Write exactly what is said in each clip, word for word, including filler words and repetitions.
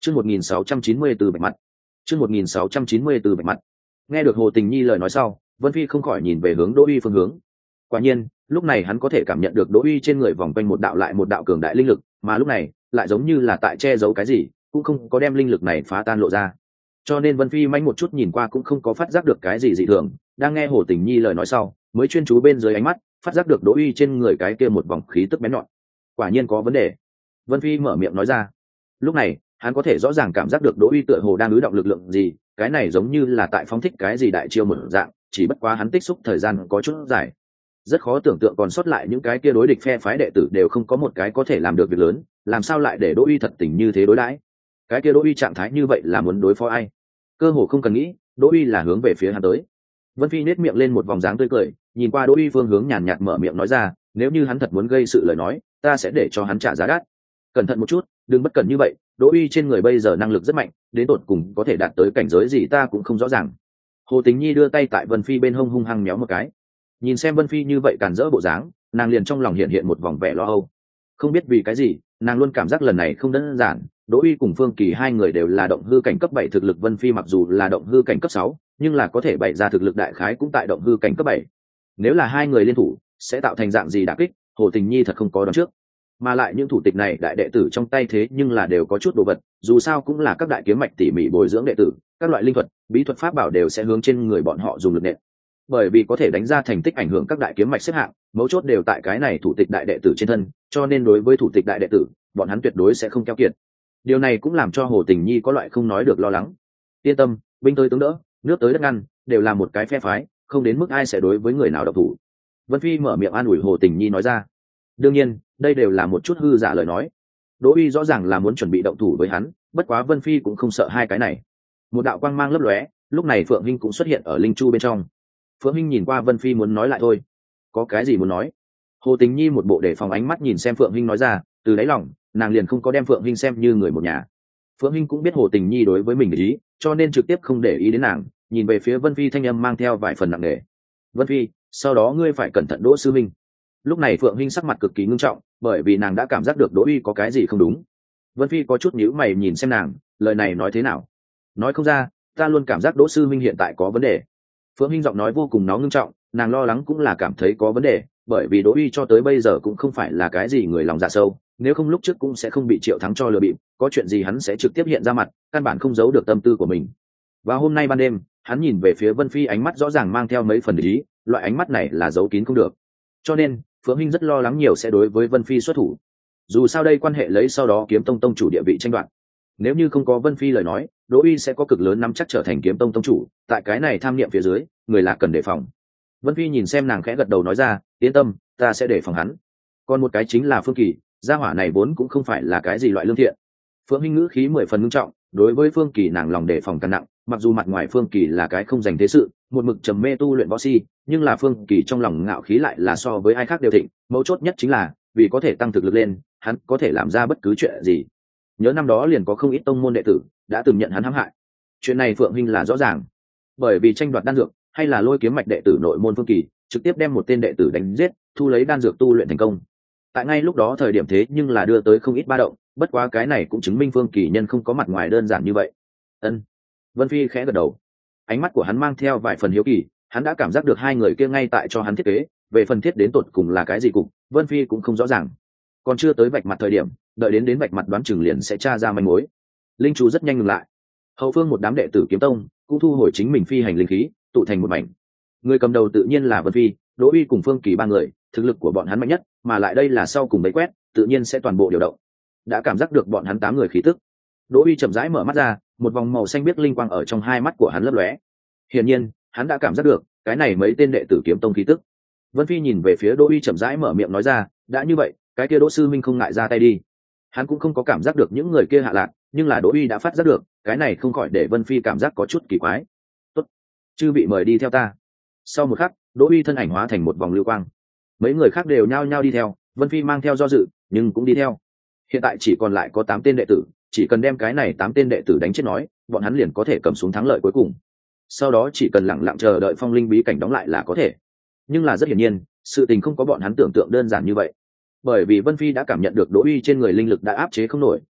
Chương một nghìn sáu trăm chín mươi từ bạch mặt. Chương một nghìn sáu trăm chín mươi từ bạch mặt. Nghe được Hồ Tình Nhi lời nói sau, Vân Phi không khỏi nhìn về hướng Đỗ Uy phương hướng. Quả nhiên, lúc này hắn có thể cảm nhận được Đỗ Uy trên người vòng quanh một đạo lại một đạo cường đại linh lực, mà lúc này, lại giống như là tại che giấu cái gì, cũng không có đem linh lực này phá tan lộ ra. Cho nên Vân Phi manh một chút nhìn qua cũng không có phát giác được cái gì dị thường, đang nghe Hồ Tình Nhi lời nói sau, mới chuyên chú bên dưới ánh mắt, phát giác được Đỗ Uy trên người cái kia một vòng khí tức bén nhọn. Quả nhiên có vấn đề. Vân Phi mở miệng nói ra. Lúc này, hắn có thể rõ ràng cảm giác được Đỗ Uy tựa hồ đang ứ động lực lượng gì, cái này giống như là tại phóng thích cái gì đại chiêu một dạng, chỉ bất quá hắn tích xúc thời gian có chút dài. Rất khó tưởng tượng còn sót lại những cái kia đối địch phe phái đệ tử đều không có một cái có thể làm được việc lớn, làm sao lại để Đỗ Uy thật tình như thế đối đãi? Cái kia Đỗ Uy trạng thái như vậy là muốn đối phó ai? Cơ hồ không cần nghĩ, Đỗ Uy là hướng về phía hắn tới. Vân Phi nhếch miệng lên một vòng dáng tươi cười, nhìn qua Đỗ Uy phương hướng nhàn nhạt mở miệng nói ra, nếu như hắn thật muốn gây sự lời nói, ta sẽ để cho hắn trả giá đắt. Cẩn thận một chút, đừng bất cẩn như vậy, Đỗ Uy trên người bây giờ năng lực rất mạnh, đến tột cùng có thể đạt tới cảnh giới gì ta cũng không rõ ràng. Hồ Tình Nhi đưa tay tại Vân Phi bên hông hung hăng méo một cái. Nhìn xem Vân Phi như vậy càn rỡ bộ dáng, nàng liền trong lòng hiện hiện một vòng vẻ lo âu. Không biết vì cái gì, nàng luôn cảm giác lần này không đơn giản. Đỗ Uy cùng Phương Kỳ hai người đều là động hư cảnh cấp bảy thực lực, Vân Phi mặc dù là động hư cảnh cấp sáu, nhưng là có thể bày ra thực lực đại khái cũng tại động hư cảnh cấp bảy. Nếu là hai người liên thủ, sẽ tạo thành dạng gì đả kích, Hồ Tình Nhi thật không có đoán trước. Mà lại những thủ tịch này đại đệ tử trong tay thế nhưng là đều có chút đồ vật, dù sao cũng là các đại kiếm mạch tỉ mỉ bồi dưỡng đệ tử, các loại linh thuật, bí thuật pháp bảo đều sẽ hướng trên người bọn họ dùng lực nện. Bởi vì có thể đánh ra thành tích ảnh hưởng các đại kiếm mạch xếp hạng, mấu chốt đều tại cái này thủ tịch đại đệ tử trên thân, cho nên đối với thủ tịch đại đệ tử, bọn hắn tuyệt đối sẽ không keo kiệt. Điều này cũng làm cho Hồ Tình Nhi có loại không nói được lo lắng. Yên tâm, binh tới tướng đỡ, nước tới đất ngăn, đều là một cái phe phái, không đến mức ai sẽ đối với người nào độc thủ. Vân Phi mở miệng an ủi Hồ Tình Nhi nói ra. Đương nhiên, đây đều là một chút hư giả lời nói. Đỗ Uy rõ ràng là muốn chuẩn bị động thủ với hắn, bất quá Vân Phi cũng không sợ hai cái này. Một đạo quang mang lấp lóe, lúc này Phượng Hinh cũng xuất hiện ở linh chu bên trong. Phượng Hinh nhìn qua Vân Phi muốn nói lại thôi. Có cái gì muốn nói? Hồ Tình Nhi một bộ để phòng ánh mắt nhìn xem Phượng Hinh nói ra, từ đáy lòng, nàng liền không có đem Phượng Hinh xem như người một nhà. Phượng Hinh cũng biết Hồ Tình Nhi đối với mình để ý, cho nên trực tiếp không để ý đến nàng, nhìn về phía Vân Phi thanh âm mang theo vài phần nặng nề. Vân Phi, sau đó ngươi phải cẩn thận Đỗ sư minh. Lúc này Phượng Hinh sắc mặt cực kỳ ngưng trọng, bởi vì nàng đã cảm giác được Đỗ Uy có cái gì không đúng. Vân Phi có chút nhíu mày nhìn xem nàng, lời này nói thế nào? Nói không ra, ta luôn cảm giác Đỗ sư minh hiện tại có vấn đề. Phượng Hinh giọng nói vô cùng nó ngưng trọng, nàng lo lắng cũng là cảm thấy có vấn đề, bởi vì Đỗ Uy cho tới bây giờ cũng không phải là cái gì người lòng dạ sâu, nếu không lúc trước cũng sẽ không bị Triệu Thắng cho lừa bịp, có chuyện gì hắn sẽ trực tiếp hiện ra mặt, căn bản không giấu được tâm tư của mình. Và hôm nay ban đêm, hắn nhìn về phía Vân Phi ánh mắt rõ ràng mang theo mấy phần ý, loại ánh mắt này là giấu kín không được. Cho nên, Phượng Hinh rất lo lắng nhiều sẽ đối với Vân Phi xuất thủ. Dù sao đây quan hệ lấy sau đó Kiếm Tông tông chủ địa vị tranh đoạt. Nếu như không có Vân Phi lời nói, Đỗ Uy sẽ có cực lớn nắm chắc trở thành Kiếm Tông tông chủ, tại cái này tham niệm phía dưới, người là cần đề phòng. Vân Phi nhìn xem nàng khẽ gật đầu nói ra, yên tâm, ta sẽ đề phòng hắn. Còn một cái chính là Phương Kỳ, gia hỏa này vốn cũng không phải là cái gì loại lương thiện. Phượng Hinh ngữ khí mười phần nghiêm trọng, đối với Phương Kỳ nàng lòng đề phòng càng nặng, mặc dù mặt ngoài Phương Kỳ là cái không dành thế sự, một mực trầm mê tu luyện võ si, nhưng là Phương Kỳ trong lòng ngạo khí lại là so với ai khác đều thịnh, mấu chốt nhất chính là vì có thể tăng thực lực lên, hắn có thể làm ra bất cứ chuyện gì. Nhớ năm đó liền có không ít tông môn đệ tử đã từng nhận hắn hãm hại. Chuyện này Phượng Hinh là rõ ràng, bởi vì tranh đoạt đan dược hay là lôi kiếm mạch đệ tử nội môn Phương Kỳ, trực tiếp đem một tên đệ tử đánh giết, thu lấy đan dược tu luyện thành công. Tại ngay lúc đó thời điểm thế nhưng là đưa tới không ít ba động, bất quá cái này cũng chứng minh Phương Kỳ nhân không có mặt ngoài đơn giản như vậy. Ân. Vân Phi khẽ gật đầu, ánh mắt của hắn mang theo vài phần hiếu kỳ, hắn đã cảm giác được hai người kia ngay tại cho hắn thiết kế, về phần thiết đến tột cùng là cái gì cục, Vân Phi cũng không rõ ràng. Còn chưa tới vạch mặt thời điểm, đợi đến đến vạch mặt đoán chừng liền sẽ tra ra manh mối. Linh chú rất nhanh ngừng lại. Hậu phương một đám đệ tử Kiếm Tông cũng thu hồi chính mình phi hành linh khí, tụ thành một mảnh. Người cầm đầu tự nhiên là Vân Phi, Đỗ Uy cùng Phương Kỳ ba người, thực lực của bọn hắn mạnh nhất, mà lại đây là sau cùng bấy quét, tự nhiên sẽ toàn bộ điều động. Đã cảm giác được bọn hắn tám người khí tức. Đỗ Uy chậm rãi mở mắt ra, một vòng màu xanh biếc linh quang ở trong hai mắt của hắn lấp lóe. Hiển nhiên, hắn đã cảm giác được cái này mấy tên đệ tử Kiếm Tông khí tức. Vân Phi nhìn về phía Đỗ Uy chậm rãi mở miệng nói ra, đã như vậy, cái kia Đỗ sư minh không ngại ra tay đi. Hắn cũng không có cảm giác được những người kia hạ lạc, nhưng là Đỗ Uy đã phát giác được, cái này không khỏi để Vân Phi cảm giác có chút kỳ quái. Tốt, chư bị mời đi theo ta. Sau một khắc, Đỗ Uy thân ảnh hóa thành một vòng lưu quang. Mấy người khác đều nhao nhao đi theo, Vân Phi mang theo do dự, nhưng cũng đi theo. Hiện tại chỉ còn lại có tám tên đệ tử, chỉ cần đem cái này tám tên đệ tử đánh chết nói, bọn hắn liền có thể cầm xuống thắng lợi cuối cùng. Sau đó chỉ cần lặng lặng chờ đợi phong linh bí cảnh đóng lại là có thể. Nhưng là rất hiển nhiên, sự tình không có bọn hắn tưởng tượng đơn giản như vậy. Bởi vì Vân Phi đã cảm nhận được Đỗ Uy trên người linh lực đã áp chế không nổi,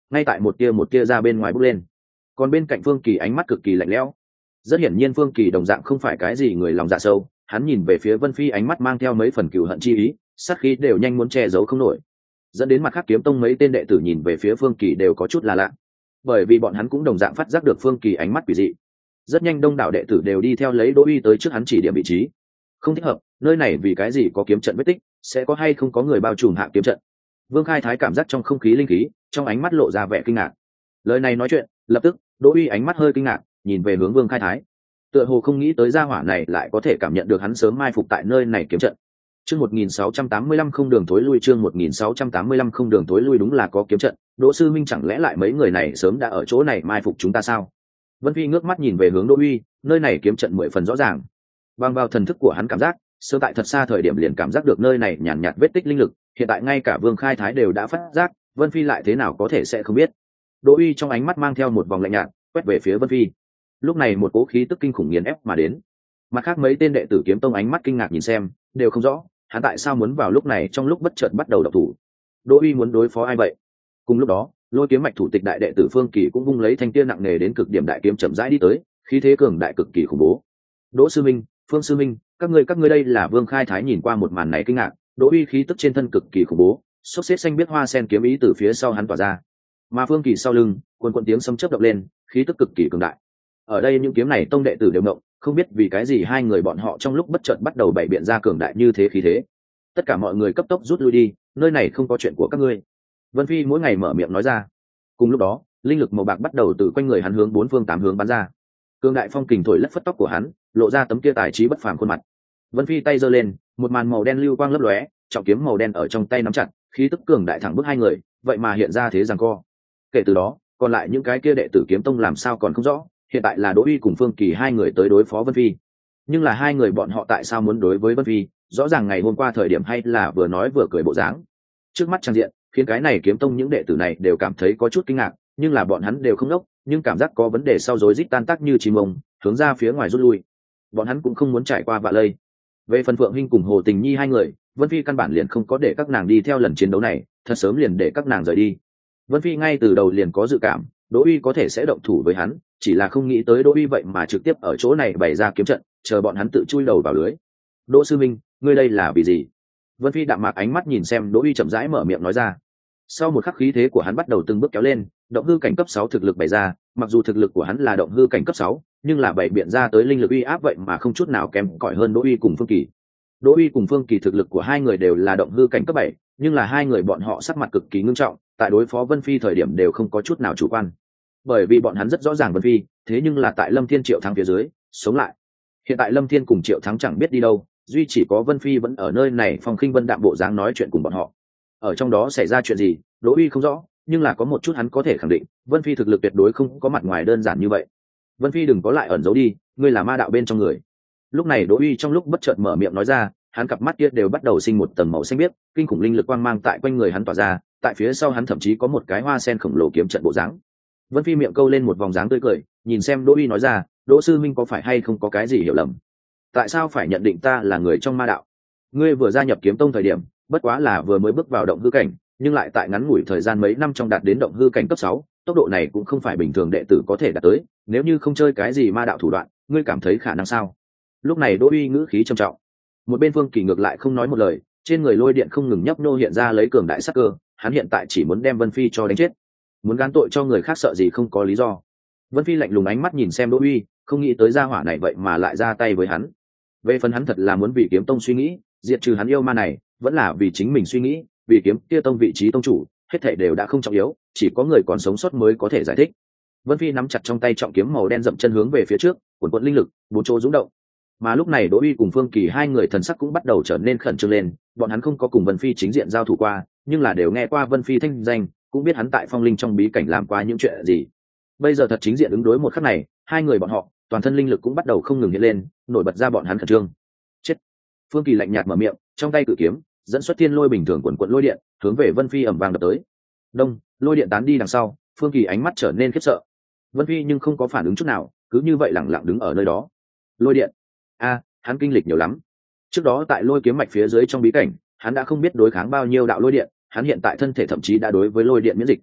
ngay tại một tia một tia ra bên ngoài bốc lên. Còn bên cạnh Phương Kỳ ánh mắt cực kỳ lạnh lẽo. Rất hiển nhiên Phương Kỳ đồng dạng không phải cái gì người lòng dạ sâu, hắn nhìn về phía Vân Phi ánh mắt mang theo mấy phần cừu hận chi ý, sát khí đều nhanh muốn che giấu không nổi. Dẫn đến mặt khác kiếm tông mấy tên đệ tử nhìn về phía Phương Kỳ đều có chút là lạ, bởi vì bọn hắn cũng đồng dạng phát giác được Phương Kỳ ánh mắt quỷ dị. Rất nhanh đông đảo đệ tử đều đi theo lấy Đỗ Uy tới trước hắn chỉ điểm vị trí. Không thích hợp, nơi này vì cái gì có kiếm trận vết tích, sẽ có hay không có người bao trùm hạ kiếm trận? Vương Khai Thái cảm giác trong không khí linh khí, trong ánh mắt lộ ra vẻ kinh ngạc. Lời này nói chuyện, lập tức, Đỗ Uy ánh mắt hơi kinh ngạc, nhìn về hướng Vương Khai Thái. Tựa hồ không nghĩ tới gia hỏa này lại có thể cảm nhận được hắn sớm mai phục tại nơi này kiếm trận. Chương một nghìn sáu trăm tám mươi lăm không đường thối lui, chương một nghìn sáu trăm tám mươi lăm không đường thối lui, đúng là có kiếm trận, Đỗ sư minh chẳng lẽ lại mấy người này sớm đã ở chỗ này mai phục chúng ta sao? Vân Phi ngước mắt nhìn về hướng Đỗ Uy, nơi này kiếm trận mười phần rõ ràng. Bằng vào thần thức của hắn cảm giác, sơ tại thật xa thời điểm liền cảm giác được nơi này nhàn nhạt vết tích linh lực, hiện tại ngay cả Vương Khai Thái đều đã phát giác, Vân Phi lại thế nào có thể sẽ không biết. Đỗ Uy trong ánh mắt mang theo một vòng lạnh nhạt, quét về phía Vân Phi. Lúc này một cỗ khí tức kinh khủng nghiền ép mà đến. Mặt khác mấy tên đệ tử kiếm tông ánh mắt kinh ngạc nhìn xem, đều không rõ, hắn tại sao muốn vào lúc này trong lúc bất chợt bắt đầu động thủ. Đỗ Uy muốn đối phó ai vậy? Cùng lúc đó, Lôi Kiếm Mạch thủ tịch đại đệ tử Phương Kỳ cũng vung lấy thanh tiên nặng nề đến cực điểm đại kiếm chậm rãi đi tới, khí thế cường đại cực kỳ khủng bố. Đỗ sư minh, Phương sư minh, các ngươi các ngươi đây là Vương Khai Thái nhìn qua một màn này kinh ngạc, Đỗ Uy khí tức trên thân cực kỳ khủng bố, xốc xếp xanh biết hoa sen kiếm ý từ phía sau hắn tỏa ra. Mà Phương Kỳ sau lưng, quần quần tiếng sấm chớp động lên, khí tức cực kỳ cường đại. Ở đây những kiếm này tông đệ tử đều ngộng, không biết vì cái gì hai người bọn họ trong lúc bất chợt bắt đầu bày biện ra cường đại như thế khí thế. Tất cả mọi người cấp tốc rút lui đi, nơi này không có chuyện của các ngươi. Vân Phi mỗi ngày mở miệng nói ra. Cùng lúc đó, linh lực màu bạc bắt đầu từ quanh người hắn hướng bốn phương tám hướng bắn ra. Cường đại phong kình thổi lất phất tóc của hắn, lộ ra tấm kia tài trí bất phàm khuôn mặt. Vân Phi tay giơ lên, một màn màu đen lưu quang lấp lóe, trọng kiếm màu đen ở trong tay nắm chặt, khí tức cường đại thẳng bước hai người, vậy mà hiện ra thế giằng co. Kể từ đó, còn lại những cái kia đệ tử kiếm tông làm sao còn không rõ, hiện tại là Đỗ Uy cùng Phương Kỳ hai người tới đối phó Vân Phi. Nhưng là hai người bọn họ tại sao muốn đối với Vân Phi, rõ ràng ngày hôm qua thời điểm hay là vừa nói vừa cười bộ dáng. Trước mắt trang diện, khiến cái này kiếm tông những đệ tử này đều cảm thấy có chút kinh ngạc, nhưng là bọn hắn đều không ngốc, nhưng cảm giác có vấn đề sau rối rít tan tác như chim ông, hướng ra phía ngoài rút lui. Bọn hắn cũng không muốn trải qua vạ lây. Về phần Phượng Hinh cùng Hồ Tình Nhi hai người, Vân Phi căn bản liền không có để các nàng đi theo lần chiến đấu này, thật sớm liền để các nàng rời đi. Vân Phi ngay từ đầu liền có dự cảm, Đỗ Uy có thể sẽ động thủ với hắn, chỉ là không nghĩ tới Đỗ Uy vậy mà trực tiếp ở chỗ này bày ra kiếm trận, chờ bọn hắn tự chui đầu vào lưới. Đỗ sư minh, ngươi đây là vì gì? Vân Phi đạm mạc ánh mắt nhìn xem Đỗ Uy chậm rãi mở miệng nói ra. Sau một khắc khí thế của hắn bắt đầu từng bước kéo lên, động hư cảnh cấp sáu thực lực bày ra, mặc dù thực lực của hắn là động hư cảnh cấp sáu, nhưng là bày biện ra tới linh lực uy áp vậy mà không chút nào kém cỏi hơn Đỗ Uy cùng Phương Kỳ. Đỗ Uy cùng Phương Kỳ thực lực của hai người đều là động hư cảnh cấp bảy, nhưng là hai người bọn họ sắc mặt cực kỳ nghiêm trọng, tại đối phó Vân Phi thời điểm đều không có chút nào chủ quan. Bởi vì bọn hắn rất rõ ràng Vân Phi, thế nhưng là tại Lâm Thiên Triệu Thắng phía dưới, sống lại. Hiện tại Lâm Thiên cùng Triệu Thắng chẳng biết đi đâu, duy chỉ có Vân Phi vẫn ở nơi này phong khinh vân đạm bộ dáng nói chuyện cùng bọn họ. Ở trong đó xảy ra chuyện gì, Đỗ Uy không rõ, nhưng là có một chút hắn có thể khẳng định, Vân Phi thực lực tuyệt đối không có mặt ngoài đơn giản như vậy. Vân Phi đừng có lại ẩn giấu đi, ngươi là ma đạo bên trong người. Lúc này Đỗ Uy trong lúc bất chợt mở miệng nói ra, hắn cặp mắt kia đều bắt đầu sinh một tầng màu xanh biếc, kinh khủng linh lực quang mang tại quanh người hắn tỏa ra, tại phía sau hắn thậm chí có một cái hoa sen khổng lồ kiếm trận bộ dáng. Vân Phi miệng câu lên một vòng dáng tươi cười, nhìn xem Đỗ Uy nói ra, Đỗ sư minh có phải hay không có cái gì hiểu lầm? Tại sao phải nhận định ta là người trong ma đạo? Ngươi vừa gia nhập kiếm tông thời điểm, bất quá là vừa mới bước vào động hư cảnh, nhưng lại tại ngắn ngủi thời gian mấy năm trong đạt đến động hư cảnh cấp sáu, tốc độ này cũng không phải bình thường đệ tử có thể đạt tới, nếu như không chơi cái gì ma đạo thủ đoạn, ngươi cảm thấy khả năng sao? Lúc này Đỗ Uy ngữ khí trầm trọng. Một bên Phương Kỳ ngược lại không nói một lời, trên người lôi điện không ngừng nhấp nô hiện ra lấy cường đại sắc cơ, hắn hiện tại chỉ muốn đem Vân Phi cho đánh chết. Muốn gán tội cho người khác sợ gì không có lý do. Vân Phi lạnh lùng ánh mắt nhìn xem Đỗ Uy, không nghĩ tới gia hỏa này vậy mà lại ra tay với hắn. Về phần hắn thật là muốn vì kiếm tông suy nghĩ, diệt trừ hắn yêu ma này, vẫn là vì chính mình suy nghĩ, vì kiếm kia tông vị trí tông chủ, hết thảy đều đã không trọng yếu, chỉ có người còn sống sót mới có thể giải thích. Vân Phi nắm chặt trong tay trọng kiếm màu đen dậm chân hướng về phía trước, cuồn cuộn linh lực, bốn chỗ rung động. Mà lúc này Đỗ Uy cùng Phương Kỳ hai người thần sắc cũng bắt đầu trở nên khẩn trương lên, bọn hắn không có cùng Vân Phi chính diện giao thủ qua, nhưng là đều nghe qua Vân Phi thanh danh, cũng biết hắn tại Phong Linh trong bí cảnh làm qua những chuyện gì. Bây giờ thật chính diện ứng đối một khắc này, hai người bọn họ, toàn thân linh lực cũng bắt đầu không ngừng hiện lên, nổi bật ra bọn hắn khẩn trương. Chết! Phương Kỳ lạnh nhạt mở miệng, trong tay cự kiếm, dẫn xuất thiên lôi bình thường cuộn cuộn lôi điện, hướng về Vân Phi ầm vang đập tới. Đông, lôi điện tán đi đằng sau, Phương Kỳ ánh mắt trở nên khiếp sợ. Vân Phi nhưng không có phản ứng chút nào, cứ như vậy lặng lặng đứng ở nơi đó. Lôi điện! A, hắn kinh lịch nhiều lắm. Trước đó tại lôi kiếm mạch phía dưới trong bí cảnh, hắn đã không biết đối kháng bao nhiêu đạo lôi điện, hắn hiện tại thân thể thậm chí đã đối với lôi điện miễn dịch.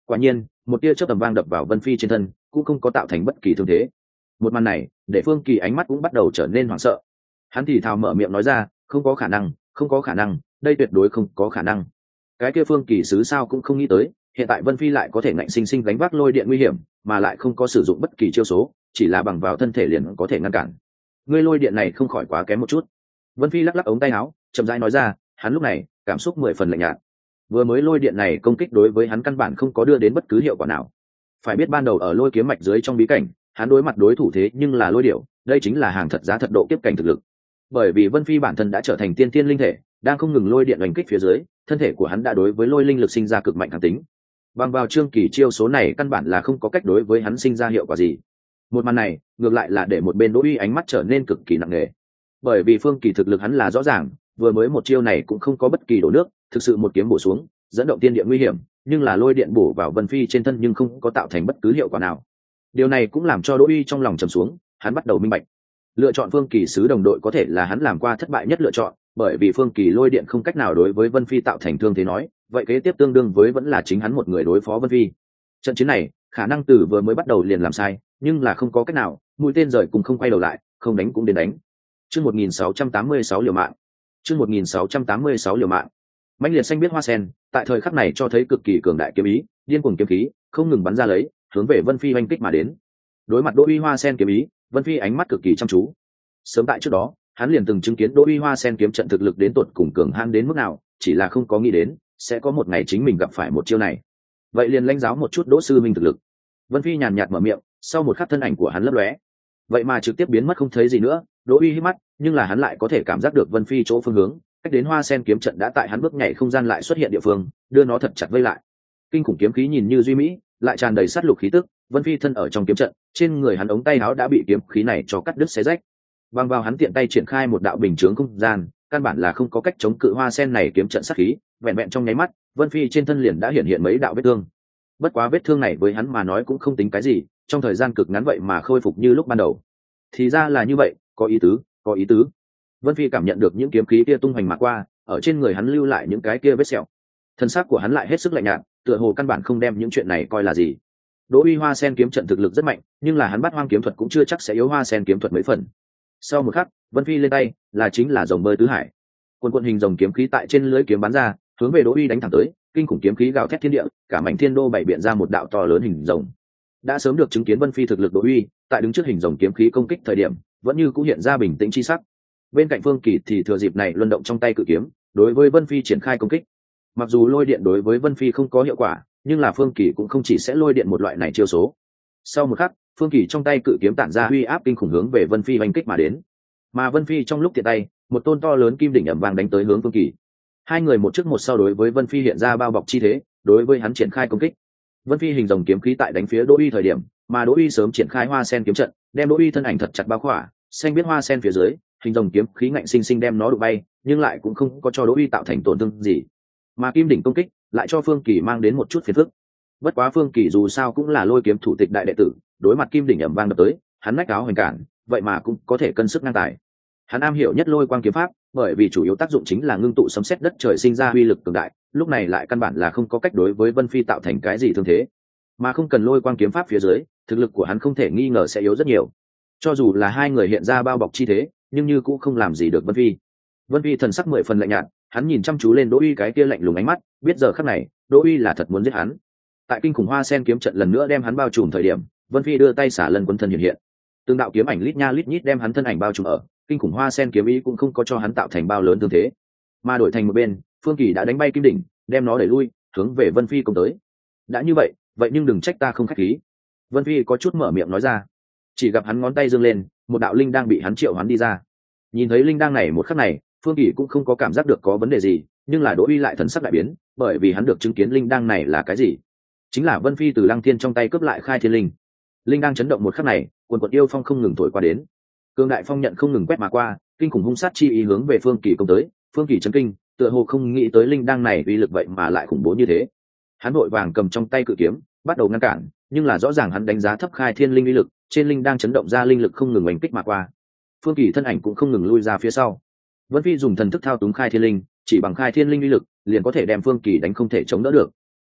Quả nhiên một tia chớp tầm vang đập vào Vân Phi trên thân cũng không có tạo thành bất kỳ thương thế. Một màn này để Phương Kỳ ánh mắt cũng bắt đầu trở nên hoảng sợ. Hắn thì thào mở miệng nói ra, không có khả năng, không có khả năng, đây tuyệt đối không có khả năng. Cái kia Phương Kỳ sứ sao cũng không nghĩ tới, hiện tại Vân Phi lại có thể ngạnh sinh sinh gánh vác lôi điện nguy hiểm, mà lại không có sử dụng bất kỳ chiêu số, chỉ là bằng vào thân thể liền có thể ngăn cản. Ngươi lôi điện này không khỏi quá kém một chút. Vân Phi lắc lắc ống tay áo, chậm rãi nói ra, hắn lúc này cảm xúc mười phần lạnh nhạt. Vừa mới lôi điện này công kích đối với hắn căn bản không có đưa đến bất cứ hiệu quả nào. Phải biết ban đầu ở lôi kiếm mạch dưới trong bí cảnh, hắn đối mặt đối thủ thế nhưng là lôi điểu, đây chính là hàng thật giá thật độ kiếp cảnh thực lực. Bởi vì Vân Phi bản thân đã trở thành tiên thiên linh thể, đang không ngừng lôi điện đánh kích phía dưới, thân thể của hắn đã đối với lôi linh lực sinh ra cực mạnh kháng tính. Bằng vào Trương Kỳ chiêu số này căn bản là không có cách đối với hắn sinh ra hiệu quả gì. Một màn này, ngược lại là để một bên Đỗ Uy ánh mắt trở nên cực kỳ nặng nề. Bởi vì Phương Kỳ thực lực hắn là rõ ràng, vừa mới một chiêu này cũng không có bất kỳ đổ nước, thực sự một kiếm bổ xuống, dẫn động tiên địa nguy hiểm, nhưng là lôi điện bổ vào Vân Phi trên thân nhưng không có tạo thành bất cứ hiệu quả nào. Điều này cũng làm cho Đỗ Uy trong lòng trầm xuống, hắn bắt đầu minh bạch. Lựa chọn Phương Kỳ sứ đồng đội có thể là hắn làm qua thất bại nhất lựa chọn, bởi vì Phương Kỳ lôi điện không cách nào đối với Vân Phi tạo thành thương thế nói, vậy kế tiếp tương đương với vẫn là chính hắn một người đối phó Vân Phi. Trận chiến này, khả năng từ vừa mới bắt đầu liền làm sai, nhưng là không có cách nào, mũi tên rời cùng không quay đầu lại, không đánh cũng đến đánh. Chương một nghìn sáu trăm tám mươi sáu liều mạng. Chương một nghìn sáu trăm tám mươi sáu liều mạng. Mãnh liệt xanh biết hoa sen, tại thời khắc này cho thấy cực kỳ cường đại kiếm ý, điên cuồng kiếm khí, không ngừng bắn ra lấy, hướng về Vân Phi oanh kích mà đến. Đối mặt Đỗ Uy hoa sen kiếm ý, Vân Phi ánh mắt cực kỳ chăm chú. Sớm tại trước đó, hắn liền từng chứng kiến Đỗ Uy hoa sen kiếm trận thực lực đến tột cùng cường hãn đến mức nào, chỉ là không có nghĩ đến sẽ có một ngày chính mình gặp phải một chiêu này. Vậy liền lãnh giáo một chút Đỗ sư minh thực lực. Vân Phi nhàn nhạt mở miệng, sau một khắc thân ảnh của hắn lấp lóe, vậy mà trực tiếp biến mất không thấy gì nữa. Đỗ Uy hít mắt, nhưng là hắn lại có thể cảm giác được Vân Phi chỗ phương hướng, cách đến hoa sen kiếm trận đã tại hắn bước nhảy không gian lại xuất hiện địa phương, đưa nó thật chặt vây lại. Kinh khủng kiếm khí nhìn như duy mỹ, lại tràn đầy sát lục khí tức. Vân Phi thân ở trong kiếm trận, trên người hắn ống tay áo đã bị kiếm khí này cho cắt đứt xé rách. Bằng vào hắn tiện tay triển khai một đạo bình chướng không gian, căn bản là không có cách chống cự hoa sen này kiếm trận sát khí. Vẹn vẹn trong nháy mắt, Vân Phi trên thân liền đã hiện hiện mấy đạo vết thương. Bất quá vết thương này với hắn mà nói cũng không tính cái gì, trong thời gian cực ngắn vậy mà khôi phục như lúc ban đầu. Thì ra là như vậy, có ý tứ, có ý tứ. Vân Phi cảm nhận được những kiếm khí kia tung hoành mà qua, ở trên người hắn lưu lại những cái kia vết sẹo. Thân xác của hắn lại hết sức lạnh nhạt, tựa hồ căn bản không đem những chuyện này coi là gì. Đỗ Uy hoa sen kiếm trận thực lực rất mạnh, nhưng là hắn bắt hoang kiếm thuật cũng chưa chắc sẽ yếu hoa sen kiếm thuật mấy phần. Sau một khắc, Vân Phi lên tay, là chính là rồng bơi tứ hải. Quân quân hình rồng kiếm khí tại trên lưới kiếm bắn ra, hướng về Đỗ Uy đánh thẳng tới, kinh khủng kiếm khí gào thét thiên địa, cả mảnh thiên đô bảy biện ra một đạo to lớn hình rồng. Đã sớm được chứng kiến Vân Phi thực lực Đỗ Uy, tại đứng trước hình rồng kiếm khí công kích thời điểm, vẫn như cũng hiện ra bình tĩnh chi sắc. Bên cạnh Phương Kỳ thì thừa dịp này luân động trong tay cự kiếm, đối với Vân Phi triển khai công kích. Mặc dù lôi điện đối với Vân Phi không có hiệu quả, nhưng là Phương Kỳ cũng không chỉ sẽ lôi điện một loại này chiêu số. Sau một khắc, Phương Kỳ trong tay cự kiếm tản ra uy áp kinh khủng hướng về Vân Phi oanh kích mà đến. Mà Vân Phi trong lúc tiện tay, một tôn to lớn kim đỉnh ầm vang đánh tới hướng Phương Kỳ. Hai người một trước một sau đối với Vân Phi hiện ra bao bọc chi thế, đối với hắn triển khai công kích. Vân Phi hình rồng kiếm khí tại đánh phía Đỗ Uy thời điểm, mà Đỗ Uy sớm triển khai hoa sen kiếm trận, đem Đỗ Uy thân ảnh thật chặt bao khỏa, xanh biết hoa sen phía dưới, hình rồng kiếm khí ngạnh sinh sinh đem nó đụng bay, nhưng lại cũng không có cho Đỗ Uy tạo thành tổn thương gì. Mà kim đỉnh công kích lại cho Phương Kỳ mang đến một chút phiền phức. Bất quá Phương Kỳ dù sao cũng là lôi kiếm thủ tịch đại đệ tử, đối mặt kim đỉnh ầm vang đập tới, hắn nách áo hoành cản, vậy mà cũng có thể cân sức ngang tài. Hắn am hiểu nhất lôi quang kiếm pháp, bởi vì chủ yếu tác dụng chính là ngưng tụ sấm sét đất trời sinh ra uy lực cường đại, lúc này lại căn bản là không có cách đối với Vân Phi tạo thành cái gì thương thế. Mà không cần lôi quang kiếm pháp phía dưới, thực lực của hắn không thể nghi ngờ sẽ yếu rất nhiều. Cho dù là hai người hiện ra bao bọc chi thế, nhưng như cũng không làm gì được Vân Phi. Vân Phi thần sắc mười phần lạnh nhạt, hắn nhìn chăm chú lên Đỗ Uy cái kia lạnh lùng ánh mắt, biết giờ khắc này, Đỗ Uy là thật muốn giết hắn. Tại kinh khủng hoa sen kiếm trận lần nữa đem hắn bao trùm thời điểm, Vân Phi đưa tay xả lần quân thân hiện hiện. Từng đạo kiếm ảnh lít nha lít nhít đem hắn thân ảnh bao trùm ở, kinh khủng hoa sen kiếm ý cũng không có cho hắn tạo thành bao lớn thương thế. Mà đổi thành một bên, Phương Kỳ đã đánh bay kim đỉnh, đem nó đẩy lui, hướng về Vân Phi công tới. Đã như vậy, vậy nhưng đừng trách ta không khách khí. Vân Phi có chút mở miệng nói ra. Chỉ gặp hắn ngón tay giương lên, một đạo linh đang bị hắn triệu hắn đi ra. Nhìn thấy linh đang này một khắc này, Phương Kỳ cũng không có cảm giác được có vấn đề gì, nhưng là Đỗ Uy lại thần sắc đại biến, bởi vì hắn được chứng kiến linh đang này là cái gì? Chính là Vân Phi từ Lăng Thiên trong tay cướp lại khai thiên linh. Linh đang chấn động một khắc này, quần quần yêu phong không ngừng thổi qua đến. Cương đại phong nhận không ngừng quét mà qua, kinh khủng hung sát chi ý hướng về Phương Kỳ công tới. Phương Kỳ chấn kinh, tựa hồ không nghĩ tới linh đang này uy lực vậy mà lại khủng bố như thế. Hắn vội vàng cầm trong tay cự kiếm, bắt đầu ngăn cản, nhưng là rõ ràng hắn đánh giá thấp khai thiên linh uy lực, trên linh đang chấn động ra linh lực không ngừng oanh kích mà qua. Phương Kỳ thân ảnh cũng không ngừng lui ra phía sau. Vân Phi dùng thần thức thao túng khai thiên linh, chỉ bằng khai thiên linh uy lực, liền có thể đem Phương Kỳ đánh không thể chống đỡ được.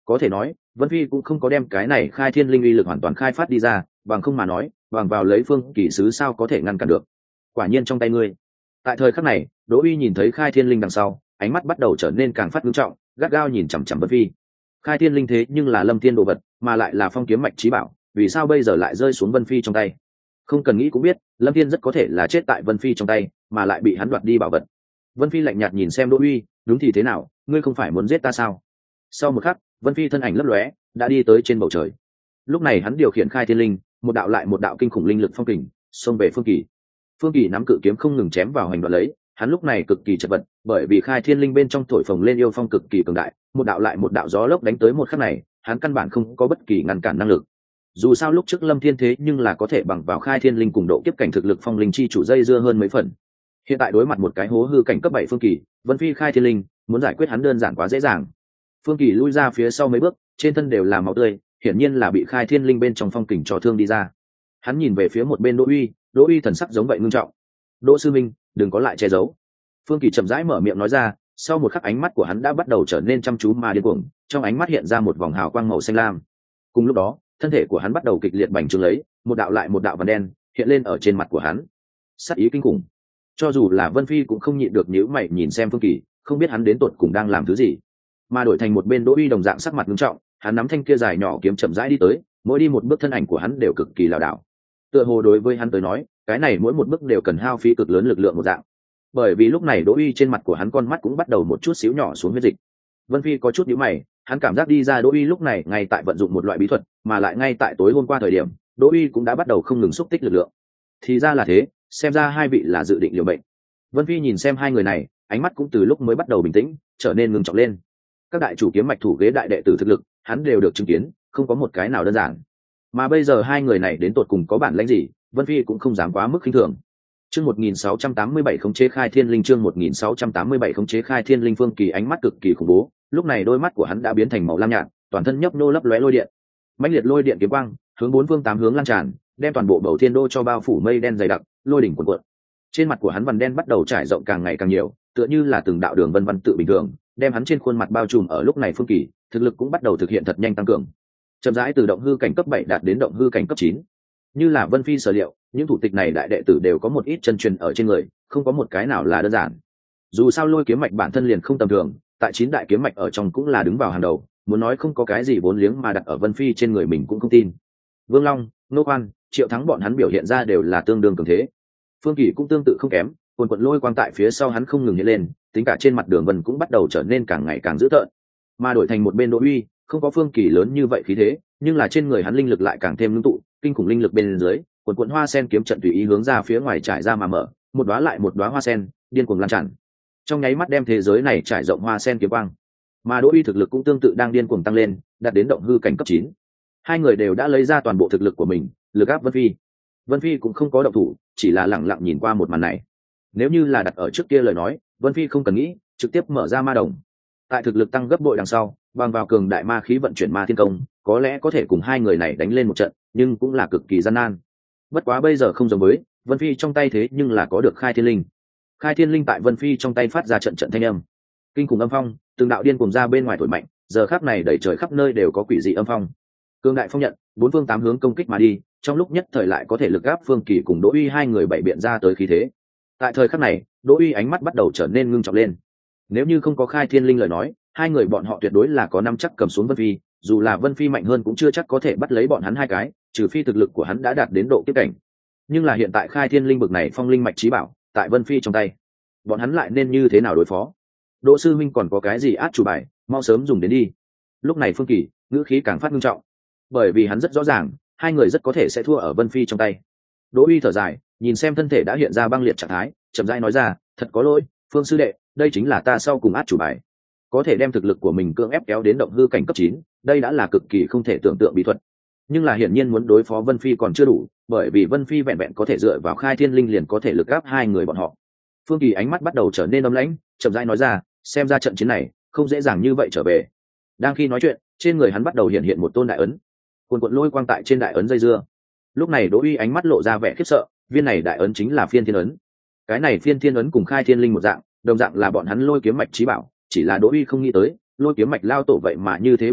Có thể nói Vân Phi cũng không có đem cái này khai thiên linh uy lực hoàn toàn khai phát đi ra, bằng không mà nói bằng vào lấy phương kỳ sứ sao có thể ngăn cản được. Quả nhiên trong tay ngươi. Tại thời khắc này Đỗ Uy nhìn thấy khai thiên linh đằng sau, ánh mắt bắt đầu trở nên càng phát nghiêm trọng, gắt gao nhìn chằm chằm Vân Phi. Khai thiên linh thế nhưng là lâm thiên đồ vật, mà lại là phong kiếm mạch trí bảo, vì sao bây giờ lại rơi xuống Vân Phi trong tay? Không cần nghĩ cũng biết lâm thiên rất có thể là chết tại Vân Phi trong tay, mà lại bị hắn đoạt đi bảo vật. Vân Phi lạnh nhạt nhìn xem Đỗ Uy, đúng thì thế nào, ngươi không phải muốn giết ta sao? Sau một khắc Vân Phi thân ảnh lấp lóe đã đi tới trên bầu trời. Lúc này hắn điều khiển khai thiên linh, một đạo lại một đạo kinh khủng linh lực phong kình xông về Phương Kỳ. Phương Kỳ nắm cự kiếm không ngừng chém vào hành đoạn lấy, hắn lúc này cực kỳ chật vật, bởi vì khai thiên linh bên trong thổi phồng lên yêu phong cực kỳ cường đại, một đạo lại một đạo gió lốc đánh tới một khắc này, hắn căn bản không có bất kỳ ngăn cản năng lực. Dù sao lúc trước Lâm Thiên thế nhưng là có thể bằng vào khai thiên linh cùng độ kiếp cảnh thực lực phong linh chi chủ dây dưa hơn mấy phần. Hiện tại đối mặt một cái hố hư cảnh cấp bảy Phương Kỳ, Vân Phi khai thiên linh, muốn giải quyết hắn đơn giản quá dễ dàng. Phương Kỳ lui ra phía sau mấy bước, trên thân đều là máu tươi, hiển nhiên là bị khai thiên linh bên trong phong kình cho thương đi ra. Hắn nhìn về phía một bên Đỗ Uy, Đỗ Uy thần sắc giống vậy ngưng trọng. Đỗ sư minh, đừng có lại che giấu. Phương Kỳ chậm rãi mở miệng nói ra, sau một khắc ánh mắt của hắn đã bắt đầu trở nên chăm chú mà điên cuồng, trong ánh mắt hiện ra một vòng hào quang màu xanh lam. Cùng lúc đó thân thể của hắn bắt đầu kịch liệt bành trướng lấy, một đạo lại một đạo vằn đen hiện lên ở trên mặt của hắn, sát ý kinh khủng. Cho dù là Vân Phi cũng không nhịn được nhíu mày nhìn xem Phương Kỳ, không biết hắn đến tột cùng đang làm thứ gì. Mà đổi thành một bên Đỗ Uy đồng dạng sắc mặt nghiêm trọng, hắn nắm thanh kia dài nhỏ kiếm chậm rãi đi tới, mỗi đi một bước thân ảnh của hắn đều cực kỳ lảo đảo. Tựa hồ đối với hắn tới nói, cái này mỗi một bước đều cần hao phí cực lớn lực lượng một dạng. Bởi vì lúc này Đỗ Uy trên mặt của hắn con mắt cũng bắt đầu một chút xíu nhỏ xuống huyết dịch. Vân Phi có chút nhíu mày, hắn cảm giác đi ra Đỗ Uy lúc này ngay tại vận dụng một loại bí thuật, mà lại ngay tại tối hôm qua thời điểm, Đỗ Uy cũng đã bắt đầu không ngừng xúc tích lực lượng. Thì ra là thế, xem ra hai vị là dự định liều mệnh. Vân Phi nhìn xem hai người này, ánh mắt cũng từ lúc mới bắt đầu bình tĩnh, trở nên ngưng trọng lên. Các đại chủ kiếm mạch thủ ghế đại đệ tử thực lực, hắn đều được chứng kiến, không có một cái nào đơn giản. Mà bây giờ hai người này đến tột cùng có bản lĩnh gì, Vân Phi cũng không dám quá mức khinh thường. Chương một nghìn sáu trăm tám mươi bảy khống chế khai thiên linh, chương một nghìn sáu trăm tám mươi bảy khống chế khai thiên linh. Phương Kỳ ánh mắt cực kỳ khủng bố, lúc này đôi mắt của hắn đã biến thành màu lam nhạt, toàn thân nhấp nô lấp lóe lôi điện. Mãnh liệt lôi điện kiếm quang, hướng bốn phương tám hướng lan tràn, đem toàn bộ bầu thiên đô cho bao phủ mây đen dày đặc, lôi đỉnh cuồn cuộn. Trên mặt của hắn vằn đen bắt đầu trải rộng càng ngày càng nhiều, tựa như là từng đạo đường vân vân tự bình thường, đem hắn trên khuôn mặt bao trùm. Ở lúc này Phương Kỳ thực lực cũng bắt đầu thực hiện thật nhanh tăng cường, chậm rãi từ động hư cảnh cấp bảy đạt đến động hư cảnh cấp chín. Như là Vân Phi sở liệu, những thủ tịch này đại đệ tử đều có một ít chân truyền ở trên người, không có một cái nào là đơn giản. Dù sao lôi kiếm mạch bản thân liền không tầm thường, tại chín đại kiếm mạch ở trong cũng là đứng vào hàng đầu, muốn nói không có cái gì vốn liếng mà đặt ở Vân Phi trên người mình cũng không tin. Vương Long, Nô Quan, Triệu Thắng bọn hắn biểu hiện ra đều là tương đương cường thế. Phương Kỳ cũng tương tự không kém, quần quần lôi quang tại phía sau hắn không ngừng hiện lên, tính cả trên mặt đường vân cũng bắt đầu trở nên càng ngày càng dữ tợn. Mà đổi thành một bên Đỗ Uy, không có Phương Kỳ lớn như vậy khí thế, nhưng là trên người hắn linh lực lại càng thêm ngưng tụ, kinh khủng linh lực bên dưới, quần quần hoa sen kiếm trận tùy ý hướng ra phía ngoài trải ra mà mở, một đóa lại một đóa hoa sen điên cuồng lan tràn, trong nháy mắt đem thế giới này trải rộng hoa sen kiếm quang. Mà Đỗ Uy thực lực cũng tương tự đang điên cuồng tăng lên, đạt đến động hư cảnh cấp chín. Hai người đều đã lấy ra toàn bộ thực lực của mình, lực áp Vân Phi. Vân Phi cũng không có động thủ, chỉ là lẳng lặng nhìn qua một màn này. Nếu như là đặt ở trước kia lời nói, Vân Phi không cần nghĩ, trực tiếp mở ra ma đồng. Tại thực lực tăng gấp bội đằng sau, bằng vào cường đại ma khí vận chuyển ma thiên công, có lẽ có thể cùng hai người này đánh lên một trận, nhưng cũng là cực kỳ gian nan. Bất quá bây giờ không giống với, Vân Phi trong tay thế nhưng là có được khai thiên linh. Khai thiên linh tại Vân Phi trong tay phát ra trận trận thanh âm, kinh khủng âm phong, từng đạo điên cuồng ra bên ngoài thổi mạnh, giờ khắc này đẩy trời khắp nơi đều có quỷ dị âm phong. Cương đại phong nhận, bốn phương tám hướng công kích mà đi, trong lúc nhất thời lại có thể lực áp Phương Kỳ cùng Đỗ Uy hai người bảy biện ra tới khí thế. Tại thời khắc này, Đỗ Uy ánh mắt bắt đầu trở nên ngưng trọng lên. Nếu như không có khai thiên linh lời nói, hai người bọn họ tuyệt đối là có năm chắc cầm xuống Vân Phi, dù là Vân Phi mạnh hơn cũng chưa chắc có thể bắt lấy bọn hắn hai cái, trừ phi thực lực của hắn đã đạt đến độ kiếp cảnh. Nhưng là hiện tại khai thiên linh bực này phong linh mạch trí bảo, tại Vân Phi trong tay, bọn hắn lại nên như thế nào đối phó? Đỗ sư minh còn có cái gì át chủ bài, mau sớm dùng đến đi. Lúc này Phương Kỳ ngữ khí càng phát nghiêm trọng, bởi vì hắn rất rõ ràng, hai người rất có thể sẽ thua ở Vân Phi trong tay. Đỗ Uy thở dài, nhìn xem thân thể đã hiện ra băng liệt trạng thái, chậm rãi nói ra, thật có lỗi, Phương sư đệ, đây chính là ta sau cùng át chủ bài. Có thể đem thực lực của mình cưỡng ép kéo đến động hư cảnh cấp chín, đây đã là cực kỳ không thể tưởng tượng bí thuật. Nhưng là hiển nhiên muốn đối phó Vân Phi còn chưa đủ, bởi vì Vân Phi vẹn vẹn có thể dựa vào khai thiên linh liền có thể lực áp hai người bọn họ. Phương Kỳ ánh mắt bắt đầu trở nên âm lãnh, chậm rãi nói ra, xem ra trận chiến này không dễ dàng như vậy trở về. Đang khi nói chuyện, trên người hắn bắt đầu hiện hiện một tôn đại ấn, cuồn cuộn lôi quang tại trên đại ấn dây dưa. Lúc này Đỗ Uy ánh mắt lộ ra vẻ khiếp sợ, viên này đại ấn chính là phiên thiên ấn. Cái này phiên thiên ấn cùng khai thiên linh một dạng, đồng dạng là bọn hắn lôi kiếm mạch trí bảo, chỉ là Đỗ Uy không nghĩ tới, lôi kiếm mạch lao tổ vậy mà như thế bỏ được,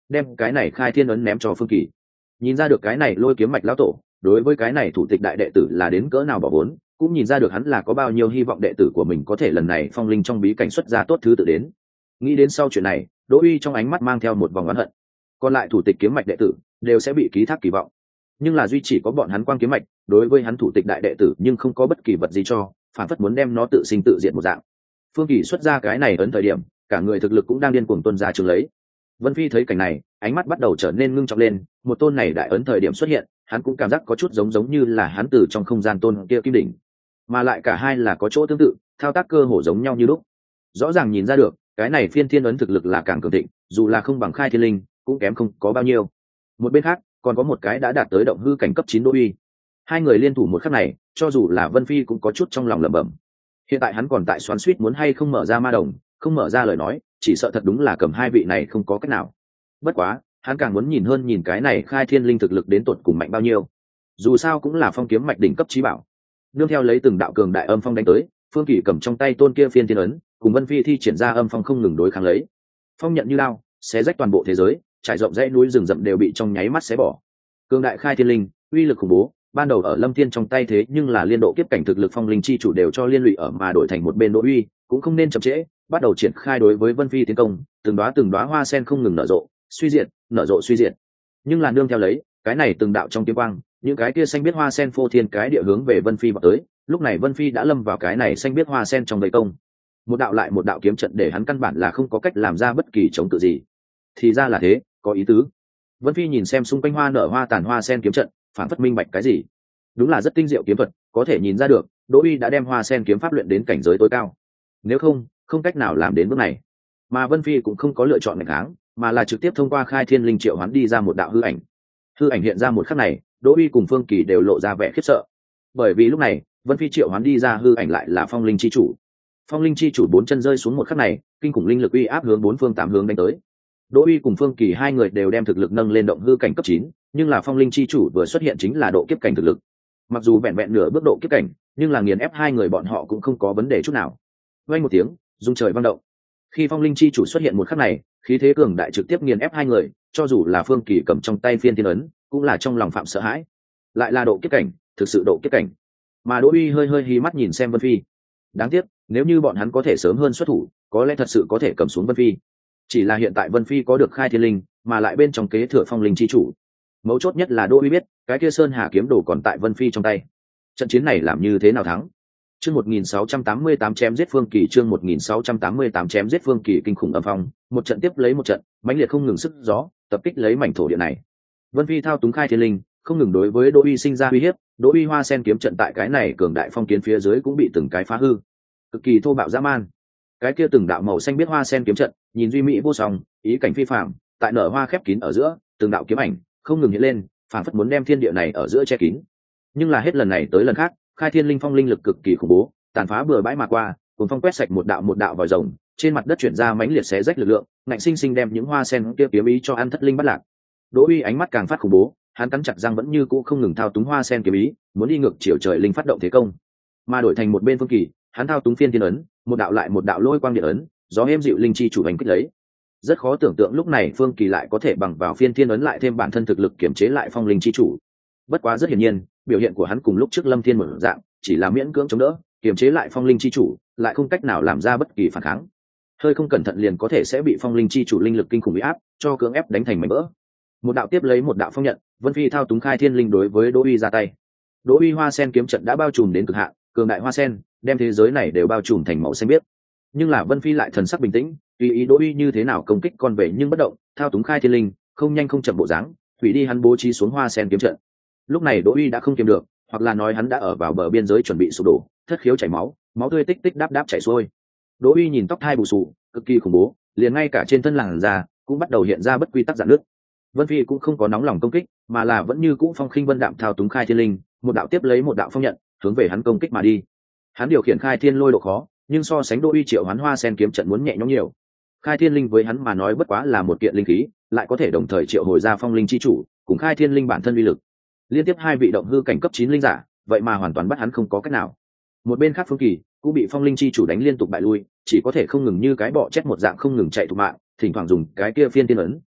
đem cái này khai thiên ấn ném cho Phương Kỳ. Nhìn ra được cái này lôi kiếm mạch lão tổ đối với cái này thủ tịch đại đệ tử là đến cỡ nào bỏ vốn, cũng nhìn ra được hắn là có bao nhiêu hy vọng đệ tử của mình có thể lần này phong linh trong bí cảnh xuất ra tốt thứ tự đến. Nghĩ đến sau chuyện này, Đỗ Uy trong ánh mắt mang theo một vòng oán hận. Còn lại thủ tịch kiếm mạch đệ tử đều sẽ bị ký thác kỳ vọng, nhưng là duy chỉ có bọn hắn Quang kiếm mạch đối với hắn thủ tịch đại đệ tử nhưng không có bất kỳ vật gì cho, phản phất muốn đem nó tự sinh tự diệt một dạng. Phương Kỳ xuất ra cái này ấn thời điểm, cả người thực lực cũng đang điên cuồng tuôn ra trường lấy. Vân Phi thấy cảnh này, ánh mắt bắt đầu trở nên ngưng trọng lên, một tôn này đại ấn thời điểm xuất hiện, hắn cũng cảm giác có chút giống giống như là hắn từ trong không gian tôn kia kim đỉnh, mà lại cả hai là có chỗ tương tự, thao tác cơ hồ giống nhau như lúc. Rõ ràng nhìn ra được, cái này phiên thiên ấn thực lực là càng cường thịnh, dù là không bằng khai thiên linh, cũng kém không có bao nhiêu. Một bên khác, còn có một cái đã đạt tới động hư cảnh cấp chín Đỗ Uy. Hai người liên thủ một khắc này, cho dù là Vân Phi cũng có chút trong lòng lẩm bẩm. Hiện tại hắn còn tại xoắn xuýt muốn hay không mở ra ma đồng, không mở ra lời nói, chỉ sợ thật đúng là cầm hai vị này không có cách nào. Bất quá, hắn càng muốn nhìn hơn nhìn cái này khai thiên linh thực lực đến tột cùng mạnh bao nhiêu. Dù sao cũng là phong kiếm mạch đỉnh cấp chí bảo. Nương theo lấy từng đạo cường đại âm phong đánh tới, Phương Kỳ cầm trong tay tôn kia phiên thiên ấn, cùng Vân Phi thi triển ra âm phong không ngừng đối kháng lấy. Phong nhận như lao, xé rách toàn bộ thế giới, trải rộng dãy núi rừng rậm đều bị trong nháy mắt xé bỏ. Cường đại khai thiên linh, uy lực khủng bố, ban đầu ở Lâm Thiên trong tay thế nhưng là liên độ kiếp cảnh thực lực phong linh chi chủ đều cho liên lụy ở mà đổi thành một bên Đỗ Uy, cũng không nên chậm trễ, bắt đầu triển khai đối với Vân Phi tiến công, từng đóa từng đóa hoa sen không ngừng nở rộ, suy diệt, nở rộ suy diệt. Nhưng là nương theo lấy, cái này từng đạo trong kiếm quang, những cái kia xanh biết hoa sen phô thiên cái địa hướng về Vân Phi vào tới, lúc này Vân Phi đã lâm vào cái này xanh biết hoa sen trong vây công. Một đạo lại một đạo kiếm trận để hắn căn bản là không có cách làm ra bất kỳ chống cự gì. Thì ra là thế, có ý tứ. Vân Phi nhìn xem xung quanh hoa nở hoa tàn hoa sen kiếm trận, phản phất minh bạch cái gì. Đúng là rất tinh diệu kiếm thuật, có thể nhìn ra được, Đỗ Uy đã đem hoa sen kiếm pháp luyện đến cảnh giới tối cao. Nếu không, không cách nào làm đến bước này. Mà Vân Phi cũng không có lựa chọn nghịch kháng, mà là trực tiếp thông qua khai thiên linh triệu hoán đi ra một đạo hư ảnh. Hư ảnh hiện ra một khắc này, Đỗ Uy cùng Phương Kỳ đều lộ ra vẻ khiếp sợ. Bởi vì lúc này, Vân Phi triệu hoán đi ra hư ảnh lại là phong linh chi chủ. Phong linh chi chủ bốn chân rơi xuống một khắc này, kinh khủng linh lực uy áp hướng bốn phương tám hướng đánh tới. Đỗ Uy cùng Phương Kỳ hai người đều đem thực lực nâng lên động hư cảnh cấp chín, nhưng là phong linh chi chủ vừa xuất hiện chính là độ kiếp cảnh thực lực. Mặc dù vẹn vẹn nửa bước độ kiếp cảnh, nhưng là nghiền ép hai người bọn họ cũng không có vấn đề chút nào. Vang một tiếng, rung trời vang động. Khi phong linh chi chủ xuất hiện một khắc này, khí thế cường đại trực tiếp nghiền ép hai người, cho dù là Phương Kỳ cầm trong tay phiên thiên ấn, cũng là trong lòng phạm sợ hãi. Lại là độ kiếp cảnh, thực sự độ kiếp cảnh. Mà Đỗ Uy hơi hơi hí mắt nhìn xem Vân Phi. Đáng tiếc, nếu như bọn hắn có thể sớm hơn xuất thủ, có lẽ thật sự có thể cầm xuống Vân Phi. Chỉ là hiện tại Vân Phi có được khai thiên linh, mà lại bên trong kế thừa phong linh chi chủ. Mấu chốt nhất là Đỗ Uy biết, cái kia Sơn Hà kiếm đồ còn tại Vân Phi trong tay. Trận chiến này làm như thế nào thắng? Chương một nghìn sáu trăm tám mươi tám chém giết Phương Kỳ, chương một nghìn sáu trăm tám mươi tám chém giết Phương Kỳ kinh khủng âm phong, một trận tiếp lấy một trận, mãnh liệt không ngừng sức gió, tập kích lấy mảnh thổ địa này. Vân Phi thao túng khai thiên linh, không ngừng đối với Đỗ Uy sinh ra uy hiếp, Đỗ Uy hoa sen kiếm trận tại cái này cường đại phong kiến phía dưới cũng bị từng cái phá hư, cực kỳ thô bạo dã man. Cái kia từng đạo màu xanh biết hoa sen kiếm trận, nhìn duy mỹ vô song, ý cảnh phi phàm, tại nở hoa khép kín ở giữa, từng đạo kiếm ảnh không ngừng hiện lên, phảng phất muốn đem thiên địa này ở giữa che kín. Nhưng là hết lần này tới lần khác, khai thiên linh phong linh lực cực kỳ khủng bố, tàn phá bừa bãi mà qua, cuốn phong quét sạch một đạo một đạo vòi rồng, trên mặt đất chuyển ra mãnh liệt xé rách lực lượng, ngạnh sinh sinh đem những hoa sen kia kiếm ý cho ăn thất linh bắt lạc. Đỗ Uy ánh mắt càng phát khủng bố, hắn cắn chặt răng vẫn như cũ không ngừng thao túng hoa sen kiếm ý, muốn đi ngược chiều trời linh phát động thế công. Mà đổi thành một bên Phương Kỳ, hắn thao túng phiên thiên ấn, một đạo lại một đạo lôi quang điện ấn, gió êm dịu linh chi chủ hành kích lấy. Rất khó tưởng tượng lúc này Phương Kỳ lại có thể bằng vào phiên thiên ấn lại thêm bản thân thực lực kiểm chế lại phong linh chi chủ. Bất quá rất hiển nhiên, biểu hiện của hắn cùng lúc trước Lâm Thiên một dạng, chỉ là miễn cưỡng chống đỡ, kiểm chế lại phong linh chi chủ, lại không cách nào làm ra bất kỳ phản kháng. Hơi không cẩn thận liền có thể sẽ bị phong linh chi chủ linh lực kinh khủng bị áp, cho cưỡng ép đánh thành mảnh vỡ. Một đạo tiếp lấy một đạo phong nhận, Vân Phi thao túng khai thiên linh đối với Đỗ Uy ra tay. Đỗ Uy hoa sen kiếm trận đã bao trùm đến cực hạn, cường đại hoa sen, đem thế giới này đều bao trùm thành màu xanh biếc. Nhưng là Vân Phi lại thần sắc bình tĩnh, tùy ý Đỗ Uy như thế nào công kích con về nhưng bất động, thao túng khai thiên linh, không nhanh không chậm bộ dáng, hủy đi hắn bố trí xuống hoa sen kiếm trận. Lúc này Đỗ Uy đã không kiềm được, hoặc là nói hắn đã ở vào bờ biên giới chuẩn bị sụp đổ, thất khiếu chảy máu, máu tươi tích tích đáp đáp chảy xuôi. Đỗ Uy nhìn tóc thai bù xù, cực kỳ khủng bố, liền ngay cả trên thân làn da cũng bắt đầu hiện ra bất quy tắc rạn nứt. Vân Phi cũng không có nóng lòng công kích, mà là vẫn như cũ phong khinh vân đạm thao túng khai thiên linh, một đạo tiếp lấy một đạo phong nhận, hướng về hắn công kích mà đi. Hắn điều khiển khai thiên lôi độ khó, nhưng so sánh Đỗ Uy triệu hoán hoa sen kiếm trận muốn nhẹ nhõm nhiều. Khai thiên linh với hắn mà nói bất quá là một kiện linh khí, lại có thể đồng thời triệu hồi ra phong linh chi chủ, cùng khai thiên linh bản thân uy lực. Liên tiếp hai vị động hư cảnh cấp chín linh giả, vậy mà hoàn toàn bắt hắn không có cách nào. Một bên khác Phương Kỳ cũng bị phong linh chi chủ đánh liên tục bại lui, chỉ có thể không ngừng như cái bọ chết một dạng không ngừng chạy thục mạng, thỉnh thoảng dùng cái kia phiên tiên ấn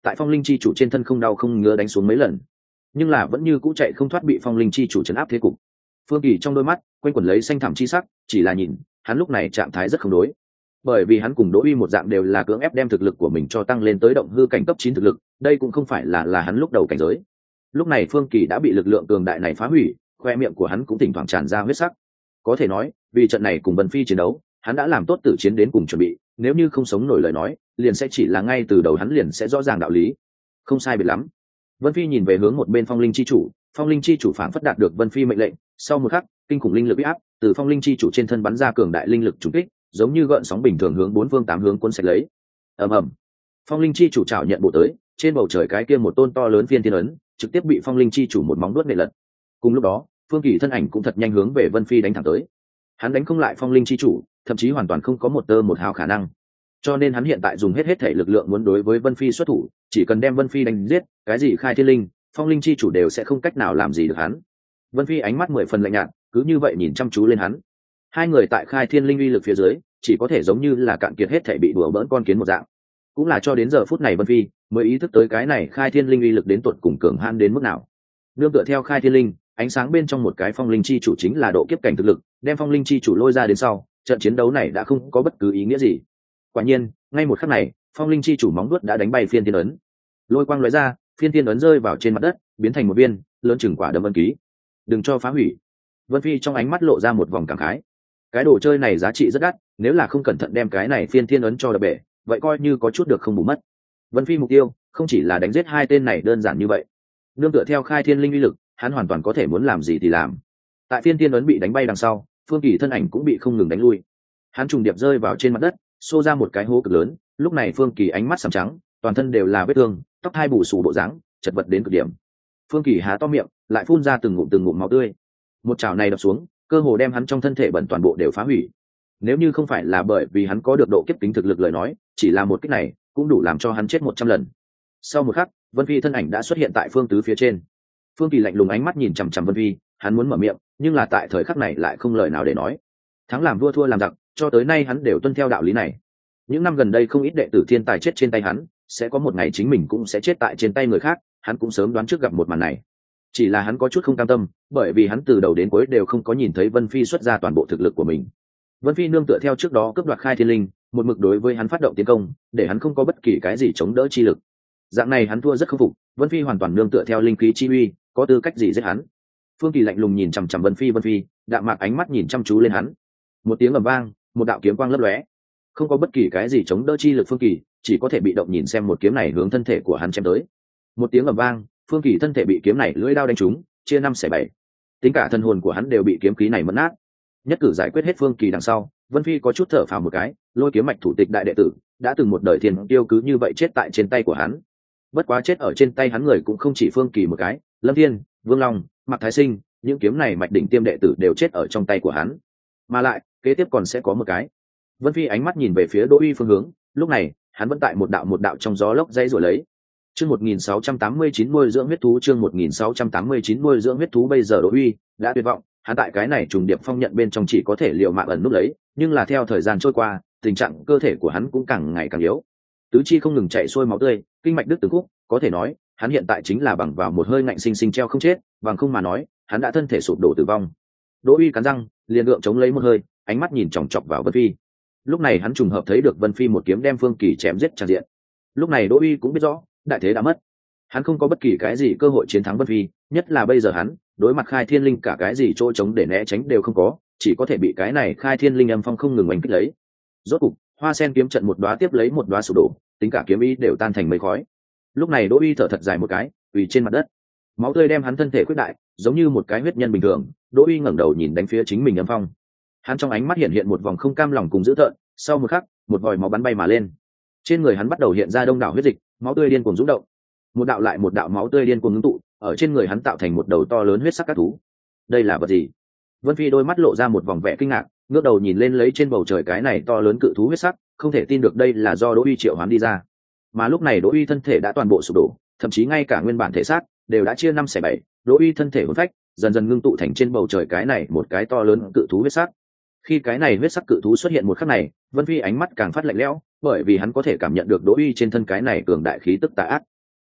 tại phong linh chi chủ trên thân không đau không ngứa đánh xuống mấy lần, nhưng là vẫn như cũ chạy không thoát bị phong linh chi chủ chấn áp thế cục. Phương Kỳ trong đôi mắt quanh quẩn lấy xanh thẳm chi sắc, chỉ là nhìn hắn lúc này trạng thái rất không đối, bởi vì hắn cùng Đỗ Uy một dạng đều là cưỡng ép đem thực lực của mình cho tăng lên tới động hư cảnh cấp chín thực lực, đây cũng không phải là là hắn lúc đầu cảnh giới. Lúc này Phương Kỳ đã bị lực lượng cường đại này phá hủy, khoe miệng của hắn cũng thỉnh thoảng tràn ra huyết sắc. Có thể nói, vì trận này cùng Vân Phi chiến đấu, hắn đã làm tốt tử chiến đến cùng chuẩn bị, nếu như không sống nổi lời nói, liền sẽ chỉ là ngay từ đầu hắn liền sẽ rõ ràng đạo lý. Không sai biệt lắm. Vân Phi nhìn về hướng một bên Phong Linh chi chủ, Phong Linh chi chủ phảng phất đạt được Vân Phi mệnh lệnh, sau một khắc, kinh khủng linh lực uy áp từ Phong Linh chi chủ trên thân bắn ra cường đại linh lực trùng kích, giống như gợn sóng bình thường hướng bốn phương tám hướng cuốn sạch lấy. Ầm ầm. Phong Linh chi chủ trảo nhận bộ tới, trên bầu trời cái kia một tôn to lớn phiên thiên ấn, trực tiếp bị Phong Linh chi chủ một móng đuốt nện lật. Cùng lúc đó, Phương Kỳ thân ảnh cũng thật nhanh hướng về Vân Phi đánh thẳng tới. Hắn đánh không lại Phong Linh chi chủ, thậm chí hoàn toàn không có một tơ một hào khả năng. Cho nên hắn hiện tại dùng hết hết thể lực lượng muốn đối với Vân Phi xuất thủ, chỉ cần đem Vân Phi đánh giết, cái gì khai thiên linh, Phong Linh chi chủ đều sẽ không cách nào làm gì được hắn. Vân Phi ánh mắt mười phần lạnh nhạt, cứ như vậy nhìn chăm chú lên hắn. Hai người tại khai thiên linh uy lực phía dưới, chỉ có thể giống như là cạn kiệt hết thể bị đùa bỡn con kiến một dạng. Cũng là cho đến giờ phút này Vân Phi mới ý thức tới cái này khai thiên linh uy lực đến tột cùng cường hãn đến mức nào. Nương tựa theo khai thiên linh, ánh sáng bên trong một cái Phong Linh chi chủ chính là độ kiếp cảnh thực lực, đem Phong Linh chi chủ lôi ra đến sau, trận chiến đấu này đã không có bất cứ ý nghĩa gì. Quả nhiên, ngay một khắc này, Phong Linh chi chủ móng vuốt đã đánh bay phiên thiên ấn. Lôi quang lóe ra, phiên thiên ấn rơi vào trên mặt đất, biến thành một viên lớn chừng quả đấm ân ký. Đừng cho phá hủy. Vân Phi trong ánh mắt lộ ra một vòng cảm khái. Cái đồ chơi này giá trị rất đắt, nếu là không cẩn thận đem cái này phiên thiên ấn cho đập bể, vậy coi như có chút được không bù mất. Vân Phi mục tiêu không chỉ là đánh giết hai tên này đơn giản như vậy. Nương tựa theo khai thiên linh uy lực, hắn hoàn toàn có thể muốn làm gì thì làm. Tại phiên thiên ấn bị đánh bay đằng sau, Phương Kỳ thân ảnh cũng bị không ngừng đánh lui. Hắn trùng điệp rơi vào trên mặt đất, xô ra một cái hố cực lớn. Lúc này Phương Kỳ ánh mắt sầm trắng, toàn thân đều là vết thương, tóc hai bù xù bộ dáng, chật vật đến cực điểm. Phương Kỳ há to miệng, lại phun ra từng ngụm từng ngụm máu tươi. Một chảo này đập xuống, cơ hồ đem hắn trong thân thể bẩn toàn bộ đều phá hủy. Nếu như không phải là bởi vì hắn có được độ kiếp tính thực lực lời nói, chỉ là một kích này cũng đủ làm cho hắn chết một trăm lần. Sau một khắc, Vân Phi thân ảnh đã xuất hiện tại Phương Tứ phía trên. Phương Kỳ lạnh lùng ánh mắt nhìn chằm chằm Vân Phi, hắn muốn mở miệng, nhưng là tại thời khắc này lại không lời nào để nói. Thắng làm vua thua làm giặc, cho tới nay hắn đều tuân theo đạo lý này. Những năm gần đây không ít đệ tử thiên tài chết trên tay hắn, sẽ có một ngày chính mình cũng sẽ chết tại trên tay người khác, hắn cũng sớm đoán trước gặp một màn này. Chỉ là hắn có chút không cam tâm, bởi vì hắn từ đầu đến cuối đều không có nhìn thấy Vân Phi xuất ra toàn bộ thực lực của mình. Vân Phi nương tựa theo trước đó cướp đoạt khai thiên linh, một mực đối với hắn phát động tiến công, để hắn không có bất kỳ cái gì chống đỡ chi lực. Dạng này hắn thua rất không phục, Vân Phi hoàn toàn nương tựa theo linh khí chi uy, có tư cách gì giết hắn. Phương Kỳ lạnh lùng nhìn chằm chằm Vân Phi, Vân Phi đạm mạc ánh mắt nhìn chăm chú lên hắn. Một tiếng ầm vang, một đạo kiếm quang lấp lóe. Không có bất kỳ cái gì chống đỡ chi lực Phương Kỳ, chỉ có thể bị động nhìn xem một kiếm này hướng thân thể của hắn chém tới. Một tiếng ầm vang, Phương Kỳ thân thể bị kiếm này lưỡi đao đánh trúng, chia năm xẻ bảy. Tính cả thân hồn của hắn đều bị kiếm khí này mất nát. Nhất cử giải quyết hết Phương Kỳ đằng sau, Vân Phi có chút thở phào một cái, Lôi Kiếm Mạch thủ tịch đại đệ tử, đã từng một đời thiên tiêu cứ như vậy chết tại trên tay của hắn. Bất quá chết ở trên tay hắn người cũng không chỉ Phương Kỳ một cái, Lâm Thiên, Vương Long, Mạc Thái Sinh, những kiếm này mạch đỉnh tiêm đệ tử đều chết ở trong tay của hắn. Mà lại, kế tiếp còn sẽ có một cái. Vân Phi ánh mắt nhìn về phía Đỗ Uy phương hướng, lúc này, hắn vẫn tại một đạo một đạo trong gió lốc dây rồi lấy. Chương một nghìn sáu trăm tám mươi chín nuôi dưỡng huyết thú, chương một nghìn sáu trăm tám mươi chín nuôi dưỡng huyết thú. Bây giờ Đỗ Uy đã tuyệt vọng, hắn tại cái này trùng điệp phong nhận bên trong chỉ có thể liều mạng ẩn núp lấy, nhưng là theo thời gian trôi qua, tình trạng cơ thể của hắn cũng càng ngày càng yếu. Tứ chi không ngừng chảy xuôi máu tươi, kinh mạch đứt từng khúc, có thể nói, hắn hiện tại chính là bằng vào một hơi ngạnh sinh sinh treo không chết, bằng không mà nói, hắn đã thân thể sụp đổ tử vong. Đỗ Uy cắn răng, liền gượng chống lấy một hơi, ánh mắt nhìn chòng chọc vào Vân Phi. Lúc này hắn trùng hợp thấy được Vân Phi một kiếm đem Phương Kỳ chém giết tràn diện. Lúc này Đỗ Uy cũng biết rõ, đại thế đã mất. Hắn không có bất kỳ cái gì cơ hội chiến thắng Vân Phi, nhất là bây giờ hắn, đối mặt khai thiên linh cả cái gì chỗ trống để né tránh đều không có, chỉ có thể bị cái này khai thiên linh âm phong không ngừng oanh kích lấy. Rốt cục, hoa sen kiếm trận một đóa tiếp lấy một đóa sụp đổ, tính cả kiếm ý đều tan thành mây khói. Lúc này Đỗ Uy thở thật dài một cái, quỳ trên mặt đất. Máu tươi đem hắn thân thể khuyết đại, giống như một cái huyết nhân bình thường. Đỗ Uy ngẩng đầu nhìn đánh phía chính mình âm phong. Hắn trong ánh mắt hiện hiện một vòng không cam lòng cùng dữ tợn, sau một khắc, một vòi máu bắn bay mà lên. Trên người hắn bắt đầu hiện ra đông đảo huyết dịch, máu tươi điên cuồng rung động. Một đạo lại một đạo máu tươi điên cuồng ngưng tụ, ở trên người hắn tạo thành một đầu to lớn huyết sắc cát thú. Đây là vật gì? Vân Phi đôi mắt lộ ra một vòng vẻ kinh ngạc, ngước đầu nhìn lên lấy trên bầu trời cái này to lớn cự thú huyết sắc, không thể tin được đây là do Đỗ Uy triệu hoán đi ra. Mà lúc này Đỗ Uy thân thể đã toàn bộ sụp đổ, thậm chí ngay cả nguyên bản thể xác đều đã chia năm xẻ bảy. Đỗ Uy thân thể hồn phách dần dần ngưng tụ thành trên bầu trời cái này một cái to lớn cự thú huyết sắc. Khi cái này huyết sắc cự thú xuất hiện một khắc này, Vân Phi ánh mắt càng phát lạnh lẽo, bởi vì hắn có thể cảm nhận được Đỗ Uy trên thân cái này cường đại khí tức tà ác.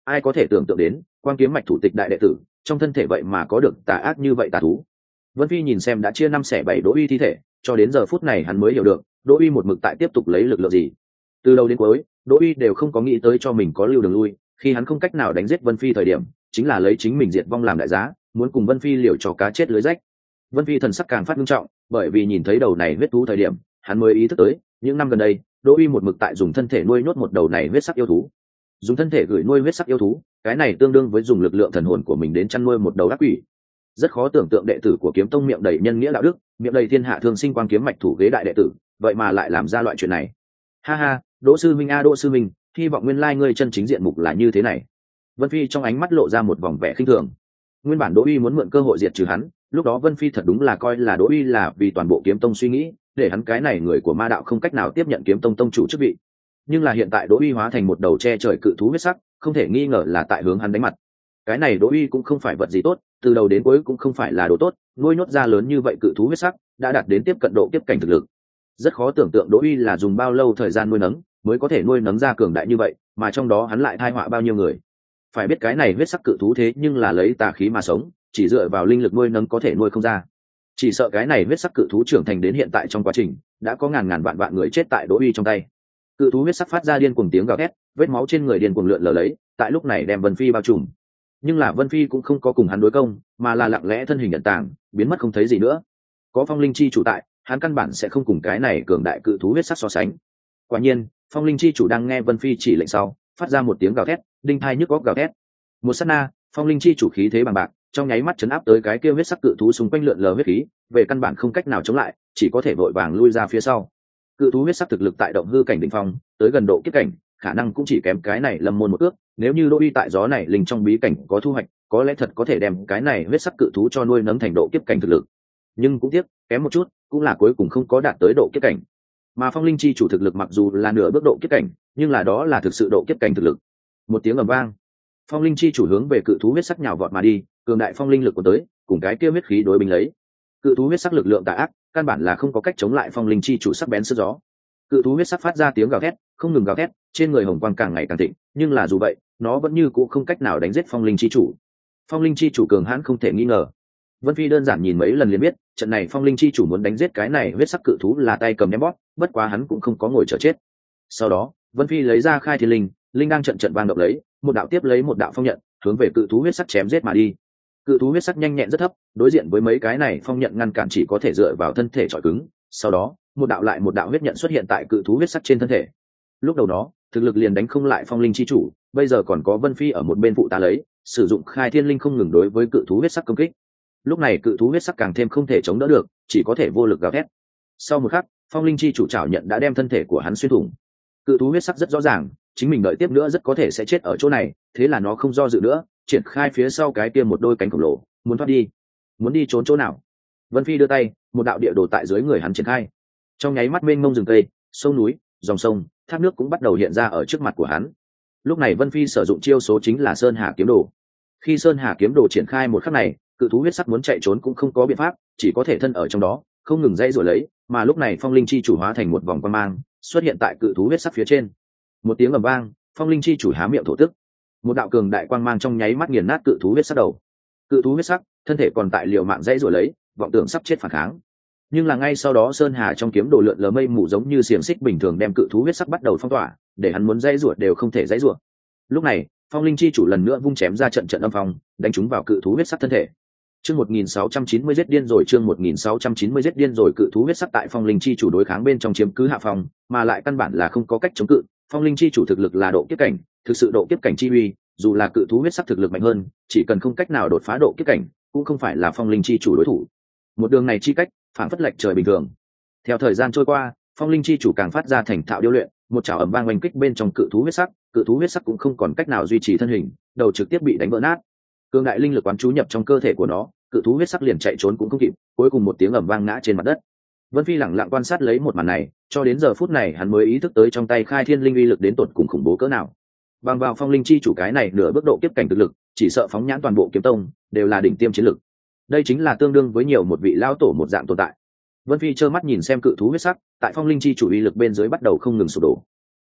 ai có thể tưởng tượng đến Quang Kiếm Mạch thủ tịch đại đệ tử trong thân thể vậy mà có được tà ác như vậy tà thú. Vân Phi nhìn xem đã chia năm xẻ bảy Đỗ Uy thi thể, cho đến giờ phút này hắn mới hiểu được Đỗ Uy một mực tại tiếp tục lấy lực lượng gì. Từ đầu đến cuối Đỗ Uy đều không có nghĩ tới cho mình có lưu đường lui, khi hắn không cách nào đánh giết Vân Phi thời điểm chính là lấy chính mình diệt vong làm đại giá, muốn cùng Vân Phi liều cho cá chết lưới rách. Vân Phi thần sắc càng phát nghiêm trọng, bởi vì nhìn thấy đầu này huyết thú thời điểm hắn mới ý thức tới những năm gần đây Đỗ Uy một mực tại dùng thân thể nuôi nhốt một đầu này huyết sắc yêu thú. Dùng thân thể gửi nuôi huyết sắc yêu thú, cái này tương đương với dùng lực lượng thần hồn của mình đến chăn nuôi một đầu ác quỷ. Rất khó tưởng tượng đệ tử của Kiếm Tông miệng đầy nhân nghĩa đạo đức, miệng đầy thiên hạ thương sinh Quang Kiếm Mạch thủ ghế đại đệ tử, vậy mà lại làm ra loại chuyện này. Ha ha, Đỗ sư minh a Đỗ sư minh, hy vọng nguyên lai ngươi chân chính diện mục là như thế này. Vân Phi trong ánh mắt lộ ra một vòng vẻ khinh thường. Nguyên bản Đỗ Uy muốn mượn cơ hội diệt trừ hắn, lúc đó Vân Phi thật đúng là coi là Đỗ Uy là vì toàn bộ Kiếm Tông suy nghĩ, để hắn cái này người của ma đạo không cách nào tiếp nhận Kiếm Tông tông chủ chức vị. Nhưng là hiện tại Đỗ Uy hóa thành một đầu che trời cự thú huyết sắc, không thể nghi ngờ là tại hướng hắn đánh mặt. Cái này Đỗ Uy cũng không phải vật gì tốt, từ đầu đến cuối cũng không phải là đồ tốt, nuôi nhốt ra lớn như vậy cự thú huyết sắc, đã đạt đến tiếp cận độ kiếp cảnh thực lực. Rất khó tưởng tượng Đỗ Uy là dùng bao lâu thời gian nuôi nấng mới có thể nuôi nấng ra cường đại như vậy, mà trong đó hắn lại thai họa bao nhiêu người. Phải biết cái này huyết sắc cự thú thế nhưng là lấy tà khí mà sống, chỉ dựa vào linh lực nuôi nấng có thể nuôi không ra. Chỉ sợ cái này huyết sắc cự thú trưởng thành đến hiện tại trong quá trình, đã có ngàn ngàn vạn vạn người chết tại Đỗ Uy trong tay. Cự thú huyết sắc phát ra điên cuồng tiếng gào thét, vết máu trên người điên cuồng lượn lờ lấy, tại lúc này đem Vân Phi bao trùm. Nhưng là Vân Phi cũng không có cùng hắn đối công, mà là lặng lẽ thân hình ẩn tàng, biến mất không thấy gì nữa. Có Phong Linh chi chủ tại, hắn căn bản sẽ không cùng cái này cường đại cự thú huyết sắc so sánh. Quả nhiên, Phong Linh chi chủ đang nghe Vân Phi chỉ lệnh sau, phát ra một tiếng gào thét, đinh thai nhức óc gào thét. Một sát na, Phong Linh chi chủ khí thế bằng bạc, trong nháy mắt chấn áp tới cái kia huyết sắc cự thú xung quanh lượn lờ huyết khí, về căn bản không cách nào chống lại, chỉ có thể vội vàng lui ra phía sau. Cự thú huyết sắc thực lực tại động hư cảnh đỉnh phong, tới gần độ kiếp cảnh, khả năng cũng chỉ kém cái này Lâm môn một ước, nếu như Đỗ Uy tại gió này linh trong bí cảnh có thu hoạch, có lẽ thật có thể đem cái này huyết sắc cự thú cho nuôi nấng thành độ kiếp cảnh thực lực. Nhưng cũng tiếc, kém một chút, cũng là cuối cùng không có đạt tới độ kiếp cảnh. Mà Phong Linh chi chủ thực lực mặc dù là nửa bước độ kiếp cảnh, nhưng là đó là thực sự độ kiếp cảnh thực lực. Một tiếng ầm vang, Phong Linh chi chủ hướng về cự thú huyết sắc nhào vọt mà đi, cường đại phong linh lực của tới, cùng cái kia huyết khí đối bình lấy. Cự thú huyết sắc lực lượng tà ác, căn bản là không có cách chống lại Phong Linh chi chủ sắc bén sức gió. Cự thú huyết sắc phát ra tiếng gào thét, không ngừng gào thét, trên người hồng quang càng ngày càng thịnh, nhưng là dù vậy, nó vẫn như cũ không cách nào đánh giết Phong Linh chi chủ. Phong Linh chi chủ cường hãn không thể nghi ngờ. Vân Phi đơn giản nhìn mấy lần liền biết, trận này Phong Linh chi chủ muốn đánh giết cái này huyết sắc cự thú là tay cầm ném bóp, bất quá hắn cũng không có ngồi chờ chết. Sau đó, Vân Phi lấy ra Khai Thiên Linh, linh đang trận trận vang động lấy, một đạo tiếp lấy một đạo phong nhận, hướng về cự thú huyết sắc chém giết mà đi. Cự thú huyết sắc nhanh nhẹn rất thấp, đối diện với mấy cái này phong nhận ngăn cản chỉ có thể dựa vào thân thể trọi cứng. Sau đó, một đạo lại một đạo huyết nhận xuất hiện tại cự thú huyết sắc trên thân thể. Lúc đầu đó, thực lực liền đánh không lại Phong Linh chi chủ, bây giờ còn có Vân Phi ở một bên phụ tá lấy, sử dụng Khai Thiên Linh không ngừng đối với cự thú huyết sắc công kích. Lúc này cự thú huyết sắc càng thêm không thể chống đỡ được, chỉ có thể vô lực gào thét. Sau một khắc, Phong Linh chi chủ trảo nhận đã đem thân thể của hắn xuyên thủng. Cự thú huyết sắc rất rõ ràng, chính mình đợi tiếp nữa rất có thể sẽ chết ở chỗ này, thế là nó không do dự nữa, triển khai phía sau cái kia một đôi cánh khổng lồ, muốn thoát đi. Muốn đi trốn chỗ nào? Vân Phi đưa tay, một đạo địa đồ tại dưới người hắn triển khai. Trong nháy mắt mênh mông rừng cây, sông núi, dòng sông, thác nước cũng bắt đầu hiện ra ở trước mặt của hắn. Lúc này Vân Phi sử dụng chiêu số chính là Sơn Hà kiếm đồ. Khi Sơn Hà kiếm đồ triển khai một khắc này, cự thú huyết sắc muốn chạy trốn cũng không có biện pháp, chỉ có thể thân ở trong đó, không ngừng dây rồi lấy. Mà lúc này Phong Linh chi chủ hóa thành một vòng quang mang, xuất hiện tại cự thú huyết sắc phía trên. Một tiếng ầm vang, Phong Linh chi chủ há miệng thổ tức, một đạo cường đại quang mang trong nháy mắt nghiền nát cự thú huyết sắc đầu. Cự thú huyết sắc, thân thể còn tại liều mạng dãy rồi lấy, vọng tưởng sắp chết phản kháng. Nhưng là ngay sau đó Sơn Hà trong kiếm đồ lượn lờ mây mù giống như xiềng xích bình thường đem cự thú huyết sắc bắt đầu phong tỏa, để hắn muốn dãy rủa đều không thể dãy rủa. Lúc này, Phong Linh chi chủ lần nữa vung chém ra trận trận âm phong, đánh trúng vào cự thú huyết sắc thân thể. Chương một nghìn sáu trăm chín mươi giết điên rồi, chương một nghìn sáu trăm chín mươi giết điên rồi, cự thú huyết sắc tại Phong Linh chi chủ đối kháng bên trong chiếm cứ hạ phong, mà lại căn bản là không có cách chống cự. Phong Linh chi chủ thực lực là độ kiếp cảnh, thực sự độ kiếp cảnh chi uy, dù là cự thú huyết sắc thực lực mạnh hơn, chỉ cần không cách nào đột phá độ kiếp cảnh, cũng không phải là Phong Linh chi chủ đối thủ. Một đường này chi cách, phản phất lệch trời bình thường. Theo thời gian trôi qua, Phong Linh chi chủ càng phát ra thành thạo điêu luyện, một chảo ầm vang oanh kích bên trong cự thú huyết sắc, cự thú huyết sắc cũng không còn cách nào duy trì thân hình, đầu trực tiếp bị đánh vỡ nát. Cương đại linh lực quán chú nhập trong cơ thể của nó, cự thú huyết sắc liền chạy trốn cũng không kịp, cuối cùng một tiếng ầm vang ngã trên mặt đất. Vân Phi lẳng lặng quan sát lấy một màn này, cho đến giờ phút này hắn mới ý thức tới trong tay Khai Thiên Linh uy lực đến tột cùng khủng bố cỡ nào. Bằng vào Phong Linh chi chủ cái này nửa bước độ kiếp cảnh thực lực, chỉ sợ phóng nhãn toàn bộ kiếm tông đều là đỉnh tiêm chiến lực. Đây chính là tương đương với nhiều một vị lao tổ một dạng tồn tại. Vân Phi trơ mắt nhìn xem cự thú huyết sắc tại Phong Linh chi chủ uy lực bên dưới bắt đầu không ngừng sụp đổ.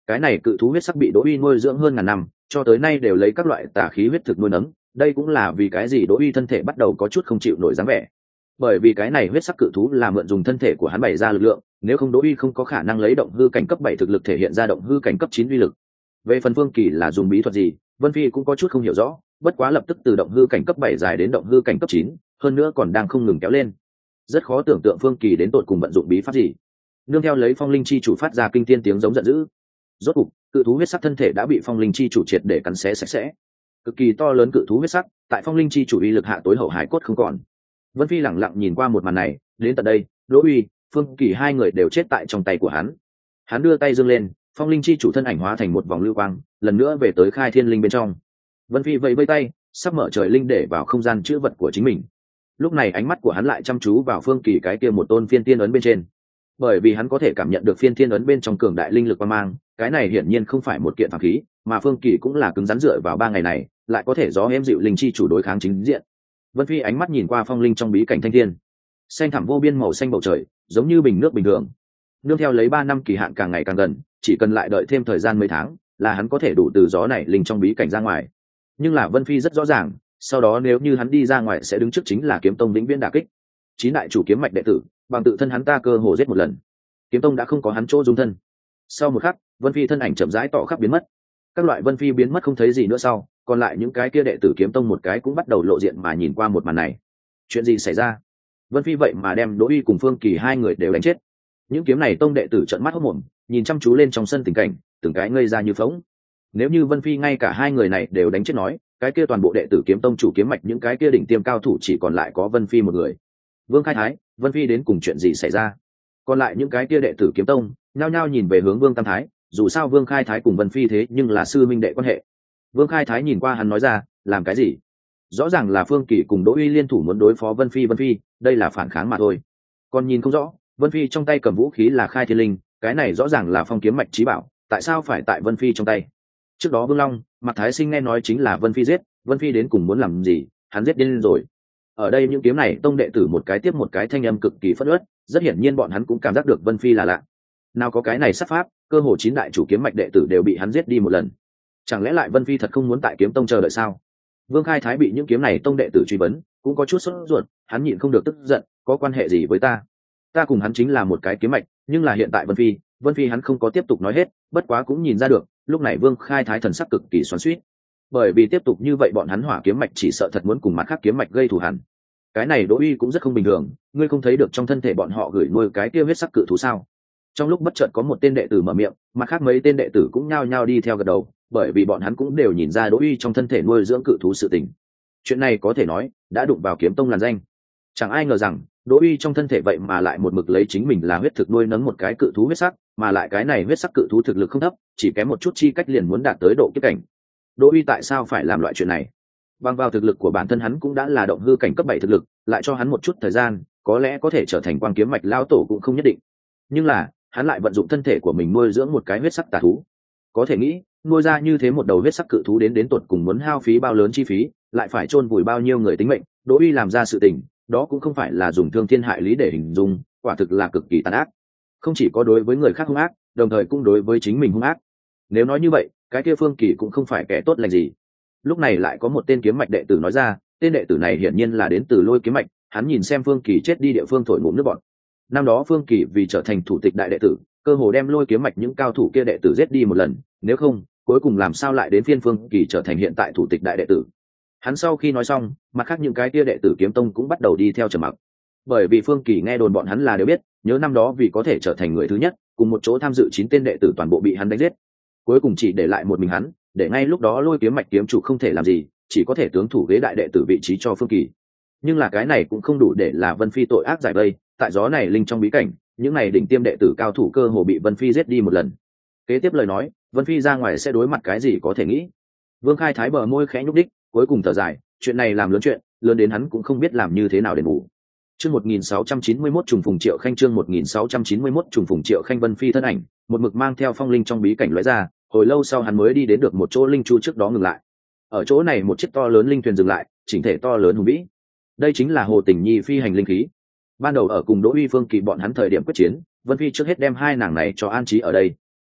cái này cự thú huyết sắc bị Đỗ Uy nuôi dưỡng hơn ngàn năm, cho tới nay đều lấy các loại tà khí huyết thực nuôi nấng, đây cũng là vì cái gì Đỗ Uy thân thể bắt đầu có chút không chịu nổi dáng vẻ. Bởi vì cái này huyết sắc cự thú là mượn dùng thân thể của hắn bày ra lực lượng, nếu không Đỗ Uy không có khả năng lấy động hư cảnh cấp bảy thực lực thể hiện ra động hư cảnh cấp chín uy lực. Về phần Phương Kỳ là dùng bí thuật gì, Vân Phi cũng có chút không hiểu rõ, bất quá lập tức từ động hư cảnh cấp bảy dài đến động hư cảnh cấp chín, hơn nữa còn đang không ngừng kéo lên. Rất khó tưởng tượng Phương Kỳ đến tột cùng vận dụng bí pháp gì. Nương theo lấy Phong Linh chi chủ phát ra kinh thiên tiếng giống giận dữ. Rốt cục, cự thú huyết sắc thân thể đã bị Phong Linh chi chủ triệt để cắn xé sạch sẽ. Cực kỳ to lớn cự thú huyết sắc, tại Phong Linh chi chủ uy lực hạ tối hậu hải cốt không còn. Vân Phi lẳng lặng nhìn qua một màn này, đến tận đây, Đỗ Uy, Phương Kỳ hai người đều chết tại trong tay của hắn. Hắn đưa tay giương lên, Phong Linh chi chủ thân ảnh hóa thành một vòng lưu quang, lần nữa về tới Khai Thiên Linh bên trong. Vân Phi vẫy vẫy tay, sắp mở trời linh để vào không gian chữ vật của chính mình. Lúc này ánh mắt của hắn lại chăm chú vào Phương Kỳ cái kia một tôn phiên tiên ấn bên trên, bởi vì hắn có thể cảm nhận được phiên tiên ấn bên trong cường đại linh lực quang mang, cái này hiển nhiên không phải một kiện phàm khí, mà Phương Kỳ cũng là cứng rắn dựa vào ba ngày này, lại có thể gió êm dịu linh chi chủ đối kháng chính diện. Vân Phi ánh mắt nhìn qua phong linh trong bí cảnh thanh thiên, xanh thẳm vô biên màu xanh bầu trời, giống như bình nước bình thường. Nương theo lấy ba năm kỳ hạn càng ngày càng gần, chỉ cần lại đợi thêm thời gian mấy tháng, là hắn có thể đủ từ gió này linh trong bí cảnh ra ngoài. Nhưng là Vân Phi rất rõ ràng, sau đó nếu như hắn đi ra ngoài sẽ đứng trước chính là Kiếm Tông vĩnh viễn đả kích. Chín đại chủ kiếm mạch đệ tử, bằng tự thân hắn ta cơ hồ giết một lần. Kiếm Tông đã không có hắn chỗ dung thân. Sau một khắc, Vân Phi thân ảnh chậm rãi tỏ khắp biến mất. Các loại Vân Phi biến mất không thấy gì nữa sau, còn lại những cái kia đệ tử Kiếm Tông một cái cũng bắt đầu lộ diện mà nhìn qua một màn này. Chuyện gì xảy ra? Vân Phi vậy mà đem Đỗ Uy cùng Phương Kỳ hai người đều đánh chết. Những kiếm này tông đệ tử trợn mắt hốt mồm, nhìn chăm chú lên trong sân tình cảnh, từng cái ngây ra như phỗng. Nếu như Vân Phi ngay cả hai người này đều đánh chết nói, cái kia toàn bộ đệ tử Kiếm Tông chủ kiếm mạch những cái kia đỉnh tiêm cao thủ chỉ còn lại có Vân Phi một người. Vương Khai Thái, Vân Phi đến cùng chuyện gì xảy ra? Còn lại những cái kia đệ tử Kiếm Tông nhao nhao nhìn về hướng Vương Tam Thái, dù sao Vương Khai Thái cùng Vân Phi thế nhưng là sư minh đệ quan hệ. Vương Khai Thái nhìn qua hắn nói ra, làm cái gì? Rõ ràng là Phương Kỳ cùng Đỗ Uy liên thủ muốn đối phó Vân Phi, Vân Phi, đây là phản kháng mà thôi. Còn nhìn không rõ, Vân Phi trong tay cầm vũ khí là Khai Thiên Linh, cái này rõ ràng là phong kiếm mạch chí bảo, tại sao phải tại Vân Phi trong tay? Trước đó Vương Long, Mạc Thái Sinh nghe nói chính là Vân Phi giết, Vân Phi đến cùng muốn làm gì, hắn giết điên rồi. Ở đây những kiếm này tông đệ tử một cái tiếp một cái thanh âm cực kỳ phẫn uất, rất hiển nhiên bọn hắn cũng cảm giác được Vân Phi là lạ. Nào có cái này sát pháp, cơ hồ chín đại chủ kiếm mạch đệ tử đều bị hắn giết đi một lần. Chẳng lẽ lại Vân Phi thật không muốn tại Kiếm Tông chờ đợi sao? Vương Khai Thái bị những kiếm này tông đệ tử truy vấn, cũng có chút sốt ruột, hắn nhịn không được tức giận, có quan hệ gì với ta? Ta cùng hắn chính là một cái kiếm mạch, nhưng là hiện tại Vân Phi, Vân Phi hắn không có tiếp tục nói hết, bất quá cũng nhìn ra được, lúc này Vương Khai Thái thần sắc cực kỳ xoắn xuýt. Bởi vì tiếp tục như vậy bọn hắn Hỏa kiếm mạch chỉ sợ thật muốn cùng mặt khác kiếm mạch gây thù hằn. Cái này Đỗ Uy cũng rất không bình thường, ngươi không thấy được trong thân thể bọn họ gửi nuôi cái kia huyết sắc cự thú sao? Trong lúc bất chợt có một tên đệ tử mở miệng, mặt khác mấy tên đệ tử cũng nhao nhao đi theo gật đầu, bởi vì bọn hắn cũng đều nhìn ra Đỗ Uy trong thân thể nuôi dưỡng cự thú sự tình. Chuyện này có thể nói đã đụng vào Kiếm Tông làn danh. Chẳng ai ngờ rằng Đỗ Uy trong thân thể vậy mà lại một mực lấy chính mình là huyết thực nuôi nấng một cái cự thú huyết sắc, mà lại cái này huyết sắc cự thú thực lực không thấp, chỉ kém một chút chi cách liền muốn đạt tới độ kiếp cảnh. Đỗ Uy tại sao phải làm loại chuyện này? Bằng vào thực lực của bản thân hắn cũng đã là động hư cảnh cấp bảy thực lực, lại cho hắn một chút thời gian, có lẽ có thể trở thành Quang kiếm mạch lão tổ cũng không nhất định. Nhưng là, hắn lại vận dụng thân thể của mình nuôi dưỡng một cái huyết sắc tà thú. Có thể nghĩ, nuôi ra như thế một đầu huyết sắc cự thú đến đến tột cùng muốn hao phí bao lớn chi phí, lại phải chôn vùi bao nhiêu người tính mệnh, Đỗ Uy làm ra sự tình, đó cũng không phải là dùng thương thiên hại lý để hình dung, quả thực là cực kỳ tàn ác. Không chỉ có đối với người khác hung ác, đồng thời cũng đối với chính mình hung ác. Nếu nói như vậy, cái kia Phương Kỳ cũng không phải kẻ tốt lành gì. Lúc này lại có một tên kiếm mạch đệ tử nói ra, tên đệ tử này hiển nhiên là đến từ Lôi kiếm mạch, hắn nhìn xem Phương Kỳ chết đi địa phương thổi ngụm nước bọt. Năm đó Phương Kỳ vì trở thành thủ tịch đại đệ tử, cơ hồ đem Lôi kiếm mạch những cao thủ kia đệ tử giết đi một lần, nếu không, cuối cùng làm sao lại đến phiên Phương Kỳ trở thành hiện tại thủ tịch đại đệ tử. Hắn sau khi nói xong, mặt khác những cái kia đệ tử Kiếm Tông cũng bắt đầu đi theo trầm mặc. Bởi vì Phương Kỳ nghe đồn bọn hắn là đều biết, nhớ năm đó vì có thể trở thành người thứ nhất, cùng một chỗ tham dự chín tên đệ tử toàn bộ bị hắn đánh giết. Cuối cùng chỉ để lại một mình hắn, để ngay lúc đó Lôi kiếm mạch kiếm chủ không thể làm gì, chỉ có thể tướng thủ ghế đại đệ tử vị trí cho Phương Kỳ. Nhưng là cái này cũng không đủ để là Vân Phi tội ác giải vây, tại gió này linh trong bí cảnh, những này đỉnh tiêm đệ tử cao thủ cơ hồ bị Vân Phi giết đi một lần. Kế tiếp lời nói, Vân Phi ra ngoài sẽ đối mặt cái gì có thể nghĩ. Vương Khai Thái bờ môi khẽ nhúc đích, cuối cùng thở dài, chuyện này làm lớn chuyện, lớn đến hắn cũng không biết làm như thế nào để ngủ. Chương một nghìn sáu trăm chín mươi mốt trùng phùng Triệu Khanh chương một nghìn sáu trăm chín mươi mốt trùng phùng Triệu Khanh Vân Phi thân ảnh, một mực mang theo phong linh trong bí cảnh lóe ra, hồi lâu sau hắn mới đi đến được một chỗ linh chu trước đó ngừng lại. Ở chỗ này một chiếc to lớn linh thuyền dừng lại, chỉnh thể to lớn hùng vĩ. Đây chính là Hồ Tình Nhi phi hành linh khí. Ban đầu ở cùng Đỗ Uy Phương Kỳ bọn hắn thời điểm quyết chiến, Vân Phi trước hết đem hai nàng này cho an trí ở đây.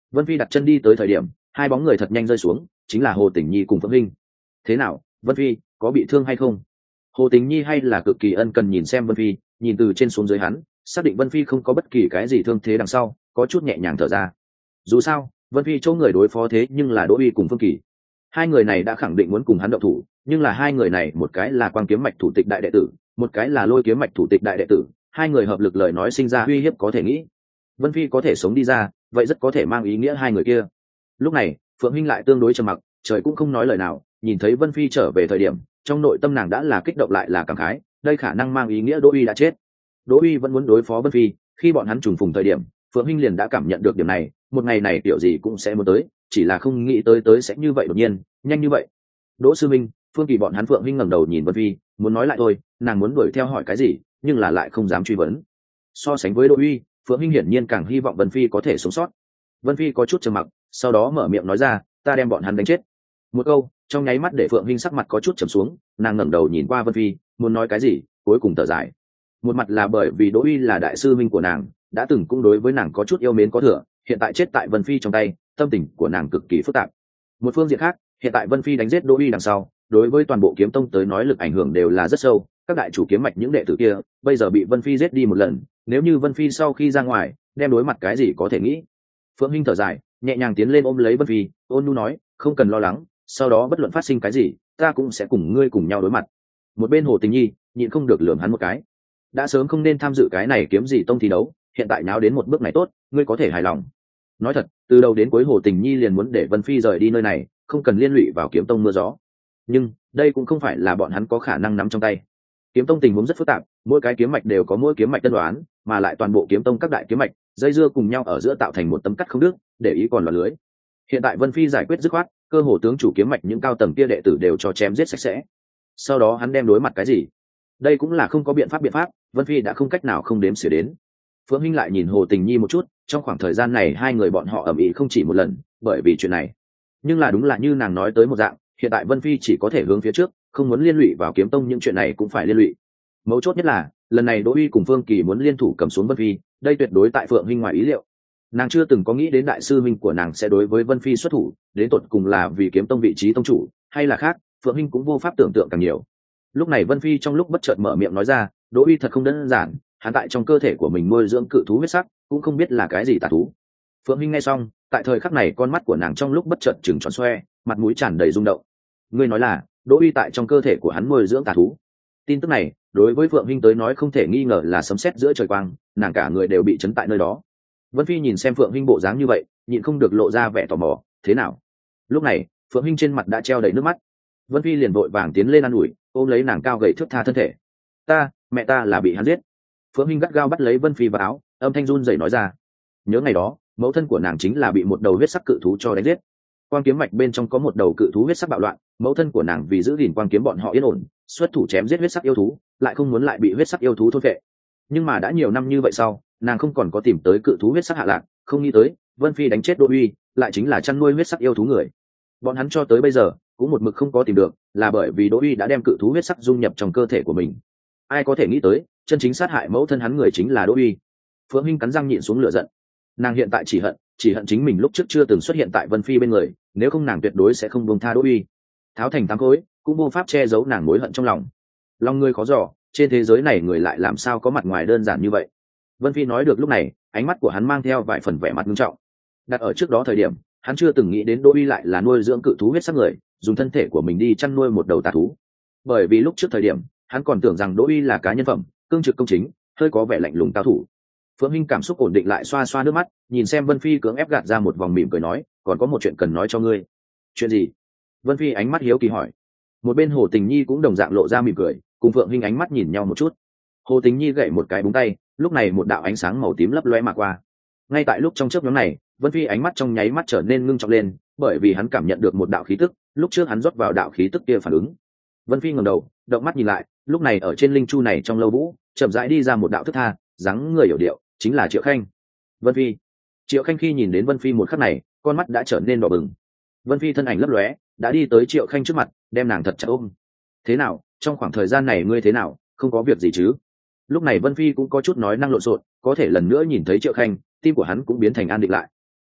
Vân Phi đặt chân đi tới thời điểm, hai bóng người thật nhanh rơi xuống, chính là Hồ Tình Nhi cùng Phượng Hinh. Thế nào, Vân Phi, có bị thương hay không? Hồ Tình Nhi hay là cực kỳ ân cần nhìn xem Vân Phi, nhìn từ trên xuống dưới hắn, xác định Vân Phi không có bất kỳ cái gì thương thế đằng sau, có chút nhẹ nhàng thở ra. Dù sao, Vân Phi chỗ người đối phó thế nhưng là Đỗ Uy cùng Phương Kỳ. Hai người này đã khẳng định muốn cùng hắn động thủ, nhưng là hai người này, một cái là Quang Kiếm Mạch thủ tịch đại đệ tử, một cái là Lôi Kiếm Mạch thủ tịch đại đệ tử, hai người hợp lực lời nói sinh ra uy hiếp có thể nghĩ. Vân Phi có thể sống đi ra, vậy rất có thể mang ý nghĩa hai người kia. Lúc này, Phượng Hinh lại tương đối trầm mặc, trời cũng không nói lời nào, nhìn thấy Vân Phi trở về thời điểm, trong nội tâm nàng đã là kích động lại là cảm khái, đây khả năng mang ý nghĩa Đỗ Uy đã chết. Đỗ Uy vẫn muốn đối phó Vân Phi, khi bọn hắn trùng phùng thời điểm, Phượng Hinh liền đã cảm nhận được điểm này, một ngày này kiểu gì cũng sẽ muốn tới, chỉ là không nghĩ tới tới sẽ như vậy đột nhiên, nhanh như vậy. Đỗ sư minh, Phương Kỳ bọn hắn. Phượng Hinh ngẩng đầu nhìn Vân Phi, muốn nói lại thôi, nàng muốn đuổi theo hỏi cái gì, nhưng là lại không dám truy vấn. So sánh với Đỗ Uy, Phượng Hinh hiển nhiên càng hy vọng Vân Phi có thể sống sót. Vân Phi có chút trầm mặc, sau đó mở miệng nói ra, ta đem bọn hắn đánh chết. Một câu, trong nháy mắt để Phượng Hinh sắc mặt có chút trầm xuống, nàng ngẩng đầu nhìn qua Vân Phi, muốn nói cái gì, cuối cùng thở dài. Một mặt là bởi vì Đỗ Uy là đại sư minh của nàng, đã từng cũng đối với nàng có chút yêu mến có thừa, hiện tại chết tại Vân Phi trong tay, tâm tình của nàng cực kỳ phức tạp. Một phương diện khác, hiện tại Vân Phi đánh giết Đỗ Uy đằng sau, đối với toàn bộ kiếm tông tới nói lực ảnh hưởng đều là rất sâu, các đại chủ kiếm mạch những đệ tử kia, bây giờ bị Vân Phi giết đi một lần, nếu như Vân Phi sau khi ra ngoài, đem đối mặt cái gì có thể nghĩ. Phượng Hinh thở dài, nhẹ nhàng tiến lên ôm lấy Vân Phi, ôn nhu nói, không cần lo lắng, sau đó bất luận phát sinh cái gì, ta cũng sẽ cùng ngươi cùng nhau đối mặt. Một bên Hồ Tình Nhi nhịn không được lườm hắn một cái, đã sớm không nên tham dự cái này kiếm gì tông thi đấu, hiện tại náo đến một bước này tốt, ngươi có thể hài lòng. Nói thật, từ đầu đến cuối Hồ Tình Nhi liền muốn để Vân Phi rời đi nơi này, không cần liên lụy vào kiếm tông mưa gió. Nhưng đây cũng không phải là bọn hắn có khả năng nắm trong tay. Kiếm tông tình huống rất phức tạp, mỗi cái kiếm mạch đều có mỗi kiếm mạch tân đoán, mà lại toàn bộ kiếm tông các đại kiếm mạch dây dưa cùng nhau ở giữa tạo thành một tấm cắt không đứt, để ý còn là lưới. Hiện tại Vân Phi giải quyết dứt khoát, cơ hồ tướng chủ kiếm mạch những cao tầng kia đệ tử đều cho chém giết sạch sẽ. Sau đó hắn đem đối mặt cái gì? Đây cũng là không có biện pháp biện pháp, Vân Phi đã không cách nào không đếm xỉa đến. Phượng Hinh lại nhìn Hồ Tình Nhi một chút, trong khoảng thời gian này hai người bọn họ ầm ĩ không chỉ một lần, bởi vì chuyện này. Nhưng là đúng là như nàng nói tới một dạng, hiện tại Vân Phi chỉ có thể hướng phía trước, không muốn liên lụy vào kiếm tông, những chuyện này cũng phải liên lụy. Mấu chốt nhất là, lần này Đỗ Uy cùng Phương Kỳ muốn liên thủ cầm xuống Vân Phi, đây tuyệt đối tại Phượng Hinh ngoài ý liệu. Nàng chưa từng có nghĩ đến đại sư minh của nàng sẽ đối với Vân Phi xuất thủ, đến tột cùng là vì kiếm tông vị trí tông chủ, hay là khác, Phượng Hinh cũng vô pháp tưởng tượng càng nhiều. Lúc này Vân Phi trong lúc bất chợt mở miệng nói ra, Đỗ Uy thật không đơn giản, hắn tại trong cơ thể của mình nuôi dưỡng cự thú huyết sắc, cũng không biết là cái gì tà thú. Phượng Hinh nghe xong, tại thời khắc này con mắt của nàng trong lúc bất chợt trừng tròn xoe, mặt mũi tràn đầy rung động. Ngươi nói là Đỗ Uy tại trong cơ thể của hắn nuôi dưỡng tà thú? Tin tức này đối với Phượng Hinh tới nói không thể nghi ngờ là sấm sét giữa trời quang, nàng cả người đều bị chấn tại nơi đó. Vân Phi nhìn xem Phượng Hinh bộ dáng như vậy, nhịn không được lộ ra vẻ tò mò, thế nào? Lúc này Phượng Hinh trên mặt đã treo đầy nước mắt. Vân Phi liền vội vàng tiến lên an ủi, ôm lấy nàng cao gầy thướt tha thân thể. Ta, mẹ ta là bị hắn giết. Phượng Hinh gắt gao bắt lấy Vân Phi vào áo, âm thanh run rẩy nói ra. Nhớ ngày đó, mẫu thân của nàng chính là bị một đầu huyết sắc cự thú cho đánh giết. Quang kiếm mạch bên trong có một đầu cự thú huyết sắc bạo loạn, mẫu thân của nàng vì giữ gìn quang kiếm bọn họ yên ổn, xuất thủ chém giết huyết sắc yêu thú, lại không muốn lại bị huyết sắc yêu thú thôn phệ. Nhưng mà đã nhiều năm như vậy sau, nàng không còn có tìm tới cự thú huyết sắc hạ lạc, không nghĩ tới Vân Phi đánh chết Đỗ Uy, lại chính là chăn nuôi huyết sắc yêu thú người. Bọn hắn cho tới bây giờ cũng một mực không có tìm được, là bởi vì Đỗ Uy đã đem cự thú huyết sắc dung nhập trong cơ thể của mình. Ai có thể nghĩ tới, chân chính sát hại mẫu thân hắn người chính là Đỗ Uy. Phượng Hinh cắn răng nhịn xuống lửa giận. Nàng hiện tại chỉ hận, chỉ hận chính mình lúc trước chưa từng xuất hiện tại Vân Phi bên người, nếu không nàng tuyệt đối sẽ không buông tha Đỗ Uy. Tháo thành tám khối, cũng vô pháp che giấu nàng mối hận trong lòng. Lòng người khó dò, trên thế giới này người lại làm sao có mặt ngoài đơn giản như vậy. Vân Phi nói được lúc này, ánh mắt của hắn mang theo vài phần vẻ mặt nghiêm trọng. Đặt ở trước đó thời điểm, hắn chưa từng nghĩ đến Đỗ Uy lại là nuôi dưỡng cự thú huyết sắc người, dùng thân thể của mình đi chăn nuôi một đầu tà thú. Bởi vì lúc trước thời điểm, hắn còn tưởng rằng Đỗ Uy là cá nhân phẩm, cương trực công chính, hơi có vẻ lạnh lùng cao thủ. Phượng Hinh cảm xúc ổn định lại, xoa xoa nước mắt, nhìn xem Vân Phi cưỡng ép gạt ra một vòng mỉm cười nói, còn có một chuyện cần nói cho ngươi. Chuyện gì? Vân Phi ánh mắt hiếu kỳ hỏi. Một bên Hồ Tình Nhi cũng đồng dạng lộ ra mỉm cười, cùng Phượng Hinh ánh mắt nhìn nhau một chút. Hồ Tình Nhi gậy một cái búng tay, lúc này một đạo ánh sáng màu tím lấp lóe mà qua. Ngay tại lúc trong chớp nhoáng này, Vân Phi ánh mắt trong nháy mắt trở nên ngưng trọng lên, bởi vì hắn cảm nhận được một đạo khí tức, lúc trước hắn rót vào đạo khí tức kia phản ứng. Vân Phi ngẩng đầu, động mắt nhìn lại, lúc này ở trên linh chu này trong lâu vũ, chậm rãi đi ra một đạo thức tha, dáng người hiểu điệu, chính là Triệu Khanh. Vân Phi. Triệu Khanh khi nhìn đến Vân Phi một khắc này, con mắt đã trở nên đỏ bừng. Vân Phi thân ảnh lấp lóe, đã đi tới Triệu Khanh trước mặt, đem nàng thật chặt ôm. Thế nào, trong khoảng thời gian này ngươi thế nào, không có việc gì chứ? Lúc này Vân Phi cũng có chút nói năng lộn xộn, có thể lần nữa nhìn thấy Triệu Khanh, tim của hắn cũng biến thành an định lại.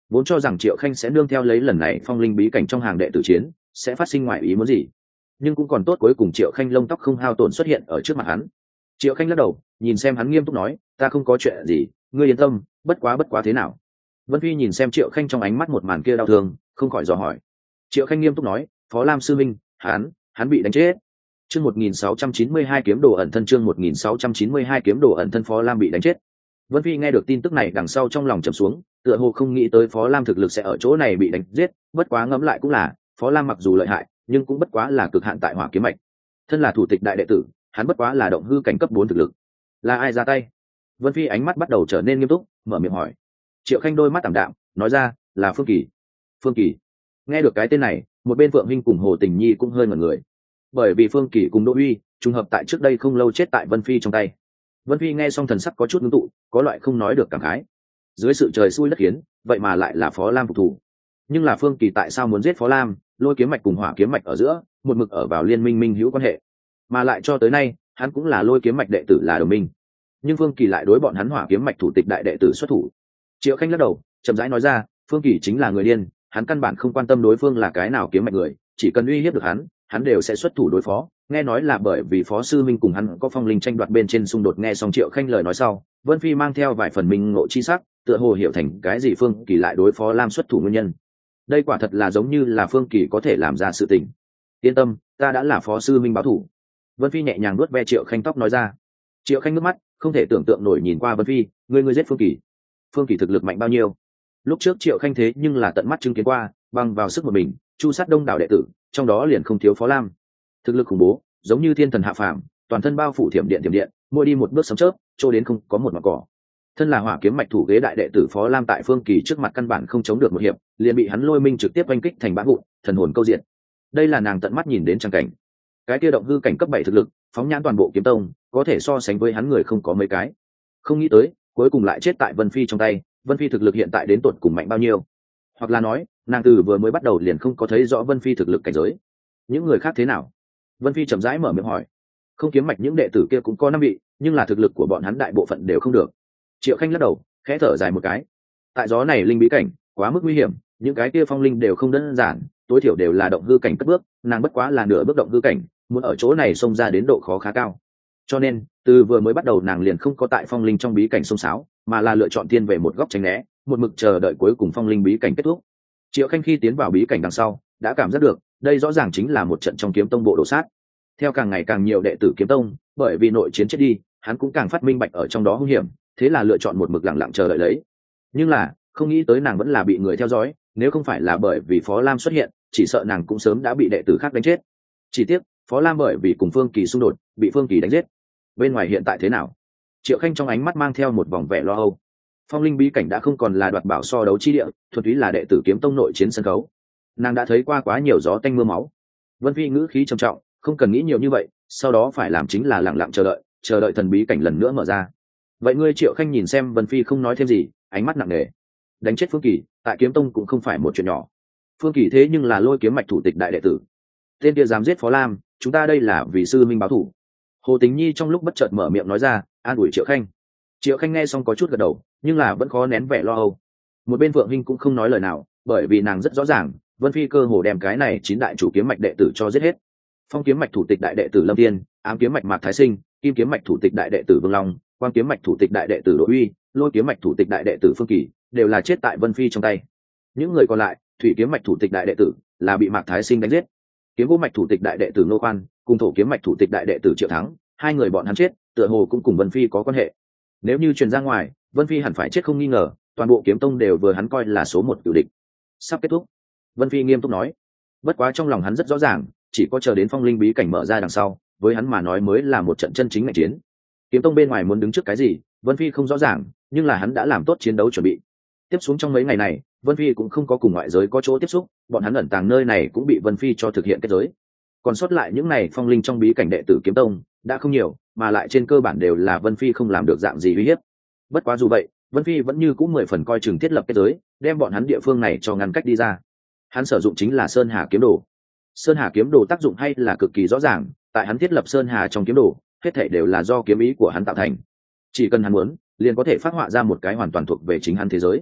vốn cho rằng Triệu Khanh sẽ nương theo lấy lần này phong linh bí cảnh trong hàng đệ tử chiến sẽ phát sinh ngoại ý muốn gì, nhưng cũng còn tốt cuối cùng Triệu Khanh lông tóc không hao tổn xuất hiện ở trước mặt hắn. Triệu Khanh lắc đầu, nhìn xem hắn nghiêm túc nói, ta không có chuyện gì, ngươi yên tâm, bất quá bất quá thế nào. Vân Phi nhìn xem Triệu Khanh trong ánh mắt một màn kia đau thương, không khỏi dò hỏi. Triệu Khanh nghiêm túc nói, Phó Lam sư minh, hắn, hắn bị đánh chết. Chương một nghìn sáu trăm chín mươi hai kiếm đồ ẩn thân, chương một nghìn sáu trăm chín mươi hai kiếm đồ ẩn thân, Phó Lam bị đánh chết. Vân Phi nghe được tin tức này đằng sau trong lòng trầm xuống, tựa hồ không nghĩ tới Phó Lam thực lực sẽ ở chỗ này bị đánh giết, bất quá ngẫm lại cũng là, Phó Lam mặc dù lợi hại, nhưng cũng bất quá là cực hạn tại Hỏa kiếm mạch. Thân là thủ tịch đại đệ tử, hắn bất quá là động hư cảnh cấp bốn thực lực. Là ai ra tay? Vân Phi ánh mắt bắt đầu trở nên nghiêm túc, mở miệng hỏi. Triệu Khanh đôi mắt tạm đạm, nói ra, là Phương Kỳ. Phương Kỳ. Nghe được cái tên này, một bên Phượng Hinh cùng Hồ Tình Nhi cũng hơi ngẩn người. Bởi vì Phương Kỳ cùng Đỗ Uy, trùng hợp tại trước đây không lâu chết tại Vân Phi trong tay. Vân Phi nghe xong thần sắc có chút ngưng tụ, có loại không nói được cảm khái. Dưới sự trời xui đất khiến, vậy mà lại là Phó Lam phục thủ. Nhưng là Phương Kỳ tại sao muốn giết Phó Lam? Lôi kiếm mạch cùng Hỏa kiếm mạch ở giữa, một mực ở vào liên minh minh hữu quan hệ, mà lại cho tới nay, hắn cũng là Lôi kiếm mạch đệ tử là đồng minh. Nhưng Phương Kỳ lại đối bọn hắn Hỏa kiếm mạch thủ tịch đại đệ tử xuất thủ. Triệu Khanh lắc đầu, chậm rãi nói ra, Phương Kỳ chính là người điên, hắn căn bản không quan tâm đối phương là cái nào kiếm mạch người, chỉ cần uy hiếp được hắn, hắn đều sẽ xuất thủ đối phó. Nghe nói là bởi vì Phó sư minh cùng hắn có phong linh tranh đoạt bên trên xung đột. Nghe xong Triệu Khanh lời nói sau, Vân Phi mang theo vài phần minh ngộ chi sắc, tựa hồ hiểu thành cái gì Phương Kỳ lại đối phó Lam xuất thủ nguyên nhân. Đây quả thật là giống như là Phương Kỳ có thể làm ra sự tình. Yên tâm, ta đã là Phó sư minh báo thủ. Vân Phi nhẹ nhàng nuốt ve Triệu Khanh tóc nói ra. Triệu Khanh nước mắt không thể tưởng tượng nổi nhìn qua Vân Phi, ngươi ngươi giết Phương Kỳ. Phương Kỳ thực lực mạnh bao nhiêu? Lúc trước Triệu Khanh thế nhưng là tận mắt chứng kiến qua, bằng vào sức một mình chu sát đông đảo đệ tử, trong đó liền không thiếu Phó Lam. Thực lực khủng bố, giống như thiên thần hạ phàm, toàn thân bao phủ thiểm điện thiểm điện, mỗi đi một bước sấm chớp, trôi đến không có một mảng cỏ. Thân là Hỏa kiếm mạch thủ ghế đại đệ tử Phó Lam tại Phương Kỳ trước mặt căn bản không chống được một hiệp, liền bị hắn Lôi Minh trực tiếp oanh kích thành bã vụn, thần hồn câu diện. Đây là nàng tận mắt nhìn đến trang cảnh. Cái kia động hư cảnh cấp bảy thực lực, phóng nhãn toàn bộ kiếm tông, có thể so sánh với hắn người không có mấy cái. Không nghĩ tới, cuối cùng lại chết tại Vân Phi trong tay. Vân Phi thực lực hiện tại đến tột cùng mạnh bao nhiêu? Hoặc là nói, nàng từ vừa mới bắt đầu liền không có thấy rõ Vân Phi thực lực cảnh giới. Những người khác thế nào? Vân Phi chậm rãi mở miệng hỏi. Không kiếm mạch những đệ tử kia cũng có năm vị, nhưng là thực lực của bọn hắn đại bộ phận đều không được. Triệu Khanh lắc đầu, khẽ thở dài một cái. Tại gió này linh bí cảnh, quá mức nguy hiểm, những cái kia phong linh đều không đơn giản, tối thiểu đều là động hư cảnh cất bước, nàng bất quá là nửa bước động hư cảnh, muốn ở chỗ này xông ra đến độ khó khá cao. Cho nên, từ vừa mới bắt đầu nàng liền không có tại phong linh trong bí cảnh xông xáo, mà là lựa chọn tiên về một góc tránh né, một mực chờ đợi cuối cùng phong linh bí cảnh kết thúc. Triệu Khanh khi tiến vào bí cảnh đằng sau, đã cảm giác được, đây rõ ràng chính là một trận trong kiếm tông bộ đồ sát. Theo càng ngày càng nhiều đệ tử kiếm tông, bởi vì nội chiến chết đi, hắn cũng càng phát minh bạch ở trong đó hung hiểm, thế là lựa chọn một mực lặng lặng chờ đợi lấy. Nhưng là, không nghĩ tới nàng vẫn là bị người theo dõi, nếu không phải là bởi vì Phó Lam xuất hiện, chỉ sợ nàng cũng sớm đã bị đệ tử khác đánh chết. Chỉ tiếc, Phó Lam bởi vì cùng Phương Kỳ xung đột, bị Phương Kỳ đánh giết. Bên ngoài hiện tại thế nào? Triệu Khanh trong ánh mắt mang theo một vòng vẻ lo âu. Phong linh bí cảnh đã không còn là đoạt bảo so đấu chi địa, thuần túy là đệ tử kiếm tông nội chiến sân khấu. Nàng đã thấy qua quá nhiều gió tanh mưa máu. Vân Phi ngữ khí trầm trọng, không cần nghĩ nhiều như vậy, sau đó phải làm chính là lặng lặng chờ đợi, chờ đợi thần bí cảnh lần nữa mở ra. Vậy ngươi Triệu Khanh nhìn xem Vân Phi không nói thêm gì, ánh mắt nặng nề. Đánh chết Phương Kỳ, tại kiếm tông cũng không phải một chuyện nhỏ. Phương Kỳ thế nhưng là Lôi kiếm mạch thủ tịch đại đệ tử. Tên kia dám giết Phó Lam, chúng ta đây là vì sư minh báo thủ. Hồ Tình Nhi trong lúc bất chợt mở miệng nói ra, an ủi Triệu Khanh. Triệu Khanh nghe xong có chút gật đầu, nhưng là vẫn khó nén vẻ lo âu. Một bên Phượng Hinh cũng không nói lời nào, bởi vì nàng rất rõ ràng, Vân Phi cơ hồ đem cái này chín đại chủ kiếm mạch đệ tử cho giết hết. Phong kiếm mạch thủ tịch đại đệ tử Lâm Tiên, Ám kiếm mạch Mạc Thái Sinh, Kim kiếm mạch thủ tịch đại đệ tử Vương Long, Quang kiếm mạch thủ tịch đại đệ tử Đỗ Uy, Lôi kiếm mạch thủ tịch đại đệ tử Phương Kỳ, đều là chết tại Vân Phi trong tay. Những người còn lại, Thủy kiếm mạch thủ tịch đại đệ tử là bị Mạc Thái Sinh đánh giết. Kiếm gỗ mạch thủ tịch đại đệ tử Nô Khoan, cùng Thổ kiếm mạch thủ tịch đại đệ tử Triệu Thắng, hai người bọn hắn chết, tựa hồ cũng cùng Vân Phi có quan hệ. Nếu như truyền ra ngoài, Vân Phi hẳn phải chết không nghi ngờ, toàn bộ kiếm tông đều vừa hắn coi là số một cửu địch. Sắp kết thúc. Vân Phi nghiêm túc nói. Bất quá trong lòng hắn rất rõ ràng, chỉ có chờ đến phong linh bí cảnh mở ra đằng sau, với hắn mà nói mới là một trận chân chính ngành chiến. Kiếm tông bên ngoài muốn đứng trước cái gì, Vân Phi không rõ ràng, nhưng là hắn đã làm tốt chiến đấu chuẩn bị. Tiếp xuống trong mấy ngày này, Vân Phi cũng không có cùng ngoại giới có chỗ tiếp xúc, bọn hắn ẩn tàng nơi này cũng bị Vân Phi cho thực hiện kết giới. Còn sót lại những này phong linh trong bí cảnh đệ tử kiếm tông đã không nhiều, mà lại trên cơ bản đều là Vân Phi không làm được dạng gì uy hiếp. Bất quá dù vậy, Vân Phi vẫn như cũng mười phần coi chừng thiết lập kết giới, đem bọn hắn địa phương này cho ngăn cách đi ra. Hắn sử dụng chính là Sơn Hà kiếm đồ. Sơn Hà kiếm đồ tác dụng hay là cực kỳ rõ ràng, tại hắn thiết lập Sơn Hà trong kiếm đồ, hết thảy đều là do kiếm ý của hắn tạo thành. Chỉ cần hắn muốn, liền có thể phát họa ra một cái hoàn toàn thuộc về chính hắn thế giới.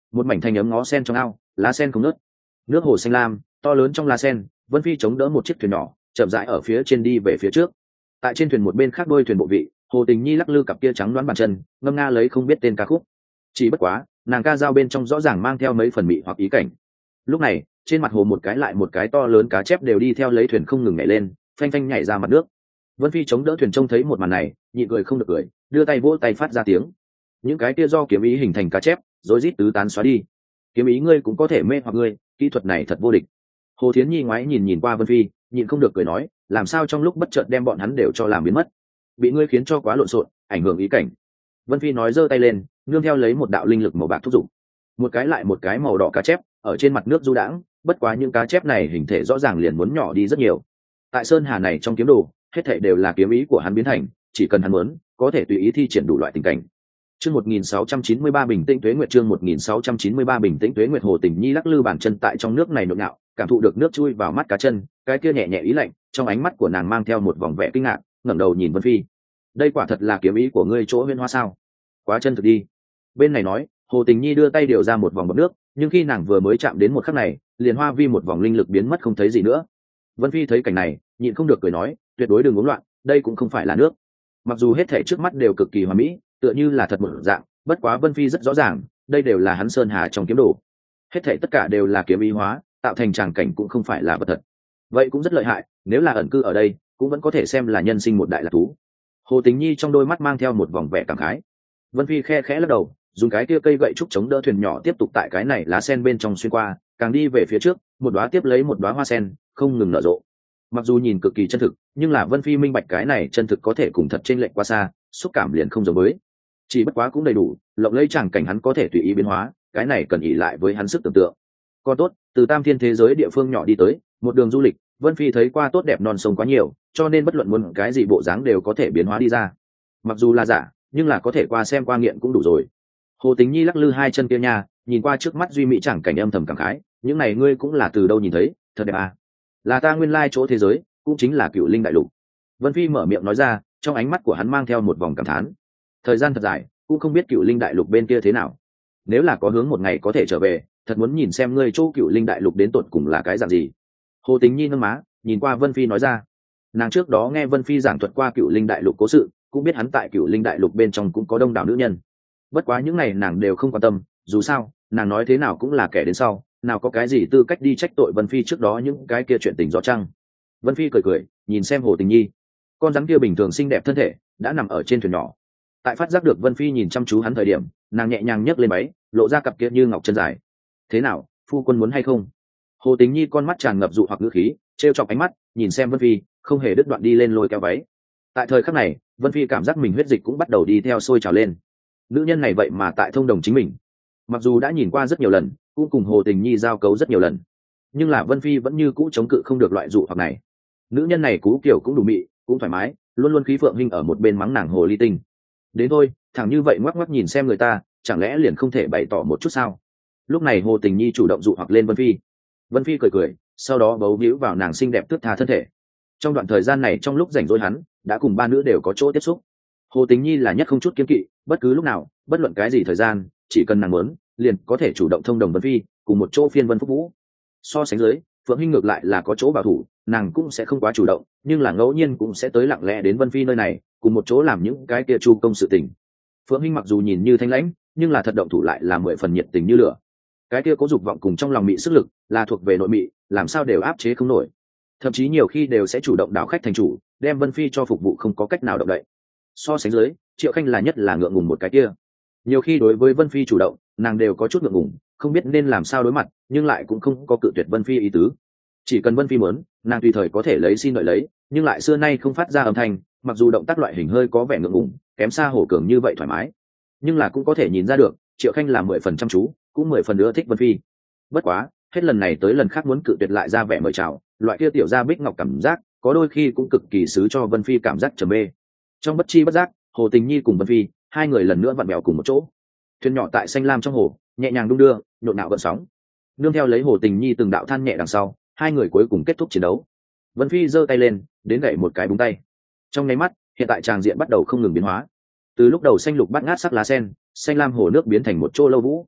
một mảnh thanh ấm ngó sen trong ao, lá sen không nớt, nước hồ xanh lam to lớn trong lá sen. Vân Phi chống đỡ một chiếc thuyền nhỏ chậm rãi ở phía trên đi về phía trước. Tại trên thuyền một bên khác đôi thuyền bộ vị, Hồ Tình Nhi lắc lư cặp kia trắng đoán bàn chân, ngâm nga lấy không biết tên ca khúc. Chỉ bất quá nàng ca dao bên trong rõ ràng mang theo mấy phần mị hoặc ý cảnh. Lúc này trên mặt hồ một cái lại một cái to lớn cá chép đều đi theo lấy thuyền không ngừng nhảy lên, phanh phanh nhảy ra mặt nước. Vân Phi chống đỡ thuyền trông thấy một màn này, nhịn cười không được cười, đưa tay vỗ tay phát ra tiếng. Những cái kia do kiếm ý hình thành cá chép rối rít tứ tán xóa đi. Kiếm ý ngươi cũng có thể mê hoặc ngươi, kỹ thuật này thật vô địch. Hồ Thiến Nhi ngoái nhìn nhìn qua Vân Phi, nhịn không được cười nói, làm sao trong lúc bất chợt đem bọn hắn đều cho làm biến mất. Bị ngươi khiến cho quá lộn xộn, ảnh hưởng ý cảnh. Vân Phi nói giơ tay lên, nương theo lấy một đạo linh lực màu bạc thúc giục. Một cái lại một cái màu đỏ cá chép ở trên mặt nước du đãng, bất quá những cá chép này hình thể rõ ràng liền muốn nhỏ đi rất nhiều. Tại sơn hà này trong kiếm đồ, hết thảy đều là kiếm ý của hắn biến thành, chỉ cần hắn muốn, có thể tùy ý thi triển đủ loại tình cảnh. Chương một nghìn sáu trăm chín mươi ba bình tĩnh tuế nguyệt chương một nghìn sáu trăm chín mươi ba bình tĩnh tuế nguyệt. Hồ Tình Nhi lắc lư bàn chân tại trong nước này nhộn nhạo, cảm thụ được nước chui vào mắt cá chân, cái kia nhẹ nhẹ ý lạnh, trong ánh mắt của nàng mang theo một vòng vẻ kinh ngạc, ngẩng đầu nhìn Vân Phi. Đây quả thật là kiếm ý của ngươi chỗ huyễn hoa sao? Quá chân thực đi. Bên này nói, Hồ Tình Nhi đưa tay điều ra một vòng bọt nước, nhưng khi nàng vừa mới chạm đến một khắc này, liền hoa vi một vòng linh lực biến mất không thấy gì nữa. Vân Phi thấy cảnh này, nhịn không được cười nói, tuyệt đối đừng uống loạn, đây cũng không phải là nước. Mặc dù hết thảy trước mắt đều cực kỳ hoàn mỹ, tựa như là thật một dạng, bất quá Vân Phi rất rõ ràng, đây đều là hắn sơn hà trong kiếm đồ. Hết thảy tất cả đều là kiếm ý hóa, tạo thành tràng cảnh cũng không phải là vật thật. Vậy cũng rất lợi hại, nếu là ẩn cư ở đây, cũng vẫn có thể xem là nhân sinh một đại lạc thú. Hồ Tình Nhi trong đôi mắt mang theo một vòng vẻ cảm khái. Vân Phi khe khẽ lắc đầu, dùng cái kia cây gậy trúc chống đỡ thuyền nhỏ tiếp tục tại cái này lá sen bên trong xuyên qua, càng đi về phía trước, một đóa tiếp lấy một đóa hoa sen, không ngừng nở rộ. Mặc dù nhìn cực kỳ chân thực, nhưng là Vân Phi minh bạch cái này chân thực có thể cùng thật chênh lệch quá xa, xúc cảm liền không giống với. Chỉ bất quá cũng đầy đủ, lộng lẫy chẳng cảnh hắn có thể tùy ý biến hóa, cái này cần ỷ lại với hắn sức tưởng tượng. Còn tốt, từ Tam Thiên thế giới địa phương nhỏ đi tới, một đường du lịch, Vân Phi thấy qua tốt đẹp non sông quá nhiều, cho nên bất luận muốn cái gì bộ dáng đều có thể biến hóa đi ra. Mặc dù là giả, nhưng là có thể qua xem qua nghiện cũng đủ rồi. Hồ Tình Nhi lắc lư hai chân kia nha, nhìn qua trước mắt duy mỹ chẳng cảnh âm thầm cảm khái, những này ngươi cũng là từ đâu nhìn thấy, thật đẹp à. Là ta nguyên lai chỗ thế giới, cũng chính là Cửu Linh đại lục. Vân Phi mở miệng nói ra, trong ánh mắt của hắn mang theo một vòng cảm thán. Thời gian thật dài, cũng không biết Cửu Linh đại lục bên kia thế nào. Nếu là có hướng một ngày có thể trở về, thật muốn nhìn xem ngươi chỗ Cửu Linh đại lục đến tột cùng là cái dạng gì. Hồ Tình Nhi nâng má, nhìn qua Vân Phi nói ra. Nàng trước đó nghe Vân Phi giảng thuật qua Cửu Linh đại lục cố sự, cũng biết hắn tại Cửu Linh đại lục bên trong cũng có đông đảo nữ nhân. Bất quá những này nàng đều không quan tâm, dù sao, nàng nói thế nào cũng là kẻ đến sau, nào có cái gì tư cách đi trách tội Vân Phi trước đó những cái kia chuyện tình gió trăng. Vân Phi cười cười, nhìn xem Hồ Tình Nhi, con rắn kia bình thường xinh đẹp thân thể đã nằm ở trên thuyền nhỏ. Tại phát giác được Vân Phi nhìn chăm chú hắn thời điểm, nàng nhẹ nhàng nhấc lên váy, lộ ra cặp kia như ngọc chân dài. Thế nào, phu quân muốn hay không? Hồ Tình Nhi con mắt tràn ngập dụ hoặc ngữ khí, trêu chọc ánh mắt, nhìn xem Vân Phi, không hề đứt đoạn đi lên lôi kéo váy. Tại thời khắc này, Vân Phi cảm giác mình huyết dịch cũng bắt đầu đi theo sôi trào lên. Nữ nhân này vậy mà tại thông đồng chính mình. Mặc dù đã nhìn qua rất nhiều lần, cũng cùng Hồ Tình Nhi giao cấu rất nhiều lần, nhưng là Vân Phi vẫn như cũ chống cự không được loại dụ hoặc này. Nữ nhân này cú kiểu cũng đủ mị, cũng thoải mái, luôn luôn khí phượng hình ở một bên mắng nàng hồ ly tinh. Đến thôi, thẳng như vậy ngoắc ngoắc nhìn xem người ta, chẳng lẽ liền không thể bày tỏ một chút sao? Lúc này Hồ Tình Nhi chủ động dụ hoặc lên Vân Phi. Vân Phi cười cười, sau đó bấu víu vào nàng xinh đẹp tước tha thân thể. Trong đoạn thời gian này trong lúc rảnh rỗi hắn đã cùng ba nữ đều có chỗ tiếp xúc. Hồ Tình Nhi là nhất không chút kiêng kỵ, bất cứ lúc nào, bất luận cái gì thời gian, chỉ cần nàng muốn, liền có thể chủ động thông đồng Vân Phi, cùng một chỗ phiên Vân Phúc Vũ. So sánh dưới, Phượng Hinh ngược lại là có chỗ bảo thủ, nàng cũng sẽ không quá chủ động, nhưng là ngẫu nhiên cũng sẽ tới lặng lẽ đến Vân Phi nơi này, cùng một chỗ làm những cái kia chu công sự tình. Phượng Hinh mặc dù nhìn như thanh lãnh, nhưng là thật động thủ lại là mười phần nhiệt tình như lửa. Cái kia có dục vọng cùng trong lòng mị sức lực, là thuộc về nội mị, làm sao đều áp chế không nổi. Thậm chí nhiều khi đều sẽ chủ động đảo khách thành chủ, đem Vân Phi cho phục vụ không có cách nào động đậy. So sánh dưới, Triệu Khanh là nhất là ngượng ngùng một cái kia. Nhiều khi đối với Vân Phi chủ động, nàng đều có chút ngượng ngùng, không biết nên làm sao đối mặt, nhưng lại cũng không có cự tuyệt Vân Phi ý tứ. Chỉ cần Vân Phi muốn, nàng tùy thời có thể lấy xin đợi lấy, nhưng lại xưa nay không phát ra âm thanh, mặc dù động tác loại hình hơi có vẻ ngượng ngùng, kém xa Hổ Cường như vậy thoải mái, nhưng là cũng có thể nhìn ra được, Triệu Khanh là mười phần chăm chú, cũng mười phần nữa thích Vân Phi. Bất quá, hết lần này tới lần khác muốn cự tuyệt lại ra vẻ mời chào, loại kia tiểu gia bích ngọc cảm giác, có đôi khi cũng cực kỳ xứ cho Vân Phi cảm giác trầm mê. Trong bất chi bất giác, Hồ Tình Nhi cùng Vân Phi, hai người lần nữa vặn bèo cùng một chỗ. Thuyền nhỏ tại xanh lam trong hồ, nhẹ nhàng đung đưa, nhộn nhạo gợn sóng. Nương theo lấy Hồ Tình Nhi từng đạo than nhẹ đằng sau, hai người cuối cùng kết thúc chiến đấu. Vân Phi giơ tay lên, đến gậy một cái búng tay. Trong nháy mắt, hiện tại tràng diện bắt đầu không ngừng biến hóa. Từ lúc đầu xanh lục bát ngát sắc lá sen, xanh lam hồ nước biến thành một chỗ lâu vũ.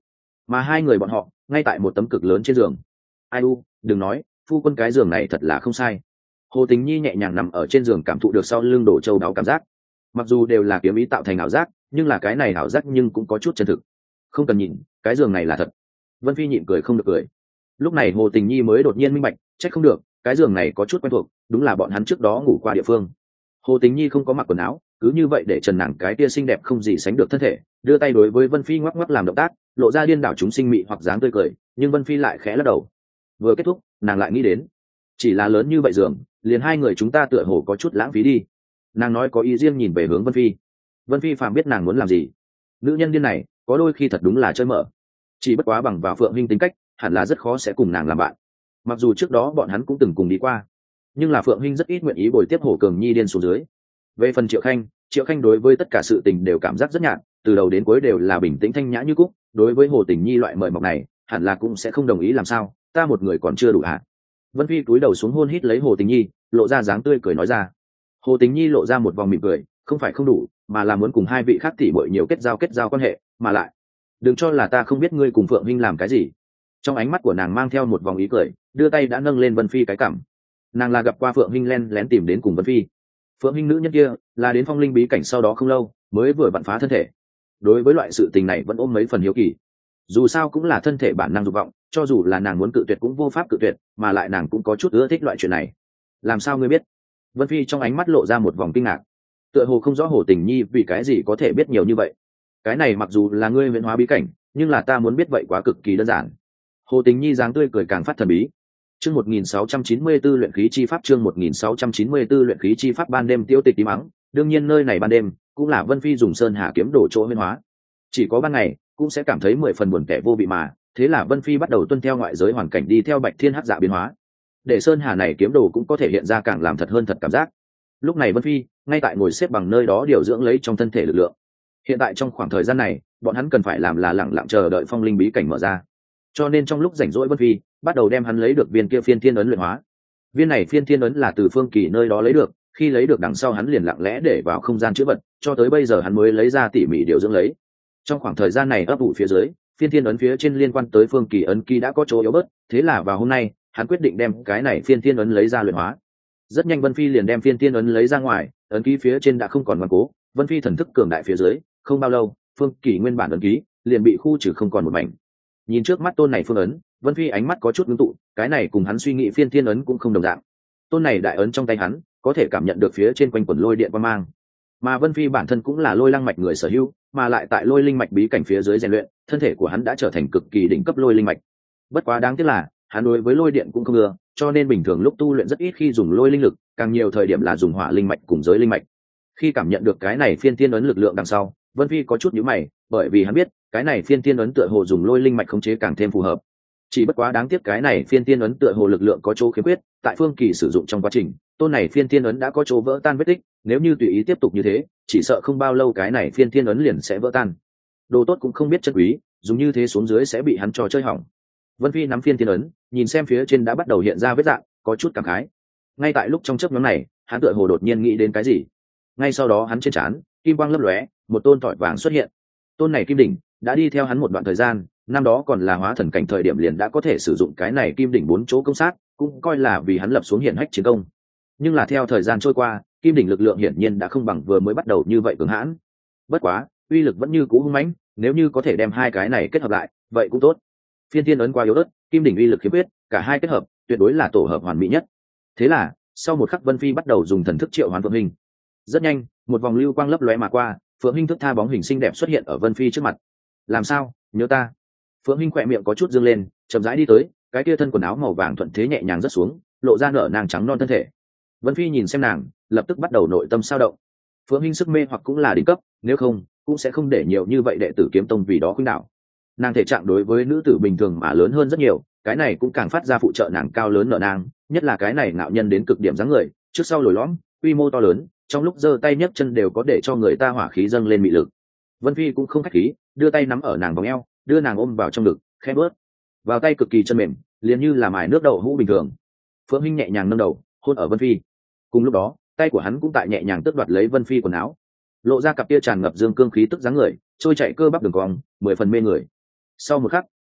mà hai người bọn họ ngay tại một tấm cực lớn trên giường. Ai u, đừng nói, phu quân cái giường này thật là không sai. Hồ Tình Nhi nhẹ nhàng nằm ở trên giường cảm thụ được sau lưng đổ châu đáo cảm giác. Mặc dù đều là kiếm ý tạo thành ảo giác, nhưng là cái này ảo giác nhưng cũng có chút chân thực. Không cần nhìn, cái giường này là thật. Vân Phi nhịn cười không được cười. Lúc này Hồ Tình Nhi mới đột nhiên minh bạch, trách không được, cái giường này có chút quen thuộc, đúng là bọn hắn trước đó ngủ qua địa phương. Hồ Tình Nhi không có mặc quần áo, cứ như vậy để trần nàng cái tia xinh đẹp không gì sánh được thân thể, đưa tay đối với Vân Phi ngoắc ngoắc làm động tác, lộ ra điên đảo chúng sinh mị hoặc dáng tươi cười, nhưng Vân Phi lại khẽ lắc đầu. Vừa kết thúc, nàng lại nghĩ đến, chỉ là lớn như vậy giường, liền hai người chúng ta tựa hồ có chút lãng phí đi. Nàng nói có ý riêng nhìn về hướng Vân Phi. Vân Phi phàm biết nàng muốn làm gì. Nữ nhân điên này, có đôi khi thật đúng là chơi mở. Chỉ bất quá bằng vào Phượng Hinh tính cách, hẳn là rất khó sẽ cùng nàng làm bạn. Mặc dù trước đó bọn hắn cũng từng cùng đi qua, nhưng là Phượng Hinh rất ít nguyện ý bồi tiếp Hồ Cường Nhi điên xuống dưới. Về phần Triệu Khanh, Triệu Khanh đối với tất cả sự tình đều cảm giác rất nhạt, từ đầu đến cuối đều là bình tĩnh thanh nhã như cúc. Đối với Hồ Tình Nhi loại mời mọc này, hẳn là cũng sẽ không đồng ý làm sao? Ta một người còn chưa đủ hả? Vân Phi cúi đầu xuống hôn hít lấy Hồ Tình Nhi, lộ ra dáng tươi cười nói ra. Hồ Tình Nhi lộ ra một vòng mỉm cười, không phải không đủ, mà là muốn cùng hai vị khác tỷ muội nhiều kết giao kết giao quan hệ, mà lại, đừng cho là ta không biết ngươi cùng Phượng Hinh làm cái gì. Trong ánh mắt của nàng mang theo một vòng ý cười, đưa tay đã nâng lên Vân Phi cái cằm. Nàng là gặp qua Phượng Hinh lén lén tìm đến cùng Vân Phi. Phượng Hinh nữ nhân kia là đến Phong Linh bí cảnh sau đó không lâu, mới vừa vặn phá thân thể. Đối với loại sự tình này vẫn ôm mấy phần hiếu kỳ. Dù sao cũng là thân thể bản năng dục vọng, cho dù là nàng muốn cự tuyệt cũng vô pháp cự tuyệt, mà lại nàng cũng có chút ưa thích loại chuyện này. Làm sao ngươi biết? Vân Phi trong ánh mắt lộ ra một vòng kinh ngạc, tựa hồ không rõ Hồ Tình Nhi vì cái gì có thể biết nhiều như vậy. Cái này mặc dù là ngươi huyễn hóa bí cảnh, nhưng là ta muốn biết vậy quá cực kỳ đơn giản. Hồ Tình Nhi dáng tươi cười càng phát thần bí. Chương một nghìn sáu trăm chín mươi tư luyện khí chi pháp, chương một nghìn sáu trăm chín mươi tư luyện khí chi pháp. Ban đêm tiêu tịch tí mắng, đương nhiên nơi này ban đêm cũng là Vân Phi dùng sơn hà kiếm đổ chỗ huyễn hóa. Chỉ có ban ngày cũng sẽ cảm thấy mười phần buồn tẻ vô vị mà, thế là Vân Phi bắt đầu tuân theo ngoại giới hoàn cảnh đi theo Bạch Thiên Hắc Dạ biến hóa. Để sơn hà này kiếm đồ cũng có thể hiện ra càng làm thật hơn thật cảm giác. Lúc này Vân Phi ngay tại ngồi xếp bằng nơi đó điều dưỡng lấy trong thân thể lực lượng. Hiện tại trong khoảng thời gian này, bọn hắn cần phải làm là lẳng lặng chờ đợi Phong Linh bí cảnh mở ra. Cho nên trong lúc rảnh rỗi Vân Phi bắt đầu đem hắn lấy được viên kia phiên thiên ấn luyện hóa. Viên này phiên thiên ấn là từ Phương Kỳ nơi đó lấy được, khi lấy được đằng sau hắn liền lặng lẽ để vào không gian chữ vật, cho tới bây giờ hắn mới lấy ra tỉ mỉ điều dưỡng lấy. Trong khoảng thời gian này ấp ủ phía dưới, phiên thiên ấn phía trên liên quan tới Phương Kỳ ấn ký đã có chỗ yếu bớt, thế là vào hôm nay hắn quyết định đem cái này phiên thiên ấn lấy ra luyện hóa. Rất nhanh Vân Phi liền đem phiên thiên ấn lấy ra ngoài, ấn ký phía trên đã không còn ngoan cố, Vân Phi thần thức cường đại phía dưới, không bao lâu, Phương Kỳ nguyên bản ấn ký liền bị khu trừ không còn một mảnh. Nhìn trước mắt tôn này phương ấn, Vân Phi ánh mắt có chút ngưng tụ, cái này cùng hắn suy nghĩ phiên thiên ấn cũng không đồng dạng. Tôn này đại ấn trong tay hắn, có thể cảm nhận được phía trên quanh quần lôi điện quang mang. Mà Vân Phi bản thân cũng là lôi lăng mạch người sở hữu, mà lại tại lôi linh mạch bí cảnh phía dưới rèn luyện, thân thể của hắn đã trở thành cực kỳ đỉnh cấp lôi linh mạch. Bất quá đáng tiếc là, hắn đối với lôi điện cũng không ưa, cho nên bình thường lúc tu luyện rất ít khi dùng lôi linh lực, càng nhiều thời điểm là dùng hỏa linh mạch cùng giới linh mạch. Khi cảm nhận được cái này phiên thiên ấn lực lượng đằng sau, Vân Phi có chút nhíu mày, bởi vì hắn biết, cái này phiên thiên ấn tựa hồ dùng lôi linh mạch khống chế càng thêm phù hợp. Chỉ bất quá đáng tiếc cái này phiên thiên ấn tựa hồ lực lượng có chỗ khiếm khuyết, tại Phương Kỳ sử dụng trong quá trình, tôn này phiên thiên ấn đã có chỗ vỡ tan vết tích, nếu như tùy ý tiếp tục như thế, chỉ sợ không bao lâu cái này phiên thiên ấn liền sẽ vỡ tan. Đồ tốt cũng không biết chân quý, dùng như thế xuống dưới sẽ bị hắn cho chơi hỏng. Vân Phi nắm phiên thiên ấn, nhìn xem phía trên đã bắt đầu hiện ra vết dạng, có chút cảm khái. Ngay tại lúc trong chớp nhoáng này, hắn tựa hồ đột nhiên nghĩ đến cái gì. Ngay sau đó hắn trên trán kim quang lấp lóe, một tôn tỏi vàng xuất hiện. Tôn này kim đỉnh đã đi theo hắn một đoạn thời gian, năm đó còn là hóa thần cảnh thời điểm liền đã có thể sử dụng cái này kim đỉnh bốn chỗ công sát, cũng coi là vì hắn lập xuống hiển hách chiến công. Nhưng là theo thời gian trôi qua, kim đỉnh lực lượng hiển nhiên đã không bằng vừa mới bắt đầu như vậy cường hãn. Bất quá, uy lực vẫn như cũ hung mãnh, nếu như có thể đem hai cái này kết hợp lại, vậy cũng tốt. Phiên thiên ấn quá yếu ớt, kim đỉnh uy lực khiếm khuyết, cả hai kết hợp, tuyệt đối là tổ hợp hoàn mỹ nhất. Thế là, sau một khắc Vân Phi bắt đầu dùng thần thức triệu hoán Phượng Hinh. Rất nhanh, một vòng lưu quang lấp lóe mà qua, Phượng Hinh thức tha bóng hình xinh đẹp xuất hiện ở Vân Phi trước mặt. Làm sao, nhớ ta? Phượng Hinh khỏe miệng có chút dương lên, chậm rãi đi tới, cái kia thân quần áo màu vàng thuận thế nhẹ nhàng rớt xuống, lộ ra nở nàng trắng non thân thể. Vân Phi nhìn xem nàng, lập tức bắt đầu nội tâm sao động. Phượng Hinh sức mê hoặc cũng là đỉnh cấp, nếu không, cũng sẽ không để nhiều như vậy đệ tử kiếm tông vì đó khuynh đảo. Nàng thể trạng đối với nữ tử bình thường mà lớn hơn rất nhiều, cái này cũng càng phát ra phụ trợ nàng cao lớn nở nàng, nhất là cái này ngạo nhân đến cực điểm dáng người, trước sau lồi lõm, quy mô to lớn, trong lúc giơ tay nhấc chân đều có để cho người ta hỏa khí dâng lên mị lực. Vân Phi cũng không khách khí, đưa tay nắm ở nàng vòng eo, đưa nàng ôm vào trong ngực, khẽ bớt vào tay cực kỳ chân mềm, liền như là mài nước đậu hũ bình thường. Phượng Hinh nhẹ nhàng nâng đầu, hôn ở Vân Phi. Cùng lúc đó, tay của hắn cũng tại nhẹ nhàng tước đoạt lấy Vân Phi quần áo, lộ ra cặp kia tràn ngập dương cương khí tức dáng người, trôi chạy cơ bắp đường cong, mười phần mê người. Sau một khắc,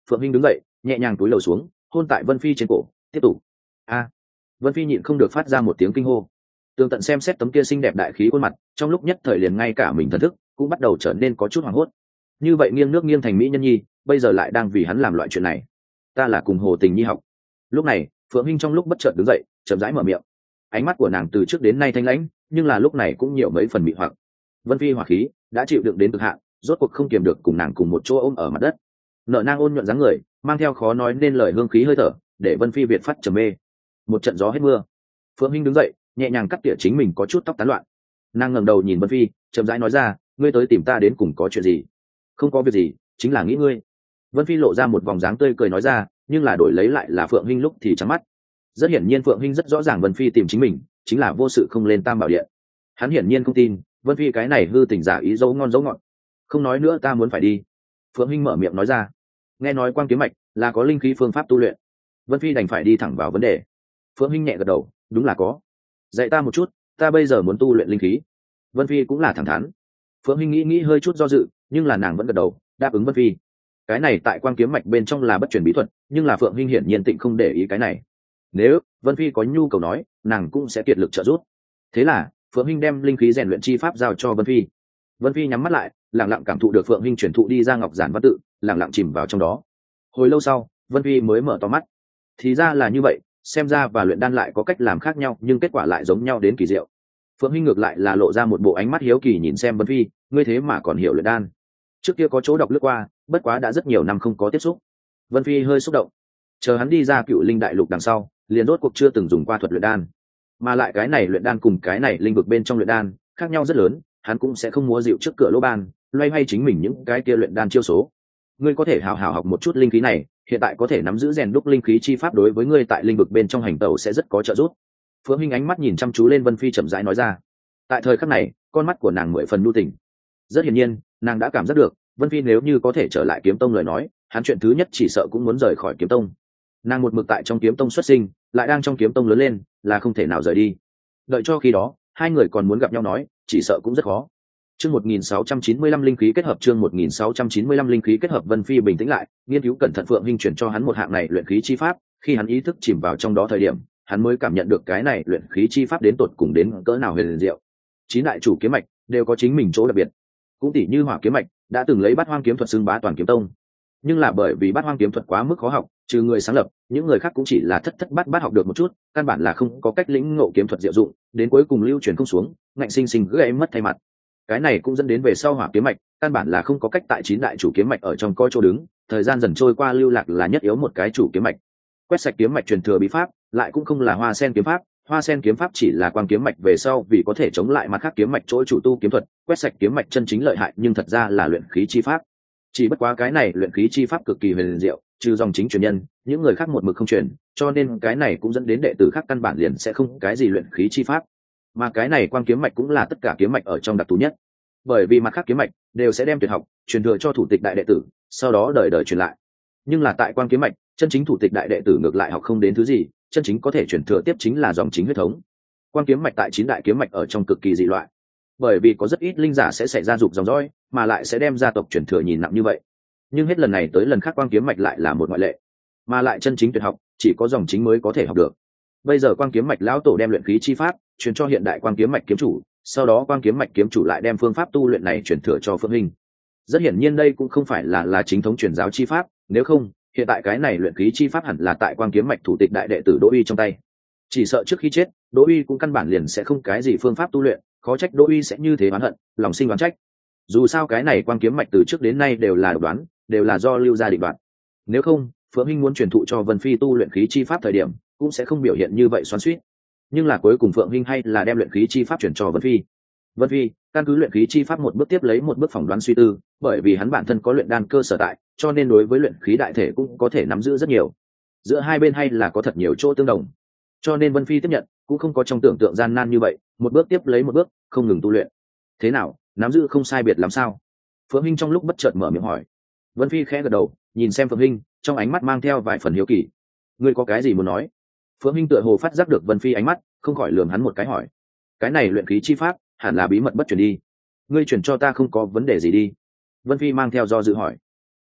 Phượng Hinh đứng dậy nhẹ nhàng cúi đầu xuống hôn tại Vân Phi trên cổ tiếp tục. A. Vân Phi nhịn không được phát ra một tiếng kinh hô. Tường Tận xem xét tấm kia xinh đẹp đại khí khuôn mặt, trong lúc nhất thời liền ngay cả mình thần thức cũng bắt đầu trở nên có chút hoảng hốt. Như vậy nghiêng nước nghiêng thành mỹ nhân nhi, bây giờ lại đang vì hắn làm loại chuyện này. Ta là cùng Hồ Tình Nhi học. Lúc này, Phượng Hinh trong lúc bất chợt đứng dậy, chậm rãi mở miệng. Ánh mắt của nàng từ trước đến nay thanh lãnh, nhưng là lúc này cũng nhiều mấy phần mị hoặc. Vân Phi hỏa khí đã chịu đựng đến cực hạn, rốt cuộc không kiềm được cùng nàng cùng một chỗ ôm ở mặt đất. Nợ nang ôn nhuận dáng người, mang theo khó nói nên lời hương khí hơi thở, để Vân Phi việt phát trầm mê. Một trận gió hết mưa. Phượng Hinh đứng dậy, nhẹ nhàng cắt tỉa chính mình có chút tóc tán loạn. Nàng ngẩng đầu nhìn Vân Phi, chậm rãi nói ra, ngươi tới tìm ta đến cùng có chuyện gì? Không có việc gì, chính là nghĩ ngươi. Vân Phi lộ ra một vòng dáng tươi cười nói ra, nhưng là đổi lấy lại là Phượng Hinh lúc thì trắng mắt. Rất hiển nhiên Phượng Hinh rất rõ ràng Vân Phi tìm chính mình chính là vô sự không lên Tam Bảo Điện. Hắn hiển nhiên không tin Vân Phi cái này hư tình giả ý dấu ngon dấu ngọt. Không nói nữa, ta muốn phải đi. Phượng Hinh mở miệng nói ra. Nghe nói Quang Kiếm Mạch là có linh khí phương pháp tu luyện. Vân Phi đành phải đi thẳng vào vấn đề. Phượng Hinh nhẹ gật đầu, đúng là có. Dạy ta một chút, ta bây giờ muốn tu luyện linh khí. Vân Phi cũng là thẳng thắn. Phượng Hinh nghĩ nghĩ hơi chút do dự, nhưng là nàng vẫn gật đầu đáp ứng Vân Phi. Cái này tại Quang Kiếm Mạch bên trong là bất truyền bí thuật, nhưng là Phượng Hinh hiển nhiên tịnh không để ý cái này. Nếu Vân Phi có nhu cầu nói, nàng cũng sẽ kiệt lực trợ giúp. Thế là Phượng Hinh đem linh khí rèn luyện chi pháp giao cho Vân Phi. Vân Phi nhắm mắt lại, lặng lặng cảm thụ được Phượng Hinh truyền thụ đi ra ngọc giản văn tự, lặng lặng chìm vào trong đó. Hồi lâu sau, Vân Phi mới mở to mắt. Thì ra là như vậy, xem ra và luyện đan lại có cách làm khác nhau, nhưng kết quả lại giống nhau đến kỳ diệu. Phượng Hinh ngược lại là lộ ra một bộ ánh mắt hiếu kỳ nhìn xem Vân Phi, ngươi thế mà còn hiểu luyện đan? Trước kia có chỗ đọc lướt qua, bất quá đã rất nhiều năm không có tiếp xúc. Vân Phi hơi xúc động. Chờ hắn đi ra Cựu Linh Đại Lục đằng sau, liền rốt cuộc chưa từng dùng qua thuật luyện đan, mà lại cái này luyện đan cùng cái này linh vực bên trong luyện đan khác nhau rất lớn, hắn cũng sẽ không múa dịu trước cửa lỗ ban, loay hoay chính mình những cái kia luyện đan chiêu số. Ngươi có thể hào hào học một chút linh khí này, hiện tại có thể nắm giữ rèn đúc linh khí chi pháp, đối với ngươi tại linh vực bên trong hành tẩu sẽ rất có trợ giúp. Phượng Hinh ánh mắt nhìn chăm chú lên Vân Phi, chậm rãi nói ra. Tại thời khắc này, con mắt của nàng mười phần nhu tình. Rất hiển nhiên, nàng đã cảm giác được Vân Phi nếu như có thể trở lại Kiếm Tông lời nói, hắn chuyện thứ nhất chỉ sợ cũng muốn rời khỏi Kiếm Tông. Nàng một mực tại trong Kiếm Tông xuất sinh, lại đang trong Kiếm Tông lớn lên, là không thể nào rời đi. Đợi cho khi đó hai người còn muốn gặp nhau nói, chỉ sợ cũng rất khó. Chương một nghìn sáu trăm chín mươi lăm linh khí kết hợp, chương một nghìn sáu trăm chín mươi lăm linh khí kết hợp. Vân Phi bình tĩnh lại, nghiên cứu cẩn thận Phượng Hinh chuyển cho hắn một hạng này luyện khí chi pháp, khi hắn ý thức chìm vào trong đó thời điểm, hắn mới cảm nhận được cái này luyện khí chi pháp đến tột cùng đến cỡ nào huyền diệu. Chín đại chủ kiếm mạch đều có chính mình chỗ đặc biệt. Cũng tỷ như Hỏa kiếm mạch đã từng lấy Bát Hoang kiếm thuật xưng bá toàn Kiếm Tông, nhưng là bởi vì Bát Hoang kiếm thuật quá mức khó học, trừ người sáng lập, những người khác cũng chỉ là thất thất bát bát học được một chút, căn bản là không có cách lĩnh ngộ kiếm thuật diệu dụng, đến cuối cùng lưu truyền không xuống, ngạnh sinh sinh gãy mất thay mặt. Cái này cũng dẫn đến về sau Hỏa kiếm mạch căn bản là không có cách tại chín đại chủ kiếm mạch ở trong coi chỗ đứng, thời gian dần trôi qua lưu lạc là nhất yếu một cái chủ kiếm mạch. Quét sạch kiếm mạch truyền thừa bí pháp, lại cũng không là Hoa Sen kiếm pháp, Hoa Sen kiếm pháp chỉ là Quang kiếm mạch về sau vì có thể chống lại mặt khác kiếm mạch chỗ chủ tu kiếm thuật, quét sạch kiếm mạch chân chính lợi hại, nhưng thật ra là luyện khí chi pháp. Chỉ bất quá cái này luyện khí chi pháp cực kỳ huyền diệu, trừ dòng chính truyền nhân, những người khác một mực không truyền, cho nên cái này cũng dẫn đến đệ tử khác căn bản liền sẽ không cái gì luyện khí chi pháp. Mà cái này Quang kiếm mạch cũng là tất cả kiếm mạch ở trong đặc thù nhất, bởi vì mặt khác kiếm mạch đều sẽ đem tuyệt học truyền thừa cho thủ tịch đại đệ tử, sau đó đời đời truyền lại. Nhưng là tại Quang kiếm mạch, chân chính thủ tịch đại đệ tử ngược lại học không đến thứ gì, chân chính có thể truyền thừa tiếp chính là dòng chính huyết thống. Quang kiếm mạch tại chín đại kiếm mạch ở trong cực kỳ dị loại, bởi vì có rất ít linh giả sẽ xảy ra dục dòng dõi, mà lại sẽ đem gia tộc truyền thừa nhìn nặng như vậy. Nhưng hết lần này tới lần khác Quang kiếm mạch lại là một ngoại lệ, mà lại chân chính tuyệt học chỉ có dòng chính mới có thể học được. Bây giờ Quang kiếm mạch lão tổ đem luyện khí chi pháp truyền cho hiện đại Quang kiếm mạch kiếm chủ, sau đó Quang kiếm mạch kiếm chủ lại đem phương pháp tu luyện này truyền thừa cho Phượng Hinh. Rất hiển nhiên đây cũng không phải là là chính thống truyền giáo chi pháp, nếu không hiện tại cái này luyện khí chi pháp hẳn là tại Quang kiếm mạch thủ tịch đại đệ tử Đỗ Uy trong tay. Chỉ sợ trước khi chết, Đỗ Uy cũng căn bản liền sẽ không cái gì phương pháp tu luyện, khó trách Đỗ Uy sẽ như thế oán hận, lòng sinh oán trách. Dù sao cái này Quang kiếm mạch từ trước đến nay đều là độc đoán, đều là do Lưu gia định đoạt. Nếu không, Phượng Hinh muốn truyền thụ cho Vân Phi tu luyện khí chi pháp thời điểm, cũng sẽ không biểu hiện như vậy xoắn xuýt. Nhưng là cuối cùng Phượng Hinh hay là đem luyện khí chi pháp truyền cho Vân Phi. Vân Phi căn cứ luyện khí chi pháp một bước tiếp lấy một bước phỏng đoán suy tư, bởi vì hắn bản thân có luyện đan cơ sở tại, cho nên đối với luyện khí đại thể cũng có thể nắm giữ rất nhiều. Giữa hai bên hay là có thật nhiều chỗ tương đồng, cho nên Vân Phi tiếp nhận cũng không có trong tưởng tượng gian nan như vậy, một bước tiếp lấy một bước không ngừng tu luyện. Thế nào, nắm giữ không sai biệt làm sao? Phượng Hinh trong lúc bất chợt mở miệng hỏi. Vân Phi khẽ gật đầu, nhìn xem Phượng Hinh, trong ánh mắt mang theo vài phần hiếu kỳ. Ngươi có cái gì muốn nói? Phượng Hinh tựa hồ phát giác được Vân Phi ánh mắt, không khỏi lườm hắn một cái hỏi. Cái này luyện khí chi pháp hẳn là bí mật bất truyền đi, ngươi truyền cho ta không có vấn đề gì đi? Vân Phi mang theo do dự hỏi.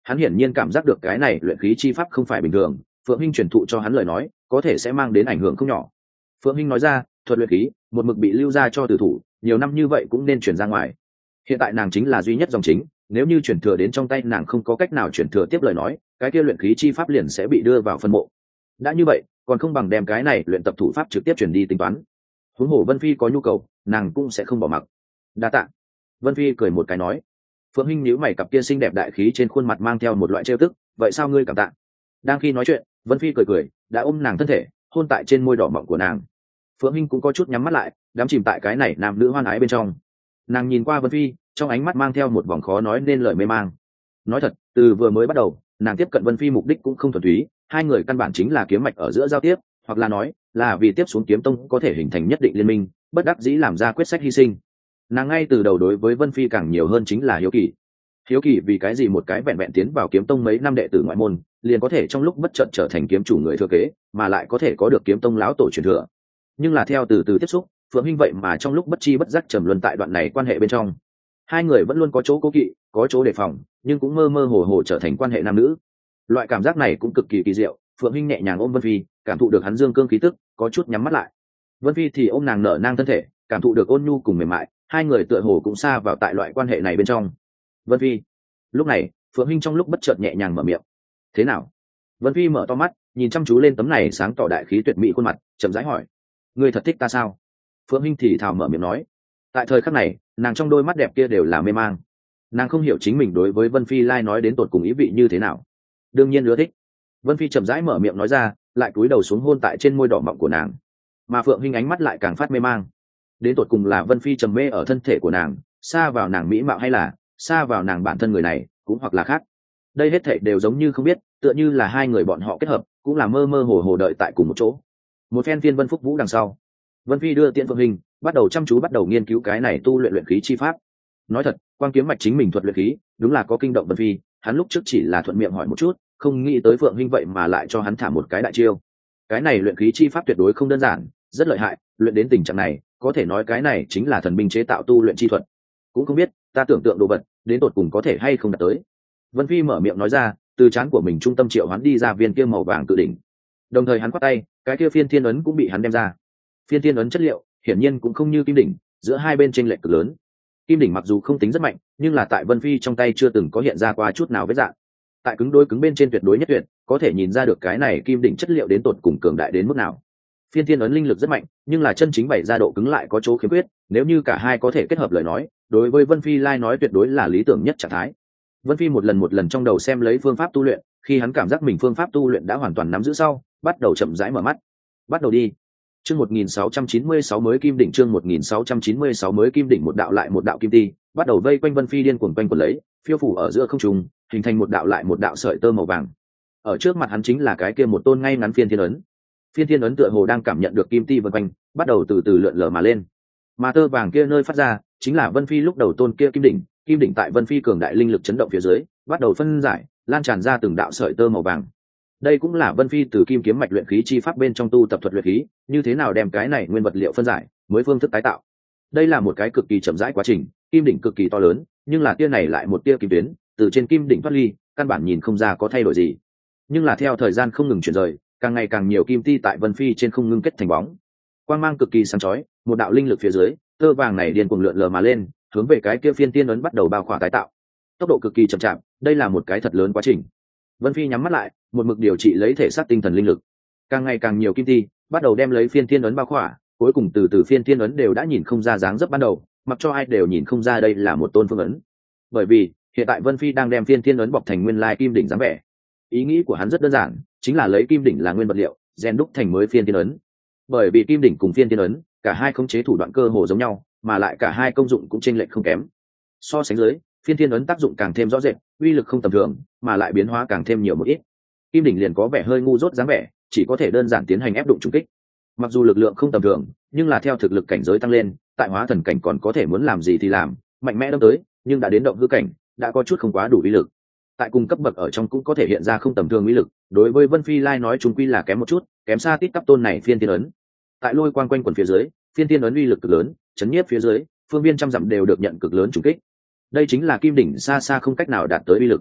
Hắn hiển nhiên cảm giác được cái này luyện khí chi pháp không phải bình thường, Phượng Hinh truyền thụ cho hắn lời nói có thể sẽ mang đến ảnh hưởng không nhỏ. Phượng Hinh nói ra, thuật luyện khí một mực bị lưu ra cho tử thủ, nhiều năm như vậy cũng nên chuyển ra ngoài. Hiện tại nàng chính là duy nhất dòng chính, nếu như chuyển thừa đến trong tay nàng không có cách nào chuyển thừa tiếp lời nói, cái kia luyện khí chi pháp liền sẽ bị đưa vào phân mộ. Đã như vậy, còn không bằng đem cái này luyện tập thủ pháp trực tiếp chuyển đi tính toán. Huống hồ Vân Phi có nhu cầu, nàng cũng sẽ không bỏ mặc. Đa tạ. Vân Phi cười một cái nói. Phượng Hinh nhíu mày, cặp kia xinh đẹp đại khí trên khuôn mặt mang theo một loại trêu tức, vậy sao ngươi cảm tạ? Đang khi nói chuyện, Vân Phi cười cười, đã ôm nàng thân thể, hôn tại trên môi đỏ mọng của nàng. Phượng Hinh cũng có chút nhắm mắt lại, đắm chìm tại cái này nam nữ hoan ái bên trong. Nàng nhìn qua Vân Phi, trong ánh mắt mang theo một vòng khó nói nên lời mê mang. Nói thật, từ vừa mới bắt đầu, nàng tiếp cận Vân Phi mục đích cũng không thuần túy, hai người căn bản chính là kiếm mạch ở giữa giao tiếp, hoặc là nói là vì tiếp xuống kiếm tông có thể hình thành nhất định liên minh, bất đắc dĩ làm ra quyết sách hy sinh. Nàng ngay từ đầu đối với Vân Phi càng nhiều hơn chính là hiếu kỳ. Hiếu kỳ vì cái gì một cái vẹn vẹn tiến vào kiếm tông mấy năm đệ tử ngoại môn, liền có thể trong lúc bất chợt trở thành kiếm chủ người thừa kế, mà lại có thể có được kiếm tông lão tổ truyền thừa. Nhưng là theo từ từ tiếp xúc, Phượng Hinh vậy mà trong lúc bất chi bất giác trầm luân tại đoạn này quan hệ bên trong. Hai người vẫn luôn có chỗ cố kỵ, có chỗ đề phòng, nhưng cũng mơ mơ hồ hồ trở thành quan hệ nam nữ. Loại cảm giác này cũng cực kỳ kỳ diệu. Phượng Hinh nhẹ nhàng ôm Vân Phi, cảm thụ được hắn dương cương khí tức, có chút nhắm mắt lại. Vân Phi thì ôm nàng nở nang thân thể, cảm thụ được ôn nhu cùng mềm mại, hai người tựa hồ cũng xa vào tại loại quan hệ này bên trong. Vân Phi. Lúc này, Phượng Hinh trong lúc bất chợt nhẹ nhàng mở miệng. Thế nào? Vân Phi mở to mắt, nhìn chăm chú lên tấm này sáng tỏ đại khí tuyệt mỹ khuôn mặt, chậm rãi hỏi. Ngươi thật thích ta sao? Phượng Hinh thì thào mở miệng nói. Tại thời khắc này, nàng trong đôi mắt đẹp kia đều là mê mang. Nàng không hiểu chính mình đối với Vân Phi lai nói đến tột cùng ý vị như thế nào. Đương nhiên ưa thích. Vân Phi chậm rãi mở miệng nói ra, lại cúi đầu xuống hôn tại trên môi đỏ mọng của nàng. Mà Phượng Hinh ánh mắt lại càng phát mê mang. Đến tột cùng là Vân Phi trầm mê ở thân thể của nàng, xa vào nàng mỹ mạo, hay là xa vào nàng bản thân người này, cũng hoặc là khác. Đây hết thảy đều giống như không biết, tựa như là hai người bọn họ kết hợp, cũng là mơ mơ hồ hồ đợi tại cùng một chỗ. Một phen phiên vân phúc vũ đằng sau, Vân Phi đưa tiễn Phượng Hinh, bắt đầu chăm chú bắt đầu nghiên cứu cái này tu luyện luyện khí chi pháp. Nói thật, quan kiếm mạch chính mình thuật luyện khí, đúng là có kinh động Vân Phi, hắn lúc trước chỉ là thuận miệng hỏi một chút, không nghĩ tới Phượng Hinh vậy mà lại cho hắn thả một cái đại chiêu. Cái này luyện khí chi pháp tuyệt đối không đơn giản, rất lợi hại, luyện đến tình trạng này, có thể nói cái này chính là thần binh chế tạo tu luyện chi thuật. Cũng không biết, ta tưởng tượng đồ vật, đến tột cùng có thể hay không đạt tới. Vân Phi mở miệng nói ra, từ trán của mình trung tâm triệu hắn đi ra viên kia màu vàng cự đỉnh. Đồng thời hắn quát tay, cái kia phiên thiên ấn cũng bị hắn đem ra. Phiên thiên ấn chất liệu, hiển nhiên cũng không như kim đỉnh, giữa hai bên chênh lệch cực lớn. Kim đỉnh mặc dù không tính rất mạnh, nhưng là tại Vân Phi trong tay chưa từng có hiện ra qua chút nào vết dạng. Tại cứng đối cứng bên trên tuyệt đối nhất tuyệt, có thể nhìn ra được cái này kim đỉnh chất liệu đến tột cùng cường đại đến mức nào. Phiên thiên ấn linh lực rất mạnh, nhưng là chân chính bày ra độ cứng lại có chỗ khiếm khuyết, nếu như cả hai có thể kết hợp lời nói, đối với Vân Phi lai nói tuyệt đối là lý tưởng nhất trạng thái. Vân Phi một lần một lần trong đầu xem lấy phương pháp tu luyện, khi hắn cảm giác mình phương pháp tu luyện đã hoàn toàn nắm giữ sau, bắt đầu chậm rãi mở mắt. Bắt đầu đi. Chương một nghìn sáu trăm chín mươi sáu mới kim đỉnh, chương một nghìn sáu trăm chín mươi sáu mới kim đỉnh, một đạo lại một đạo kim ti, bắt đầu vây quanh Vân Phi điên cuồng quanh quẩn lấy, phiêu phủ ở giữa không trung, hình thành một đạo lại một đạo sợi tơ màu vàng. Ở trước mặt hắn chính là cái kia một tôn ngay ngắn phiên thiên ấn. Phiên thiên ấn tựa hồ đang cảm nhận được kim ti vần quanh, bắt đầu từ từ lượn lờ mà lên. Mà tơ vàng kia nơi phát ra, chính là Vân Phi lúc đầu tôn kia kim đỉnh, kim đỉnh tại Vân Phi cường đại linh lực chấn động phía dưới, bắt đầu phân giải, lan tràn ra từng đạo sợi tơ màu vàng. Đây cũng là Vân Phi từ kim kiếm mạch luyện khí chi pháp bên trong tu tập thuật luyện khí, như thế nào đem cái này nguyên vật liệu phân giải, mới phương thức tái tạo. Đây là một cái cực kỳ chậm rãi quá trình, kim đỉnh cực kỳ to lớn, nhưng là tia này lại một tia kim tuyến, từ trên kim đỉnh thoát ly, căn bản nhìn không ra có thay đổi gì. Nhưng là theo thời gian không ngừng chuyển rời, càng ngày càng nhiều kim ti tại Vân Phi trên không ngưng kết thành bóng. Quang mang cực kỳ sáng chói, một đạo linh lực phía dưới, tơ vàng này điên cuồng lượn lờ mà lên, hướng về cái kia phiên tiên ấn bắt đầu bao khỏa tái tạo. Tốc độ cực kỳ chậm chạp, đây là một cái thật lớn quá trình. Vân Phi nhắm mắt lại, một mực điều trị lấy thể xác tinh thần linh lực. Càng ngày càng nhiều kim ti bắt đầu đem lấy phiên tiên ấn bao khỏa, cuối cùng từ từ phiên tiên ấn đều đã nhìn không ra dáng dấp ban đầu, mặc cho ai đều nhìn không ra đây là một tôn phương ấn. Bởi vì hiện tại Vân Phi đang đem phiên tiên ấn bọc thành nguyên lai kim đỉnh dáng vẻ. Ý nghĩ của hắn rất đơn giản, chính là lấy kim đỉnh là nguyên vật liệu, rèn đúc thành mới phiên tiên ấn. Bởi vì kim đỉnh cùng phiên tiên ấn, cả hai khống chế thủ đoạn cơ hồ giống nhau, mà lại cả hai công dụng cũng chênh lệch không kém. So sánh dưới, phiên tiên ấn tác dụng càng thêm rõ rệt, uy lực không tầm thường, mà lại biến hóa càng thêm nhiều một ít. Kim đỉnh liền có vẻ hơi ngu dốt dáng vẻ, chỉ có thể đơn giản tiến hành ép đụng trùng kích. Mặc dù lực lượng không tầm thường, nhưng là theo thực lực cảnh giới tăng lên, tại hóa thần cảnh còn có thể muốn làm gì thì làm, mạnh mẽ đâm tới, nhưng đã đến động hư cảnh, đã có chút không quá đủ uy lực. Tại cùng cấp bậc ở trong cũng có thể hiện ra không tầm thường uy lực, đối với Vân Phi lai nói chung quy là kém một chút, kém xa tít tắp tôn này phiên tiên ấn. Tại lôi quang quanh quần phía dưới, phiên tiên ấn uy lực cực lớn, chấn nhiếp phía dưới, phương viên trăm dặm đều được nhận cực lớn trùng kích. Đây chính là kim đỉnh xa xa không cách nào đạt tới uy lực.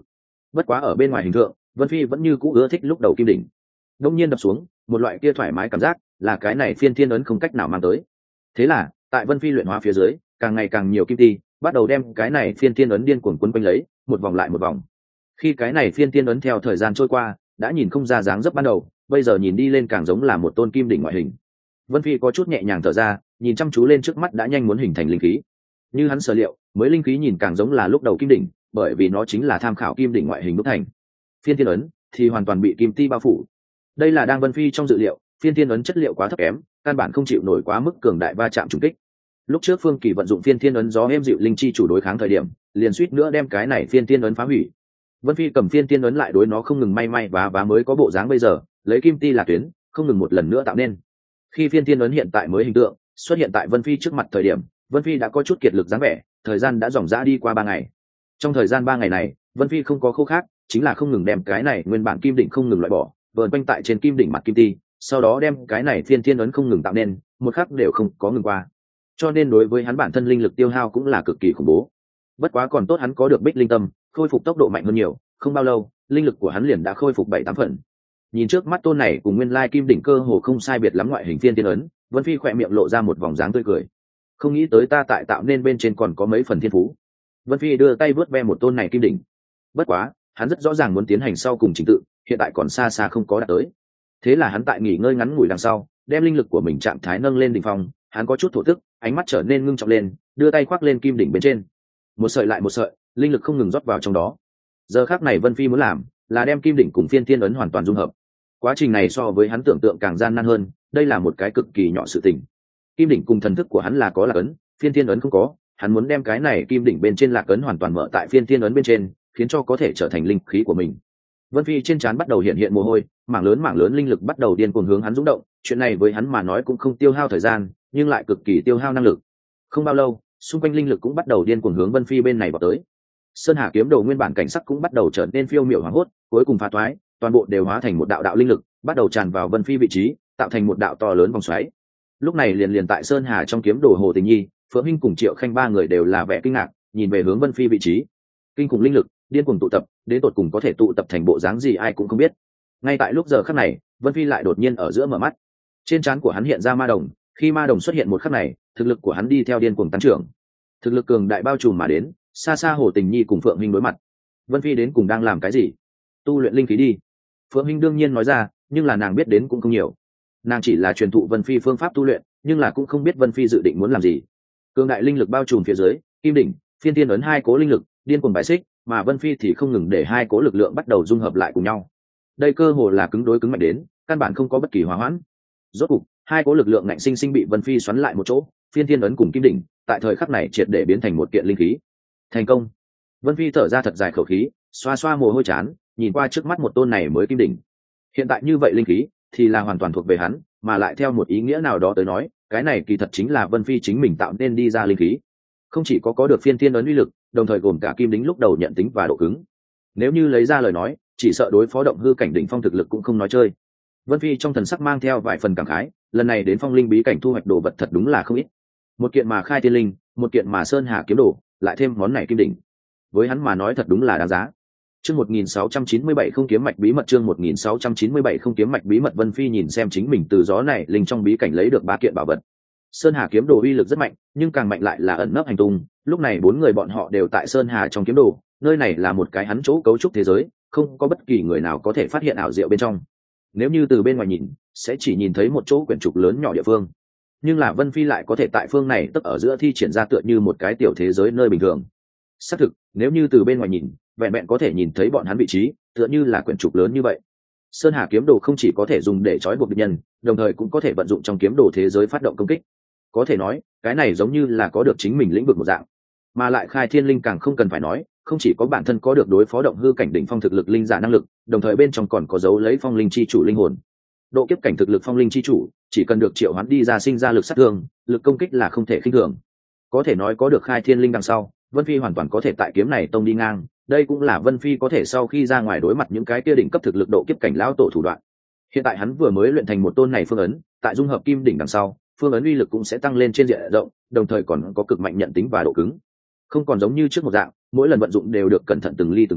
bất quá ở bên ngoài hình tượng Vân Phi vẫn như cũ ưa thích lúc đầu kim đỉnh. Đông nhiên đập xuống một loại kia thoải mái cảm giác là cái này phiên thiên ấn không cách nào mang tới. Thế là tại Vân Phi luyện hóa phía dưới càng ngày càng nhiều kim ti bắt đầu đem cái này phiên thiên ấn điên cuồng quấn quanh lấy, một vòng lại một vòng. Khi cái này phiên thiên ấn theo thời gian trôi qua đã nhìn không ra dáng dấp ban đầu, bây giờ nhìn đi lên càng giống là một tôn kim đỉnh ngoại hình. Vân Phi có chút nhẹ nhàng thở ra, nhìn chăm chú lên trước mắt đã nhanh muốn hình thành linh khí. Như hắn sở liệu, mới linh khí nhìn càng giống là lúc đầu kim đỉnh, bởi vì nó chính là tham khảo kim đỉnh ngoại hình đúc thành. Phiên thiên ấn thì hoàn toàn bị kim ti bao phủ. Đây là đang Vân Phi trong dự liệu, phiên thiên ấn chất liệu quá thấp kém, căn bản không chịu nổi quá mức cường đại va chạm trùng kích. Lúc trước Phương Kỳ vận dụng phiên thiên ấn gió êm dịu linh chi chủ đối kháng thời điểm, liền suýt nữa đem cái này phiên thiên ấn phá hủy. Vân Phi cầm phiên thiên ấn lại đối nó không ngừng may may và vá mới có bộ dáng bây giờ, lấy kim ti là tuyến, không ngừng một lần nữa tạo nên. Khi phiên thiên ấn hiện tại mới hình tượng xuất hiện tại Vân Phi trước mặt thời điểm, Vân Phi đã có chút kiệt lực dáng vẻ, thời gian đã dòng dã đi qua ba ngày. Trong thời gian ba ngày này, Vân Phi không có khâu khác, chính là không ngừng đem cái này nguyên bản kim đỉnh không ngừng loại bỏ, vờn quanh tại trên kim đỉnh mặt kim ti, sau đó đem cái này phiên thiên ấn không ngừng tạo nên, một khắc đều không có ngừng qua. Cho nên đối với hắn bản thân linh lực tiêu hao cũng là cực kỳ khủng bố. Bất quá còn tốt hắn có được Bích Linh Tâm, khôi phục tốc độ mạnh hơn nhiều, không bao lâu, linh lực của hắn liền đã khôi phục bảy tám phần. Nhìn trước mắt tôn này cùng nguyên lai kim đỉnh cơ hồ không sai biệt lắm ngoại hình phiên thiên ấn, Vân Phi khỏe miệng lộ ra một vòng dáng tươi cười. Không nghĩ tới ta tại tạo nên bên trên còn có mấy phần thiên phú. Vân Phi đưa tay vớt ve một tôn này kim đỉnh. Bất quá, hắn rất rõ ràng muốn tiến hành sau cùng trình tự, hiện tại còn xa xa không có đạt tới. Thế là hắn tại nghỉ ngơi ngắn ngủi đằng sau, đem linh lực của mình trạng thái nâng lên đỉnh phong, hắn có chút thổ tức, ánh mắt trở nên ngưng trọng lên, đưa tay khoác lên kim đỉnh bên trên. Một sợi lại một sợi, linh lực không ngừng rót vào trong đó. Giờ khắc này Vân Phi muốn làm là đem kim đỉnh cùng phiên thiên ấn hoàn toàn dung hợp. Quá trình này so với hắn tưởng tượng càng gian nan hơn, đây là một cái cực kỳ nhỏ sự tình. Kim đỉnh cùng thần thức của hắn là có lạc ấn, phiên thiên ấn không có, hắn muốn đem cái này kim đỉnh bên trên lạc ấn hoàn toàn mở tại phiên thiên ấn bên trên, khiến cho có thể trở thành linh khí của mình. Vân Phi trên trán bắt đầu hiện hiện mồ hôi, mảng lớn mảng lớn linh lực bắt đầu điên cuồng hướng hắn dũng động, chuyện này với hắn mà nói cũng không tiêu hao thời gian, nhưng lại cực kỳ tiêu hao năng lực. Không bao lâu, xung quanh linh lực cũng bắt đầu điên cuồng hướng Vân Phi bên này vào tới. Sơn Hà kiếm đồ nguyên bản cảnh sắc cũng bắt đầu trở nên phiêu miểu hoảng hốt, cuối cùng phá toái, toàn bộ đều hóa thành một đạo đạo linh lực, bắt đầu tràn vào Vân Phi vị trí, tạo thành một đạo to lớn vòng xoáy. Lúc này liền liền tại Sơn Hà trong kiếm đồ Hồ Tình Nhi, Phượng Hinh cùng Triệu Khanh ba người đều là vẻ kinh ngạc, nhìn về hướng Vân Phi vị trí. Kinh khủng linh lực, điên cuồng tụ tập, đến tột cùng có thể tụ tập thành bộ dáng gì ai cũng không biết. Ngay tại lúc giờ khắc này, Vân Phi lại đột nhiên ở giữa mở mắt. Trên trán của hắn hiện ra ma đồng, khi ma đồng xuất hiện một khắc này, thực lực của hắn đi theo điên cuồng tăng trưởng. Thực lực cường đại bao trùm mà đến, xa xa Hồ Tình Nhi cùng Phượng Hinh đối mặt. Vân Phi đến cùng đang làm cái gì? Tu luyện linh khí đi. Phượng Hinh đương nhiên nói ra, nhưng là nàng biết đến cũng không nhiều. Nàng chỉ là truyền thụ Vân Phi phương pháp tu luyện, nhưng là cũng không biết Vân Phi dự định muốn làm gì. Cường đại linh lực bao trùm phía dưới, kim đỉnh, phiên thiên ấn hai cố linh lực điên cuồng bài xích, mà Vân Phi thì không ngừng để hai cố lực lượng bắt đầu dung hợp lại cùng nhau. Đây cơ hồ là cứng đối cứng mạnh đến, căn bản không có bất kỳ hòa hoãn. Rốt cục, hai cố lực lượng ngạnh sinh sinh bị Vân Phi xoắn lại một chỗ, phiên thiên ấn cùng kim đỉnh, tại thời khắc này triệt để biến thành một kiện linh khí. Thành công. Vân Phi thở ra thật dài khẩu khí, xoa xoa mồ hôi chán, nhìn qua trước mắt một tôn này mới kim đỉnh. Hiện tại như vậy linh khí thì là hoàn toàn thuộc về hắn, mà lại theo một ý nghĩa nào đó tới nói, cái này kỳ thật chính là Vân Phi chính mình tạo nên đi ra linh khí. Không chỉ có có được phiên thiên ấn uy lực, đồng thời gồm cả kim đính lúc đầu nhận tính và độ cứng. Nếu như lấy ra lời nói, chỉ sợ đối phó động hư cảnh đỉnh phong thực lực cũng không nói chơi. Vân Phi trong thần sắc mang theo vài phần cảm khái, lần này đến phong linh bí cảnh thu hoạch đồ vật thật đúng là không ít. Một kiện mà khai thiên linh, một kiện mà sơn hà kiếm đồ, lại thêm món này kim đỉnh. Với hắn mà nói thật đúng là đáng giá. Chương một nghìn sáu trăm chín mươi bảy không kiếm mạch bí mật chương một nghìn sáu trăm chín mươi bảy không kiếm mạch bí mật Vân Phi nhìn xem chính mình từ gió này linh trong bí cảnh lấy được ba kiện bảo vật. Sơn Hà kiếm đồ uy lực rất mạnh, nhưng càng mạnh lại là ẩn nấp hành tung, lúc này bốn người bọn họ đều tại Sơn Hà trong kiếm đồ, nơi này là một cái hắn chỗ cấu trúc thế giới, không có bất kỳ người nào có thể phát hiện ảo diệu bên trong. Nếu như từ bên ngoài nhìn, sẽ chỉ nhìn thấy một chỗ quyển trục lớn nhỏ địa phương. Nhưng là Vân Phi lại có thể tại phương này tấp ở giữa thi triển ra tựa như một cái tiểu thế giới nơi bình thường. Xác thực, nếu như từ bên ngoài nhìn, vẹn vẹn có thể nhìn thấy bọn hắn vị trí, tựa như là quyển trục lớn như vậy. Sơn Hà kiếm đồ không chỉ có thể dùng để trói buộc địch nhân, đồng thời cũng có thể vận dụng trong kiếm đồ thế giới phát động công kích. Có thể nói, cái này giống như là có được chính mình lĩnh vực một dạng. Mà lại khai thiên linh càng không cần phải nói, không chỉ có bản thân có được đối phó động hư cảnh đỉnh phong thực lực linh giả năng lực, đồng thời bên trong còn có dấu lấy phong linh chi chủ linh hồn. Độ kiếp cảnh thực lực phong linh chi chủ, chỉ cần được triệu hoán đi ra sinh ra lực sát thương, lực công kích là không thể khinh thường. Có thể nói có được khai thiên linh đằng sau, Vân Phi hoàn toàn có thể tại kiếm này tông đi ngang, đây cũng là Vân Phi có thể sau khi ra ngoài đối mặt những cái kia đỉnh cấp thực lực độ kiếp cảnh lão tổ thủ đoạn. Hiện tại hắn vừa mới luyện thành một tôn này phương ấn, tại dung hợp kim đỉnh đằng sau, phương ấn uy lực cũng sẽ tăng lên trên diện rộng, đồng thời còn có cực mạnh nhận tính và độ cứng. Không còn giống như trước một dạng, mỗi lần vận dụng đều được cẩn thận từng ly từng tí,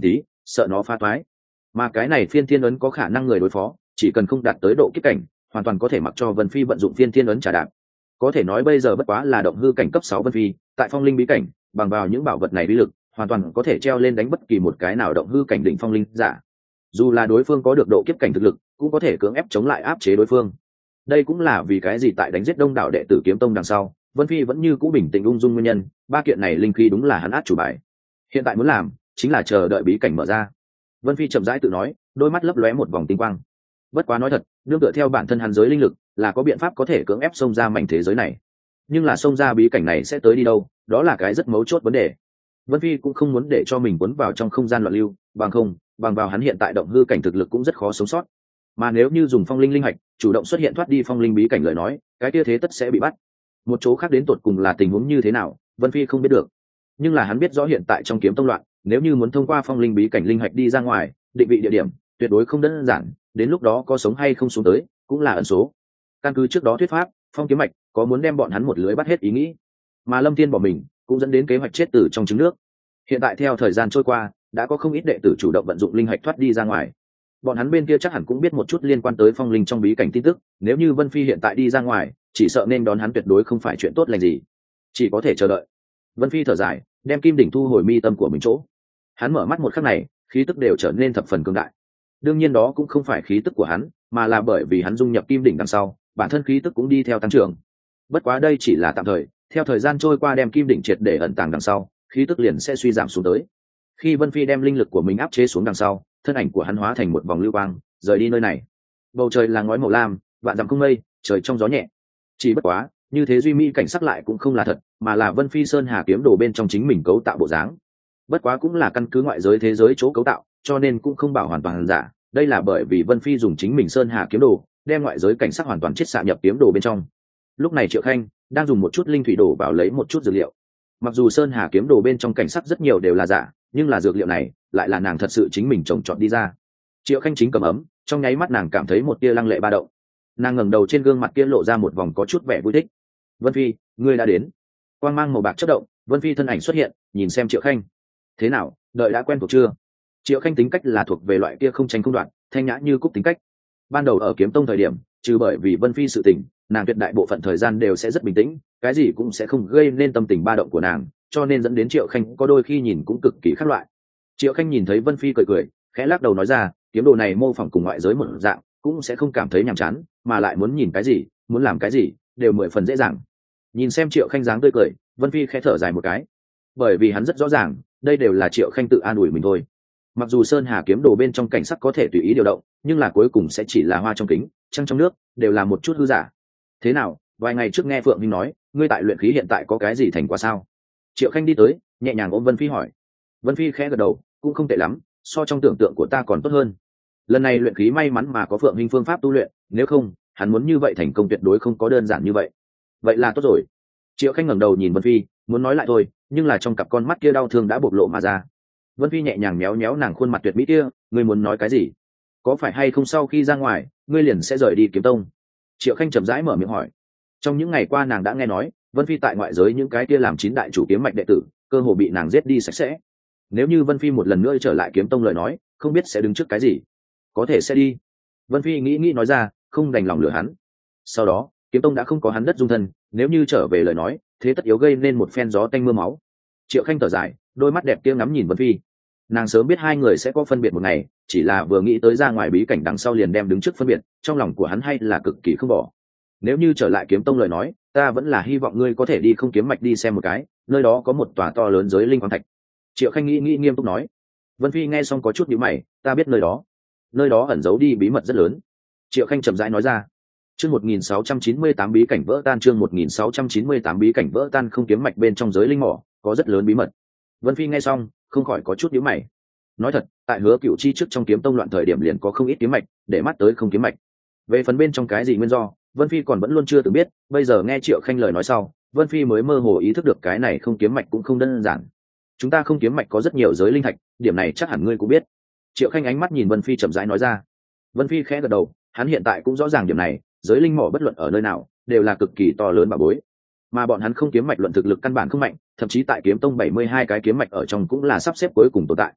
sợ nó phá toái. Mà cái này phiên thiên ấn có khả năng người đối phó, chỉ cần không đạt tới độ kiếp cảnh, hoàn toàn có thể mặc cho Vân Phi vận dụng phiên thiên ấn trả đạp. Có thể nói bây giờ bất quá là động hư cảnh cấp sáu Vân Phi, tại phong linh bí cảnh, bằng vào những bảo vật này uy lực, hoàn toàn có thể treo lên đánh bất kỳ một cái nào động hư cảnh đỉnh phong linh giả. Dù là đối phương có được độ kiếp cảnh thực lực, cũng có thể cưỡng ép chống lại áp chế đối phương. Đây cũng là vì cái gì tại đánh giết đông đảo đệ tử kiếm tông đằng sau, Vân Phi vẫn như cũ bình tĩnh ung dung nguyên nhân, ba kiện này linh khí đúng là hắn át chủ bài. Hiện tại muốn làm chính là chờ đợi bí cảnh mở ra. Vân Phi chậm rãi tự nói, đôi mắt lấp lóe một vòng tinh quang. Bất quá nói thật, nương tựa theo bản thân hắn giới linh lực, là có biện pháp có thể cưỡng ép xông ra mảnh thế giới này. Nhưng là xông ra bí cảnh này sẽ tới đi đâu, đó là cái rất mấu chốt vấn đề. Vân Phi cũng không muốn để cho mình cuốn vào trong không gian loạn lưu, bằng không, bằng vào hắn hiện tại động hư cảnh thực lực cũng rất khó sống sót. Mà nếu như dùng phong linh linh hạch, chủ động xuất hiện thoát đi phong linh bí cảnh lời nói, cái kia thế tất sẽ bị bắt. Một chỗ khác đến tột cùng là tình huống như thế nào, Vân Phi không biết được. Nhưng là hắn biết rõ hiện tại trong kiếm tông loạn, nếu như muốn thông qua phong linh bí cảnh linh hạch đi ra ngoài, định vị địa điểm tuyệt đối không đơn giản, đến lúc đó có sống hay không xuống tới cũng là ẩn số. Căn cứ trước đó thuyết pháp, phong kiếm mạch có muốn đem bọn hắn một lưới bắt hết ý nghĩ, mà Lâm Thiên bỏ mình cũng dẫn đến kế hoạch chết tử trong trứng nước. Hiện tại theo thời gian trôi qua, đã có không ít đệ tử chủ động vận dụng linh hạch thoát đi ra ngoài. Bọn hắn bên kia chắc hẳn cũng biết một chút liên quan tới phong linh trong bí cảnh tin tức, nếu như Vân Phi hiện tại đi ra ngoài, chỉ sợ nên đón hắn tuyệt đối không phải chuyện tốt lành gì, chỉ có thể chờ đợi. Vân Phi thở dài, đem kim đỉnh thu hồi mi tâm của mình chỗ. Hắn mở mắt một khắc này, khí tức đều trở nên thập phần cường đại. Đương nhiên đó cũng không phải khí tức của hắn, mà là bởi vì hắn dung nhập kim đỉnh đằng sau, bản thân khí tức cũng đi theo tăng trưởng. Bất quá đây chỉ là tạm thời, theo thời gian trôi qua đem kim đỉnh triệt để ẩn tàng đằng sau, khí tức liền sẽ suy giảm xuống tới. Khi Vân Phi đem linh lực của mình áp chế xuống đằng sau, thân ảnh của hắn hóa thành một vòng lưu quang, rời đi nơi này. Bầu trời là ngói màu lam, vạn dặm không mây, trời trong gió nhẹ. Chỉ bất quá, như thế duy mỹ cảnh sắc lại cũng không là thật, mà là Vân Phi Sơn Hà kiếm đồ bên trong chính mình cấu tạo bộ dáng. Bất quá cũng là căn cứ ngoại giới thế giới chỗ cấu tạo, cho nên cũng không bảo hoàn toàn giả. Đây là bởi vì Vân Phi dùng chính mình Sơn Hà kiếm đồ, đem ngoại giới cảnh sắc hoàn toàn chiết xạ nhập kiếm đồ bên trong. Lúc này Triệu Khanh đang dùng một chút linh thủy đổ vào lấy một chút dược liệu. Mặc dù Sơn Hà kiếm đồ bên trong cảnh sắc rất nhiều đều là giả, nhưng là dược liệu này lại là nàng thật sự chính mình trồng trọt đi ra. Triệu Khanh chính cầm ấm, trong nháy mắt nàng cảm thấy một tia lăng lệ ba động. Nàng ngẩng đầu, trên gương mặt kia lộ ra một vòng có chút vẻ vui thích. Vân Phi, ngươi đã đến. Quang mang màu bạc chớp động, Vân Phi thân ảnh xuất hiện, nhìn xem Triệu Khanh. Thế nào, đợi đã quen thuộc chưa? Triệu Khanh tính cách là thuộc về loại kia không tranh không đoạt, thanh nhã như cúc tính cách. Ban đầu ở kiếm tông thời điểm, trừ bởi vì Vân Phi sự tình, nàng tuyệt đại bộ phận thời gian đều sẽ rất bình tĩnh, cái gì cũng sẽ không gây nên tâm tình ba động của nàng, cho nên dẫn đến Triệu Khanh có đôi khi nhìn cũng cực kỳ khác loại. Triệu Khanh nhìn thấy Vân Phi cười cười, khẽ lắc đầu nói ra, kiếm đồ này mô phỏng cùng ngoại giới một dạng, cũng sẽ không cảm thấy nhàm chán, mà lại muốn nhìn cái gì, muốn làm cái gì, đều mười phần dễ dàng. Nhìn xem Triệu Khanh dáng tươi cười, Vân Phi khẽ thở dài một cái, bởi vì hắn rất rõ ràng, đây đều là Triệu Khanh tự an ủi mình thôi. Mặc dù Sơn Hà kiếm đồ bên trong cảnh sắc có thể tùy ý điều động, nhưng là cuối cùng sẽ chỉ là hoa trong kính, trăng trong nước, đều là một chút hư giả. Thế nào, vài ngày trước nghe Phượng Minh nói, ngươi tại luyện khí hiện tại có cái gì thành quả sao? Triệu Khanh đi tới, nhẹ nhàng ôm Vân Phi hỏi. Vân Phi khẽ gật đầu, cũng không tệ lắm, so trong tưởng tượng của ta còn tốt hơn. Lần này luyện khí may mắn mà có Phượng Minh phương pháp tu luyện, nếu không, hắn muốn như vậy thành công tuyệt đối không có đơn giản như vậy. Vậy là tốt rồi. Triệu Khanh ngẩng đầu nhìn Vân Phi, muốn nói lại thôi, nhưng là trong cặp con mắt kia đau thương đã bộc lộ mà ra. Vân Phi nhẹ nhàng méo méo nàng khuôn mặt tuyệt mỹ kia, ngươi muốn nói cái gì? Có phải hay không sau khi ra ngoài, ngươi liền sẽ rời đi kiếm tông? Triệu Khanh chậm rãi mở miệng hỏi. Trong những ngày qua nàng đã nghe nói, Vân Phi tại ngoại giới những cái kia làm chín đại chủ kiếm mạch đệ tử, cơ hồ bị nàng giết đi sạch sẽ. Nếu như Vân Phi một lần nữa trở lại kiếm tông lời nói, không biết sẽ đứng trước cái gì. Có thể sẽ đi. Vân Phi nghĩ nghĩ nói ra, không đành lòng lừa hắn. Sau đó, kiếm tông đã không có hắn đất dung thân, nếu như trở về lời nói, thế tất yếu gây nên một phen gió tanh mưa máu. Triệu Khanh thở dài, đôi mắt đẹp kia ngắm nhìn Vân Phi. Nàng sớm biết hai người sẽ có phân biệt một ngày, chỉ là vừa nghĩ tới ra ngoài bí cảnh đằng sau liền đem đứng trước phân biệt, trong lòng của hắn hay là cực kỳ không bỏ. Nếu như trở lại kiếm tông lời nói, ta vẫn là hy vọng ngươi có thể đi không kiếm mạch đi xem một cái, nơi đó có một tòa to lớn giới linh quang thạch. Triệu Khanh nghĩ nghĩ nghiêm túc nói. Vân Phi nghe xong có chút nhíu mày, ta biết nơi đó, nơi đó ẩn giấu đi bí mật rất lớn. Triệu Khanh chậm rãi nói ra. Chương một nghìn sáu trăm chín mươi tám bí cảnh vỡ tan, chương một nghìn sáu trăm chín mươi tám bí cảnh vỡ tan, không kiếm mạch bên trong giới linh mỏ có rất lớn bí mật. Vân Phi nghe xong, không khỏi có chút nhíu mày. Nói thật, tại Hứa Cửu chi trước trong kiếm tông loạn thời điểm liền có không ít kiếm mạch, để mắt tới không kiếm mạch. Về phần bên trong cái gì nguyên do, Vân Phi còn vẫn luôn chưa từng biết, bây giờ nghe Triệu Khanh lời nói sau, Vân Phi mới mơ hồ ý thức được cái này không kiếm mạch cũng không đơn giản. Chúng ta không kiếm mạch có rất nhiều giới linh thạch, điểm này chắc hẳn ngươi cũng biết. Triệu Khanh ánh mắt nhìn Vân Phi chậm rãi nói ra. Vân Phi khẽ gật đầu, hắn hiện tại cũng rõ ràng điểm này, giới linh mỏ bất luận ở nơi nào, đều là cực kỳ to lớn bảo bối. Mà bọn hắn không kiếm mạch luận thực lực căn bản không mạnh, thậm chí tại kiếm tông bảy mươi hai cái kiếm mạch ở trong cũng là sắp xếp cuối cùng tồn tại.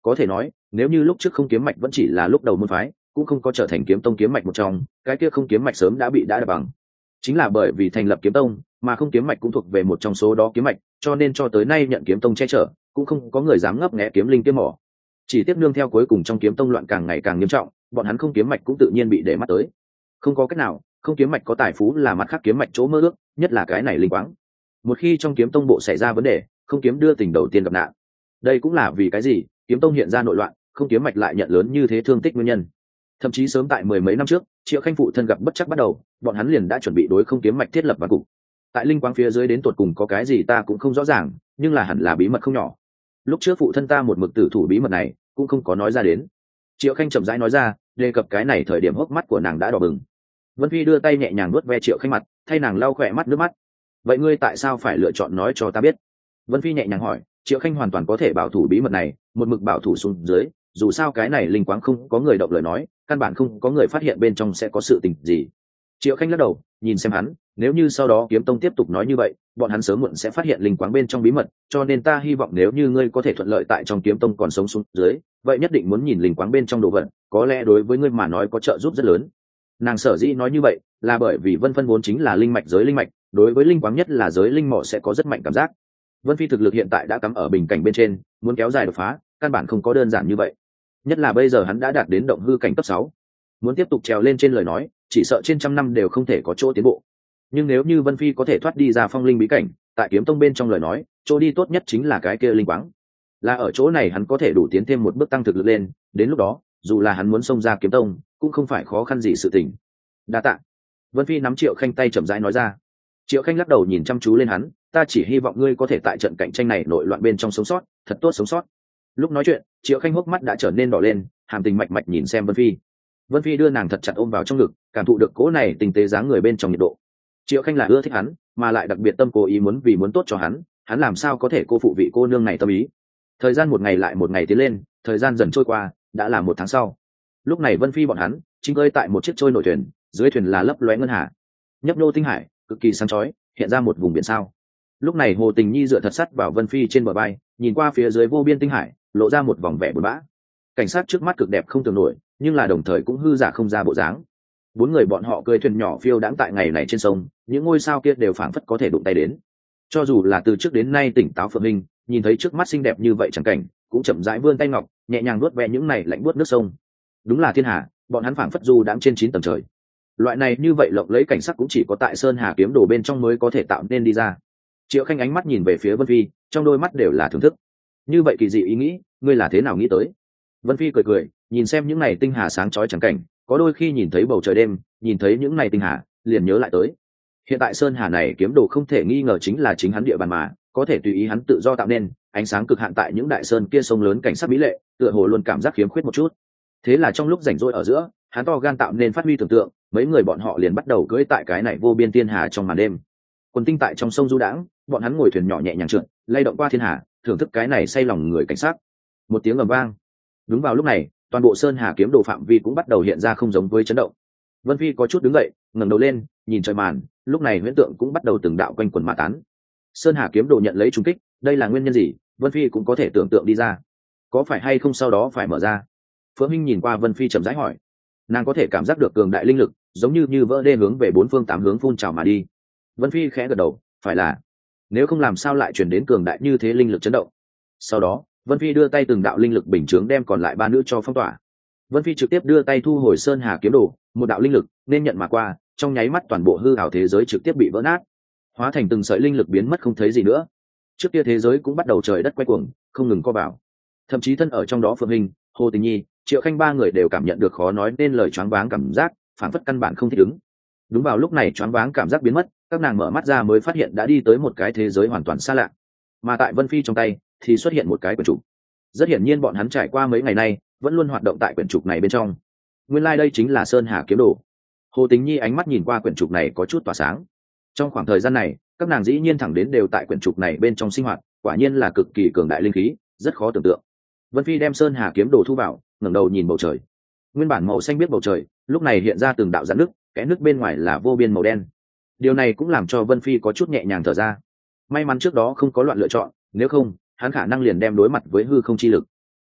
Có thể nói nếu như lúc trước không kiếm mạch vẫn chỉ là lúc đầu môn phái, cũng không có trở thành kiếm tông kiếm mạch một trong, cái kia không kiếm mạch sớm đã bị đã đập bằng. Chính là bởi vì thành lập kiếm tông mà không kiếm mạch cũng thuộc về một trong số đó kiếm mạch, cho nên cho tới nay nhận kiếm tông che chở, cũng không có người dám ngấp nghé kiếm linh kiếm mỏ. Chỉ tiếp nương theo cuối cùng trong kiếm tông loạn càng ngày càng nghiêm trọng, bọn hắn không kiếm mạch cũng tự nhiên bị để mắt tới. Không có cách nào, không kiếm mạch có tài phú là mặt khác kiếm mạch chỗ mơ ước, nhất là cái này linh quáng. Một khi trong kiếm tông bộ xảy ra vấn đề, không kiếm đưa tình đầu tiên gặp nạn. Đây cũng là vì cái gì kiếm tông hiện ra nội loạn, không kiếm mạch lại nhận lớn như thế thương tích nguyên nhân. Thậm chí sớm tại mười mấy năm trước, Triệu Khanh phụ thân gặp bất chắc bắt đầu, bọn hắn liền đã chuẩn bị đối không kiếm mạch thiết lập ván cục. Tại linh quáng phía dưới đến tột cùng có cái gì ta cũng không rõ ràng, nhưng là hẳn là bí mật không nhỏ. Lúc trước phụ thân ta một mực tử thủ bí mật này, cũng không có nói ra đến. Triệu Khanh chậm rãi nói ra, đề cập cái này thời điểm hốc mắt của nàng đã đỏ bừng. Vân Phi đưa tay nhẹ nhàng nuốt ve Triệu Khanh mặt, thay nàng lau khỏe mắt nước mắt. Vậy ngươi tại sao phải lựa chọn nói cho ta biết? Vân Phi nhẹ nhàng hỏi. Triệu Khanh hoàn toàn có thể bảo thủ bí mật này, một mực bảo thủ xuống dưới, dù sao cái này linh quáng không có người động lời nói, căn bản không có người phát hiện bên trong sẽ có sự tình gì. Triệu Khanh lắc đầu, nhìn xem hắn, nếu như sau đó kiếm tông tiếp tục nói như vậy, bọn hắn sớm muộn sẽ phát hiện linh quáng bên trong bí mật, cho nên ta hy vọng nếu như ngươi có thể thuận lợi tại trong kiếm tông còn sống xuống dưới, vậy nhất định muốn nhìn linh quáng bên trong đồ vật, có lẽ đối với ngươi mà nói có trợ giúp rất lớn. Nàng sở dĩ nói như vậy, là bởi vì Vân Phân vốn chính là linh mạch giới linh mạch, đối với linh quáng nhất là giới linh mỏ sẽ có rất mạnh cảm giác. Vân Phi thực lực hiện tại đã cắm ở bình cảnh bên trên, muốn kéo dài đột phá, căn bản không có đơn giản như vậy. Nhất là bây giờ hắn đã đạt đến động hư cảnh cấp sáu, muốn tiếp tục trèo lên trên lời nói, chỉ sợ trên trăm năm đều không thể có chỗ tiến bộ. Nhưng nếu như Vân Phi có thể thoát đi ra phong linh bí cảnh, tại kiếm tông bên trong lời nói, chỗ đi tốt nhất chính là cái kia linh quáng. Là ở chỗ này hắn có thể đủ tiến thêm một bước tăng thực lực lên, đến lúc đó, dù là hắn muốn xông ra kiếm tông, cũng không phải khó khăn gì sự tình. Đa tạ. Vân Phi nắm Triệu Khanh tay chậm rãi nói ra. Triệu Khanh lắc đầu nhìn chăm chú lên hắn, ta chỉ hy vọng ngươi có thể tại trận cạnh tranh này nội loạn bên trong sống sót, thật tốt sống sót. Lúc nói chuyện, Triệu Khanh hốc mắt đã trở nên đỏ lên, hàm tình mạch mạch nhìn xem Vân Phi. Vân Phi đưa nàng thật chặt ôm vào trong ngực, cảm thụ được cỗ này tình tế dáng người bên trong nhiệt độ. Triệu Khanh là ưa thích hắn, mà lại đặc biệt tâm cố ý muốn vì muốn tốt cho hắn, hắn làm sao có thể cô phụ vị cô nương này tâm ý. Thời gian một ngày lại một ngày tiến lên, thời gian dần trôi qua, đã là một tháng sau. Lúc này Vân Phi bọn hắn chính ơi tại một chiếc trôi nổi thuyền, dưới thuyền là lấp lóe ngân hà, nhấp nô tinh hải, cực kỳ sáng chói, hiện ra một vùng biển sao. Lúc này Hồ Tình Nhi dựa thật sắt vào Vân Phi trên bờ bay, nhìn qua phía dưới vô biên tinh hải, lộ ra một vòng vẻ buồn bã. Cảnh sát trước mắt cực đẹp không tưởng nổi, nhưng là đồng thời cũng hư giả không ra bộ dáng. Bốn người bọn họ cười thuyền nhỏ phiêu đãng tại ngày này trên sông, những ngôi sao kia đều phảng phất có thể đụng tay đến. Cho dù là từ trước đến nay tỉnh táo Phượng Minh, nhìn thấy trước mắt xinh đẹp như vậy chẳng cảnh, cũng chậm rãi vươn tay ngọc, nhẹ nhàng nuốt ve những này lạnh buốt nước sông. Đúng là thiên hà, bọn hắn phảng phất du đãng trên chín tầng trời. Loại này như vậy lộng lẫy cảnh sắc cũng chỉ có tại Sơn Hà kiếm đồ bên trong mới có thể tạo nên đi ra. Triệu Khanh ánh mắt nhìn về phía Vân Phi, trong đôi mắt đều là thưởng thức. Như vậy kỳ dị ý nghĩ, ngươi là thế nào nghĩ tới? Vân Phi cười cười, nhìn xem những này tinh hà sáng chói chẳng cảnh, có đôi khi nhìn thấy bầu trời đêm, nhìn thấy những này tinh hà, liền nhớ lại tới. Hiện tại Sơn Hà này kiếm đồ không thể nghi ngờ chính là chính hắn địa bàn mà, có thể tùy ý hắn tự do tạo nên, ánh sáng cực hạn tại những đại sơn kia sông lớn cảnh sắc mỹ lệ, tựa hồ luôn cảm giác khiếm khuyết một chút. Thế là trong lúc rảnh rỗi ở giữa, hắn to gan tạo nên phát huy tưởng tượng, mấy người bọn họ liền bắt đầu cưỡi tại cái này vô biên thiên hà trong màn đêm. Quần tinh tại trong sông du đãng, bọn hắn ngồi thuyền nhỏ nhẹ nhàng trượt, lay động qua thiên hà, thưởng thức cái này say lòng người cảnh sắc. Một tiếng ầm vang. Đúng vào lúc này, toàn bộ Sơn Hà kiếm đồ phạm vi cũng bắt đầu hiện ra không giống với chấn động. Vân Phi có chút đứng dậy, ngẩng đầu lên, nhìn trời màn, lúc này huyễn tượng cũng bắt đầu từng đạo quanh quần mà tán. Sơn Hà kiếm đồ nhận lấy trùng kích, đây là nguyên nhân gì? Vân Phi cũng có thể tưởng tượng đi ra. Có phải hay không sau đó phải mở ra? Phượng Minh nhìn qua Vân Phi chậm rãi hỏi. Nàng có thể cảm giác được cường đại linh lực, giống như như vỡ đê hướng về bốn phương tám hướng phun trào mà đi. Vân Phi khẽ gật đầu, phải là. Nếu không làm sao lại chuyển đến cường đại như thế linh lực chấn động. Sau đó, Vân Phi đưa tay từng đạo linh lực bình chướng đem còn lại ba nữ cho phong tỏa. Vân Phi trực tiếp đưa tay thu hồi Sơn Hà kiếm đồ, một đạo linh lực nên nhận mà qua, trong nháy mắt toàn bộ hư ảo thế giới trực tiếp bị vỡ nát, hóa thành từng sợi linh lực biến mất không thấy gì nữa. Trước kia thế giới cũng bắt đầu trời đất quay cuồng, không ngừng co vào. Thậm chí thân ở trong đó Phượng Hình, Hồ Tình Nhi, Triệu Khanh ba người đều cảm nhận được khó nói nên lời choáng váng cảm giác, phản phất căn bản không thích ứng. Đúng vào lúc này choáng váng cảm giác biến mất, các nàng mở mắt ra mới phát hiện đã đi tới một cái thế giới hoàn toàn xa lạ. Mà tại Vân Phi trong tay thì xuất hiện một cái quyển trục. Rất hiển nhiên bọn hắn trải qua mấy ngày nay vẫn luôn hoạt động tại quyển trục này bên trong. Nguyên lai like đây chính là Sơn Hà kiếm đồ. Hồ Tình Nhi ánh mắt nhìn qua quyển trục này có chút tỏa sáng. Trong khoảng thời gian này, các nàng dĩ nhiên thẳng đến đều tại quyển trục này bên trong sinh hoạt, quả nhiên là cực kỳ cường đại linh khí, rất khó tưởng tượng. Vân Phi đem Sơn Hà kiếm đồ thu vào, ngẩng đầu nhìn bầu trời. Nguyên bản màu xanh biết bầu trời, lúc này hiện ra từng đạo rạn nước, kẽ nước bên ngoài là vô biên màu đen. Điều này cũng làm cho Vân Phi có chút nhẹ nhàng thở ra. May mắn trước đó không có loạn lựa chọn, nếu không, hắn khả năng liền đem đối mặt với hư không chi lực.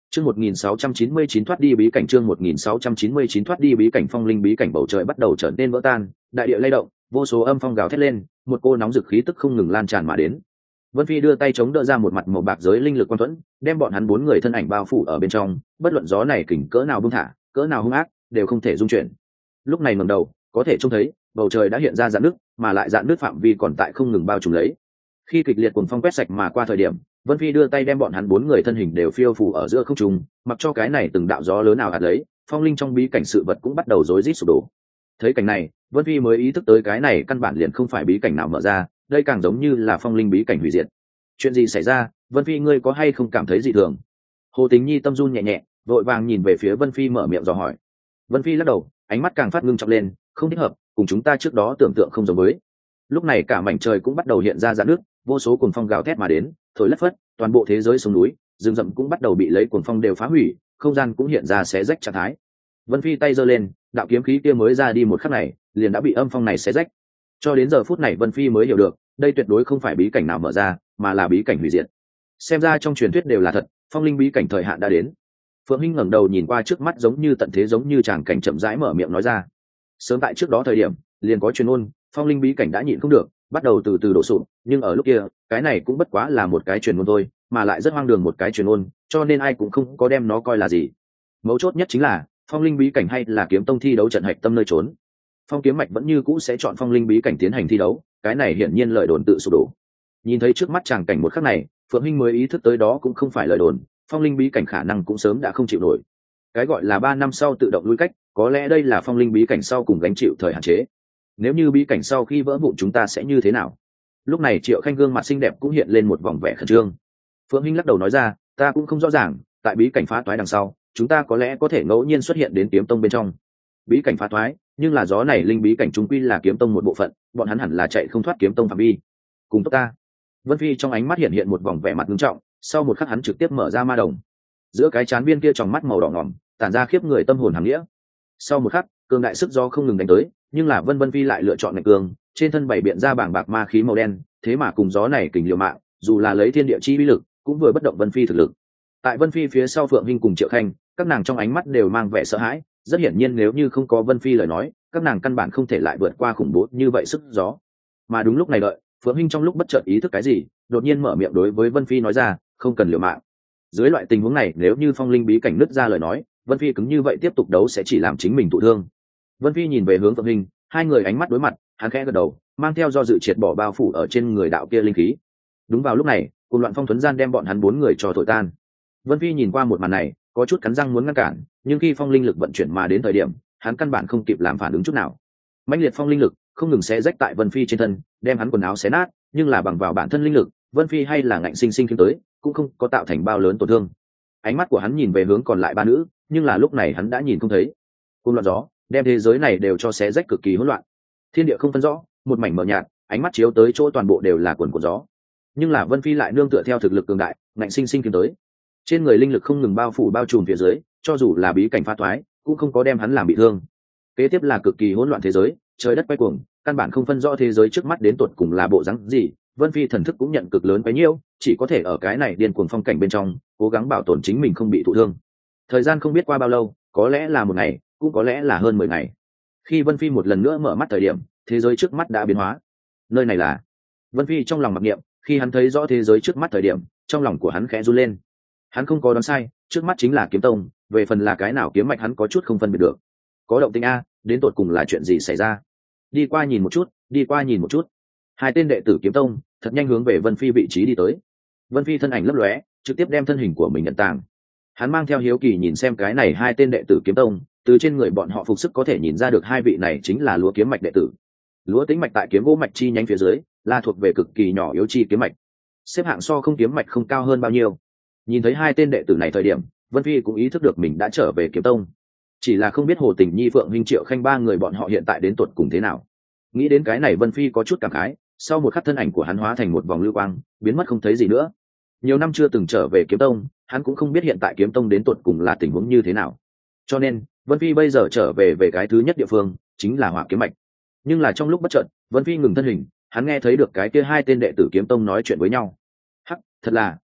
Chương một nghìn sáu trăm chín mươi chín thoát đi bí cảnh, chương một nghìn sáu trăm chín mươi chín thoát đi bí cảnh. Phong linh bí cảnh, bầu trời bắt đầu trở nên vỡ tan, đại địa lay động, vô số âm phong gào thét lên, một cô nóng dực khí tức không ngừng lan tràn mà đến. Vân Phi đưa tay chống đỡ ra một mặt màu bạc giới linh lực quang thuẫn, đem bọn hắn bốn người thân ảnh bao phủ ở bên trong, bất luận gió này kình cỡ nào bung thả, cỡ nào hung ác, đều không thể dung chuyển. Lúc này ngẩng đầu, có thể trông thấy bầu trời đã hiện ra rạn nước, mà lại rạn nước phạm vi còn tại không ngừng bao trùm lấy. Khi kịch liệt cuồng phong quét sạch mà qua thời điểm, Vân Phi đưa tay đem bọn hắn bốn người thân hình đều phiêu phù ở giữa không trung, mặc cho cái này từng đạo gió lớn nào ạt lấy, phong linh trong bí cảnh sự vật cũng bắt đầu rối rít sụp đổ. Thấy cảnh này, Vân Phi mới ý thức tới cái này căn bản liền không phải bí cảnh nào mở ra, đây càng giống như là phong linh bí cảnh hủy diệt. Chuyện gì xảy ra, Vân Phi ngươi có hay không cảm thấy dị thường? Hồ Tính Nhi tâm run nhẹ nhẹ, vội vàng nhìn về phía Vân Phi mở miệng dò hỏi. Vân Phi lắc đầu, ánh mắt càng phát ngưng trọng lên, không thích hợp, cùng chúng ta trước đó tưởng tượng không giống với. Lúc này cả mảnh trời cũng bắt đầu hiện ra rạn nước, vô số cuồng phong gào thét mà đến, thổi lất phất, toàn bộ thế giới sông núi, rừng rậm cũng bắt đầu bị lấy cuồng phong đều phá hủy, không gian cũng hiện ra xé rách trạng thái. Vân Phi tay giơ lên, đạo kiếm khí kia mới ra đi một khắc này, liền đã bị âm phong này xé rách. Cho đến giờ phút này Vân Phi mới hiểu được, đây tuyệt đối không phải bí cảnh nào mở ra, mà là bí cảnh hủy diệt. Xem ra trong truyền thuyết đều là thật, phong linh bí cảnh thời hạn đã đến. Phượng Hinh ngẩng đầu nhìn qua trước mắt giống như tận thế giống như tràng cảnh, chậm rãi mở miệng nói ra. Sớm tại trước đó thời điểm, liền có truyền ôn, phong linh bí cảnh đã nhịn không được, bắt đầu từ từ đổ sụp, nhưng ở lúc kia, cái này cũng bất quá là một cái truyền ngôn thôi, mà lại rất hoang đường một cái truyền ngôn, cho nên ai cũng không có đem nó coi là gì. Mấu chốt nhất chính là, phong linh bí cảnh hay là kiếm tông thi đấu trận hạch tâm nơi trốn. Phong kiếm mạch vẫn như cũ sẽ chọn phong linh bí cảnh tiến hành thi đấu, cái này hiển nhiên lời đồn tự sụp đổ. Nhìn thấy trước mắt tràng cảnh một khắc này, Phượng Hinh mới ý thức tới đó cũng không phải lời đồn, phong linh bí cảnh khả năng cũng sớm đã không chịu nổi. Cái gọi là ba năm sau tự động lui cách, có lẽ đây là phong linh bí cảnh sau cùng gánh chịu thời hạn chế. Nếu như bí cảnh sau khi vỡ vụn chúng ta sẽ như thế nào? Lúc này Triệu Khanh gương mặt xinh đẹp cũng hiện lên một vòng vẻ khẩn trương. Phượng Hinh lắc đầu nói ra, ta cũng không rõ ràng, tại bí cảnh phá toái đằng sau, chúng ta có lẽ có thể ngẫu nhiên xuất hiện đến kiếm tông bên trong. Bí cảnh phá toái, nhưng là gió này linh bí cảnh chúng quy là kiếm tông một bộ phận, bọn hắn hẳn là chạy không thoát kiếm tông phạm vi. Cùng tốt ta. Vân Phi trong ánh mắt hiện hiện một vòng vẻ mặt nghiêm trọng, sau một khắc hắn trực tiếp mở ra ma đồng. Giữa cái chán viên kia tròng mắt màu đỏ ngòm, tản ra khiếp người tâm hồn hàm nghĩa. Sau một khắc, cường đại sức gió không ngừng đánh tới, nhưng là Vân Vân Phi lại lựa chọn ngạch cường, trên thân bảy biện ra bảng bạc ma khí màu đen, thế mà cùng gió này kình liều mạng, dù là lấy thiên địa chi uy lực, cũng vừa bất động Vân Phi thực lực. Tại Vân Phi phía sau Phượng Hinh cùng Triệu Khanh, các nàng trong ánh mắt đều mang vẻ sợ hãi, rất hiển nhiên nếu như không có Vân Phi lời nói, các nàng căn bản không thể lại vượt qua khủng bố như vậy sức gió. Mà đúng lúc này đợi, Phượng Hinh trong lúc bất chợt ý thức cái gì, đột nhiên mở miệng đối với Vân Phi nói ra, không cần liều mạng. Dưới loại tình huống này, nếu như phong linh bí cảnh nứt ra lời nói, Vân Phi cứng như vậy tiếp tục đấu sẽ chỉ làm chính mình thụ thương. Vân Phi nhìn về hướng Phượng Hinh, hai người ánh mắt đối mặt, hắn khẽ gật đầu, mang theo do dự triệt bỏ bao phủ ở trên người đạo kia linh khí. Đúng vào lúc này, cùng loạn phong thuấn gian đem bọn hắn bốn người cho thổi tan. Vân Phi nhìn qua một màn này, có chút cắn răng muốn ngăn cản, nhưng khi phong linh lực vận chuyển mà đến thời điểm, hắn căn bản không kịp làm phản ứng chút nào. Mãnh liệt phong linh lực không ngừng xé rách tại Vân Phi trên thân, đem hắn quần áo xé nát, nhưng là bằng vào bản thân linh lực, Vân Phi hay là ngạnh sinh sinh kiếm tới, cũng không có tạo thành bao lớn tổn thương. Ánh mắt của hắn nhìn về hướng còn lại ba nữ, nhưng là lúc này hắn đã nhìn không thấy. Cơn loạn gió đem thế giới này đều cho xé rách cực kỳ hỗn loạn, thiên địa không phân rõ, một mảnh mờ nhạt, ánh mắt chiếu tới chỗ toàn bộ đều là quần của gió. Nhưng là Vân Phi lại nương tựa theo thực lực cường đại, ngạnh sinh sinh kiếm tới. Trên người linh lực không ngừng bao phủ bao trùm phía dưới, cho dù là bí cảnh phá toái, cũng không có đem hắn làm bị thương. Kế tiếp là cực kỳ hỗn loạn thế giới, trời đất quay cuồng, căn bản không phân rõ thế giới trước mắt đến tột cùng là bộ dáng gì. Vân Phi thần thức cũng nhận cực lớn bấy nhiêu, chỉ có thể ở cái này điên cuồng phong cảnh bên trong, cố gắng bảo tồn chính mình không bị thụ thương. Thời gian không biết qua bao lâu, có lẽ là một ngày, cũng có lẽ là hơn mười ngày. Khi Vân Phi một lần nữa mở mắt thời điểm, thế giới trước mắt đã biến hóa. Nơi này là... Vân Phi trong lòng mặc niệm, khi hắn thấy rõ thế giới trước mắt thời điểm, trong lòng của hắn khẽ run lên. Hắn không có đoán sai, trước mắt chính là kiếm tông, về phần là cái nào kiếm mạch hắn có chút không phân biệt được. Có động tĩnh a, đến tột cùng là chuyện gì xảy ra? Đi qua nhìn một chút, đi qua nhìn một chút. Hai tên đệ tử kiếm tông thật nhanh hướng về Vân Phi vị trí đi tới. Vân Phi thân ảnh lấp lóe, trực tiếp đem thân hình của mình nhận tàng. Hắn mang theo hiếu kỳ nhìn xem cái này hai tên đệ tử kiếm tông, từ trên người bọn họ phục sức có thể nhìn ra được hai vị này chính là lúa kiếm mạch đệ tử. Lúa tính mạch tại kiếm gỗ mạch chi nhánh phía dưới, là thuộc về cực kỳ nhỏ yếu chi kiếm mạch, xếp hạng so không kiếm mạch không cao hơn bao nhiêu. Nhìn thấy hai tên đệ tử này thời điểm, Vân Phi cũng ý thức được mình đã trở về kiếm tông, chỉ là không biết Hồ Tình Nhi, Phượng Hinh, Triệu Khanh ba người bọn họ hiện tại đến tuột cùng thế nào. Nghĩ đến cái này, Vân Phi có chút cảm khái, sau một khắc thân ảnh của hắn hóa thành một vòng lưu quang, biến mất không thấy gì nữa. Nhiều năm chưa từng trở về kiếm tông, hắn cũng không biết hiện tại kiếm tông đến tuột cùng là tình huống như thế nào. Cho nên Vân Phi bây giờ trở về về cái thứ nhất địa phương chính là Hỏa kiếm mạch. Nhưng là trong lúc bất chợt, Vân Phi ngừng thân hình, hắn nghe thấy được cái kia hai tên đệ tử kiếm tông nói chuyện với nhau. Hắc, thật là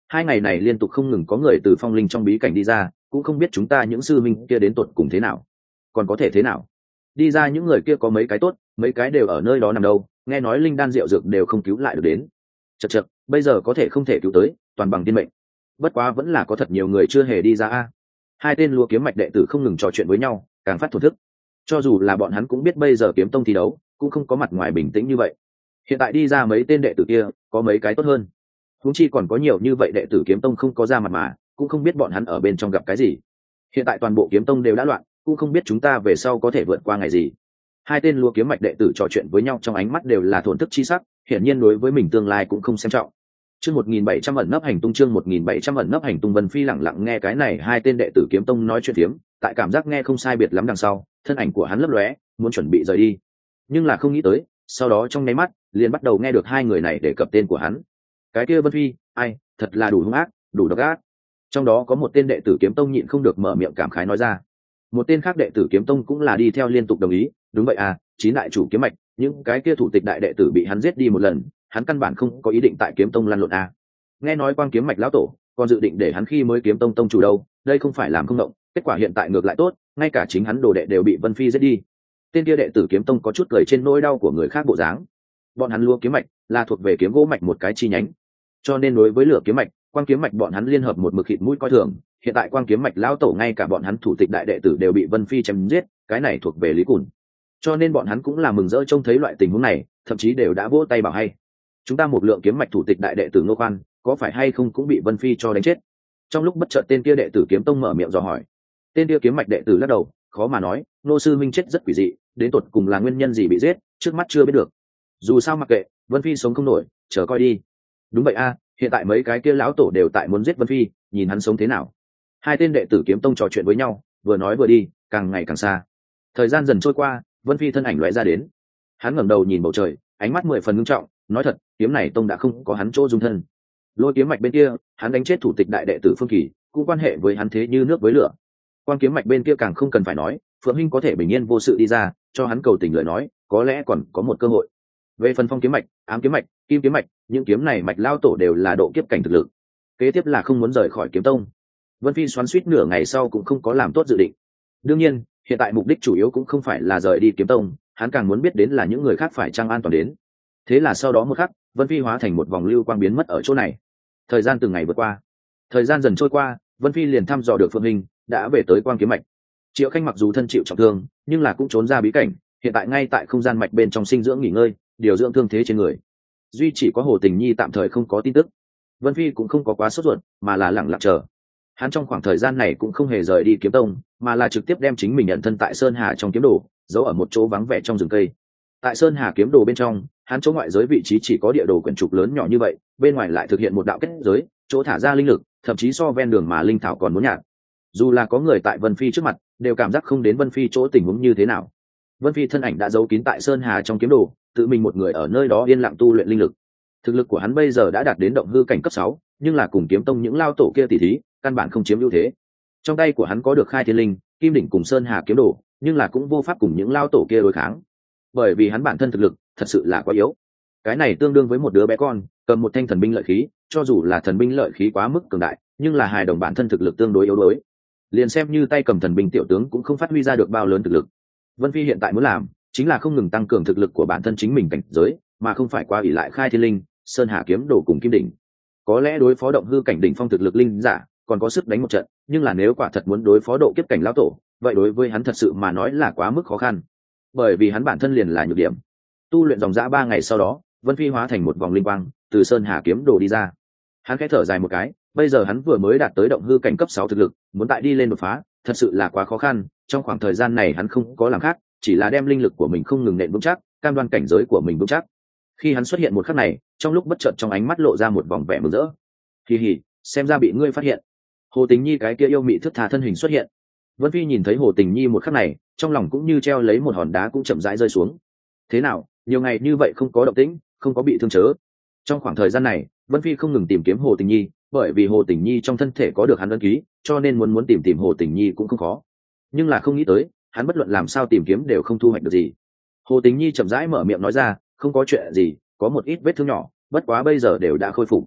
hai ngày này liên tục không ngừng có người từ phong linh trong bí cảnh đi ra, cũng không biết chúng ta những sư minh kia đến tột cùng thế nào, còn có thể thế nào. Đi ra những người kia có mấy cái tốt, mấy cái đều ở nơi đó nằm đâu, nghe nói linh đan rượu dược đều không cứu lại được đến. Chật chật, bây giờ có thể không thể cứu tới, toàn bằng tiên mệnh. Bất quá vẫn là có thật nhiều người chưa hề đi ra a. Hai tên lúa kiếm mạch đệ tử không ngừng trò chuyện với nhau, càng phát thổn thức. Cho dù là bọn hắn cũng biết bây giờ kiếm tông thi đấu cũng không có mặt ngoài bình tĩnh như vậy. Hiện tại đi ra mấy tên đệ tử kia có mấy cái tốt hơn, huống chi còn có nhiều như vậy đệ tử kiếm tông không có ra mặt mà cũng không biết bọn hắn ở bên trong gặp cái gì. Hiện tại toàn bộ kiếm tông đều đã loạn, cũng không biết chúng ta về sau có thể vượt qua ngày gì. Hai tên lúa kiếm mạch đệ tử trò chuyện với nhau trong ánh mắt đều là thổn thức chi sắc, hiển nhiên đối với mình tương lai cũng không xem trọng. Chương một nghìn bảy trăm ẩn nấp hành tung chương một nghìn bảy trăm ẩn nấp hành tung Vân Phi lặng lặng nghe cái này hai tên đệ tử kiếm tông nói chuyện phiếm, tại cảm giác nghe không sai biệt lắm đằng sau, thân ảnh của hắn lấp lóe, muốn chuẩn bị rời đi. Nhưng là không nghĩ tới, sau đó trong nháy mắt, liền bắt đầu nghe được hai người này đề cập tên của hắn. Cái kia Vân Phi, ai, thật là đủ hung ác, đủ độc ác. Trong đó có một tên đệ tử kiếm tông nhịn không được mở miệng cảm khái nói ra. Một tên khác đệ tử kiếm tông cũng là đi theo liên tục đồng ý, đúng vậy à, chín đại chủ kiếm mạch, những cái kia thủ tịch đại đệ tử bị hắn giết đi một lần, hắn căn bản không có ý định tại kiếm tông lăn lộn à. Nghe nói Quang kiếm mạch lão tổ còn dự định để hắn khi mới kiếm tông tông chủ đâu, đây không phải làm không động, kết quả hiện tại ngược lại tốt, ngay cả chính hắn đồ đệ đều bị Vân Phi giết đi. Tên kia đệ tử kiếm tông có chút cười trên nỗi đau của người khác bộ dáng. Bọn hắn lúa kiếm mạch là thuộc về kiếm gỗ mạch một cái chi nhánh, cho nên đối với lửa kiếm mạch, Quang kiếm mạch bọn hắn liên hợp một mực khịt mũi coi thường. Hiện tại Quang kiếm mạch lão tổ ngay cả bọn hắn thủ tịch đại đệ tử đều bị Vân Phi chém giết, cái này thuộc về lý cùn, cho nên bọn hắn cũng là mừng rỡ trông thấy loại tình huống này, thậm chí đều đã vỗ tay bảo hay. Chúng ta một lượng kiếm mạch thủ tịch đại đệ tử Ngô Khoan, có phải hay không cũng bị Vân Phi cho đánh chết? Trong lúc bất chợt tên kia đệ tử kiếm tông mở miệng dò hỏi. Tên kia kiếm mạch đệ tử lắc đầu, khó mà nói, Ngô sư minh chết rất quỷ dị, đến tột cùng là nguyên nhân gì bị giết, trước mắt chưa biết được. Dù sao mặc kệ, Vân Phi sống không nổi, chờ coi đi. Đúng vậy a, hiện tại mấy cái kia lão tổ đều tại muốn giết Vân Phi, nhìn hắn sống thế nào. Hai tên đệ tử kiếm tông trò chuyện với nhau, vừa nói vừa đi, càng ngày càng xa. Thời gian dần trôi qua, Vân Phi thân ảnh lóe ra đến. Hắn ngẩng đầu nhìn bầu trời, ánh mắt mười phần nghiêm trọng, nói thật, kiếm này tông đã không có hắn chỗ dung thân. Lôi kiếm mạch bên kia, hắn đánh chết thủ tịch đại đệ tử Phương Kỳ, cũng quan hệ với hắn thế như nước với lửa. Quan kiếm mạch bên kia càng không cần phải nói, Phượng Hinh có thể bình yên vô sự đi ra, cho hắn cầu tình lời nói, có lẽ còn có một cơ hội. Về phần Phong kiếm mạch, Ám kiếm mạch, Kim kiếm mạch, những kiếm này mạch lao tổ đều là độ kiếp cảnh thực lực. Kế tiếp là không muốn rời khỏi kiếm tông. Vân Phi xoắn xuýt nửa ngày sau cũng không có làm tốt dự định. Đương nhiên, hiện tại mục đích chủ yếu cũng không phải là rời đi kiếm tông, hắn càng muốn biết đến là những người khác phải chăng an toàn đến. Thế là sau đó một khắc, Vân Phi hóa thành một vòng lưu quang biến mất ở chỗ này. Thời gian từng ngày vượt qua, thời gian dần trôi qua, Vân Phi liền thăm dò được Phượng Hinh đã về tới Quang kiếm mạch. Triệu Khanh mặc dù thân chịu trọng thương, nhưng là cũng trốn ra bí cảnh, hiện tại ngay tại không gian mạch bên trong sinh dưỡng nghỉ ngơi, điều dưỡng thương thế trên người. Duy chỉ có Hồ Tình Nhi tạm thời không có tin tức. Vân Phi cũng không có quá sốt ruột, mà là lặng lặng chờ. Hắn trong khoảng thời gian này cũng không hề rời đi kiếm tông, mà là trực tiếp đem chính mình nhận thân tại Sơn Hà trong kiếm đồ, giấu ở một chỗ vắng vẻ trong rừng cây. Tại Sơn Hà kiếm đồ bên trong, hắn chỗ ngoại giới vị trí chỉ có địa đồ quyển trục lớn nhỏ như vậy, bên ngoài lại thực hiện một đạo kết giới, chỗ thả ra linh lực, thậm chí so ven đường mà linh thảo còn muốn nhạt. Dù là có người tại Vân Phi trước mặt, đều cảm giác không đến Vân Phi chỗ tình huống như thế nào. Vân Phi thân ảnh đã giấu kín tại Sơn Hà trong kiếm đồ, tự mình một người ở nơi đó yên lặng tu luyện linh lực. Thực lực của hắn bây giờ đã đạt đến động hư cảnh cấp sáu, nhưng là cùng kiếm tông những lao tổ kia tỉ thí, căn bản không chiếm ưu thế. Trong tay của hắn có được Khai Thiên Linh, Kim đỉnh cùng Sơn Hà kiếm đồ, nhưng là cũng vô pháp cùng những lao tổ kia đối kháng, bởi vì hắn bản thân thực lực thật sự là quá yếu. Cái này tương đương với một đứa bé con cầm một thanh thần binh lợi khí, cho dù là thần binh lợi khí quá mức cường đại, nhưng là hài đồng bản thân thực lực tương đối yếu đuối, liền xem như tay cầm thần binh tiểu tướng cũng không phát huy ra được bao lớn thực lực. Vân Phi hiện tại muốn làm chính là không ngừng tăng cường thực lực của bản thân chính mình cảnh giới, mà không phải qua ỷ lại Khai Thiên Linh, Sơn Hà kiếm đồ cùng Kim đỉnh. Có lẽ đối phó động hư cảnh đỉnh phong thực lực linh giả còn có sức đánh một trận, nhưng là nếu quả thật muốn đối phó độ kiếp cảnh lão tổ, vậy đối với hắn thật sự mà nói là quá mức khó khăn, bởi vì hắn bản thân liền là nhược điểm. Tu luyện dòng dã ba ngày sau đó, Vân Phi hóa thành một vòng linh quang từ Sơn Hà kiếm đồ đi ra. Hắn khẽ thở dài một cái, bây giờ hắn vừa mới đạt tới động hư cảnh cấp sáu thực lực, muốn tại đi lên đột phá thật sự là quá khó khăn. Trong khoảng thời gian này hắn không có làm khác, chỉ là đem linh lực của mình không ngừng nện vững chắc, cam đoan cảnh giới của mình vững chắc. Khi hắn xuất hiện một khắc này, trong lúc bất chợt trong ánh mắt lộ ra một vòng vẻ mừng rỡ. Kỳ hỉ, xem ra bị ngươi phát hiện. Hồ Tình Nhi cái kia yêu mị thước tha thân hình xuất hiện. Vân Phi nhìn thấy Hồ Tình Nhi một khắc này, trong lòng cũng như treo lấy một hòn đá cũng chậm rãi rơi xuống. Thế nào, nhiều ngày như vậy không có động tĩnh, không có bị thương chớ? Trong khoảng thời gian này, Vân Phi không ngừng tìm kiếm Hồ Tình Nhi, bởi vì Hồ Tình Nhi trong thân thể có được hắn ấn ký, cho nên muốn muốn tìm tìm Hồ Tình Nhi cũng không khó. Nhưng là không nghĩ tới, hắn bất luận làm sao tìm kiếm đều không thu hoạch được gì. Hồ Tình Nhi chậm rãi mở miệng nói ra, không có chuyện gì, có một ít vết thương nhỏ, bất quá bây giờ đều đã khôi phục.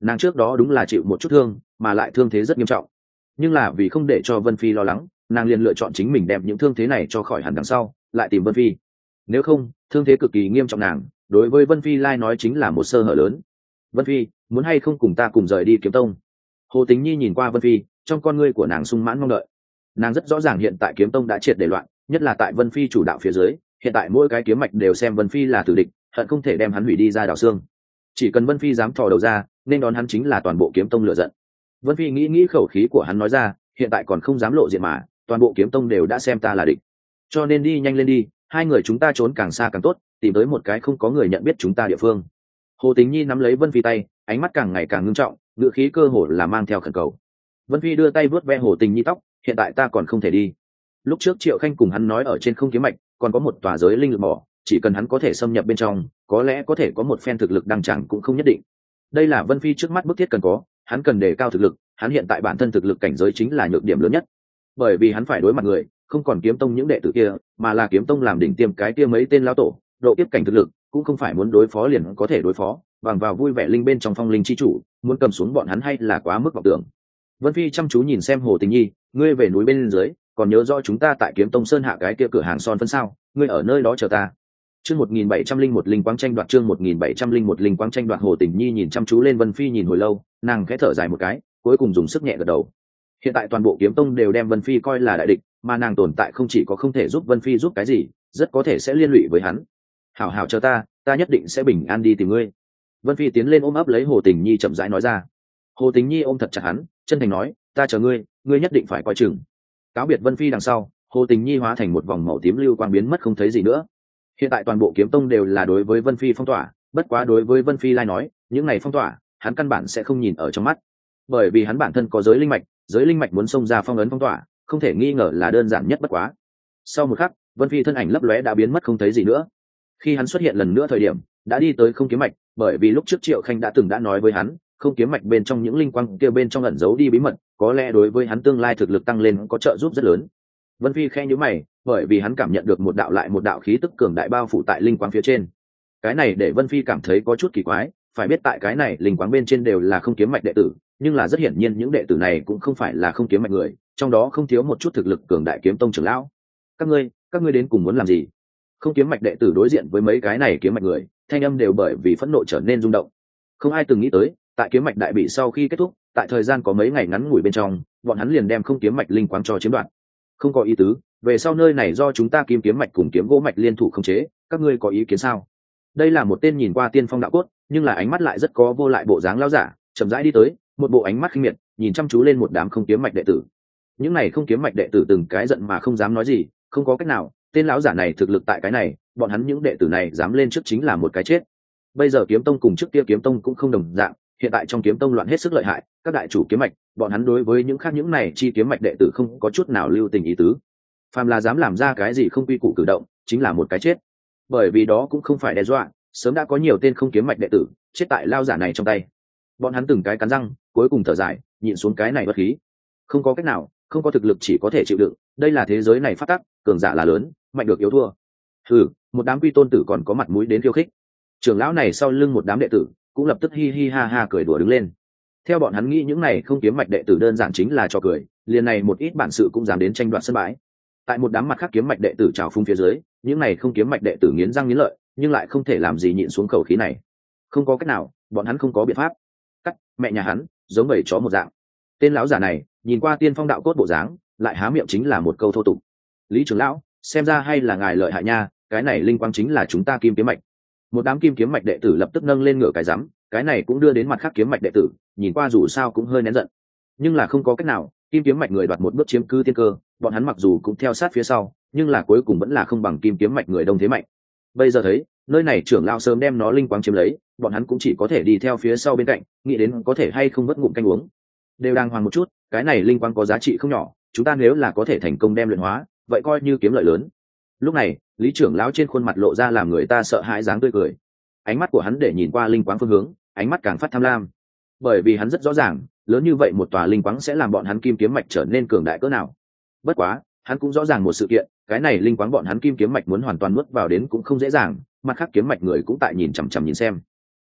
nàng trước đó đúng là chịu một chút thương mà lại thương thế rất nghiêm trọng, nhưng là vì không để cho Vân Phi lo lắng, nàng liền lựa chọn chính mình đem những thương thế này cho khỏi hẳn đằng sau lại tìm Vân Phi. Nếu không, thương thế cực kỳ nghiêm trọng nàng đối với Vân Phi lai nói chính là một sơ hở lớn. Vân Phi, muốn hay không cùng ta cùng rời đi Kiếm Tông? Hồ Tình Nhi nhìn qua Vân Phi, trong con ngươi của nàng sung mãn mong đợi. Nàng rất rõ ràng hiện tại Kiếm Tông đã triệt để loạn, nhất là tại Vân Phi chủ đạo phía dưới, hiện tại mỗi cái kiếm mạch đều xem Vân Phi là tử địch, hận không thể đem hắn hủy đi ra đảo xương. Chỉ cần Vân Phi dám thò đầu ra, nên đón hắn chính là toàn bộ Kiếm Tông lựa giận. Vân Phi nghĩ nghĩ khẩu khí của hắn nói ra, hiện tại còn không dám lộ diện mà, toàn bộ Kiếm Tông đều đã xem ta là địch, cho nên đi nhanh lên đi, hai người chúng ta trốn càng xa càng tốt, tìm tới một cái không có người nhận biết chúng ta địa phương. Hồ Tình Nhi nắm lấy Vân Phi tay, ánh mắt càng ngày càng ngưng trọng, ngữ khí cơ hồ là mang theo khẩn cầu. Vân Phi đưa tay vuốt ve Hồ Tình Nhi tóc, hiện tại ta còn không thể đi. Lúc trước Triệu Khanh cùng hắn nói ở trên không kiếm mạch còn có một tòa giới linh lực mỏ, chỉ cần hắn có thể xâm nhập bên trong, có lẽ có thể có một phen thực lực đăng chẳng cũng không nhất định. Đây là Vân Phi trước mắt bức thiết cần có, hắn cần đề cao thực lực, hắn hiện tại bản thân thực lực cảnh giới chính là nhược điểm lớn nhất. Bởi vì hắn phải đối mặt người, không còn Kiếm Tông những đệ tử kia, mà là Kiếm Tông làm đỉnh tiêm cái kia mấy tên lão tổ, độ kiếp cảnh thực lực, cũng không phải muốn đối phó liền có thể đối phó, bằng vào vui vẻ linh bên trong phong linh chi chủ, muốn cầm xuống bọn hắn hay là quá mức vọng tưởng. Vân Phi chăm chú nhìn xem Hồ Tình Nhi, ngươi về núi bên dưới, còn nhớ rõ chúng ta tại Kiếm Tông Sơn hạ cái kia cửa hàng son phân sao, ngươi ở nơi đó chờ ta. Chương một nghìn bảy trăm linh một linh quang tranh đoạt, chương một nghìn bảy trăm linh một linh quang tranh đoạt. Hồ Tình Nhi nhìn chăm chú lên Vân Phi nhìn hồi lâu, nàng khẽ thở dài một cái, cuối cùng dùng sức nhẹ gật đầu. Hiện tại toàn bộ Kiếm Tông đều đem Vân Phi coi là đại địch, mà nàng tồn tại không chỉ có không thể giúp Vân Phi giúp cái gì, rất có thể sẽ liên lụy với hắn. Hảo hảo chờ ta, ta nhất định sẽ bình an đi tìm ngươi. Vân Phi tiến lên ôm ấp lấy Hồ Tình Nhi chậm rãi nói ra. Hồ Tình Nhi ôm thật chặt hắn, chân thành nói, ta chờ ngươi, ngươi nhất định phải coi chừng. Cáo biệt Vân Phi đằng sau, Hồ Tình Nhi hóa thành một vòng màu tím lưu quang biến mất không thấy gì nữa. Hiện tại toàn bộ Kiếm Tông đều là đối với Vân Phi phong tỏa, bất quá đối với Vân Phi lai nói, những này phong tỏa, hắn căn bản sẽ không nhìn ở trong mắt, bởi vì hắn bản thân có giới linh mạch, giới linh mạch muốn xông ra phong ấn phong tỏa, không thể nghi ngờ là đơn giản nhất bất quá. Sau một khắc, Vân Phi thân ảnh lấp lóe đã biến mất không thấy gì nữa. Khi hắn xuất hiện lần nữa thời điểm, đã đi tới không kiếm mạch, bởi vì lúc trước Triệu Khanh đã từng đã nói với hắn, không kiếm mạch bên trong những linh quang kia bên trong ẩn giấu đi bí mật, có lẽ đối với hắn tương lai thực lực tăng lên có trợ giúp rất lớn. Vân Phi khẽ nhíu mày, bởi vì hắn cảm nhận được một đạo lại một đạo khí tức cường đại bao phủ tại linh quang phía trên. Cái này để Vân Phi cảm thấy có chút kỳ quái, phải biết tại cái này linh quang bên trên đều là không kiếm mạch đệ tử, nhưng là rất hiển nhiên những đệ tử này cũng không phải là không kiếm mạch người, trong đó không thiếu một chút thực lực cường đại kiếm tông trưởng lão. Các ngươi, các ngươi đến cùng muốn làm gì? Không kiếm mạch đệ tử đối diện với mấy cái này kiếm mạch người, thanh âm đều bởi vì phẫn nộ trở nên rung động. Không ai từng nghĩ tới, tại kiếm mạch đại bị sau khi kết thúc, tại thời gian có mấy ngày ngắn ngủi bên trong, bọn hắn liền đem không kiếm mạch linh quang cho chiếm đoạt. Không có ý tứ, về sau nơi này do chúng ta kim kiếm mạch cùng kiếm gỗ mạch liên thủ khống chế, các ngươi có ý kiến sao? Đây là một tên nhìn qua tiên phong đạo cốt, nhưng là ánh mắt lại rất có vô lại bộ dáng lão giả, chậm rãi đi tới, một bộ ánh mắt khinh miệt, nhìn chăm chú lên một đám không kiếm mạch đệ tử. Những này không kiếm mạch đệ tử từng cái giận mà không dám nói gì, không có cách nào, tên lão giả này thực lực tại cái này, bọn hắn những đệ tử này dám lên trước chính là một cái chết. Bây giờ kiếm tông cùng trước kia kiếm tông cũng không đồng dạng, hiện tại trong kiếm tông loạn hết sức lợi hại, các đại chủ kiếm mạch, bọn hắn đối với những khác những này chi kiếm mạch đệ tử không có chút nào lưu tình ý tứ. Phàm là dám làm ra cái gì không quy củ cử động, chính là một cái chết. Bởi vì đó cũng không phải đe dọa, sớm đã có nhiều tên không kiếm mạch đệ tử chết tại lao giả này trong tay. Bọn hắn từng cái cắn răng, cuối cùng thở dài, nhịn xuống cái này bất khí. Không có cách nào, không có thực lực chỉ có thể chịu đựng, đây là thế giới này phát tắc, cường giả là lớn, mạnh được yếu thua. Ừ, một đám quy tôn tử còn có mặt mũi đến khiêu khích. Trưởng lão này sau lưng một đám đệ tử cũng lập tức hi hi ha ha cười đùa đứng lên. Theo bọn hắn nghĩ những này không kiếm mạch đệ tử đơn giản chính là trò cười, liền này một ít bản sự cũng dám đến tranh đoạt sân bãi. Tại một đám mặt khác kiếm mạch đệ tử trào phúng phía dưới, những này không kiếm mạch đệ tử nghiến răng nghiến lợi, nhưng lại không thể làm gì nhịn xuống khẩu khí này. Không có cách nào, bọn hắn không có biện pháp. Cắt, mẹ nhà hắn, giống bầy chó một dạng. Tên lão giả này, nhìn qua tiên phong đạo cốt bộ dáng, lại há miệng chính là một câu thô tục. Lý trưởng lão, xem ra hay là ngài lợi hại nha, cái này linh quang chính là chúng ta kim kiếm mạch. Một đám kim kiếm mạch đệ tử lập tức nâng lên ngửa cái rắm, cái này cũng đưa đến mặt khác kiếm mạch đệ tử, nhìn qua dù sao cũng hơi nén giận. Nhưng là không có cách nào, kim kiếm mạch người đoạt một bước chiếm cứ tiên cơ, bọn hắn mặc dù cũng theo sát phía sau, nhưng là cuối cùng vẫn là không bằng kim kiếm mạch người đông thế mạnh. Bây giờ thấy, nơi này trưởng lão sớm đem nó linh quang chiếm lấy, bọn hắn cũng chỉ có thể đi theo phía sau bên cạnh, nghĩ đến có thể hay không vất ngụm canh uống. Đều đang hoàng một chút, cái này linh quang có giá trị không nhỏ, chúng ta nếu là có thể thành công đem luyện hóa, vậy coi như kiếm lợi lớn. Lúc này, Lý trưởng lão trên khuôn mặt lộ ra làm người ta sợ hãi dáng tươi cười. Ánh mắt của hắn để nhìn qua linh quang phương hướng, ánh mắt càng phát tham lam. Bởi vì hắn rất rõ ràng, lớn như vậy một tòa linh quang sẽ làm bọn hắn kim kiếm mạch trở nên cường đại cỡ nào. Bất quá, hắn cũng rõ ràng một sự kiện, cái này linh quang bọn hắn kim kiếm mạch muốn hoàn toàn nuốt vào đến cũng không dễ dàng, mặt khác kiếm mạch người cũng tại nhìn chằm chằm nhìn xem.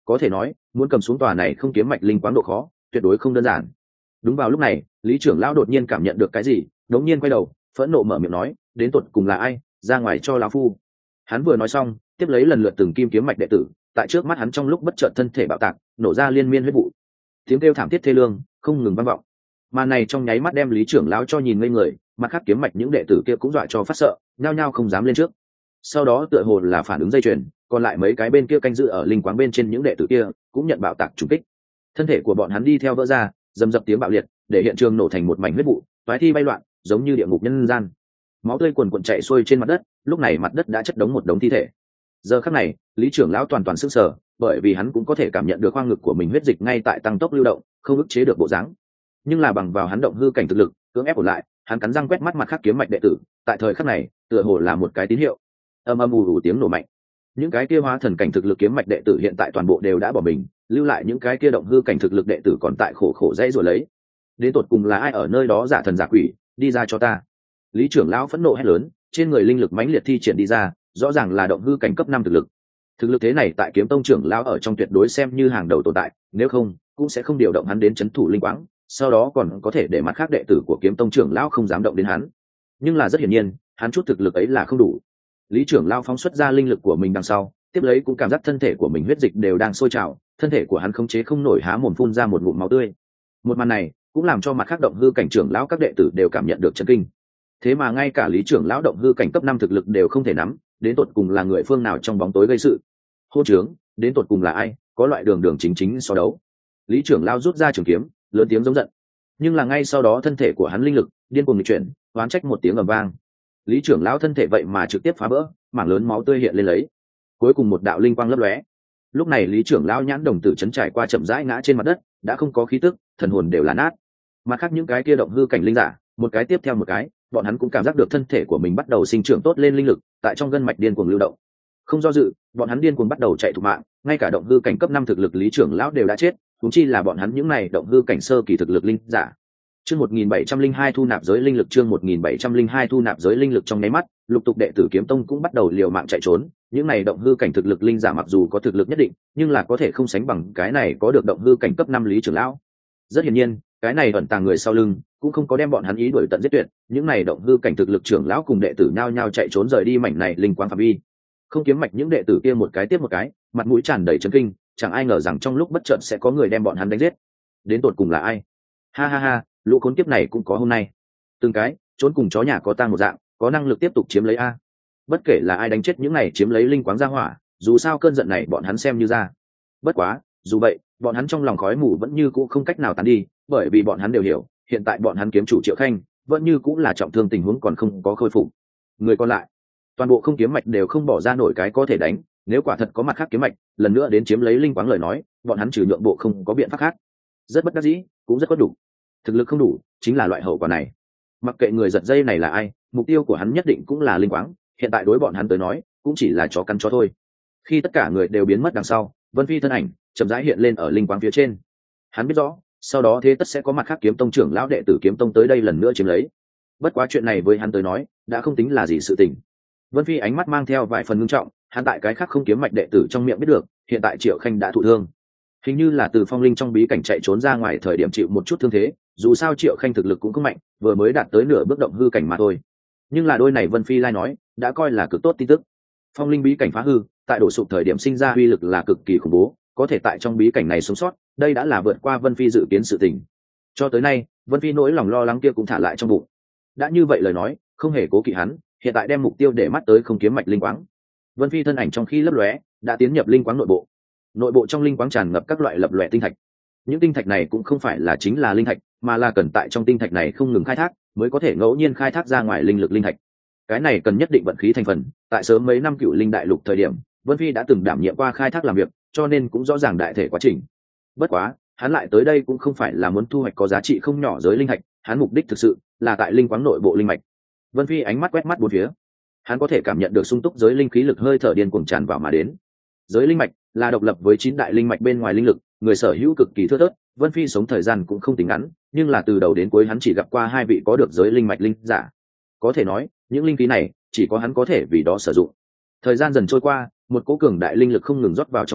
có thể nói muốn cầm xuống tòa này không kiếm mạch linh quáng độ khó tuyệt đối không đơn giản. Đúng vào lúc này, lý trưởng lão đột nhiên cảm nhận được cái gì, đống nhiên quay đầu phẫn nộ mở miệng nói, đến tột cùng là ai, ra ngoài cho lão phu. Hắn vừa nói xong, tiếp lấy lần lượt từng kim kiếm mạch đệ tử tại trước mắt hắn trong lúc bất chợt thân thể bạo tạc, nổ ra liên miên huyết vụ, tiếng kêu thảm thiết thê lương không ngừng vang vọng. Mà này trong nháy mắt đem lý trưởng lão cho nhìn ngây người, mặt khác kiếm mạch những đệ tử kia cũng dọa cho phát sợ, nhao nhao không dám lên trước. Sau đó tựa hồ là phản ứng dây chuyền, còn lại mấy cái bên kia canh giữ ở linh quáng bên trên những đệ tử kia cũng nhận bạo tạc trùng kích, thân thể của bọn hắn đi theo vỡ ra, dầm dập tiếng bạo liệt để hiện trường nổ thành một mảnh huyết vụ, toái thi bay loạn giống như địa ngục nhân gian, máu tươi cuồn cuộn chảy xuôi trên mặt đất. Lúc này mặt đất đã chất đống một đống thi thể. Giờ khắc này, lý trưởng lão toàn toàn sững sờ, bởi vì hắn cũng có thể cảm nhận được khoang ngực của mình huyết dịch ngay tại tăng tốc lưu động, không ức chế được bộ dáng. Nhưng là bằng vào hắn động hư cảnh thực lực cưỡng ép ổn lại, hắn cắn răng quét mắt mặt khác kiếm mạch đệ tử, tại thời khắc này tựa hồ là một cái tín hiệu. Âm âm ù ù tiếng nổ mạnh, những cái kia hóa thần cảnh thực lực kiếm mạch đệ tử hiện tại toàn bộ đều đã bỏ mình, lưu lại những cái kia động hư cảnh thực lực đệ tử còn tại khổ khổ dãy rồi lấy. Đến tột cùng là ai ở nơi đó giả thần giả quỷ, đi ra cho ta. Lý trưởng lão phẫn nộ hét lớn, trên người linh lực mãnh liệt thi triển đi ra, rõ ràng là động hư cảnh cấp năm thực lực. Thực lực thế này tại kiếm tông trưởng lão ở trong tuyệt đối xem như hàng đầu tồn tại, nếu không cũng sẽ không điều động hắn đến chấn thủ linh quáng, sau đó còn có thể để mặt khác đệ tử của kiếm tông trưởng lão không dám động đến hắn. Nhưng là rất hiển nhiên, hắn chút thực lực ấy là không đủ. Lý trưởng lão phóng xuất ra linh lực của mình đằng sau, tiếp lấy cũng cảm giác thân thể của mình huyết dịch đều đang sôi trào, thân thể của hắn khống chế không nổi há mồm phun ra một ngụm máu tươi. Một màn này cũng làm cho mặt khác động hư cảnh trưởng lão các đệ tử đều cảm nhận được chấn kinh. Thế mà ngay cả lý trưởng lão động hư cảnh cấp năm thực lực đều không thể nắm, đến tột cùng là người phương nào trong bóng tối gây sự. Hô trướng, đến tột cùng là ai, có loại đường đường chính chính so đấu. Lý trưởng lão rút ra trường kiếm, lớn tiếng giống giận. Nhưng là ngay sau đó thân thể của hắn linh lực điên cuồng nghịch chuyển, oán trách một tiếng ầm vang. Lý trưởng lão thân thể vậy mà trực tiếp phá vỡ, mảng lớn máu tươi hiện lên lấy. Cuối cùng một đạo linh quang lấp lóe. Lúc này lý trưởng lão nhãn đồng tử chấn trải qua chậm rãi ngã trên mặt đất, đã không có khí tức, thần hồn đều là nát. Mặt khác những cái kia động hư cảnh linh giả, một cái tiếp theo một cái, bọn hắn cũng cảm giác được thân thể của mình bắt đầu sinh trưởng tốt lên linh lực, tại trong gân mạch điên cuồng lưu động. Không do dự, bọn hắn điên cuồng bắt đầu chạy thục mạng, ngay cả động hư cảnh cấp năm thực lực lý trưởng lão đều đã chết, huống chi là bọn hắn những này động hư cảnh sơ kỳ thực lực linh giả. Chương một nghìn bảy trăm linh hai thu nạp giới linh lực, chương một nghìn bảy trăm linh hai thu nạp giới linh lực trong nháy mắt, lục tục đệ tử kiếm tông cũng bắt đầu liều mạng chạy trốn, những này động hư cảnh thực lực linh giả mặc dù có thực lực nhất định, nhưng là có thể không sánh bằng cái này có được động hư cảnh cấp năm lý trưởng lão. Rất hiển nhiên, cái này ẩn tàng người sau lưng cũng không có đem bọn hắn ý đuổi tận giết tuyệt, những này động hư cảnh thực lực trưởng lão cùng đệ tử nhao nhao chạy trốn rời đi mảnh này linh quang phạm vi. Không kiếm mạch những đệ tử kia một cái tiếp một cái, mặt mũi tràn đầy chấn kinh, chẳng ai ngờ rằng trong lúc bất chợt sẽ có người đem bọn hắn đánh giết. Đến tột cùng là ai? Ha ha ha, lũ khốn kiếp này cũng có hôm nay. Từng cái trốn cùng chó nhà có tang một dạng, có năng lực tiếp tục chiếm lấy a. Bất kể là ai đánh chết những này chiếm lấy linh quáng gia hỏa, dù sao cơn giận này bọn hắn xem như ra. Bất quá, dù vậy, bọn hắn trong lòng khói mù vẫn như cũ không cách nào tán đi, bởi vì bọn hắn đều hiểu, hiện tại bọn hắn kiếm chủ Triệu Khanh vẫn như cũng là trọng thương, tình huống còn không có khôi phục. Người còn lại, toàn bộ không kiếm mạch đều không bỏ ra nổi cái có thể đánh, nếu quả thật có mặt khác kiếm mạch lần nữa đến chiếm lấy linh quáng lời nói, bọn hắn trừ nhượng bộ không có biện pháp khác. Rất bất đắc dĩ, cũng rất có đủ. Thực lực không đủ, chính là loại hậu quả này. Mặc kệ người giật dây này là ai, mục tiêu của hắn nhất định cũng là linh quáng, hiện tại đối bọn hắn tới nói, cũng chỉ là chó cắn chó thôi. Khi tất cả người đều biến mất đằng sau, Vân Phi thân ảnh chậm rãi hiện lên ở linh quáng phía trên. Hắn biết rõ, sau đó thế tất sẽ có mặt khác kiếm tông trưởng lão đệ tử kiếm tông tới đây lần nữa chiếm lấy. Bất quá chuyện này với hắn tới nói, đã không tính là gì sự tình. Vân Phi ánh mắt mang theo vài phần ngưng trọng, hắn tại cái khác không kiếm mạch đệ tử trong miệng biết được, hiện tại Triệu Khanh đã thụ thương, hình như là từ phong linh trong bí cảnh chạy trốn ra ngoài thời điểm chịu một chút thương thế. Dù sao Triệu Khanh thực lực cũng không mạnh, vừa mới đạt tới nửa bước động hư cảnh mà thôi. Nhưng là đôi này Vân Phi lai nói, đã coi là cực tốt tin tức. Phong linh bí cảnh phá hư, tại đổ sụp thời điểm sinh ra uy lực là cực kỳ khủng bố, có thể tại trong bí cảnh này sống sót, đây đã là vượt qua Vân Phi dự kiến sự tình. Cho tới nay, Vân Phi nỗi lòng lo lắng kia cũng thả lại trong bụng. Đã như vậy lời nói, không hề cố kỵ hắn, hiện tại đem mục tiêu để mắt tới không kiếm mạch linh quáng. Vân Phi thân ảnh trong khi lấp lóe, đã tiến nhập linh quáng nội bộ. Nội bộ trong linh quáng tràn ngập các loại lập lòe tinh thạch. Những tinh thạch này cũng không phải là chính là linh thạch, mà là cần tại trong tinh thạch này không ngừng khai thác, mới có thể ngẫu nhiên khai thác ra ngoài linh lực linh thạch. Cái này cần nhất định vận khí thành phần, tại sớm mấy năm Cửu Linh đại lục thời điểm, Vân Phi đã từng đảm nhiệm qua khai thác làm việc, cho nên cũng rõ ràng đại thể quá trình. Bất quá, hắn lại tới đây cũng không phải là muốn thu hoạch có giá trị không nhỏ giới linh thạch, hắn mục đích thực sự là tại linh quáng nội bộ linh mạch. Vân Phi ánh mắt quét mắt bốn phía, hắn có thể cảm nhận được sung túc giới linh khí lực hơi thở điên cuồng tràn vào mà đến. Giới linh mạch là độc lập với chín đại linh mạch bên ngoài linh lực, người sở hữu cực kỳ thưa thớt. Vân Phi sống thời gian cũng không tính ngắn, nhưng là từ đầu đến cuối hắn chỉ gặp qua hai vị có được giới linh mạch linh giả. Có thể nói, những linh khí này chỉ có hắn có thể vì đó sử dụng. Thời gian dần trôi qua, một cỗ cường đại linh lực không ngừng rót vào trong đó,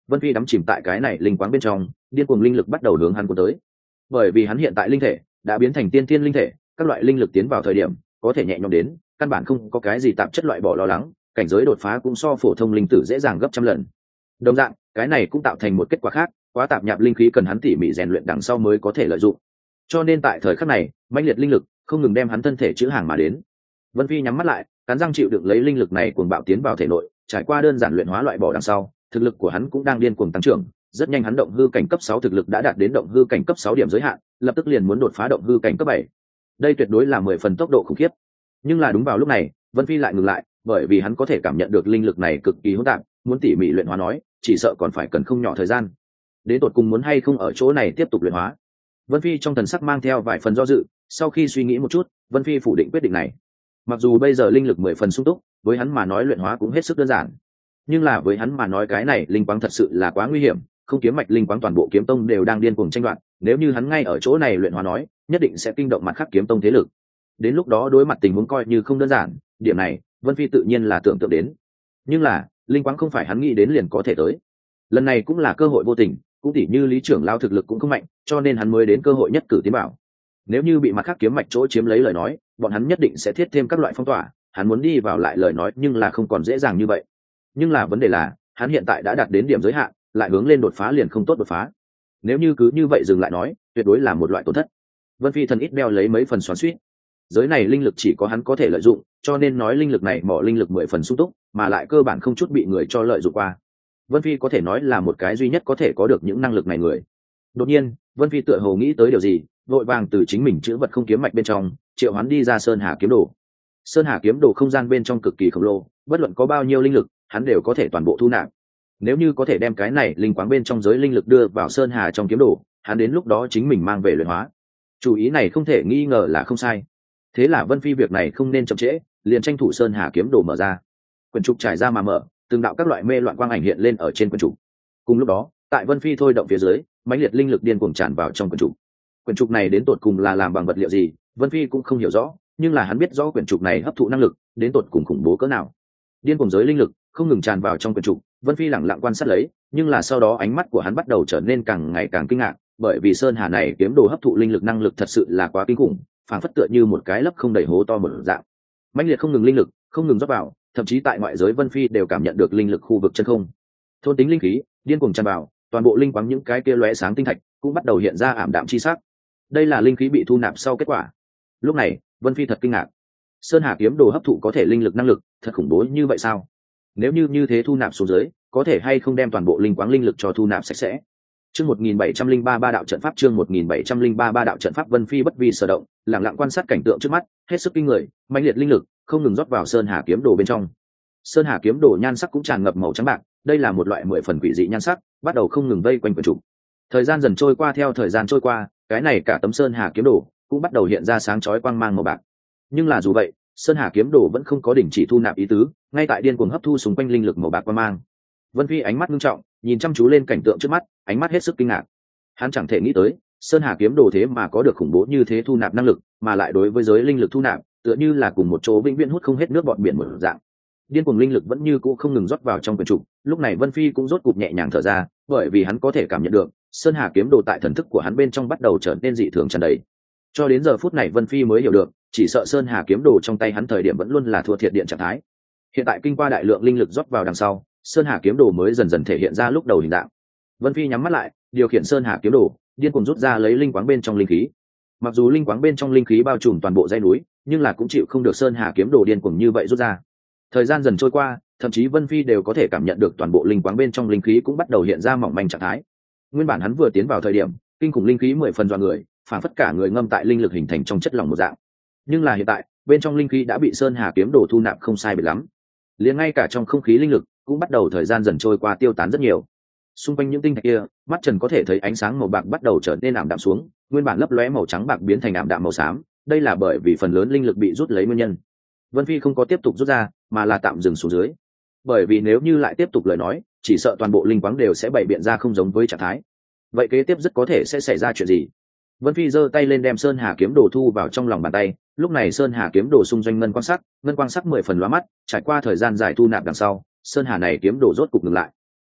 Vân Phi đắm chìm tại cái này linh quáng bên trong, điên cuồng linh lực bắt đầu hướng hắn cuốn tới. Bởi vì hắn hiện tại linh thể đã biến thành tiên tiên linh thể, các loại linh lực tiến vào thời điểm có thể nhẹ nhõm đến, căn bản không có cái gì tạp chất loại bỏ lo lắng, cảnh giới đột phá cũng so phổ thông linh tử dễ dàng gấp trăm lần. Đồng dạng, cái này cũng tạo thành một kết quả khác, quá tạp nhạp linh khí cần hắn tỉ mỉ rèn luyện đằng sau mới có thể lợi dụng. Cho nên tại thời khắc này, mãnh liệt linh lực không ngừng đem hắn thân thể chữ hàng mà đến. Vân Phi nhắm mắt lại, cắn răng chịu đựng lấy linh lực này cuồng bạo tiến vào thể nội, trải qua đơn giản luyện hóa loại bỏ đằng sau, thực lực của hắn cũng đang điên cuồng tăng trưởng, rất nhanh hắn động hư cảnh cấp sáu thực lực đã đạt đến động hư cảnh cấp sáu điểm giới hạn, lập tức liền muốn đột phá động hư cảnh cấp bảy. Đây tuyệt đối là mười phần tốc độ khủng khiếp. Nhưng là đúng vào lúc này, Vân Phi lại ngừng lại, bởi vì hắn có thể cảm nhận được linh lực này cực kỳ hỗn tạp, muốn tỉ mỉ luyện hóa nói, chỉ sợ còn phải cần không nhỏ thời gian. Đến tột cùng muốn hay không ở chỗ này tiếp tục luyện hóa. Vân Phi trong thần sắc mang theo vài phần do dự, sau khi suy nghĩ một chút, Vân Phi phủ định quyết định này. Mặc dù bây giờ linh lực mười phần sung túc, với hắn mà nói luyện hóa cũng hết sức đơn giản, nhưng là với hắn mà nói cái này linh quáng thật sự là quá nguy hiểm, không kiếm mạch linh quáng toàn bộ kiếm tông đều đang điên cuồng tranh đoạt, nếu như hắn ngay ở chỗ này luyện hóa nói, nhất định sẽ kinh động mặt khác kiếm tông thế lực. Đến lúc đó đối mặt tình huống coi như không đơn giản, điểm này Vân Phi tự nhiên là tưởng tượng đến. Nhưng là linh quáng không phải hắn nghĩ đến liền có thể tới, lần này cũng là cơ hội vô tình, cũng tỉ như Lý trưởng lao thực lực cũng không mạnh, cho nên hắn mới đến cơ hội nhất cử tiến bảo. Nếu như bị mặt khác kiếm mạch chỗ chiếm lấy lời nói, bọn hắn nhất định sẽ thiết thêm các loại phong tỏa, hắn muốn đi vào lại lời nói nhưng là không còn dễ dàng như vậy. Nhưng là vấn đề là hắn hiện tại đã đạt đến điểm giới hạn, lại hướng lên đột phá liền không tốt đột phá. Nếu như cứ như vậy dừng lại nói, tuyệt đối là một loại tổn thất. Vân Phi thần ít đeo lấy mấy phần xoắn xuýt. Giới này linh lực chỉ có hắn có thể lợi dụng, cho nên nói linh lực này mỏ linh lực mười phần sung túc, mà lại cơ bản không chút bị người cho lợi dụng qua. Vân Phi có thể nói là một cái duy nhất có thể có được những năng lực này người. Đột nhiên, Vân Phi tựa hồ nghĩ tới điều gì, vội vàng từ chính mình chữ vật không kiếm mạch bên trong triệu hắn đi ra Sơn Hà kiếm đồ. Sơn Hà kiếm đồ không gian bên trong cực kỳ khổng lồ, bất luận có bao nhiêu linh lực, hắn đều có thể toàn bộ thu nạp. Nếu như có thể đem cái này linh quáng bên trong giới linh lực đưa vào Sơn Hà trong kiếm đồ, hắn đến lúc đó chính mình mang về luyện hóa. Chủ ý này không thể nghi ngờ là không sai. Thế là Vân Phi việc này không nên chậm trễ, liền tranh thủ Sơn Hà kiếm đồ mở ra. Quyển trục trải ra mà mở, từng đạo các loại mê loạn quang ảnh hiện lên ở trên quyển trục. Cùng lúc đó, tại Vân Phi thôi động phía dưới, mãnh liệt linh lực điên cuồng tràn vào trong quyển trục. Quyển trục này đến tột cùng là làm bằng vật liệu gì, Vân Phi cũng không hiểu rõ, nhưng là hắn biết rõ quyển trục này hấp thụ năng lực đến tột cùng khủng bố cỡ nào. Điên cuồng giới linh lực không ngừng tràn vào trong quyển trục, Vân Phi lặng lặng quan sát lấy, nhưng là sau đó ánh mắt của hắn bắt đầu trở nên càng ngày càng kinh ngạc, bởi vì Sơn Hà này kiếm đồ hấp thụ linh lực năng lực thật sự là quá kinh khủng, phảng phất tựa như một cái lấp không đầy hố to một dạng. Mãnh liệt không ngừng linh lực, không ngừng rót vào, thậm chí tại ngoại giới Vân Phi đều cảm nhận được linh lực khu vực chân không. Thôn tính linh khí điên cuồng tràn vào, toàn bộ linh quáng những cái kia lóe sáng tinh thạch cũng bắt đầu hiện ra ảm đạm chi sắc. Đây là linh khí bị thu nạp sau kết quả. Lúc này, Vân Phi thật kinh ngạc. Sơn Hà kiếm đồ hấp thụ có thể linh lực năng lực, thật khủng bố như vậy sao? Nếu như như thế thu nạp xuống dưới, có thể hay không đem toàn bộ linh quáng linh lực cho thu nạp sạch sẽ? Chương một nghìn bảy trăm lẻ ba ba đạo trận pháp chương một nghìn bảy trăm lẻ ba ba đạo trận pháp Vân Phi bất vi sở động, lặng lặng quan sát cảnh tượng trước mắt, hết sức kinh người, mãnh liệt linh lực không ngừng rót vào Sơn Hà kiếm đồ bên trong. Sơn Hà kiếm đồ nhan sắc cũng tràn ngập màu trắng bạc, đây là một loại mười phần quỷ dị nhan sắc, bắt đầu không ngừng vây quanh quyển trục. Thời gian dần trôi qua, theo thời gian trôi qua, cái này cả tấm Sơn Hà kiếm đồ cũng bắt đầu hiện ra sáng chói quang mang màu bạc. Nhưng là dù vậy, Sơn Hà kiếm đồ vẫn không có đình chỉ thu nạp ý tứ, ngay tại điên cuồng hấp thu xung quanh linh lực màu bạc quang mang. Vân Phi ánh mắt nghiêm trọng, nhìn chăm chú lên cảnh tượng trước mắt, ánh mắt hết sức kinh ngạc. Hắn chẳng thể nghĩ tới, Sơn Hà kiếm đồ thế mà có được khủng bố như thế thu nạp năng lực, mà lại đối với giới linh lực thu nạp, tựa như là cùng một chỗ vĩnh viễn hút không hết nước bọt biển một dạng. Điên cuồng linh lực vẫn như cũ không ngừng rót vào trong quyển trục, lúc này Vân Phi cũng rốt cục nhẹ nhàng thở ra, bởi vì hắn có thể cảm nhận được, Sơn Hà kiếm đồ tại thần thức của hắn bên trong bắt đầu trở nên dị thường tràn đầy. Cho đến giờ phút này Vân Phi mới hiểu được, chỉ sợ Sơn Hà kiếm đồ trong tay hắn thời điểm vẫn luôn là thua thiệt điện trạng thái. Hiện tại kinh qua đại lượng linh lực rót vào đằng sau, Sơn Hà kiếm đồ mới dần dần thể hiện ra lúc đầu hình dạng. Vân Phi nhắm mắt lại, điều khiển Sơn Hà kiếm đồ, điên cuồng rút ra lấy linh quáng bên trong linh khí. Mặc dù linh quáng bên trong linh khí bao trùm toàn bộ dãy núi, nhưng là cũng chịu không được Sơn Hà kiếm đồ điên cuồng như vậy rút ra. Thời gian dần trôi qua, thậm chí Vân Phi đều có thể cảm nhận được toàn bộ linh quáng bên trong linh khí cũng bắt đầu hiện ra mỏng manh trạng thái. Nguyên bản hắn vừa tiến vào thời điểm, kinh khủng linh khí mười phần dọa người, phản phất cả người ngâm tại linh lực hình thành trong chất lỏng một dạng. Nhưng là hiện tại, bên trong linh khí đã bị Sơn Hà kiếm đồ thu nạp không sai biệt lắm. Liền ngay cả trong không khí linh lực cũng bắt đầu thời gian dần trôi qua tiêu tán rất nhiều. Xung quanh những tinh thạch kia, mắt trần có thể thấy ánh sáng màu bạc bắt đầu trở nên ảm đạm xuống, nguyên bản lấp lóe màu trắng bạc biến thành ảm đạm màu xám, đây là bởi vì phần lớn linh lực bị rút lấy nguyên nhân. Vân Phi không có tiếp tục rút ra, mà là tạm dừng xuống dưới. Bởi vì nếu như lại tiếp tục lời nói, chỉ sợ toàn bộ linh quáng đều sẽ bày biện ra không giống với trạng thái. Vậy kế tiếp rất có thể sẽ xảy ra chuyện gì? Vân Phi giơ tay lên đem Sơn Hà kiếm đồ thu vào trong lòng bàn tay, lúc này Sơn Hà kiếm đồ xung doanh ngân quang sắc, ngân quang sắc mười phần lóa mắt, trải qua thời gian dài thu nạp đằng sau, Sơn Hà này kiếm đồ rốt cục ngừng lại.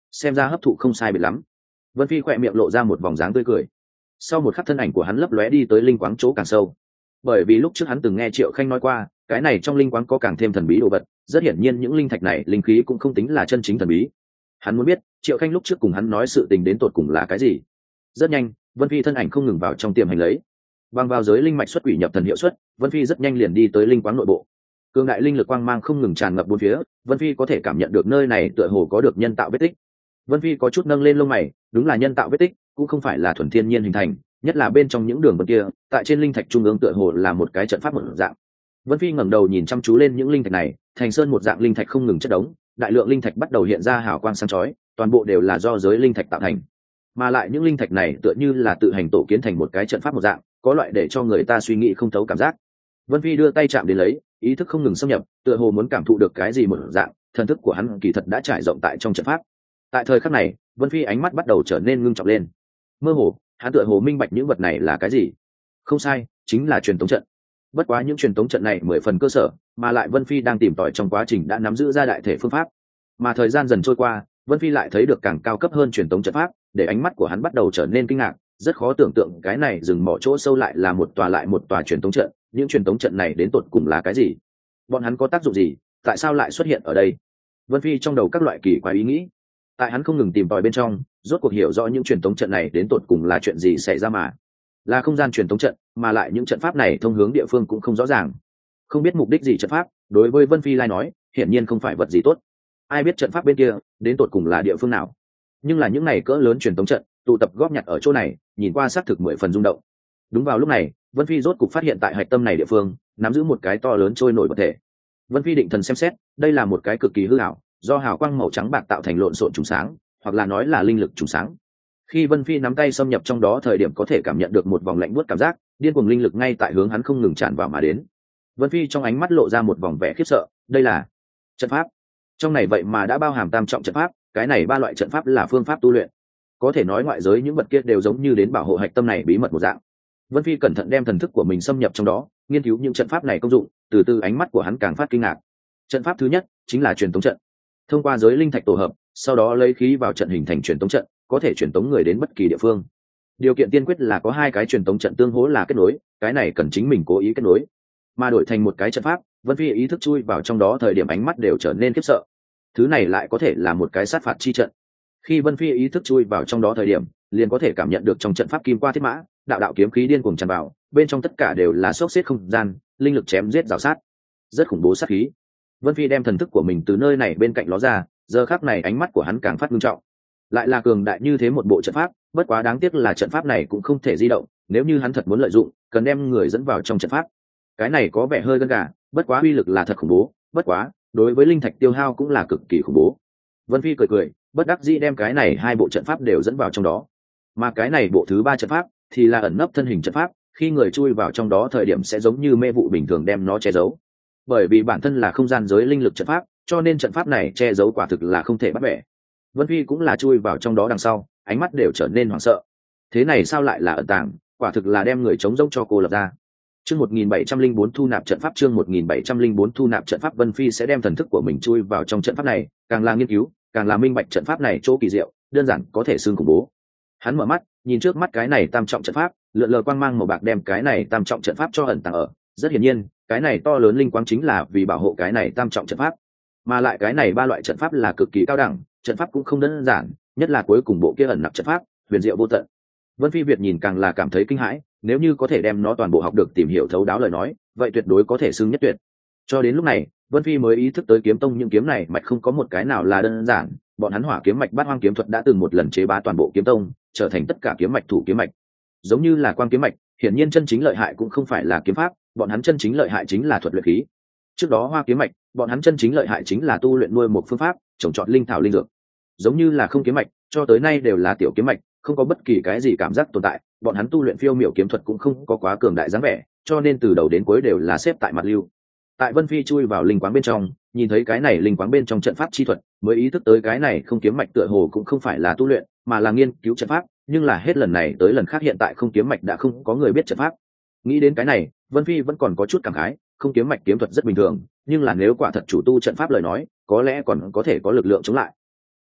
xem ra hấp thụ không sai biệt lắm. Vân Phi khỏe miệng lộ ra một vòng dáng tươi cười. Sau một khắc thân ảnh của hắn lấp lóe đi tới linh quáng chỗ càng sâu. Bởi vì lúc trước hắn từng nghe Triệu Khanh nói qua, cái này trong linh quáng có càng thêm thần bí đồ vật, rất hiển nhiên những linh thạch này linh khí cũng không tính là chân chính thần bí. Hắn muốn biết Triệu Khanh lúc trước cùng hắn nói sự tình đến tột cùng là cái gì. Rất nhanh, Vân Phi thân ảnh không ngừng vào trong tiềm hành lấy. Bằng vào giới linh mạch xuất quỷ nhập thần hiệu suất, Vân Phi rất nhanh liền đi tới linh quáng nội bộ. Cường đại linh lực quang mang không ngừng tràn ngập bốn phía, Vân Phi có thể cảm nhận được nơi này tựa hồ có được nhân tạo vết tích. Vân Phi có chút nâng lên lông mày, đúng là nhân tạo vết tích, cũng không phải là thuần thiên nhiên hình thành, nhất là bên trong những đường vân kia, tại trên linh thạch trung ương tựa hồ là một cái trận pháp một dạng. Vân Phi ngẩng đầu nhìn chăm chú lên những linh thạch này, thành sơn một dạng linh thạch không ngừng chất đống, đại lượng linh thạch bắt đầu hiện ra hào quang sáng chói, toàn bộ đều là do giới linh thạch tạo thành. Mà lại những linh thạch này tựa như là tự hành tổ kiến thành một cái trận pháp một dạng, có loại để cho người ta suy nghĩ không thấu cảm giác. Vân Phi đưa tay chạm đến lấy, ý thức không ngừng xâm nhập, tựa hồ muốn cảm thụ được cái gì một dạng, thần thức của hắn kỳ thật đã trải rộng tại trong trận pháp. Tại thời khắc này, Vân Phi ánh mắt bắt đầu trở nên ngưng trọng lên. Mơ hồ, hắn tựa hồ minh bạch những vật này là cái gì. Không sai, chính là truyền tống trận. Bất quá những truyền tống trận này mười phần cơ sở, mà lại Vân Phi đang tìm tòi trong quá trình đã nắm giữ ra đại thể phương pháp. Mà thời gian dần trôi qua, Vân Phi lại thấy được càng cao cấp hơn truyền tống trận pháp, để ánh mắt của hắn bắt đầu trở nên kinh ngạc, rất khó tưởng tượng cái này rừng mỏ chỗ sâu lại là một tòa lại một tòa truyền tống trận, những truyền tống trận này đến tột cùng là cái gì? Bọn hắn có tác dụng gì? Tại sao lại xuất hiện ở đây? Vân Phi trong đầu các loại kỳ quái ý nghĩ. Tại hắn không ngừng tìm tòi bên trong, rốt cuộc hiểu rõ những truyền tống trận này đến tột cùng là chuyện gì xảy ra mà. Là không gian truyền tống trận, mà lại những trận pháp này thông hướng địa phương cũng không rõ ràng. Không biết mục đích gì trận pháp, đối với Vân Phi lai nói, hiển nhiên không phải vật gì tốt. Ai biết trận pháp bên kia, đến tột cùng là địa phương nào? Nhưng là những này cỡ lớn truyền tống trận, tụ tập góp nhặt ở chỗ này, nhìn qua xác thực mười phần rung động. Đúng vào lúc này, Vân Phi rốt cục phát hiện tại hạch tâm này địa phương, nắm giữ một cái to lớn trôi nổi vật thể. Vân Phi định thần xem xét, đây là một cái cực kỳ hư ảo, do hào quang màu trắng bạc tạo thành lộn xộn trùng sáng, hoặc là nói là linh lực trùng sáng. Khi Vân Phi nắm tay xâm nhập trong đó thời điểm có thể cảm nhận được một vòng lạnh buốt cảm giác, điên cuồng linh lực ngay tại hướng hắn không ngừng tràn vào mà đến. Vân Phi trong ánh mắt lộ ra một vòng vẻ khiếp sợ, đây là trận pháp. Trong này vậy mà đã bao hàm tam trọng trận pháp, cái này ba loại trận pháp là phương pháp tu luyện. Có thể nói ngoại giới những vật kia đều giống như đến bảo hộ hạch tâm này bí mật một dạng. Vân Phi cẩn thận đem thần thức của mình xâm nhập trong đó, nghiên cứu những trận pháp này công dụng, từ từ ánh mắt của hắn càng phát kinh ngạc. Trận pháp thứ nhất chính là truyền tống trận. Thông qua giới linh thạch tổ hợp, sau đó lấy khí vào trận hình thành truyền tống trận, có thể truyền tống người đến bất kỳ địa phương. Điều kiện tiên quyết là có hai cái truyền tống trận tương hỗ là kết nối, cái này cần chính mình cố ý kết nối. Mà đổi thành một cái trận pháp, Vân Phi ý thức chui vào trong đó thời điểm ánh mắt đều trở nên khiếp sợ. Thứ này lại có thể là một cái sát phạt chi trận. Khi Vân Phi ý thức chui vào trong đó thời điểm, liền có thể cảm nhận được trong trận pháp kim qua thiết mã, đạo đạo kiếm khí điên cuồng tràn vào, bên trong tất cả đều là xốc xếp không gian, linh lực chém giết rào sát, rất khủng bố sát khí. Vân Phi đem thần thức của mình từ nơi này bên cạnh ló ra, giờ khắc này ánh mắt của hắn càng phát nghiêm trọng. Lại là cường đại như thế một bộ trận pháp, bất quá đáng tiếc là trận pháp này cũng không thể di động, nếu như hắn thật muốn lợi dụng, cần đem người dẫn vào trong trận pháp. Cái này có vẻ hơi gân gà, bất quá uy lực là thật khủng bố, bất quá, đối với linh thạch tiêu hao cũng là cực kỳ khủng bố. Vân Phi cười cười, bất đắc dĩ đem cái này hai bộ trận pháp đều dẫn vào trong đó. Mà cái này bộ thứ ba trận pháp thì là ẩn nấp thân hình trận pháp, khi người chui vào trong đó thời điểm sẽ giống như mê vụ bình thường đem nó che giấu. Bởi vì bản thân là không gian giới linh lực trận pháp, cho nên trận pháp này che giấu quả thực là không thể bắt bẻ. Vân Phi cũng là chui vào trong đó đằng sau, ánh mắt đều trở nên hoảng sợ. Thế này sao lại là ẩn tàng, quả thực là đem người chống rỗng cho cô lập ra. Chương một nghìn bảy trăm linh bốn thu nạp trận pháp, chương một nghìn bảy trăm linh bốn thu nạp trận pháp. Vân Phi sẽ đem thần thức của mình chui vào trong trận pháp này, càng là nghiên cứu, càng là minh bạch trận pháp này chỗ kỳ diệu, đơn giản có thể xương khủng bố. Hắn mở mắt, nhìn trước mắt cái này tam trọng trận pháp, lượn lờ quang mang màu bạc đem cái này tam trọng trận pháp cho ẩn tàng ở. Rất hiển nhiên, cái này to lớn linh quang chính là vì bảo hộ cái này tam trọng trận pháp. Mà lại cái này ba loại trận pháp là cực kỳ cao đẳng, trận pháp cũng không đơn giản, nhất là cuối cùng bộ kia ẩn nặc trận pháp, huyền diệu vô tận. Vân Phi Việt nhìn càng là cảm thấy kinh hãi, nếu như có thể đem nó toàn bộ học được tìm hiểu thấu đáo lời nói, vậy tuyệt đối có thể xưng nhất tuyệt. Cho đến lúc này, Vân Phi mới ý thức tới kiếm tông những kiếm này mạch không có một cái nào là đơn giản, bọn hắn hỏa kiếm mạch bát hoang kiếm thuật đã từng một lần chế bá toàn bộ kiếm tông, trở thành tất cả kiếm mạch thủ kiếm mạch. Giống như là quang kiếm mạch, hiển nhiên chân chính lợi hại cũng không phải là kiếm pháp, bọn hắn chân chính lợi hại chính là thuật luyện khí. Trước đó hoa kiếm mạch, bọn hắn chân chính lợi hại chính là tu luyện nuôi một phương pháp, trồng trọt linh thảo linh dược. Giống như là không kiếm mạch, cho tới nay đều là tiểu kiếm mạch, không có bất kỳ cái gì cảm giác tồn tại, bọn hắn tu luyện phiêu miểu kiếm thuật cũng không có quá cường đại dáng vẻ, cho nên từ đầu đến cuối đều là xếp tại mặt lưu. Tại Vân Phi chui vào linh quáng bên trong, nhìn thấy cái này linh quáng bên trong trận pháp chi thuật, mới ý thức tới cái này không kiếm mạch tựa hồ cũng không phải là tu luyện, mà là nghiên cứu trận pháp, nhưng là hết lần này tới lần khác hiện tại không kiếm mạch đã không có người biết trận pháp. Nghĩ đến cái này, Vân Phi vẫn còn có chút cảm khái, không kiếm mạch kiếm thuật rất bình thường, nhưng là nếu quả thật chủ tu trận pháp lời nói, có lẽ còn có thể có lực lượng chống lại.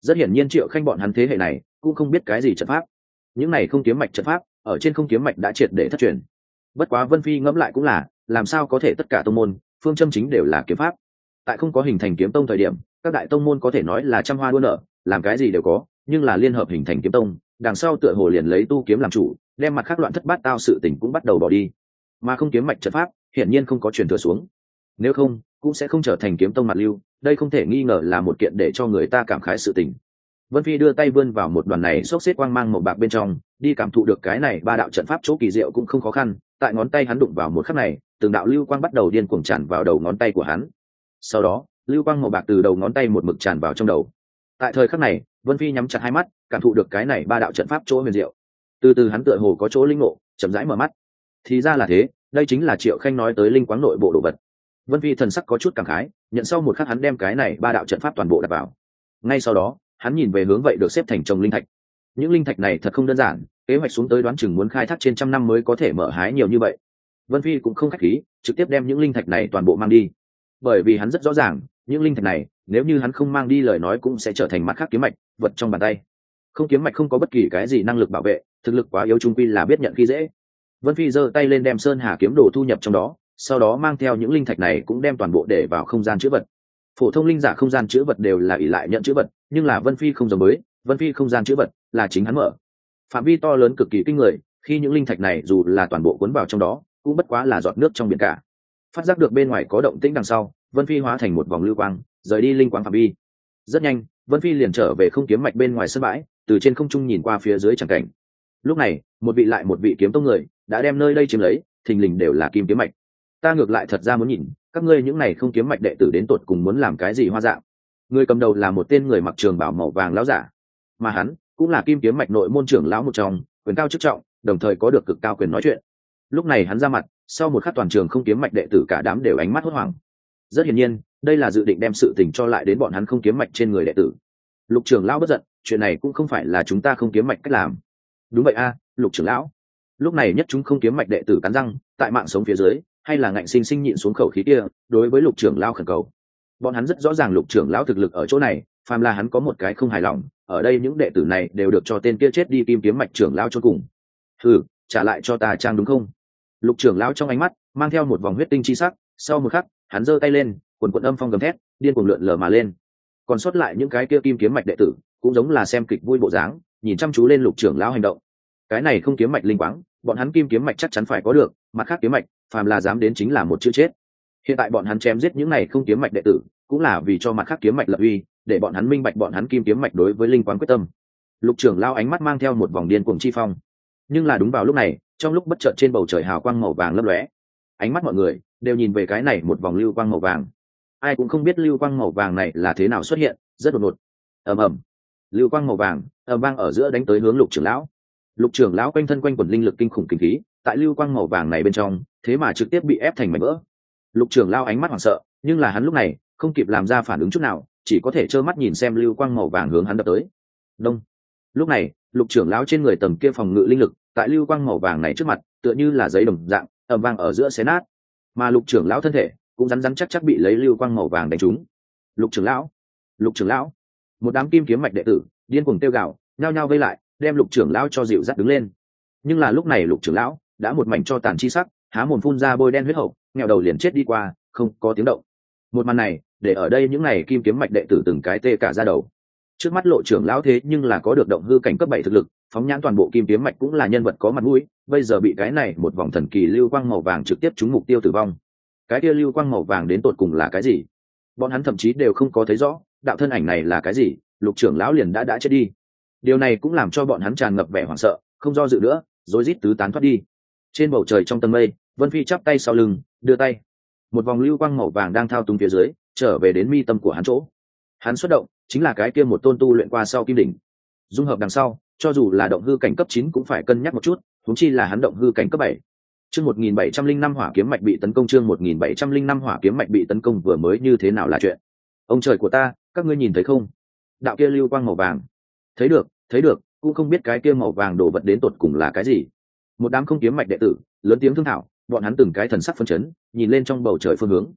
Rất hiển nhiên Triệu Khanh bọn hắn thế hệ này cũng không biết cái gì trận pháp, những này không kiếm mạch trận pháp ở trên không kiếm mạch đã triệt để thất truyền. Bất quá Vân Phi ngẫm lại cũng là, làm sao có thể tất cả tông môn phương châm chính đều là kiếm pháp. Tại không có hình thành kiếm tông thời điểm, các đại tông môn có thể nói là trăm hoa đua nở, làm cái gì đều có, nhưng là liên hợp hình thành kiếm tông, đằng sau tựa hồ liền lấy tu kiếm làm chủ, đem mặt khác loạn thất bát tao sự tình cũng bắt đầu bỏ đi. Mà không kiếm mạch trận pháp hiển nhiên không có truyền thừa xuống, nếu không cũng sẽ không trở thành kiếm tông mặt lưu, đây không thể nghi ngờ là một kiện để cho người ta cảm khái sự tình. Vân Phi đưa tay vươn vào một đoàn này xốc xếp quang mang màu bạc bên trong, đi cảm thụ được cái này ba đạo trận pháp chỗ kỳ diệu cũng không khó khăn. Tại ngón tay hắn đụng vào một khắc này, từng đạo lưu quang bắt đầu điên cuồng tràn vào đầu ngón tay của hắn. Sau đó, lưu quang màu bạc từ đầu ngón tay một mực tràn vào trong đầu. Tại thời khắc này, Vân Phi nhắm chặt hai mắt, cảm thụ được cái này ba đạo trận pháp chỗ huyền diệu. Từ từ hắn tựa hồ có chỗ linh ngộ, chậm rãi mở mắt. Thì ra là thế, đây chính là Triệu Khanh nói tới linh quáng nội bộ đồ vật. Vân Phi thần sắc có chút cảm khái, nhận sau một khắc hắn đem cái này ba đạo trận pháp toàn bộ đặt vào. Ngay sau đó, hắn nhìn về hướng vậy được xếp thành chồng linh thạch. Những linh thạch này thật không đơn giản, kế hoạch xuống tới đoán chừng muốn khai thác trên trăm năm mới có thể mở hái nhiều như vậy. Vân Phi cũng không khách khí, trực tiếp đem những linh thạch này toàn bộ mang đi, bởi vì hắn rất rõ ràng, những linh thạch này nếu như hắn không mang đi lời nói cũng sẽ trở thành mặt khác kiếm mạch vật trong bàn tay. Không kiếm mạch không có bất kỳ cái gì năng lực bảo vệ, thực lực quá yếu trung quy là biết nhận khi dễ. Vân Phi giơ tay lên đem sơn hà kiếm đồ thu nhập trong đó, sau đó mang theo những linh thạch này cũng đem toàn bộ để vào không gian chữ vật. Phổ thông linh giả không gian chữ vật đều là ỷ lại nhận chữ vật, nhưng là Vân Phi không giống với, Vân Phi không gian chữ vật là chính hắn mở, phạm vi to lớn cực kỳ kinh người, khi những linh thạch này dù là toàn bộ cuốn vào trong đó cũng bất quá là giọt nước trong biển cả. Phát giác được bên ngoài có động tĩnh đằng sau, Vân Phi hóa thành một vòng lưu quang rời đi linh quang phạm vi. Rất nhanh, Vân Phi liền trở về không kiếm mạch bên ngoài sân bãi, từ trên không trung nhìn qua phía dưới chẳng cảnh. Lúc này, một vị lại một vị kiếm tông người đã đem nơi đây chiếm lấy, thình lình đều là kim kiếm mạch. Ta ngược lại thật ra muốn nhìn, các ngươi những này không kiếm mạch đệ tử đến tột cùng muốn làm cái gì hoa dạng. Người cầm đầu là một tên người mặc trường bào màu vàng lão giả, mà hắn cũng là kim kiếm mạch nội môn trưởng lão một trong, quyền cao chức trọng, đồng thời có được cực cao quyền nói chuyện. Lúc này hắn ra mặt, sau một khắc toàn trường không kiếm mạch đệ tử cả đám đều ánh mắt hốt hoảng. Rất hiển nhiên, đây là dự định đem sự tình cho lại đến bọn hắn không kiếm mạch trên người đệ tử. Lục trưởng lão bất giận, chuyện này cũng không phải là chúng ta không kiếm mạch cách làm. Đúng vậy a, Lục trưởng lão. Lúc này nhất chúng không kiếm mạch đệ tử cắn răng, tại mạng sống phía dưới, hay là ngạnh sinh sinh nhịn xuống khẩu khí kia, đối với Lục trưởng lão khẩn cầu. Bọn hắn rất rõ ràng Lục trưởng lão thực lực ở chỗ này, phàm là hắn có một cái không hài lòng, ở đây những đệ tử này đều được cho tên kia chết đi kim kiếm mạch trưởng lão chôn cùng. Hừ, trả lại cho ta trang đúng không? Lục trưởng lão trong ánh mắt mang theo một vòng huyết tinh chi sắc, sau một khắc, hắn giơ tay lên, quần quần âm phong gầm thét, điên cuồng lượn lờ mà lên. Còn sót lại những cái kia kim kiếm mạch đệ tử, cũng giống là xem kịch vui bộ dáng, nhìn chăm chú lên Lục trưởng lão hành động. Cái này không kiếm mạch linh quáng, bọn hắn kim kiếm mạch chắc chắn phải có được, mặt khác kiếm mạch, phàm là dám đến chính là một chữ chết. Hiện tại bọn hắn chém giết những này không kiếm mạch đệ tử, cũng là vì cho mặt khác kiếm mạch lập uy, để bọn hắn minh bạch bọn hắn kim kiếm mạch đối với linh quáng quyết tâm. Lục trưởng lão ánh mắt mang theo một vòng điên cuồng chi phong. Nhưng là đúng vào lúc này, trong lúc bất chợt trên bầu trời hào quang màu vàng lấp lóe, ánh mắt mọi người đều nhìn về cái này một vòng lưu quang màu vàng. Ai cũng không biết lưu quang màu vàng này là thế nào xuất hiện, rất đột ngột. Ầm ầm, lưu quang màu vàng ầm vang ở giữa đánh tới hướng Lục trưởng lão. Lục trưởng lão quanh thân quanh quần linh lực kinh khủng kinh khí, tại lưu quang màu vàng này bên trong, thế mà trực tiếp bị ép thành mảnh vỡ. Lục trưởng lão ánh mắt hoảng sợ, nhưng là hắn lúc này không kịp làm ra phản ứng chút nào, chỉ có thể trơ mắt nhìn xem lưu quang màu vàng hướng hắn đập tới. Đông. Lúc này, Lục trưởng lão trên người tầm kia phòng ngự linh lực, tại lưu quang màu vàng này trước mặt, tựa như là giấy đồng dạng, ầm vang ở giữa xé nát. Mà Lục trưởng lão thân thể cũng rắn rắn chắc chắc bị lấy lưu quang màu vàng đánh trúng. Lục trưởng lão, Lục trưởng lão, một đám kim kiếm mạch đệ tử điên cuồng kêu gào, nhao nhao vây lại, đem Lục trưởng lão cho dịu dắt đứng lên. Nhưng là lúc này Lục trưởng lão đã một mảnh cho tàn chi sắc, há mồm phun ra bôi đen huyết hậu, nghèo đầu liền chết đi qua, không có tiếng động. Một màn này, để ở đây những này kim kiếm mạch đệ tử từng cái tê cả da đầu. Trước mắt Lộ trưởng lão thế nhưng là có được động hư cảnh cấp bảy thực lực, phóng nhãn toàn bộ kim kiếm mạch cũng là nhân vật có mặt mũi, bây giờ bị cái này một vòng thần kỳ lưu quang màu vàng trực tiếp trúng mục tiêu tử vong. Cái kia lưu quang màu vàng đến tột cùng là cái gì? Bọn hắn thậm chí đều không có thấy rõ, đạo thân ảnh này là cái gì, Lục trưởng lão liền đã đã chết đi. Điều này cũng làm cho bọn hắn tràn ngập vẻ hoảng sợ, không do dự nữa, rối rít tứ tán thoát đi. Trên bầu trời trong tầng mây, Vân Phi chắp tay sau lưng, đưa tay, một vòng lưu quang màu vàng đang thao túng phía dưới, trở về đến mi tâm của hắn chỗ. Hắn xuất động, chính là cái kia một tôn tu luyện qua sau kim đỉnh. Dung hợp đằng sau, cho dù là động hư cảnh cấp chín cũng phải cân nhắc một chút, huống chi là hắn động hư cảnh cấp bảy. Chương một nghìn bảy trăm linh năm hỏa kiếm mạch bị tấn công, chương một nghìn bảy trăm linh năm hỏa kiếm mạch bị tấn công vừa mới như thế nào là chuyện. Ông trời của ta, các ngươi nhìn thấy không? Đạo kia lưu quang màu vàng. Thấy được, thấy được, cũng không biết cái kia màu vàng đổ vật đến tột cùng là cái gì. Một đám không kiếm mạch đệ tử, lớn tiếng thương thảo, bọn hắn từng cái thần sắc phân chấn, nhìn lên trong bầu trời phương hướng.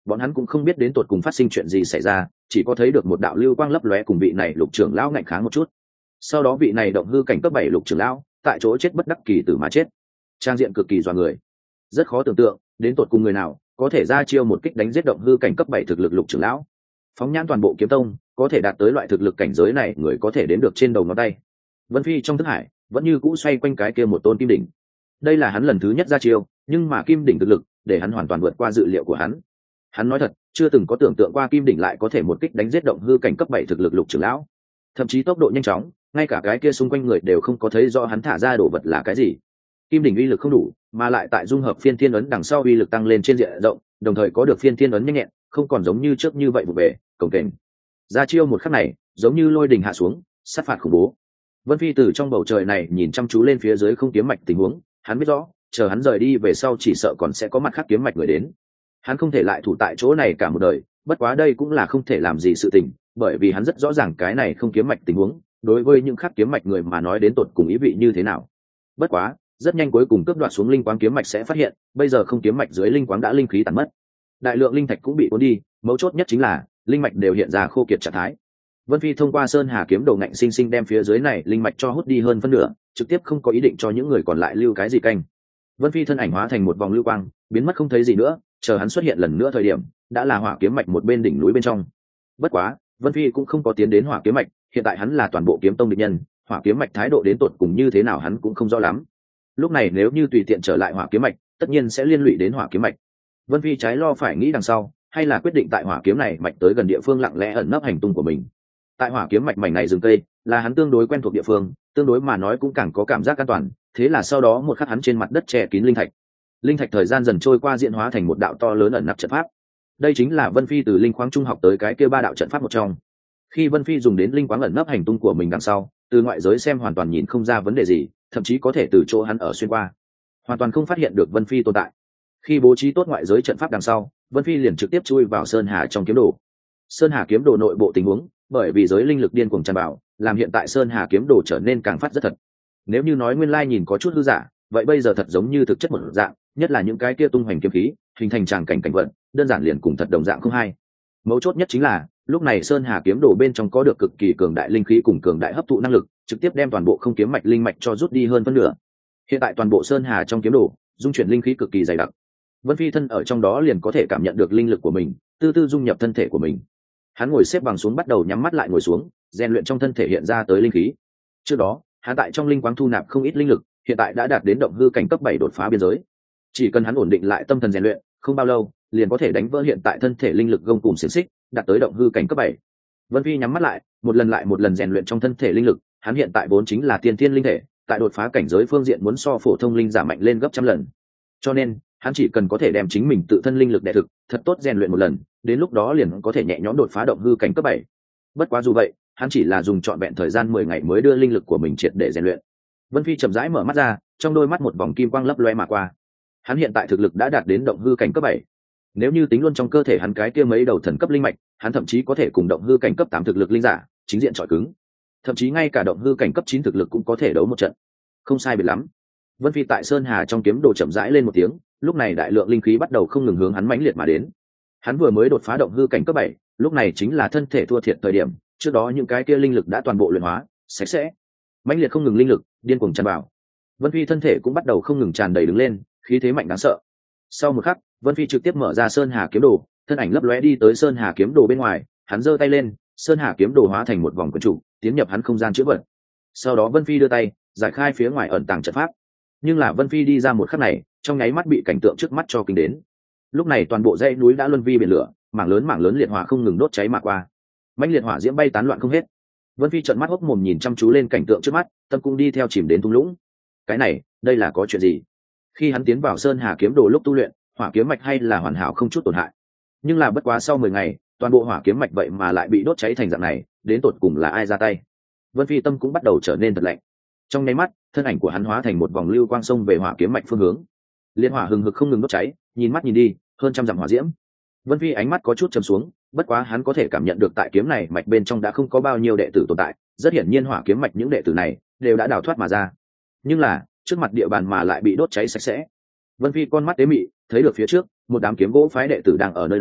bọn hắn cũng không biết đến tột cùng phát sinh chuyện gì xảy ra, chỉ có thấy được một đạo lưu quang lấp lóe cùng vị này lục trưởng lão ngạnh kháng một chút. Sau đó vị này động hư cảnh cấp bảy lục trưởng lão tại chỗ chết bất đắc kỳ tử mà chết. Trang diện cực kỳ dọa người, rất khó tưởng tượng đến tột cùng người nào có thể ra chiêu một kích đánh giết động hư cảnh cấp bảy thực lực lục trưởng lão. Phóng nhãn toàn bộ kiếm tông, có thể đạt tới loại thực lực cảnh giới này người có thể đếm được trên đầu ngón tay. Vân Phi trong thức hải vẫn như cũ xoay quanh cái kia một tôn kim đỉnh. Đây là hắn lần thứ nhất ra chiêu, nhưng mà kim đỉnh thực lực để hắn hoàn toàn vượt qua dự liệu của hắn. Hắn nói thật, chưa từng có tưởng tượng qua kim đỉnh lại có thể một kích đánh giết động hư cảnh cấp bảy thực lực lục trưởng lão. Thậm chí tốc độ nhanh chóng, ngay cả cái kia xung quanh người đều không có thấy rõ hắn thả ra đồ vật là cái gì. Kim đỉnh uy lực không đủ, mà lại tại dung hợp phiên thiên ấn đằng sau uy lực tăng lên trên diện rộng, đồng thời có được phiên thiên ấn nhanh nhẹn, không còn giống như trước như vậy vụ bể cồng kềnh. Ra chiêu một khắc này, giống như lôi đình hạ xuống, sát phạt khủng bố. Vân Phi từ trong bầu trời này nhìn chăm chú lên phía dưới không kiếm mạch tình huống, hắn biết rõ, chờ hắn rời đi về sau chỉ sợ còn sẽ có mặt khác kiếm mạch người đến. Hắn không thể lại thủ tại chỗ này cả một đời, bất quá đây cũng là không thể làm gì sự tình, bởi vì hắn rất rõ ràng cái này không kiếm mạch tình huống, đối với những khác kiếm mạch người mà nói đến tột cùng ý vị như thế nào. Bất quá, rất nhanh cuối cùng cướp đoạt xuống linh quáng kiếm mạch sẽ phát hiện, bây giờ không kiếm mạch dưới linh quáng đã linh khí tàn mất, đại lượng linh thạch cũng bị cuốn đi, mấu chốt nhất chính là linh mạch đều hiện ra khô kiệt trạng thái. Vân Phi thông qua sơn hà kiếm đồ ngạnh sinh sinh đem phía dưới này linh mạch cho hút đi hơn phân nửa, trực tiếp không có ý định cho những người còn lại lưu cái gì canh. Vân Phi thân ảnh hóa thành một vòng lưu quang, biến mất không thấy gì nữa, chờ hắn xuất hiện lần nữa thời điểm, đã là hỏa kiếm mạch một bên đỉnh núi bên trong. Bất quá, Vân Phi cũng không có tiến đến hỏa kiếm mạch, hiện tại hắn là toàn bộ kiếm tông địch nhân, hỏa kiếm mạch thái độ đến tột cùng như thế nào hắn cũng không rõ lắm. Lúc này nếu như tùy tiện trở lại hỏa kiếm mạch, tất nhiên sẽ liên lụy đến hỏa kiếm mạch. Vân Phi trái lo phải nghĩ đằng sau, hay là quyết định tại hỏa kiếm này mạch tới gần địa phương lặng lẽ ẩn nấp hành tung của mình. Tại hỏa kiếm mạch mảnh này rừng cây, là hắn tương đối quen thuộc địa phương, tương đối mà nói cũng càng có cảm giác an toàn, thế là sau đó một khắc hắn trên mặt đất che kín linh thạch. Linh thạch thời gian dần trôi qua diễn hóa thành một đạo to lớn ẩn nấp trận pháp. Đây chính là Vân Phi từ linh khoáng trung học tới cái kia ba đạo trận pháp một trong. Khi Vân Phi dùng đến linh quáng ẩn nấp hành tung của mình đằng sau, từ ngoại giới xem hoàn toàn nhìn không ra vấn đề gì, thậm chí có thể từ chỗ hắn ở xuyên qua, hoàn toàn không phát hiện được Vân Phi tồn tại. Khi bố trí tốt ngoại giới trận pháp đằng sau, Vân Phi liền trực tiếp chui vào sơn hà trong kiếm đồ. Sơn hà kiếm đồ nội bộ tình huống, bởi vì giới linh lực điên cuồng tràn vào, làm hiện tại sơn hà kiếm đồ trở nên càng phát rất thật. Nếu như nói nguyên lai nhìn có chút hư giả, vậy bây giờ thật giống như thực chất một dạng, nhất là những cái kia tung hoành kiếm khí, hình thành tràng cảnh cảnh vận, đơn giản liền cùng thật đồng dạng không hay. Mấu chốt nhất chính là, lúc này sơn hà kiếm đồ bên trong có được cực kỳ cường đại linh khí cùng cường đại hấp thụ năng lực, trực tiếp đem toàn bộ không kiếm mạch linh mạch cho rút đi hơn phân nửa. Hiện tại toàn bộ sơn hà trong kiếm đồ, dung chuyển linh khí cực kỳ dày đặc. Vân Phi thân ở trong đó liền có thể cảm nhận được linh lực của mình, từ từ dung nhập thân thể của mình. Hắn ngồi xếp bằng xuống bắt đầu nhắm mắt lại ngồi xuống, rèn luyện trong thân thể hiện ra tới linh khí. Trước đó, hắn tại trong linh quáng thu nạp không ít linh lực, hiện tại đã đạt đến động hư cảnh cấp bảy đột phá biên giới. Chỉ cần hắn ổn định lại tâm thần rèn luyện, không bao lâu, liền có thể đánh vỡ hiện tại thân thể linh lực gông cùm xiển xích, đạt tới động hư cảnh cấp bảy. Vân Phi nhắm mắt lại, một lần lại một lần rèn luyện trong thân thể linh lực, hắn hiện tại vốn chính là tiên thiên linh thể, tại đột phá cảnh giới phương diện muốn so phổ thông linh giả mạnh lên gấp trăm lần. Cho nên, hắn chỉ cần có thể đem chính mình tự thân linh lực đệ thực, thật tốt rèn luyện một lần, đến lúc đó liền có thể nhẹ nhõm đột phá động hư cảnh cấp bảy. Bất quá dù vậy, hắn chỉ là dùng trọn vẹn thời gian mười ngày mới đưa linh lực của mình triệt để rèn luyện. Vân Phi chậm rãi mở mắt ra, trong đôi mắt một vòng kim quang lấp loe mà qua. Hắn hiện tại thực lực đã đạt đến động hư cảnh cấp bảy. Nếu như tính luôn trong cơ thể hắn cái kia mấy đầu thần cấp linh mạch, hắn thậm chí có thể cùng động hư cảnh cấp tám thực lực linh giả chính diện chọi cứng. Thậm chí ngay cả động hư cảnh cấp chín thực lực cũng có thể đấu một trận. Không sai biệt lắm. Vân Phi tại sơn hà trong kiếm đồ chậm rãi lên một tiếng, lúc này đại lượng linh khí bắt đầu không ngừng hướng hắn mãnh liệt mà đến. Hắn vừa mới đột phá động hư cảnh cấp bảy, lúc này chính là thân thể thua thiệt thời điểm, trước đó những cái kia linh lực đã toàn bộ luyện hóa, sạch sẽ. Mãnh liệt không ngừng linh lực, điên cuồng tràn vào. Vân Phi thân thể cũng bắt đầu không ngừng tràn đầy đứng lên, khí thế mạnh đáng sợ. Sau một khắc, Vân Phi trực tiếp mở ra sơn hà kiếm đồ, thân ảnh lấp lóe đi tới sơn hà kiếm đồ bên ngoài, hắn giơ tay lên, sơn hà kiếm đồ hóa thành một vòng quần trụ, tiến nhập hắn không gian chứa vật. Sau đó Vân Phi đưa tay, giải khai phía ngoài ẩn tàng trận pháp. Nhưng là Vân Phi đi ra một khắc này, trong nháy mắt bị cảnh tượng trước mắt cho kinh đến. Lúc này toàn bộ dãy núi đã luân vi biển lửa, mảng lớn mảng lớn liệt hỏa không ngừng đốt cháy mà qua. Mãnh liệt hỏa diễm bay tán loạn không hết. Vân Phi trợn mắt hốc mồm nhìn chăm chú lên cảnh tượng trước mắt, tâm cũng đi theo chìm đến thung lũng. Cái này, đây là có chuyện gì? Khi hắn tiến vào sơn hà kiếm đồ lúc tu luyện, hỏa kiếm mạch hay là hoàn hảo không chút tổn hại. Nhưng là bất quá sau mười ngày, toàn bộ hỏa kiếm mạch vậy mà lại bị đốt cháy thành dạng này, đến tột cùng là ai ra tay? Vân Phi tâm cũng bắt đầu trở nên thật lạnh. Trong nháy mắt, thân ảnh của hắn hóa thành một vòng lưu quang sông về hỏa kiếm mạch phương hướng. Liên hỏa hừng hực không ngừng đốt cháy, nhìn mắt nhìn đi, hơn trăm dặm hỏa diễm. Vân Phi ánh mắt có chút trầm xuống, bất quá hắn có thể cảm nhận được tại kiếm này mạch bên trong đã không có bao nhiêu đệ tử tồn tại, rất hiển nhiên hỏa kiếm mạch những đệ tử này đều đã đào thoát mà ra. Nhưng là, trước mặt địa bàn mà lại bị đốt cháy sạch sẽ. Vân Phi con mắt tế mị, thấy được phía trước, một đám kiếm gỗ phái đệ tử đang ở nơi đó,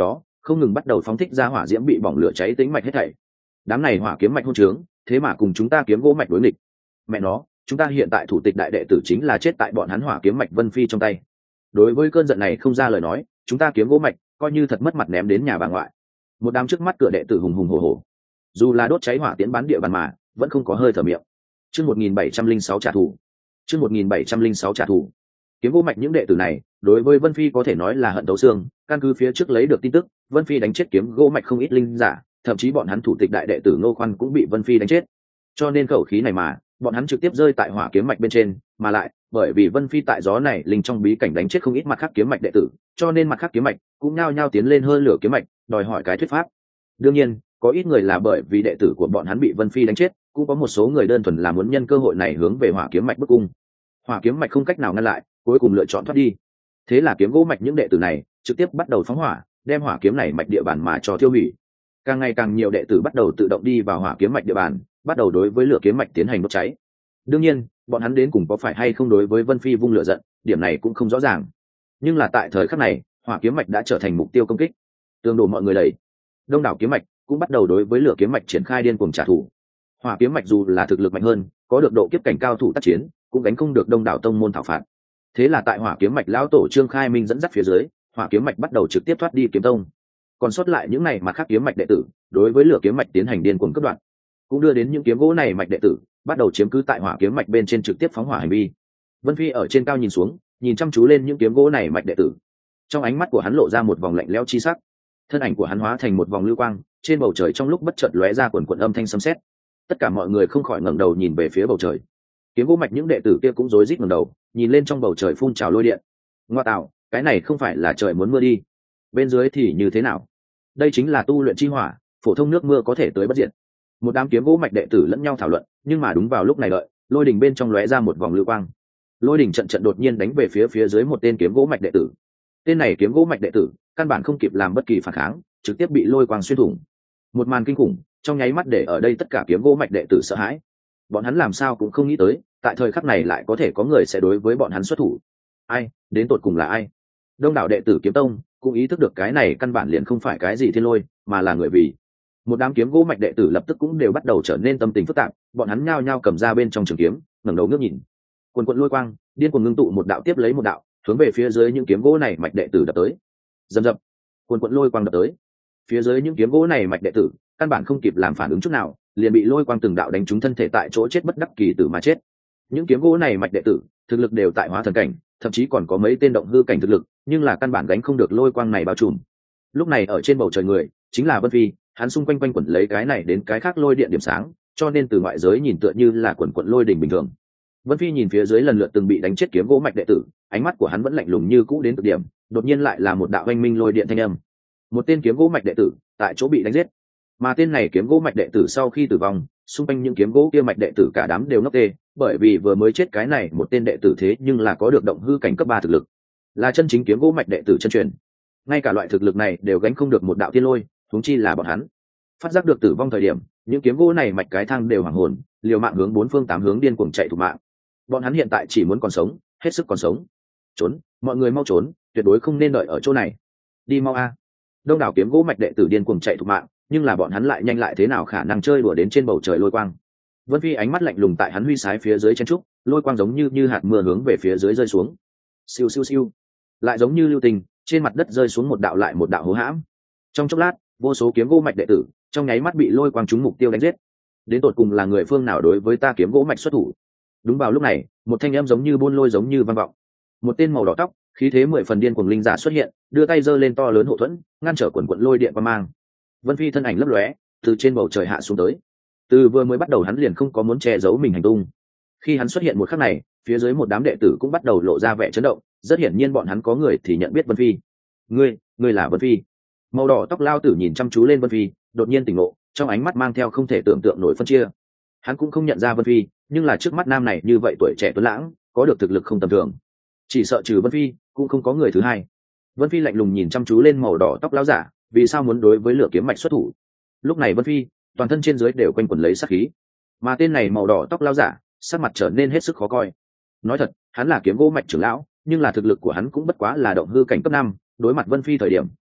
không ngừng bắt đầu phóng thích ra hỏa diễm bị bỏng lửa cháy tính mạch hết thảy. Đám này hỏa kiếm mạch hôn trướng, thế mà cùng chúng ta kiếm gỗ mạch đối nghịch. Mẹ nó, chúng ta hiện tại thủ tịch đại đệ tử chính là chết tại bọn hắn hỏa kiếm mạch Vân Phi trong tay. Đối với cơn giận này không ra lời nói, chúng ta kiếm gỗ mạch coi như thật mất mặt ném đến nhà bà ngoại. Một đám trước mắt cửa đệ tử hùng hùng hổ hổ, dù là đốt cháy hỏa tiễn bán địa bàn mà vẫn không có hơi thở miệng. Chương một nghìn bảy trăm linh sáu trả thù. Chương một nghìn bảy trăm linh sáu trả thù. Kiếm gỗ mạch những đệ tử này, đối với Vân Phi có thể nói là hận thấu xương, căn cứ phía trước lấy được tin tức, Vân Phi đánh chết kiếm gỗ mạch không ít linh giả, thậm chí bọn hắn thủ tịch đại đệ tử Ngô Khoan cũng bị Vân Phi đánh chết. Cho nên khẩu khí này mà, bọn hắn trực tiếp rơi tại hỏa kiếm mạch bên trên, mà lại, bởi vì Vân Phi tại gió này linh trong bí cảnh đánh chết không ít mặt khác kiếm mạch đệ tử, cho nên mặt khác kiếm mạch cũng nhao nhao tiến lên hơn lửa kiếm mạch, đòi hỏi cái thuyết pháp. Đương nhiên, có ít người là bởi vì đệ tử của bọn hắn bị Vân Phi đánh chết, cũng có một số người đơn thuần là muốn nhân cơ hội này hướng về hỏa kiếm mạch bức cung. Hỏa kiếm mạch không cách nào ngăn lại, cuối cùng lựa chọn thoát đi. Thế là kiếm gỗ mạch những đệ tử này trực tiếp bắt đầu phóng hỏa, đem hỏa kiếm này mạch địa bàn mà cho tiêu hủy. Càng ngày càng nhiều đệ tử bắt đầu tự động đi vào hỏa kiếm mạch địa bàn, bắt đầu đối với lửa kiếm mạch tiến hành đốt cháy. Đương nhiên, bọn hắn đến cùng có phải hay không đối với Vân Phi vung lửa giận, điểm này cũng không rõ ràng. Nhưng là tại thời khắc này, hỏa kiếm mạch đã trở thành mục tiêu công kích. Tương đổ mọi người đẩy, đông đảo kiếm mạch cũng bắt đầu đối với lửa kiếm mạch triển khai điên cuồng trả thù. Hỏa kiếm mạch dù là thực lực mạnh hơn, có được độ kiếp cảnh cao thủ tác chiến, cũng đánh không được đông đảo tông môn thảo phạt. Thế là tại hỏa kiếm mạch lão tổ Trương Khai Minh dẫn dắt phía dưới, hỏa kiếm mạch bắt đầu trực tiếp thoát đi kiếm tông. Còn sót lại những này mà khác kiếm mạch đệ tử, đối với lửa kiếm mạch tiến hành điên cuồng cắt đoạn, cũng đưa đến những kiếm gỗ này mạch đệ tử bắt đầu chiếm cứ tại hỏa kiếm mạch bên trên trực tiếp phóng hỏa hành vi. Vân Phi ở trên cao nhìn xuống, nhìn chăm chú lên những kiếm gỗ này mạch đệ tử. Trong ánh mắt của hắn lộ ra một vòng lạnh lẽo chi sắc. Thân ảnh của hắn hóa thành một vòng lưu quang, trên bầu trời trong lúc bất chợt lóe ra quần quần âm thanh sấm sét. Tất cả mọi người không khỏi ngẩng đầu nhìn về phía bầu trời. Kiếm gỗ mạch những đệ tử kia cũng rối rít ngẩng đầu, nhìn lên trong bầu trời phun trào lôi điện. Ngoa tạo, cái này không phải là trời muốn mưa đi. Bên dưới thì như thế nào? Đây chính là tu luyện chi hỏa, phổ thông nước mưa có thể tới bất diệt. Một đám kiếm gỗ mạch đệ tử lẫn nhau thảo luận, nhưng mà đúng vào lúc này đợi, lôi đỉnh bên trong lóe ra một vòng lưu quang. Lôi đỉnh trận trận đột nhiên đánh về phía phía dưới một tên kiếm gỗ mạch đệ tử. Tên này kiếm gỗ mạch đệ tử căn bản không kịp làm bất kỳ phản kháng, trực tiếp bị lôi quang xuyên thủng. Một màn kinh khủng, trong nháy mắt để ở đây tất cả kiếm gỗ mạch đệ tử sợ hãi. Bọn hắn làm sao cũng không nghĩ tới, tại thời khắc này lại có thể có người sẽ đối với bọn hắn xuất thủ. Ai, đến tột cùng là ai? Đông đảo đệ tử kiếm tông cũng ý thức được cái này căn bản liền không phải cái gì thiên lôi, mà là người vì. Một đám kiếm gỗ mạch đệ tử lập tức cũng đều bắt đầu trở nên tâm tình phức tạp, bọn hắn nhao nhao cầm ra bên trong trường kiếm, ngẩng đầu ngước nhìn. Quần quần lôi quang, điên cuồng ngưng tụ một đạo tiếp lấy một đạo, hướng về phía dưới những kiếm gỗ này mạch đệ tử đập tới. Dầm dập, quần quần lôi quang đập tới. Phía dưới những kiếm gỗ này mạch đệ tử, căn bản không kịp làm phản ứng chút nào, liền bị lôi quang từng đạo đánh trúng thân thể tại chỗ chết bất đắc kỳ tử mà chết. Những kiếm gỗ này mạch đệ tử, thực lực đều tại hóa thần cảnh, thậm chí còn có mấy tên động hư cảnh thực lực, nhưng là căn bản gánh không được lôi quang này bao trùm. Lúc này ở trên bầu trời người, chính là Vân Phi, hắn xung quanh quanh quẩn lấy cái này đến cái khác lôi điện điểm sáng, cho nên từ ngoại giới nhìn tựa như là quần quần lôi đỉnh bình thường. Vân Phi nhìn phía dưới lần lượt từng bị đánh chết kiếm gỗ mạch đệ tử, ánh mắt của hắn vẫn lạnh lùng như cũ đến cực điểm, đột nhiên lại là một đạo oanh minh lôi điện thanh âm. Một tên kiếm gỗ mạch đệ tử tại chỗ bị đánh giết, mà tên này kiếm gỗ mạch đệ tử sau khi tử vong, xung quanh những kiếm gỗ kia mạch đệ tử cả đám đều ngốc tê, bởi vì vừa mới chết cái này một tên đệ tử thế nhưng là có được động hư cảnh cấp ba thực lực, là chân chính kiếm gỗ mạch đệ tử chân truyền. Ngay cả loại thực lực này đều gánh không được một đạo thiên lôi, huống chi là bọn hắn. Phát giác được tử vong thời điểm, những kiếm gỗ này mạch cái thang đều hoảng hồn, liều mạng hướng bốn phương tám hướng điên cuồng chạy thục mạng. Bọn hắn hiện tại chỉ muốn còn sống, hết sức còn sống. Trốn, mọi người mau trốn, tuyệt đối không nên đợi ở chỗ này. Đi mau a! Đông đảo kiếm gỗ mạch đệ tử điên cuồng chạy thục mạng, nhưng là bọn hắn lại nhanh lại thế nào khả năng chơi đùa đến trên bầu trời lôi quang. Vân Phi ánh mắt lạnh lùng tại hắn huy sái phía dưới chen trúc, lôi quang giống như như hạt mưa hướng về phía dưới rơi xuống. Siêu siêu siêu, lại giống như lưu tình, trên mặt đất rơi xuống một đạo lại một đạo hố hãm. Trong chốc lát, vô số kiếm gỗ mạch đệ tử trong nháy mắt bị lôi quang trúng mục tiêu đánh giết. Đến tột cùng là người phương nào đối với ta kiếm gỗ mạch xuất thủ? Đúng vào lúc này, một thanh âm giống như buôn lôi giống như vang vọng. Một tên màu đỏ tóc, khí thế mười phần điên cuồng linh giả xuất hiện, đưa tay giơ lên to lớn hộ thuẫn, ngăn trở quần quần lôi điện qua mang. Vân Phi thân ảnh lấp lóe, từ trên bầu trời hạ xuống tới. Từ vừa mới bắt đầu hắn liền không có muốn che giấu mình hành tung. Khi hắn xuất hiện một khắc này, phía dưới một đám đệ tử cũng bắt đầu lộ ra vẻ chấn động, rất hiển nhiên bọn hắn có người thì nhận biết Vân Phi. Ngươi, ngươi là Vân Phi? Màu đỏ tóc lao tử nhìn chăm chú lên Vân Phi, đột nhiên tỉnh ngộ, trong ánh mắt mang theo không thể tưởng tượng nổi phân chia. Hắn cũng không nhận ra Vân Phi, nhưng là trước mắt nam này như vậy tuổi trẻ tuấn lãng, có được thực lực không tầm thường. Chỉ sợ trừ Vân Phi, cũng không có người thứ hai. Vân Phi lạnh lùng nhìn chăm chú lên màu đỏ tóc lão giả, vì sao muốn đối với lửa kiếm mạch xuất thủ? Lúc này Vân Phi, toàn thân trên dưới đều quanh quẩn lấy sát khí, mà tên này màu đỏ tóc lão giả, sắc mặt trở nên hết sức khó coi. Nói thật, hắn là kiếm gỗ mạch trưởng lão, nhưng là thực lực của hắn cũng bất quá là động hư cảnh cấp năm, đối mặt Vân Phi thời điểm,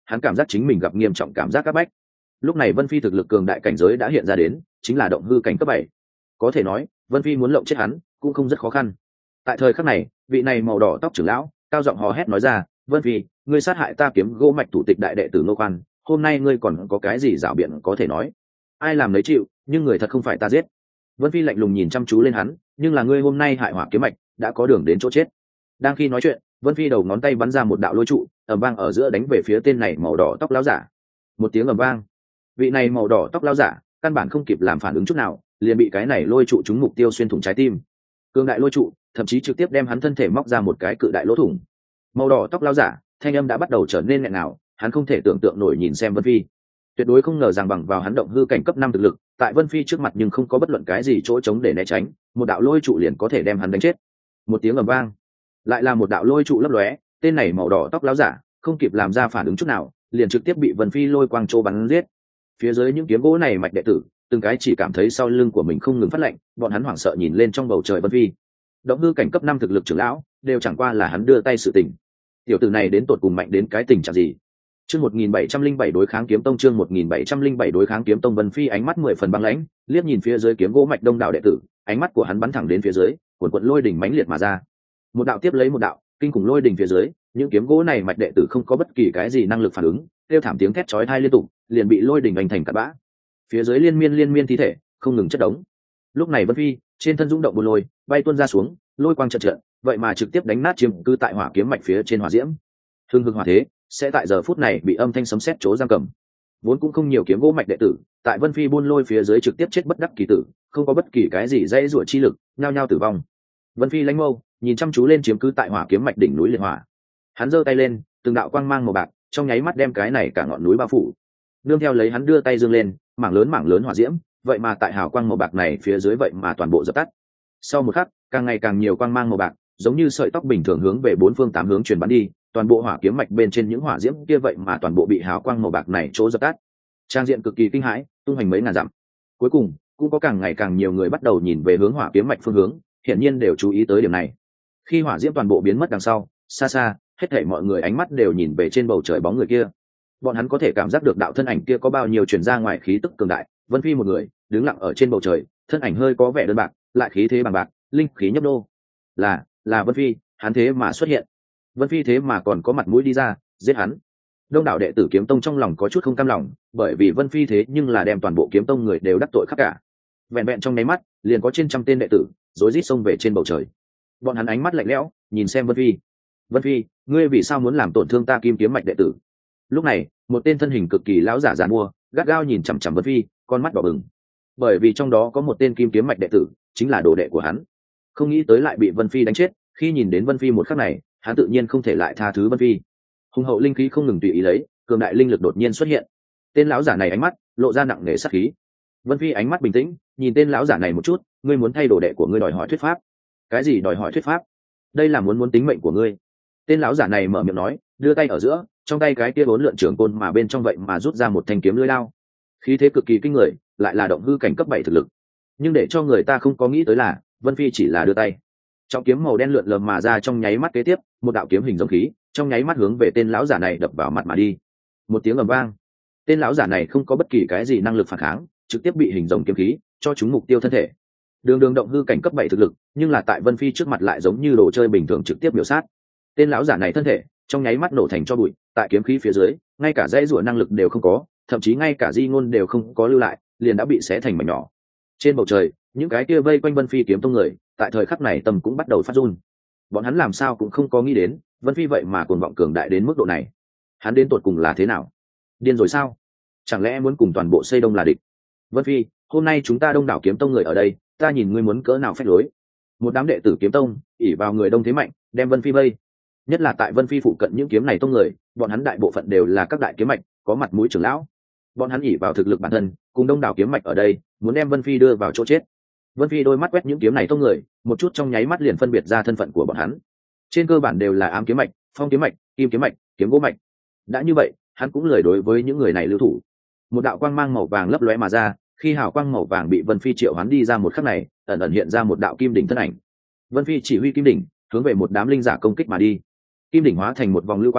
hắn cảm giác chính mình gặp nghiêm trọng cảm giác áp bách. Lúc này Vân Phi thực lực cường đại cảnh giới đã hiện ra đến, chính là động hư cảnh cấp bảy. Có thể nói, Vân Phi muốn lộng chết hắn cũng không rất khó khăn. Tại thời khắc này, vị này màu đỏ tóc trưởng lão cao giọng hò hét nói ra, "Vân Phi, ngươi sát hại ta kiếm gỗ mạch thủ tịch đại đệ tử Ngô Quan, hôm nay ngươi còn có cái gì dảo biện có thể nói? Ai làm lấy chịu, nhưng người thật không phải ta giết." Vân Phi lạnh lùng nhìn chăm chú lên hắn, "Nhưng là ngươi hôm nay hại hỏa kiếm mạch, đã có đường đến chỗ chết." Đang khi nói chuyện, Vân Phi đầu ngón tay bắn ra một đạo lôi trụ, ầm vang ở giữa đánh về phía tên này màu đỏ tóc lão giả. Một tiếng ầm vang, vị này màu đỏ tóc lão giả căn bản không kịp làm phản ứng chút nào, liền bị cái này lôi trụ trúng mục tiêu xuyên thủng trái tim. Cương đại lôi trụ thậm chí trực tiếp đem hắn thân thể móc ra một cái cự đại lỗ thủng. Màu đỏ tóc lão giả thanh âm đã bắt đầu trở nên nghẹn ngào, hắn không thể tưởng tượng nổi nhìn xem Vân Phi, tuyệt đối không ngờ rằng bằng vào hắn động hư cảnh cấp năm thực lực, tại Vân Phi trước mặt nhưng không có bất luận cái gì chỗ trống để né tránh, một đạo lôi trụ liền có thể đem hắn đánh chết. Một tiếng ầm vang, lại là một đạo lôi trụ lấp lóe, tên này màu đỏ tóc lão giả không kịp làm ra phản ứng chút nào, liền trực tiếp bị Vân Phi lôi quang trô bắn giết. Phía dưới những kiếm gỗ này mạch đệ tử, từng cái chỉ cảm thấy sau lưng của mình không ngừng phát lạnh, bọn hắn hoảng sợ nhìn lên trong bầu trời Vân Phi. Động hư cảnh cấp năm thực lực trưởng lão, đều chẳng qua là hắn đưa tay sự tình. Tiểu tử này đến tột cùng mạnh đến cái tình trạng gì? Chương một nghìn bảy trăm linh bảy đối kháng kiếm tông, chương một nghìn bảy trăm linh bảy đối kháng kiếm tông. Vân Phi ánh mắt mười phần băng lãnh, liếc nhìn phía dưới kiếm gỗ mạch đông đảo đệ tử, ánh mắt của hắn bắn thẳng đến phía dưới, cuồn cuộn lôi đỉnh mãnh liệt mà ra. Một đạo tiếp lấy một đạo, kinh khủng lôi đỉnh phía dưới, những kiếm gỗ này mạch đệ tử không có bất kỳ cái gì năng lực phản ứng, kêu thảm tiếng thét chói tai liên tục, liền bị lôi đỉnh đánh thành cát bã. Phía dưới liên miên liên miên thi thể, không ngừng chất đống. Lúc này Vân Phi, trên thân dũng động buồn lôi, bay tuôn ra xuống, lôi quang chợt chợt, vậy mà trực tiếp đánh nát chiếm cư tại hỏa kiếm mạch phía trên hỏa diễm. Hưng hưng hỏa thế, sẽ tại giờ phút này bị âm thanh sấm sét chố giam cầm. Vốn cũng không nhiều kiếm gỗ mạch đệ tử, tại Vân Phi buôn lôi phía dưới trực tiếp chết bất đắc kỳ tử, không có bất kỳ cái gì dây rủa chi lực, nhao nhao tử vong. Vân Phi lãnh mâu, nhìn chăm chú lên chiếm cứ tại hỏa kiếm mạch đỉnh núi liệt hỏa. Hắn giơ tay lên, từng đạo quang mang màu bạc, trong nháy mắt đem cái này cả ngọn núi bao phủ. Nương theo lấy hắn đưa tay dương lên, mảng lớn mảng lớn hỏa diễm, vậy mà tại hào quang màu bạc này phía dưới vậy mà toàn bộ dập tắt. Sau một khắc, càng ngày càng nhiều quang mang màu bạc, giống như sợi tóc bình thường hướng về bốn phương tám hướng truyền bắn đi, toàn bộ hỏa kiếm mạch bên trên những hỏa diễm kia vậy mà toàn bộ bị hào quang màu bạc này chỗ dập tắt. Trang diện cực kỳ kinh hãi, tung hành mấy ngàn dặm. Cuối cùng, cũng có càng ngày càng nhiều người bắt đầu nhìn về hướng hỏa kiếm mạch phương hướng, hiển nhiên đều chú ý tới điểm này. Khi hỏa diễm toàn bộ biến mất đằng sau, xa xa, hết thảy mọi người ánh mắt đều nhìn về trên bầu trời bóng người kia. Bọn hắn có thể cảm giác được đạo thân ảnh kia có bao nhiêu truyền ra ngoài khí tức cường đại. Vân Phi một người đứng lặng ở trên bầu trời, thân ảnh hơi có vẻ đơn bạc, lại khí thế bằng bạc, linh khí nhấp nô. Là, là Vân Phi, hắn thế mà xuất hiện. Vân Phi thế mà còn có mặt mũi đi ra, giết hắn. Đông đảo đệ tử kiếm tông trong lòng có chút không cam lòng, bởi vì Vân Phi thế nhưng là đem toàn bộ kiếm tông người đều đắc tội khắp cả. Vẹn vẹn trong nháy mắt, liền có trên trăm tên đệ tử rối rít xông về trên bầu trời. Bọn hắn ánh mắt lạnh lẽo, nhìn xem Vân Phi. Vân Phi, ngươi vì sao muốn làm tổn thương ta kim kiếm mạch đệ tử? Lúc này, một tên thân hình cực kỳ lão giả giàn mua, gắt gao nhìn chằm chằm Vân Phi, con mắt đỏ bừng. Bởi vì trong đó có một tên kim kiếm mạch đệ tử, chính là đồ đệ của hắn. Không nghĩ tới lại bị Vân Phi đánh chết, khi nhìn đến Vân Phi một khắc này, hắn tự nhiên không thể lại tha thứ Vân Phi. Hùng hậu linh khí không ngừng tùy ý lấy, cường đại linh lực đột nhiên xuất hiện. Tên lão giả này ánh mắt lộ ra nặng nề sát khí. Vân Phi ánh mắt bình tĩnh, nhìn tên lão giả này một chút, ngươi muốn thay đồ đệ của ngươi đòi hỏi thuyết pháp? Cái gì đòi hỏi thuyết pháp? Đây là muốn muốn tính mệnh của ngươi. Tên lão giả này mở miệng nói, đưa tay ở giữa, trong tay cái kia bốn lượn trường côn mà bên trong vậy mà rút ra một thanh kiếm lưỡi lao. Khí thế cực kỳ kinh người, lại là động hư cảnh cấp bảy thực lực. Nhưng để cho người ta không có nghĩ tới là, Vân Phi chỉ là đưa tay. Trọng kiếm màu đen lượn lờ mà ra trong nháy mắt kế tiếp, một đạo kiếm hình giống khí, trong nháy mắt hướng về tên lão giả này đập vào mặt mà đi. Một tiếng ầm vang. Tên lão giả này không có bất kỳ cái gì năng lực phản kháng, trực tiếp bị hình giống kiếm khí cho chúng mục tiêu thân thể. Đường đường động hư cảnh cấp bảy thực lực, nhưng là tại Vân Phi trước mặt lại giống như đồ chơi bình thường trực tiếp biểu sát. Tên lão giả này thân thể trong nháy mắt nổ thành cho bụi, tại kiếm khí phía dưới, ngay cả dãy rủa năng lực đều không có, thậm chí ngay cả di ngôn đều không có lưu lại, liền đã bị xé thành mảnh nhỏ. Trên bầu trời, những cái kia vây quanh Vân Phi kiếm tông người, tại thời khắc này tâm cũng bắt đầu phát run. Bọn hắn làm sao cũng không có nghĩ đến, Vân Phi vậy mà cuồng vọng cường đại đến mức độ này. Hắn đến tột cùng là thế nào? Điên rồi sao? Chẳng lẽ muốn cùng toàn bộ xây đông là địch? Vân Phi, hôm nay chúng ta đông đảo kiếm tông người ở đây, ta nhìn ngươi muốn cỡ nào phách lối. Một đám đệ tử kiếm tông ỉ vào người đông thế mạnh, đem Vân Phi vây. Nhất là tại Vân Phi phụ cận những kiếm này tông người, bọn hắn đại bộ phận đều là các đại kiếm mạch, có mặt mũi trưởng lão. Bọn hắn ỉ vào thực lực bản thân, cùng đông đảo kiếm mạch ở đây, muốn đem Vân Phi đưa vào chỗ chết. Vân Phi đôi mắt quét những kiếm này tông người, một chút trong nháy mắt liền phân biệt ra thân phận của bọn hắn. Trên cơ bản đều là ám kiếm mạch, phong kiếm mạch, kim kiếm mạch, kiếm gỗ mạch. Đã như vậy, hắn cũng lười đối với những người này lưu thủ. Một đạo quang mang màu vàng lấp lóe mà ra, khi hào quang màu vàng bị Vân Phi triệu hoán đi ra một khắc này, ẩn ẩn hiện ra một đạo kim đỉnh thân ảnh. Vân Phi chỉ huy kim đỉnh hướng về một đám linh giả công kích mà đi. Kim đỉnh hóa thành một vòng lưu quang,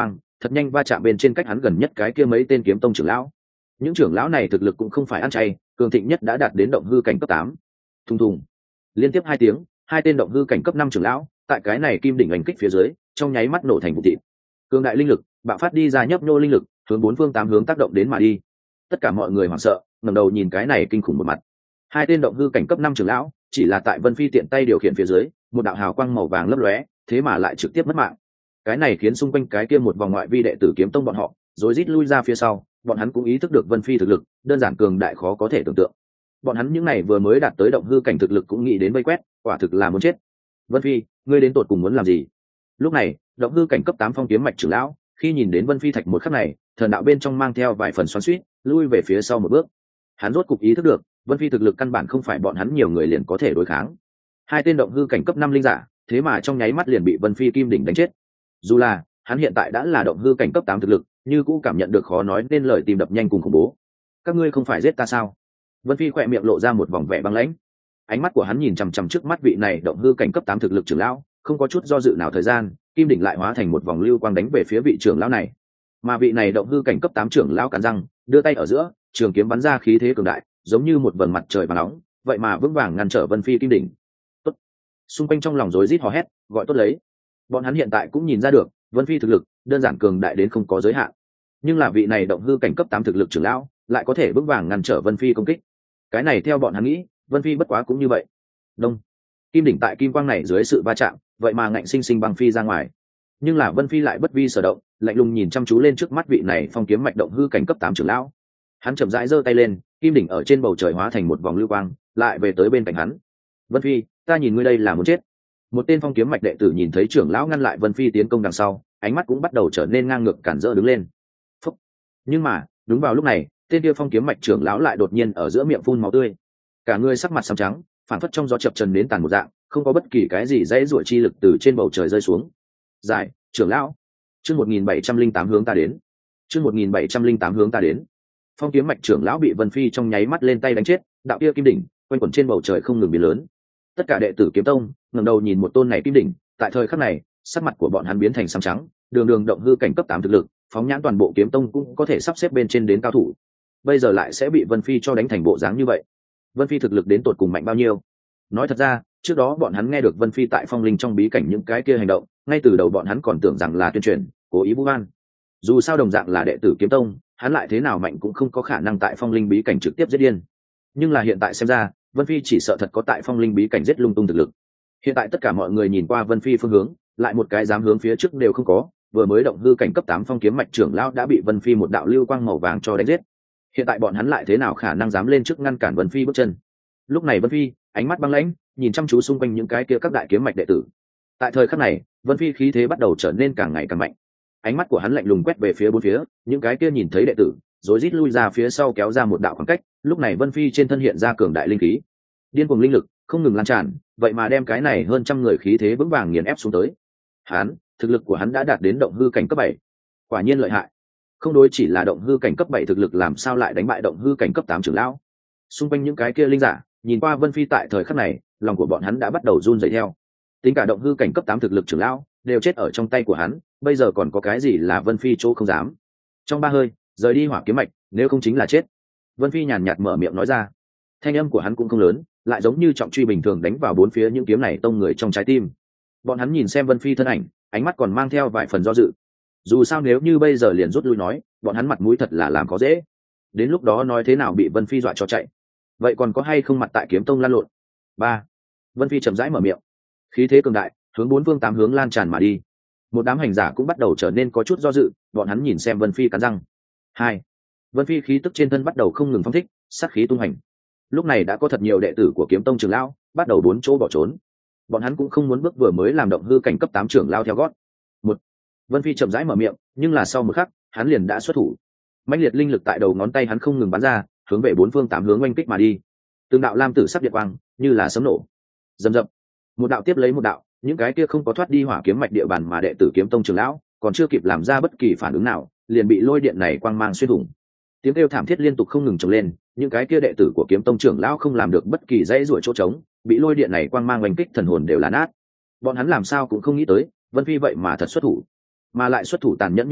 thật nhanh va chạm bên trên cách hắn gần nhất cái kia mấy tên kiếm tông trưởng lão. Những trưởng lão này thực lực cũng không phải ăn chay, cường thịnh nhất đã đạt đến động hư cảnh cấp tám. Thùng thùng, liên tiếp hai tiếng, hai tên động hư cảnh cấp năm trưởng lão tại cái này kim đỉnh đánh kích phía dưới, trong nháy mắt nổ thành vụ thịt. Cường đại linh lực bạo phát đi ra, nhấp nhô linh lực hướng bốn phương tám hướng tác động đến mà đi. Tất cả mọi người hoảng sợ ngẩng đầu nhìn cái này kinh khủng một mặt. Hai tên động hư cảnh cấp năm trưởng lão chỉ là tại Vân Phi tiện tay điều khiển phía dưới, một đạo hào quang màu vàng lấp lóe, thế mà lại trực tiếp mất mạng. Cái này khiến xung quanh cái kia một vòng ngoại vi đệ tử kiếm tông bọn họ rối rít lui ra phía sau. Bọn hắn cũng ý thức được Vân Phi thực lực đơn giản cường đại khó có thể tưởng tượng. Bọn hắn những này vừa mới đạt tới động hư cảnh thực lực cũng nghĩ đến vây quét, quả thực là muốn chết. Vân Phi, ngươi đến tột cùng muốn làm gì? Lúc này động hư cảnh cấp tám phong kiếm mạch trưởng lão khi nhìn đến Vân Phi thạch một khắc này, thần đạo bên trong mang theo vài phần xoắn xuýt, lui về phía sau một bước. Hắn rốt cục ý thức được Vân Phi thực lực căn bản không phải bọn hắn nhiều người liền có thể đối kháng. Hai tên động hư cảnh cấp năm linh giả thế mà trong nháy mắt liền bị Vân Phi kim đỉnh đánh chết. Dù là hắn hiện tại đã là động hư cảnh cấp tám thực lực, như cũng cảm nhận được khó nói nên lời tim đập nhanh cùng khủng bố. Các ngươi không phải giết ta sao? Vân Phi khỏe miệng lộ ra một vòng vẻ băng lãnh. Ánh mắt của hắn nhìn chằm chằm trước mắt vị này động hư cảnh cấp tám thực lực trưởng lão, không có chút do dự nào. Thời gian kim đỉnh lại hóa thành một vòng lưu quang đánh về phía vị trưởng lão này. Mà vị này động hư cảnh cấp tám trưởng lão cắn răng, đưa tay ở giữa, trường kiếm bắn ra khí thế cường đại, giống như một vầng mặt trời vàng nóng, vậy mà vững vàng ngăn trở Vân Phi kim đỉnh. Tốt. Xung quanh trong lòng rối rít hò hét, gọi tốt lấy. Bọn hắn hiện tại cũng nhìn ra được, Vân Phi thực lực đơn giản cường đại đến không có giới hạn. Nhưng là vị này động hư cảnh cấp tám thực lực trưởng lão lại có thể vững vàng ngăn trở Vân Phi công kích. Cái này theo bọn hắn nghĩ, Vân Phi bất quá cũng như vậy. Đông. Kim đỉnh tại kim quang này dưới sự va chạm, vậy mà ngạnh sinh sinh băng phi ra ngoài. Nhưng là Vân Phi lại bất vi sở động, lạnh lùng nhìn chăm chú lên trước mắt vị này phong kiếm mạch động hư cảnh cấp tám trưởng lão. Hắn chậm rãi giơ tay lên, kim đỉnh ở trên bầu trời hóa thành một vòng lưu quang, lại về tới bên cạnh hắn. Vân Phi, ta nhìn ngươi đây là muốn chết. Một tên phong kiếm mạch đệ tử nhìn thấy trưởng lão ngăn lại Vân Phi tiến công đằng sau, ánh mắt cũng bắt đầu trở nên ngang ngược cản rỡ đứng lên. Phúc. Nhưng mà đúng vào lúc này, tên kia phong kiếm mạch trưởng lão lại đột nhiên ở giữa miệng phun máu tươi, cả người sắc mặt xám trắng, phản phất trong gió chập trần đến tàn một dạng, không có bất kỳ cái gì dãy rủa chi lực từ trên bầu trời rơi xuống. Giải, trưởng lão. Chương một nghìn bảy trăm linh tám hướng ta đến. Chương một nghìn bảy trăm linh tám hướng ta đến. Phong kiếm mạch trưởng lão bị Vân Phi trong nháy mắt lên tay đánh chết, đạo kia kim đỉnh quanh quẩn trên bầu trời không ngừng biến lớn. Tất cả đệ tử kiếm tông ngẩng đầu nhìn một tôn này kim đỉnh, tại thời khắc này, sắc mặt của bọn hắn biến thành xám trắng, đường đường động hư cảnh cấp tám thực lực, phóng nhãn toàn bộ kiếm tông cũng có thể sắp xếp bên trên đến cao thủ. Bây giờ lại sẽ bị Vân Phi cho đánh thành bộ dáng như vậy. Vân Phi thực lực đến tột cùng mạnh bao nhiêu? Nói thật ra, trước đó bọn hắn nghe được Vân Phi tại phong linh trong bí cảnh những cái kia hành động, ngay từ đầu bọn hắn còn tưởng rằng là tuyên truyền, cố ý vu oan. Dù sao đồng dạng là đệ tử kiếm tông, hắn lại thế nào mạnh cũng không có khả năng tại phong linh bí cảnh trực tiếp giết điên. Nhưng là hiện tại xem ra, Vân Phi chỉ sợ thật có tại phong linh bí cảnh giết lung tung thực lực. Hiện tại tất cả mọi người nhìn qua Vân Phi phương hướng, lại một cái dám hướng phía trước đều không có. Vừa mới động hư cảnh cấp tám phong kiếm mạch trưởng lão đã bị Vân Phi một đạo lưu quang màu vàng cho đánh giết. Hiện tại bọn hắn lại thế nào khả năng dám lên trước ngăn cản Vân Phi bước chân? Lúc này Vân Phi ánh mắt băng lãnh, nhìn chăm chú xung quanh những cái kia các đại kiếm mạch đệ tử. Tại thời khắc này, Vân Phi khí thế bắt đầu trở nên càng ngày càng mạnh. Ánh mắt của hắn lạnh lùng quét về phía bốn phía, những cái kia nhìn thấy đệ tử rối rít lui ra phía sau kéo ra một đạo khoảng cách. Lúc này Vân Phi trên thân hiện ra cường đại linh khí, điên cuồng linh lực không ngừng lan tràn, vậy mà đem cái này hơn trăm người khí thế vững vàng nghiền ép xuống tới. Hắn, thực lực của hắn đã đạt đến động hư cảnh cấp bảy, quả nhiên lợi hại. Không đối chỉ là động hư cảnh cấp bảy thực lực làm sao lại đánh bại động hư cảnh cấp tám trưởng lão? Xung quanh những cái kia linh giả nhìn qua Vân Phi tại thời khắc này, lòng của bọn hắn đã bắt đầu run rẩy theo. Tính cả động hư cảnh cấp tám thực lực trưởng lão đều chết ở trong tay của hắn, bây giờ còn có cái gì là Vân Phi chỗ không dám? Trong ba hơi, rời đi hỏa kiếm mạch, nếu không chính là chết. Vân Phi nhàn nhạt mở miệng nói ra. Thanh âm của hắn cũng không lớn, lại giống như trọng truy bình thường đánh vào bốn phía những kiếm này tông người trong trái tim. Bọn hắn nhìn xem Vân Phi thân ảnh, ánh mắt còn mang theo vài phần do dự. Dù sao nếu như bây giờ liền rút lui nói, bọn hắn mặt mũi thật là làm khó dễ. Đến lúc đó nói thế nào bị Vân Phi dọa cho chạy. Vậy còn có hay không mặt tại kiếm tông lan lộn? Ba. Vân Phi chậm rãi mở miệng, khí thế cường đại hướng bốn phương tám hướng lan tràn mà đi. Một đám hành giả cũng bắt đầu trở nên có chút do dự, bọn hắn nhìn xem Vân Phi cắn răng. Hai. Vân Phi khí tức trên thân bắt đầu không ngừng phóng thích, sát khí tung hành. Lúc này đã có thật nhiều đệ tử của kiếm tông trưởng lão bắt đầu bốn chỗ bỏ trốn. Bọn hắn cũng không muốn bước vừa mới làm động hư cảnh cấp tám trưởng lao theo gót. Một. Vân Phi chậm rãi mở miệng, nhưng là sau một khắc, hắn liền đã xuất thủ. Mãnh liệt linh lực tại đầu ngón tay hắn không ngừng bắn ra, hướng về bốn phương tám hướng oanh kích mà đi. Từng đạo lam tử sắc điện quang, như là sấm nổ. Rầm rập. Một đạo tiếp lấy một đạo, những cái kia không có thoát đi hỏa kiếm mạch địa bàn mà đệ tử kiếm tông trưởng lão, còn chưa kịp làm ra bất kỳ phản ứng nào, liền bị lôi điện này quang mang xuyên thủng. Tiếng kêu thảm thiết liên tục không ngừng trồng lên, những cái kia đệ tử của kiếm tông trưởng lão không làm được bất kỳ dãy rủa chỗ trống, bị lôi điện này quang mang oanh kích thần hồn đều là nát. Bọn hắn làm sao cũng không nghĩ tới, Vân Phi vậy mà thật xuất thủ, mà lại xuất thủ tàn nhẫn như vậy,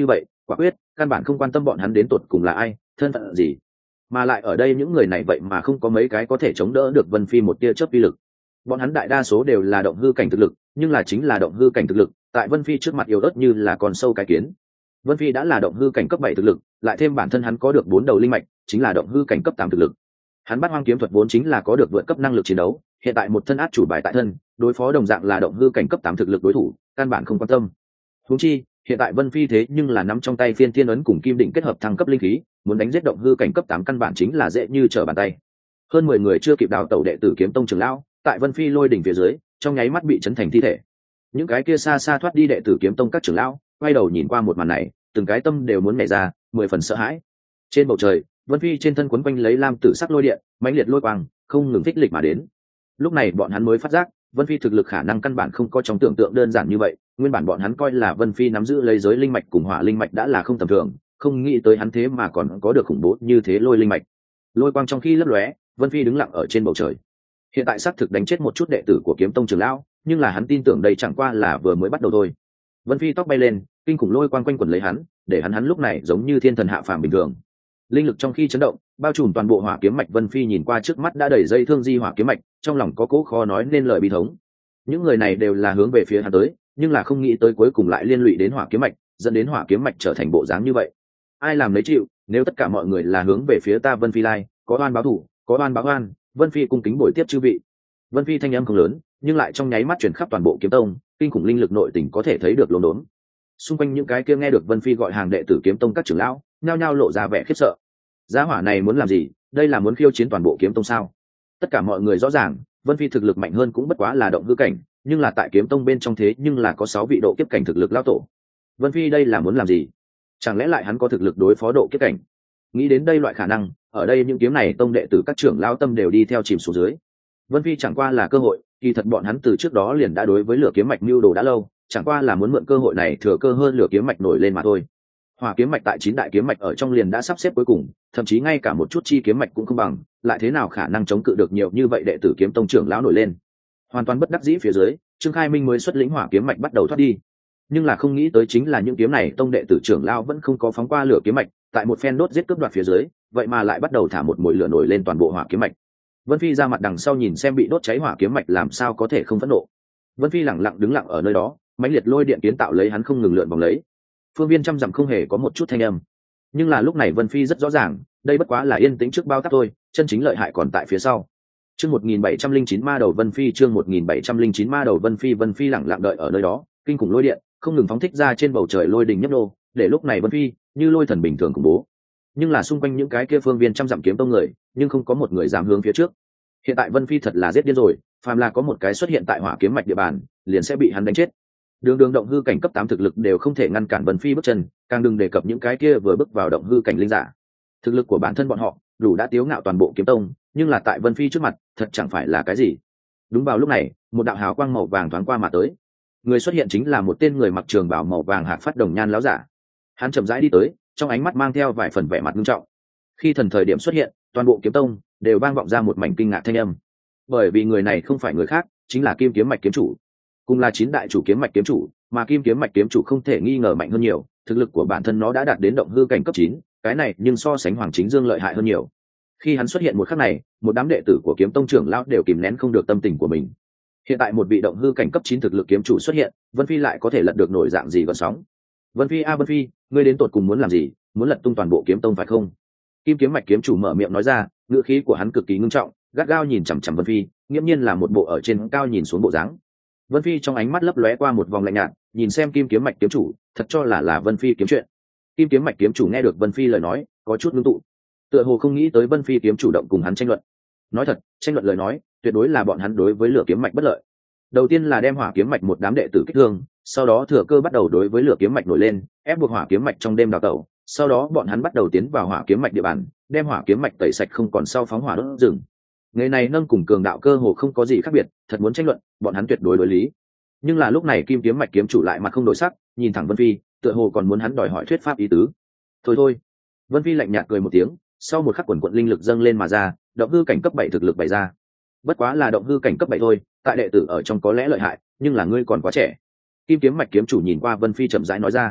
quả quyết căn bản không quan tâm bọn hắn đến tột cùng là ai, thân phận gì. Mà lại ở đây những người này vậy mà không có mấy cái có thể chống đỡ được Vân Phi một tia chớp uy lực. Bọn hắn đại đa số đều là động hư cảnh thực lực, nhưng là chính là động hư cảnh thực lực tại Vân Phi trước mặt yếu ớt như là con sâu cái kiến. Vân Phi đã là động hư cảnh cấp bảy thực lực, lại thêm bản thân hắn có được bốn đầu linh mạch, chính là động hư cảnh cấp tám thực lực. Hắn bắt hoang kiếm thuật vốn chính là có được vượt cấp năng lực chiến đấu, hiện tại một thân át chủ bài tại thân, đối phó đồng dạng là động hư cảnh cấp tám thực lực đối thủ, căn bản không quan tâm. Huống chi, hiện tại Vân Phi thế nhưng là nắm trong tay Phiên Thiên ấn cùng Kim Định kết hợp thăng cấp linh khí, muốn đánh giết động hư cảnh cấp tám căn bản chính là dễ như trở bàn tay. Hơn mười người chưa kịp đào tẩu đệ tử Kiếm Tông trưởng lão, tại Vân Phi lôi đỉnh phía dưới, trong nháy mắt bị chấn thành thi thể. Những cái kia xa xa thoát đi đệ tử Kiếm Tông các trưởng lão, quay đầu nhìn qua một màn này, từng cái tâm đều muốn nhảy ra, mười phần sợ hãi. Trên bầu trời, Vân Phi trên thân quấn quanh lấy lam tử sắc lôi điện, mãnh liệt lôi quang, không ngừng thích lịch mà đến. Lúc này bọn hắn mới phát giác, Vân Phi thực lực khả năng căn bản không có trong tưởng tượng đơn giản như vậy. Nguyên bản bọn hắn coi là Vân Phi nắm giữ lấy giới linh mạch cùng hỏa linh mạch đã là không tầm thường, không nghĩ tới hắn thế mà còn có được khủng bố như thế lôi linh mạch. Lôi quang trong khi lấp lóe, Vân Phi đứng lặng ở trên bầu trời. Hiện tại xác thực đánh chết một chút đệ tử của Kiếm Tông trưởng lão, nhưng là hắn tin tưởng đây chẳng qua là vừa mới bắt đầu thôi. Vân Phi tóc bay lên, kinh khủng lôi quang quanh quẩn lấy hắn, để hắn hắn lúc này giống như thiên thần hạ phàm bình thường. Linh lực trong khi chấn động, bao trùm toàn bộ hỏa kiếm mạch. Vân Phi nhìn qua trước mắt đã đầy dây thương di hỏa kiếm mạch, trong lòng có cố khó nói nên lời bi thống. Những người này đều là hướng về phía hắn tới, nhưng là không nghĩ tới cuối cùng lại liên lụy đến hỏa kiếm mạch, dẫn đến hỏa kiếm mạch trở thành bộ dáng như vậy. Ai làm lấy chịu, nếu tất cả mọi người là hướng về phía ta Vân Phi lai, có oan báo thủ, có oan báo oan. Vân Phi cung kính bồi tiếp chư vị. Vân Phi thanh âm không lớn, nhưng lại trong nháy mắt truyền khắp toàn bộ Kiếm Tông, kinh khủng linh lực nội tình có thể thấy được lốm đốm. Xung quanh những cái kia nghe được Vân Phi gọi hàng đệ tử Kiếm Tông các trưởng lão, nhao nhao lộ ra vẻ khiếp sợ. Giá hỏa này muốn làm gì? Đây là muốn khiêu chiến toàn bộ Kiếm Tông sao? Tất cả mọi người rõ ràng, Vân Phi thực lực mạnh hơn cũng bất quá là động hư cảnh, nhưng là tại Kiếm Tông bên trong thế nhưng là có sáu vị độ kiếp cảnh thực lực lão tổ. Vân Phi đây là muốn làm gì? Chẳng lẽ lại hắn có thực lực đối phó độ kiếp cảnh? Nghĩ đến đây loại khả năng, ở đây những kiếm này tông đệ tử các trưởng lão tâm đều đi theo chìm xuống dưới. Vân Phi chẳng qua là cơ hội, kỳ thật bọn hắn từ trước đó liền đã đối với lửa kiếm mạch mưu đồ đã lâu, chẳng qua là muốn mượn cơ hội này thừa cơ hơn lửa kiếm mạch nổi lên mà thôi. Hỏa kiếm mạch tại chín đại kiếm mạch ở trong liền đã sắp xếp cuối cùng, thậm chí ngay cả một chút chi kiếm mạch cũng không bằng, lại thế nào khả năng chống cự được nhiều như vậy đệ tử Kiếm Tông trưởng lão nổi lên. Hoàn toàn bất đắc dĩ phía dưới, Trương Khai Minh mới xuất lĩnh hỏa kiếm mạch bắt đầu thoát đi. Nhưng là không nghĩ tới chính là những kiếm này tông đệ tử trưởng lão vẫn không có phóng qua lửa kiếm mạch, tại một phen đốt giết cướp đoạt phía dưới, vậy mà lại bắt đầu thả một mùi lửa nổi lên toàn bộ hỏa kiếm mạch. Vân Phi ra mặt đằng sau nhìn xem bị đốt cháy hỏa kiếm mạch làm sao có thể không phẫn nộ. Vân Phi lặng lặng đứng lặng ở nơi đó, mãnh liệt lôi điện kiến tạo lấy hắn không ngừng lượn vòng lấy. Phương viên trăm dặm không hề có một chút thanh âm. Nhưng là lúc này Vân Phi rất rõ ràng, đây bất quá là yên tĩnh trước bao táp thôi, chân chính lợi hại còn tại phía sau. Chương một nghìn bảy trăm linh chín ma đầu Vân Phi, chương một nghìn bảy trăm linh chín ma đầu Vân Phi. Vân Phi lặng lặng đợi ở nơi đó, kinh khủng lôi điện không ngừng phóng thích ra trên bầu trời lôi đình nhấp nô, để lúc này Vân Phi như lôi thần bình thường khủng bố. Nhưng là xung quanh những cái kia phương viên trăm dặm kiếm tông người, nhưng không có một người dám hướng phía trước. Hiện tại Vân Phi thật là giết điên rồi, phàm là có một cái xuất hiện tại hỏa kiếm mạch địa bàn, liền sẽ bị hắn đánh chết. Đường đường động hư cảnh cấp tám thực lực đều không thể ngăn cản Vân Phi bước chân, càng đừng đề cập những cái kia vừa bước vào động hư cảnh linh giả. Thực lực của bản thân bọn họ đủ đã tiếu ngạo toàn bộ kiếm tông, nhưng là tại Vân Phi trước mặt, thật chẳng phải là cái gì. Đúng vào lúc này, một đạo hào quang màu vàng thoáng qua mà tới. Người xuất hiện chính là một tên người mặc trường bào màu vàng hạc phát đồng nhan láo giả. Hắn chậm rãi đi tới, trong ánh mắt mang theo vài phần vẻ mặt nghiêm trọng. Khi thần thời điểm xuất hiện, toàn bộ kiếm tông đều vang vọng ra một mảnh kinh ngạc thanh âm. Bởi vì người này không phải người khác, chính là Kim Kiếm Mạch kiếm chủ. Cùng là chín đại chủ kiếm mạch kiếm chủ, mà Kim Kiếm Mạch kiếm chủ không thể nghi ngờ mạnh hơn nhiều, thực lực của bản thân nó đã đạt đến động hư cảnh cấp chín, cái này nhưng so sánh Hoàng Chính Dương lợi hại hơn nhiều. Khi hắn xuất hiện một khắc này, một đám đệ tử của Kiếm Tông trưởng lão đều kìm nén không được tâm tình của mình. Hiện tại một vị động hư cảnh cấp chín thực lực kiếm chủ xuất hiện, Vân Phi lại có thể lật được nổi dạng gì gợn sóng. Vân Phi a Vân Phi, ngươi đến tột cùng muốn làm gì, muốn lật tung toàn bộ Kiếm Tông phải không? Kim Kiếm Mạch kiếm chủ mở miệng nói ra, ngữ khí của hắn cực kỳ ngưng trọng, gắt gao nhìn chằm chằm Vân Phi, nghiễm nhiên là một bộ ở trên cao nhìn xuống bộ dáng. Vân Phi trong ánh mắt lấp lóe qua một vòng lạnh nhạt, nhìn xem Kim Kiếm Mạch kiếm chủ, thật cho là là Vân Phi kiếm chuyện. Kim Kiếm Mạch kiếm chủ nghe được Vân Phi lời nói, có chút ngưng tụ, tựa hồ không nghĩ tới Vân Phi kiếm chủ động cùng hắn tranh luận. Nói thật, tranh luận lời nói, tuyệt đối là bọn hắn đối với Lửa Kiếm Mạch bất lợi. Đầu tiên là đem Hỏa Kiếm Mạch một đám đệ tử kích thương, sau đó thừa cơ bắt đầu đối với Lửa Kiếm Mạch nổi lên, ép buộc Hỏa Kiếm Mạch trong đêm đào tẩu, sau đó bọn hắn bắt đầu tiến vào Hỏa Kiếm Mạch địa bàn, đem Hỏa Kiếm Mạch tẩy sạch không còn, sau phóng hỏa đốt rừng. Người này nâng cùng cường đạo cơ hồ không có gì khác biệt, thật muốn tranh luận, bọn hắn tuyệt đối đối lý. Nhưng là lúc này Kim Kiếm Mạch kiếm chủ lại mặt không đổi sắc, nhìn thẳng Vân Phi, tựa hồ còn muốn hắn đòi hỏi thuyết pháp ý tứ. Thôi thôi. Vân Phi lạnh nhạt cười một tiếng, sau một khắc quần quận linh lực dâng lên mà ra, động hư cảnh cấp bảy thực lực bày ra. Bất quá là động hư cảnh cấp bảy thôi, tại đệ tử ở trong có lẽ lợi hại, nhưng là ngươi còn quá trẻ. Kim Kiếm Mạch kiếm chủ nhìn qua Vân Phi chậm rãi nói ra.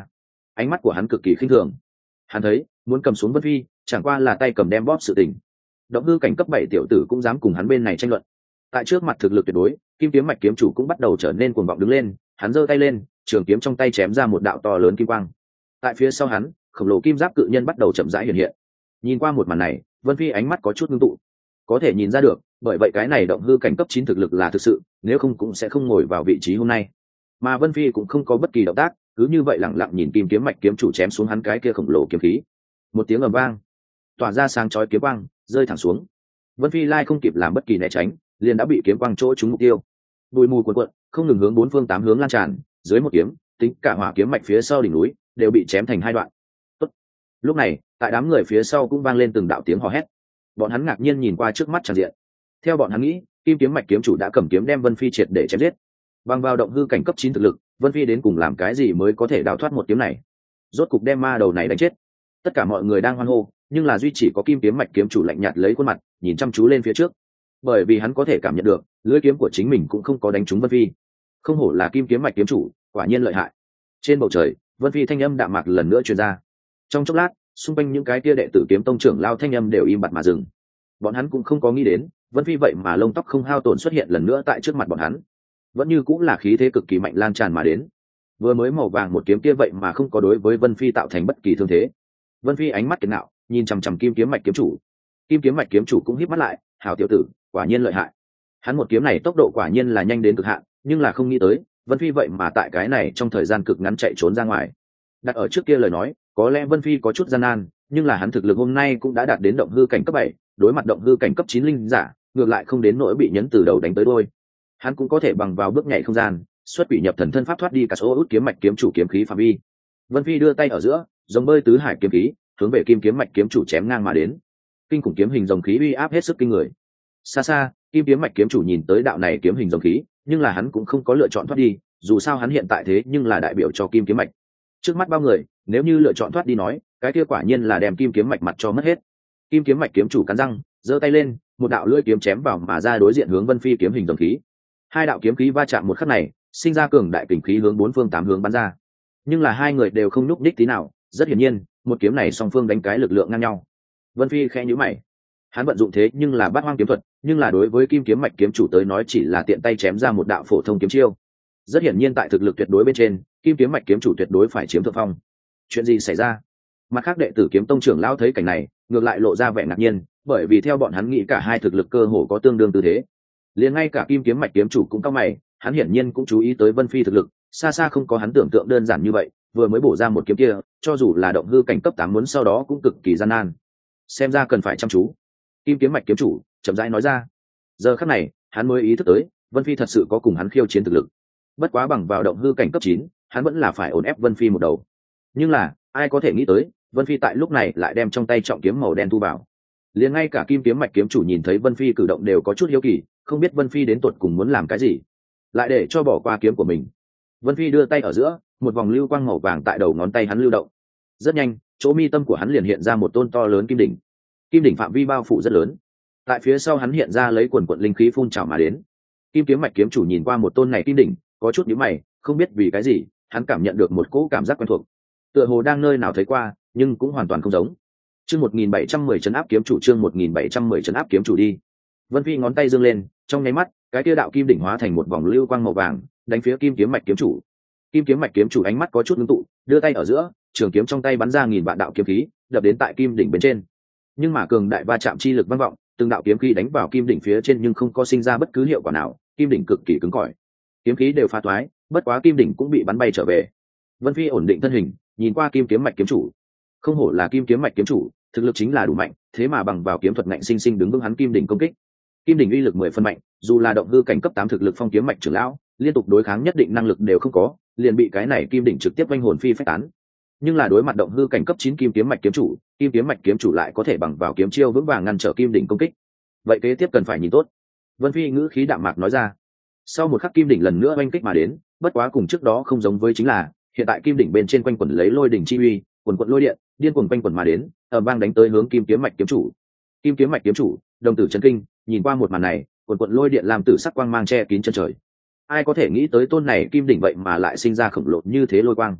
ánh mắt của hắn cực kỳ khinh thường. Hắn thấy muốn cầm xuống Vân Phi chẳng qua là tay cầm đem bóp sự tình. Động hư cảnh cấp bảy tiểu tử cũng dám cùng hắn bên này tranh luận. Tại trước mặt thực lực tuyệt đối, kim kiếm mạch kiếm chủ cũng bắt đầu trở nên cuồng vọng đứng lên. Hắn giơ tay lên, trường kiếm trong tay chém ra một đạo to lớn kim quang. Tại phía sau hắn, khổng lồ kim giáp cự nhân bắt đầu chậm rãi hiện hiện. Nhìn qua một màn này, Vân Phi ánh mắt có chút ngưng tụ. Có thể nhìn ra được, bởi vậy cái này động hư cảnh cấp chín thực lực là thực sự, nếu không cũng sẽ không ngồi vào vị trí hôm nay. Mà Vân Phi cũng không có bất kỳ động tác, cứ như vậy lặng lặng nhìn kim kiếm mạch kiếm chủ chém xuống hắn cái kia khổng lồ kiếm khí. Một tiếng ầm vang, tỏa ra sáng chói kiếm quang, rơi thẳng xuống. Vân Phi lai không kịp làm bất kỳ né tránh, liền đã bị kiếm quang chỗ trúng mục tiêu. Bụi mù cuồn cuộn, không ngừng hướng bốn phương tám hướng lan tràn, dưới một kiếm, tính cả hỏa kiếm mạch phía sau đỉnh núi đều bị chém thành hai đoạn. Tốt. Lúc này, tại đám người phía sau cũng vang lên từng đạo tiếng hò hét. Bọn hắn ngạc nhiên nhìn qua trước mắt tràn diện. Theo bọn hắn nghĩ, kim kiếm mạch kiếm chủ đã cầm kiếm đem Vân Phi triệt để chém giết. Bằng vào động hư cảnh cấp chín thực lực, Vân Phi đến cùng làm cái gì mới có thể đào thoát một kiếm này? Rốt cục đem ma đầu này đánh chết. Tất cả mọi người đang hoan hô, nhưng là duy chỉ có kim kiếm mạch kiếm chủ lạnh nhạt lấy khuôn mặt, nhìn chăm chú lên phía trước. Bởi vì hắn có thể cảm nhận được, lưỡi kiếm của chính mình cũng không có đánh trúng Vân Phi. Không hổ là kim kiếm mạch kiếm chủ, quả nhiên lợi hại. Trên bầu trời, Vân Phi thanh âm đạm mạc lần nữa truyền ra. Trong chốc lát, xung quanh những cái kia đệ tử kiếm tông trưởng lao thanh âm đều im bặt mà dừng. Bọn hắn cũng không có nghĩ đến, Vân Phi vậy mà lông tóc không hao tổn xuất hiện lần nữa tại trước mặt bọn hắn. Vẫn như cũng là khí thế cực kỳ mạnh lan tràn mà đến. Vừa mới màu vàng một kiếm kia vậy mà không có đối với Vân Phi tạo thành bất kỳ thương thế. Vân Phi ánh mắt kiệt ngạo, nhìn chằm chằm kim kiếm mạch kiếm chủ. Kim kiếm mạch kiếm chủ cũng híp mắt lại, hảo tiểu tử, quả nhiên lợi hại. Hắn một kiếm này tốc độ quả nhiên là nhanh đến cực hạn, nhưng là không nghĩ tới, Vân Phi vậy mà tại cái này trong thời gian cực ngắn chạy trốn ra ngoài. Đặt ở trước kia lời nói, có lẽ Vân Phi có chút gian nan, nhưng là hắn thực lực hôm nay cũng đã đạt đến động hư cảnh cấp bảy, đối mặt động hư cảnh cấp chín linh giả, ngược lại không đến nỗi bị nhấn từ đầu đánh tới đuôi. Hắn cũng có thể bằng vào bước nhảy không gian, xuất quỷ nhập thần thân pháp thoát đi cả số út kiếm mạch kiếm chủ kiếm khí phạm vi. Vân Phi đưa tay ở giữa, giống bơi tứ hải kiếm khí, hướng về kim kiếm mạch kiếm chủ chém ngang mà đến. Kinh khủng kiếm hình rồng khí uy áp hết sức kinh người. Xa xa, kim kiếm mạch kiếm chủ nhìn tới đạo này kiếm hình rồng khí, nhưng là hắn cũng không có lựa chọn thoát đi, dù sao hắn hiện tại thế nhưng là đại biểu cho kim kiếm mạch. Trước mắt bao người, nếu như lựa chọn thoát đi nói, cái kia quả nhiên là đem kim kiếm mạch mặt cho mất hết. Kim kiếm mạch kiếm chủ cắn răng, giơ tay lên, một đạo lưỡi kiếm chém vào mà ra đối diện hướng Vân Phi kiếm hình rồng khí. Hai đạo kiếm khí va chạm một khắc này, sinh ra cường đại kình khí hướng bốn phương tám hướng bắn ra. Nhưng là hai người đều không nhúc nhích tí nào, rất hiển nhiên, một kiếm này song phương đánh cái lực lượng ngang nhau. Vân Phi khẽ nhíu mày. Hắn vận dụng thế nhưng là Bát Hoang kiếm thuật, nhưng là đối với kim kiếm mạch kiếm chủ tới nói chỉ là tiện tay chém ra một đạo phổ thông kiếm chiêu. Rất hiển nhiên tại thực lực tuyệt đối bên trên, kim kiếm mạch kiếm chủ tuyệt đối phải chiếm thượng phong. Chuyện gì xảy ra? Mặt khác đệ tử kiếm tông trưởng lão thấy cảnh này, ngược lại lộ ra vẻ ngạc nhiên, bởi vì theo bọn hắn nghĩ cả hai thực lực cơ hồ có tương đương tư thế. Liền ngay cả kim kiếm mạch kiếm chủ cũng cao mày, hắn hiển nhiên cũng chú ý tới Vân Phi thực lực, xa xa không có hắn tưởng tượng đơn giản như vậy, vừa mới bổ ra một kiếm kia, cho dù là động hư cảnh cấp tám muốn sau đó cũng cực kỳ gian nan. Xem ra cần phải chăm chú. Kim kiếm mạch kiếm chủ chậm rãi nói ra. Giờ khắc này, hắn mới ý thức tới, Vân Phi thật sự có cùng hắn khiêu chiến thực lực. Bất quá bằng vào động hư cảnh cấp chín, hắn vẫn là phải ổn ép Vân Phi một đầu. Nhưng là, ai có thể nghĩ tới, Vân Phi tại lúc này lại đem trong tay trọng kiếm màu đen thu vào. Liền ngay cả kim kiếm mạch kiếm chủ nhìn thấy Vân Phi cử động đều có chút hiếu kỳ, không biết Vân Phi đến tuột cùng muốn làm cái gì, lại để cho bỏ qua kiếm của mình. Vân Phi đưa tay ở giữa, một vòng lưu quang màu vàng tại đầu ngón tay hắn lưu động. Rất nhanh, chỗ mi tâm của hắn liền hiện ra một tôn to lớn kim đỉnh. Kim đỉnh phạm vi bao phủ rất lớn. Tại phía sau hắn hiện ra lấy quần quần linh khí phun trào mà đến. Kim kiếm mạch kiếm chủ nhìn qua một tôn này kim đỉnh, có chút nhíu mày, không biết vì cái gì, hắn cảm nhận được một cỗ cảm giác quen thuộc. Tựa hồ đang nơi nào thấy qua, nhưng cũng hoàn toàn không giống. Chương một nghìn bảy trăm mười trấn áp kiếm chủ, chương một nghìn bảy trăm mười trấn áp kiếm chủ đi. Vân Phi ngón tay giương lên, trong nháy mắt, cái kia đạo kim đỉnh hóa thành một vòng lưu quang màu vàng, đánh phía kim kiếm mạch kiếm chủ. Kim kiếm mạch kiếm chủ ánh mắt có chút ngưng tụ, đưa tay ở giữa, trường kiếm trong tay bắn ra nghìn vạn đạo kiếm khí, đập đến tại kim đỉnh bên trên. Nhưng mà cường đại va chạm chi lực vang vọng, từng đạo kiếm khí đánh vào kim đỉnh phía trên nhưng không có sinh ra bất cứ hiệu quả nào, kim đỉnh cực kỳ cứng cỏi. Kiếm khí đều phá toái, bất quá kim đỉnh cũng bị bắn bay trở về. Vân Phi ổn định thân hình, nhìn qua kim kiếm mạch kiếm chủ. Không hổ là kim kiếm mạch kiếm chủ, thực lực chính là đủ mạnh, thế mà bằng vào kiếm thuật ngạnh sinh sinh đứng vững hắn kim đỉnh công kích. Kim đỉnh uy lực mười phân mạnh, dù là động hư cảnh cấp tám thực lực phong kiếm mạch trưởng lão, liên tục đối kháng nhất định năng lực đều không có, liền bị cái này kim đỉnh trực tiếp vanh hồn phi phách tán. Nhưng là đối mặt động hư cảnh cấp chín kim kiếm mạch kiếm chủ, kim kiếm mạch kiếm chủ lại có thể bằng vào kiếm chiêu vững vàng ngăn trở kim đỉnh công kích. Vậy kế tiếp cần phải nhìn tốt. Vân Phi ngữ khí đạm mạc nói ra. Sau một khắc kim đỉnh lần nữa oanh kích mà đến, bất quá cùng trước đó không giống với chính là, hiện tại kim đỉnh bên trên quanh quẩn lấy lôi đỉnh chi uy, quần quần lôi điện, điên cuồng quanh quẩn mà đến, ầm vang đánh tới hướng kim kiếm mạch kiếm chủ. Kim kiếm mạch kiếm chủ, đồng tử chấn kinh, nhìn qua một màn này, quần quần lôi điện làm tử sắc quang mang che kín chân trời. Ai có thể nghĩ tới tôn này kim đỉnh vậy mà lại sinh ra khổng lồ như thế lôi quang.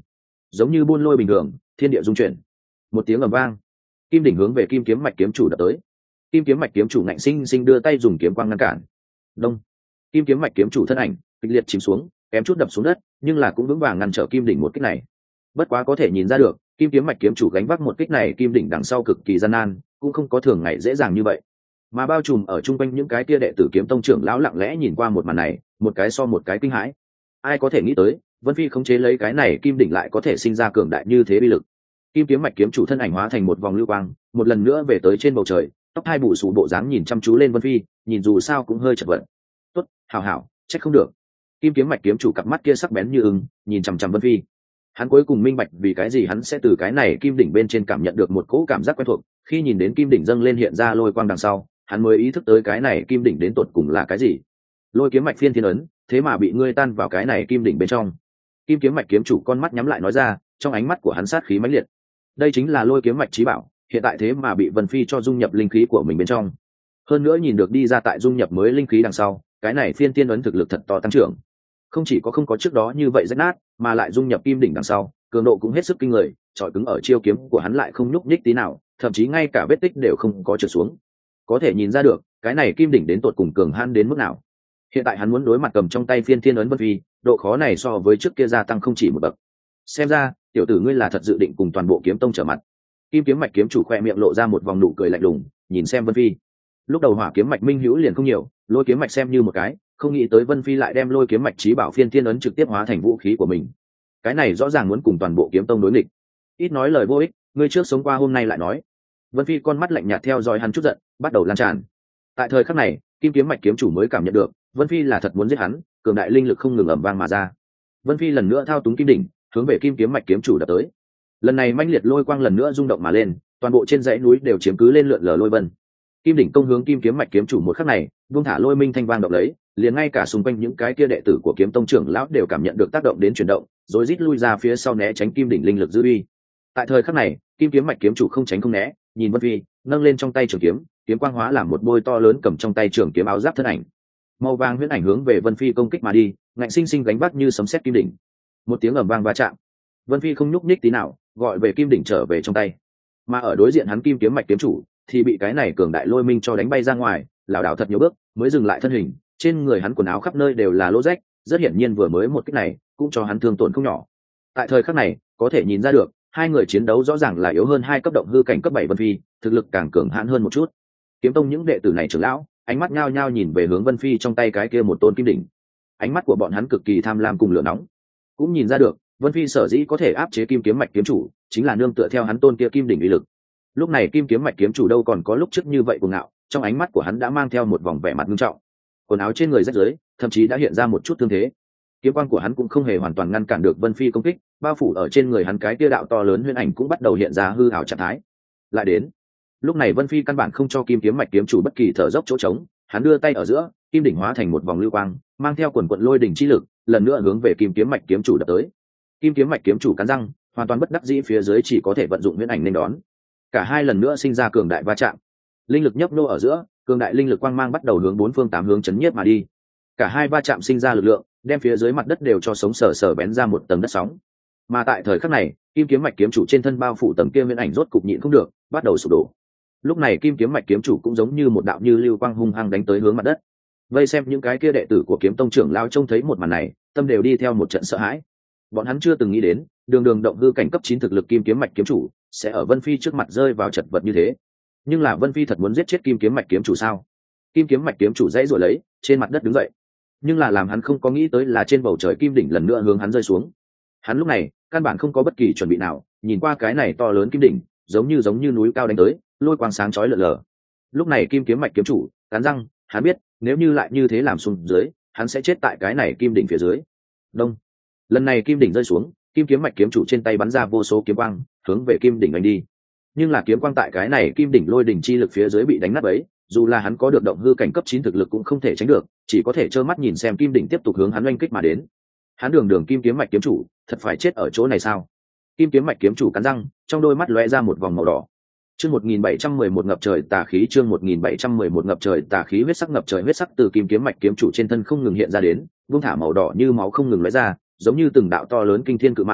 giống như buôn lôi bình thường, thiên địa dung chuyển. Một tiếng ầm vang, kim đỉnh hướng về kim kiếm mạch kiếm chủ đập tới. Kim kiếm mạch kiếm chủ ngạnh sinh sinh đưa tay dùng kiếm quang ngăn cản. Đông, kim kiếm mạch kiếm chủ thân ảnh kịch liệt chìm xuống, kém chút đập xuống đất, nhưng là cũng vững vàng ngăn trở kim đỉnh một kích này. Bất quá có thể nhìn ra được, kim kiếm mạch kiếm chủ gánh vác một kích này kim đỉnh đằng sau cực kỳ gian nan, cũng không có thường ngày dễ dàng như vậy. Mà bao trùm ở trung quanh những cái kia đệ tử kiếm tông trưởng lão lặng lẽ nhìn qua một màn này, một cái so một cái kinh hãi. Ai có thể nghĩ tới, Vân Phi khống chế lấy cái này kim đỉnh lại có thể sinh ra cường đại như thế bi lực. Kim kiếm mạch kiếm chủ thân ảnh hóa thành một vòng lưu quang, một lần nữa về tới trên bầu trời, tóc hai bù xù bộ dáng nhìn chăm chú lên Vân Phi, nhìn dù sao cũng hơi chật vật. Tốt, hảo hảo, trách không được. Kim kiếm mạch kiếm chủ cặp mắt kia sắc bén như ưng, nhìn chằm chằm Vân Phi. Hắn cuối cùng minh bạch vì cái gì hắn sẽ từ cái này kim đỉnh bên trên cảm nhận được một cỗ cảm giác quen thuộc, khi nhìn đến kim đỉnh dâng lên hiện ra lôi quang đằng sau, hắn mới ý thức tới cái này kim đỉnh đến tột cùng là cái gì. Lôi kiếm mạch phiên thiên ấn, thế mà bị ngươi tan vào cái này kim đỉnh bên trong. Kim kiếm mạch kiếm chủ con mắt nhắm lại nói ra, trong ánh mắt của hắn sát khí mãnh liệt. Đây chính là lôi kiếm mạch chí bảo, hiện tại thế mà bị Vân Phi cho dung nhập linh khí của mình bên trong. Hơn nữa nhìn được đi ra tại dung nhập mới linh khí đằng sau, cái này phiên tiên ấn thực lực thật to tăng trưởng. Không chỉ có không có trước đó như vậy rách nát, mà lại dung nhập kim đỉnh đằng sau, cường độ cũng hết sức kinh người, chọi cứng ở chiêu kiếm của hắn lại không nhúc nhích tí nào, thậm chí ngay cả vết tích đều không có trượt xuống. Có thể nhìn ra được, cái này kim đỉnh đến tột cùng cường hãn đến mức nào. Hiện tại hắn muốn đối mặt cầm trong tay phiên thiên ấn Vân Phi, độ khó này so với trước kia gia tăng không chỉ một bậc. Xem ra, tiểu tử ngươi là thật dự định cùng toàn bộ kiếm tông trở mặt. Kim kiếm mạch kiếm chủ khoe miệng lộ ra một vòng nụ cười lạnh lùng, nhìn xem Vân Phi. Lúc đầu hỏa kiếm mạch minh hữu liền không nhiều, lôi kiếm mạch xem như một cái, không nghĩ tới Vân Phi lại đem lôi kiếm mạch chí bảo phiên thiên ấn trực tiếp hóa thành vũ khí của mình. Cái này rõ ràng muốn cùng toàn bộ kiếm tông đối nghịch. Ít nói lời vô ích, ngươi trước sống qua hôm nay lại nói. Vân Phi con mắt lạnh nhạt theo dõi hắn chút giận, bắt đầu lan tràn. Tại thời khắc này, kim kiếm mạch kiếm chủ mới cảm nhận được, Vân Phi là thật muốn giết hắn, cường đại linh lực không ngừng ầm vang mà ra. Vân Phi lần nữa thao túng kim đỉnh, hướng về kim kiếm mạch kiếm chủ đập tới. Lần này mãnh liệt lôi quang lần nữa rung động mà lên, toàn bộ trên dãy núi đều chiếm cứ lên lượn lờ lôi vân. Kim đỉnh công hướng kim kiếm mạch kiếm chủ một khắc này, buông thả lôi minh thanh vang động lấy, liền ngay cả xung quanh những cái kia đệ tử của kiếm tông trưởng lão đều cảm nhận được tác động đến chuyển động, rồi rít lui ra phía sau né tránh kim đỉnh linh lực dư uy. Tại thời khắc này, kim kiếm mạch kiếm chủ không tránh không né, nhìn Vân Phi, nâng lên trong tay trường kiếm, kiếm quang hóa làm một bôi to lớn cầm trong tay trường kiếm áo giáp thân ảnh. Màu vàng huyễn ảnh hướng về Vân Phi công kích mà đi, ngạnh sinh sinh gánh vác như sấm sét kim đỉnh. Một tiếng ầm vang va chạm, Vân Phi không nhúc nhích tí nào, gọi về kim đỉnh trở về trong tay. Mà ở đối diện hắn kim kiếm mạch kiếm chủ thì bị cái này cường đại lôi minh cho đánh bay ra ngoài, lảo đảo thật nhiều bước mới dừng lại thân hình, trên người hắn quần áo khắp nơi đều là lỗ rách, rất hiển nhiên vừa mới một kích này cũng cho hắn thương tổn không nhỏ. Tại thời khắc này, có thể nhìn ra được, hai người chiến đấu rõ ràng là yếu hơn hai cấp động hư cảnh cấp bảy Vân Phi, thực lực càng cường hãn hơn một chút. Kiếm tông những đệ tử này trưởng lão, ánh mắt nhao nhao nhìn về hướng Vân Phi trong tay cái kia một tôn kim đỉnh. Ánh mắt của bọn hắn cực kỳ tham lam cùng lửa nóng. Cũng nhìn ra được, Vân Phi sở dĩ có thể áp chế kim kiếm mạch kiếm chủ, chính là nương tựa theo hắn tôn kia kim đỉnh uy lực. Lúc này kim kiếm mạch kiếm chủ đâu còn có lúc trước như vậy cuồng ngạo, trong ánh mắt của hắn đã mang theo một vòng vẻ mặt nghiêm trọng. Quần áo trên người rách rưới, thậm chí đã hiện ra một chút thương thế. Kiếm quang của hắn cũng không hề hoàn toàn ngăn cản được Vân Phi công kích, bao phủ ở trên người hắn cái kia đạo to lớn huyễn ảnh cũng bắt đầu hiện ra hư ảo trạng thái. Lại đến, lúc này Vân Phi căn bản không cho kim kiếm mạch kiếm chủ bất kỳ thở dốc chỗ trống, hắn đưa tay ở giữa, kim đỉnh hóa thành một vòng lưu quang, mang theo quần quần lôi đỉnh chi lực, lần nữa hướng về kim kiếm mạch kiếm chủ đập tới. Kim kiếm mạch kiếm chủ cắn răng, hoàn toàn bất đắc dĩ phía dưới chỉ có thể vận dụng huyễn ảnh nên đón. Cả hai lần nữa sinh ra cường đại va chạm, linh lực nhấp nô ở giữa, cường đại linh lực quang mang bắt đầu hướng bốn phương tám hướng chấn nhiếp mà đi. Cả hai va chạm sinh ra lực lượng, đem phía dưới mặt đất đều cho sống sờ sờ bén ra một tầng đất sóng. Mà tại thời khắc này, kim kiếm mạch kiếm chủ trên thân bao phủ tầng kia huyễn ảnh rốt cục nhịn không được, bắt đầu sụp đổ. Lúc này kim kiếm mạch kiếm chủ cũng giống như một đạo như lưu quang hung hăng đánh tới hướng mặt đất. Vây xem những cái kia đệ tử của kiếm tông trưởng lao trông thấy một màn này, tâm đều đi theo một trận sợ hãi. Bọn hắn chưa từng nghĩ đến, đường đường động hư cảnh cấp chín thực lực kim kiếm mạch kiếm chủ sẽ ở Vân Phi trước mặt rơi vào chật vật như thế. Nhưng là Vân Phi thật muốn giết chết kim kiếm mạch kiếm chủ sao? Kim kiếm mạch kiếm chủ dãy rồi lấy, trên mặt đất đứng dậy. Nhưng là làm hắn không có nghĩ tới là trên bầu trời kim đỉnh lần nữa hướng hắn rơi xuống. Hắn lúc này căn bản không có bất kỳ chuẩn bị nào, nhìn qua cái này to lớn kim đỉnh, giống như giống như núi cao đánh tới, lôi quang sáng chói lờ lờ. Lúc này kim kiếm mạch kiếm chủ cắn răng, hắn biết nếu như lại như thế làm xuống dưới, hắn sẽ chết tại cái này kim đỉnh phía dưới. Đông. Lần này kim đỉnh rơi xuống, kim kiếm mạch kiếm chủ trên tay bắn ra vô số kiếm quang, hướng về kim đỉnh đánh đi. Nhưng là kiếm quang tại cái này kim đỉnh lôi đỉnh chi lực phía dưới bị đánh nát bấy, dù là hắn có được động hư cảnh cấp chín thực lực cũng không thể tránh được, chỉ có thể trơ mắt nhìn xem kim đỉnh tiếp tục hướng hắn oanh kích mà đến. Hắn đường đường kim kiếm mạch kiếm chủ, thật phải chết ở chỗ này sao? Kim kiếm mạch kiếm chủ cắn răng, trong đôi mắt lóe ra một vòng màu đỏ. Chương một nghìn bảy trăm mười một ngập trời tà khí, chương một nghìn bảy trăm mười một ngập trời tà khí, huyết sắc ngập trời huyết sắc từ kim kiếm mạch kiếm chủ trên thân không ngừng hiện ra đến, vương thả màu đỏ như máu không ngừng lóe ra, giống như từng đạo to lớn kinh thiên cự mãng,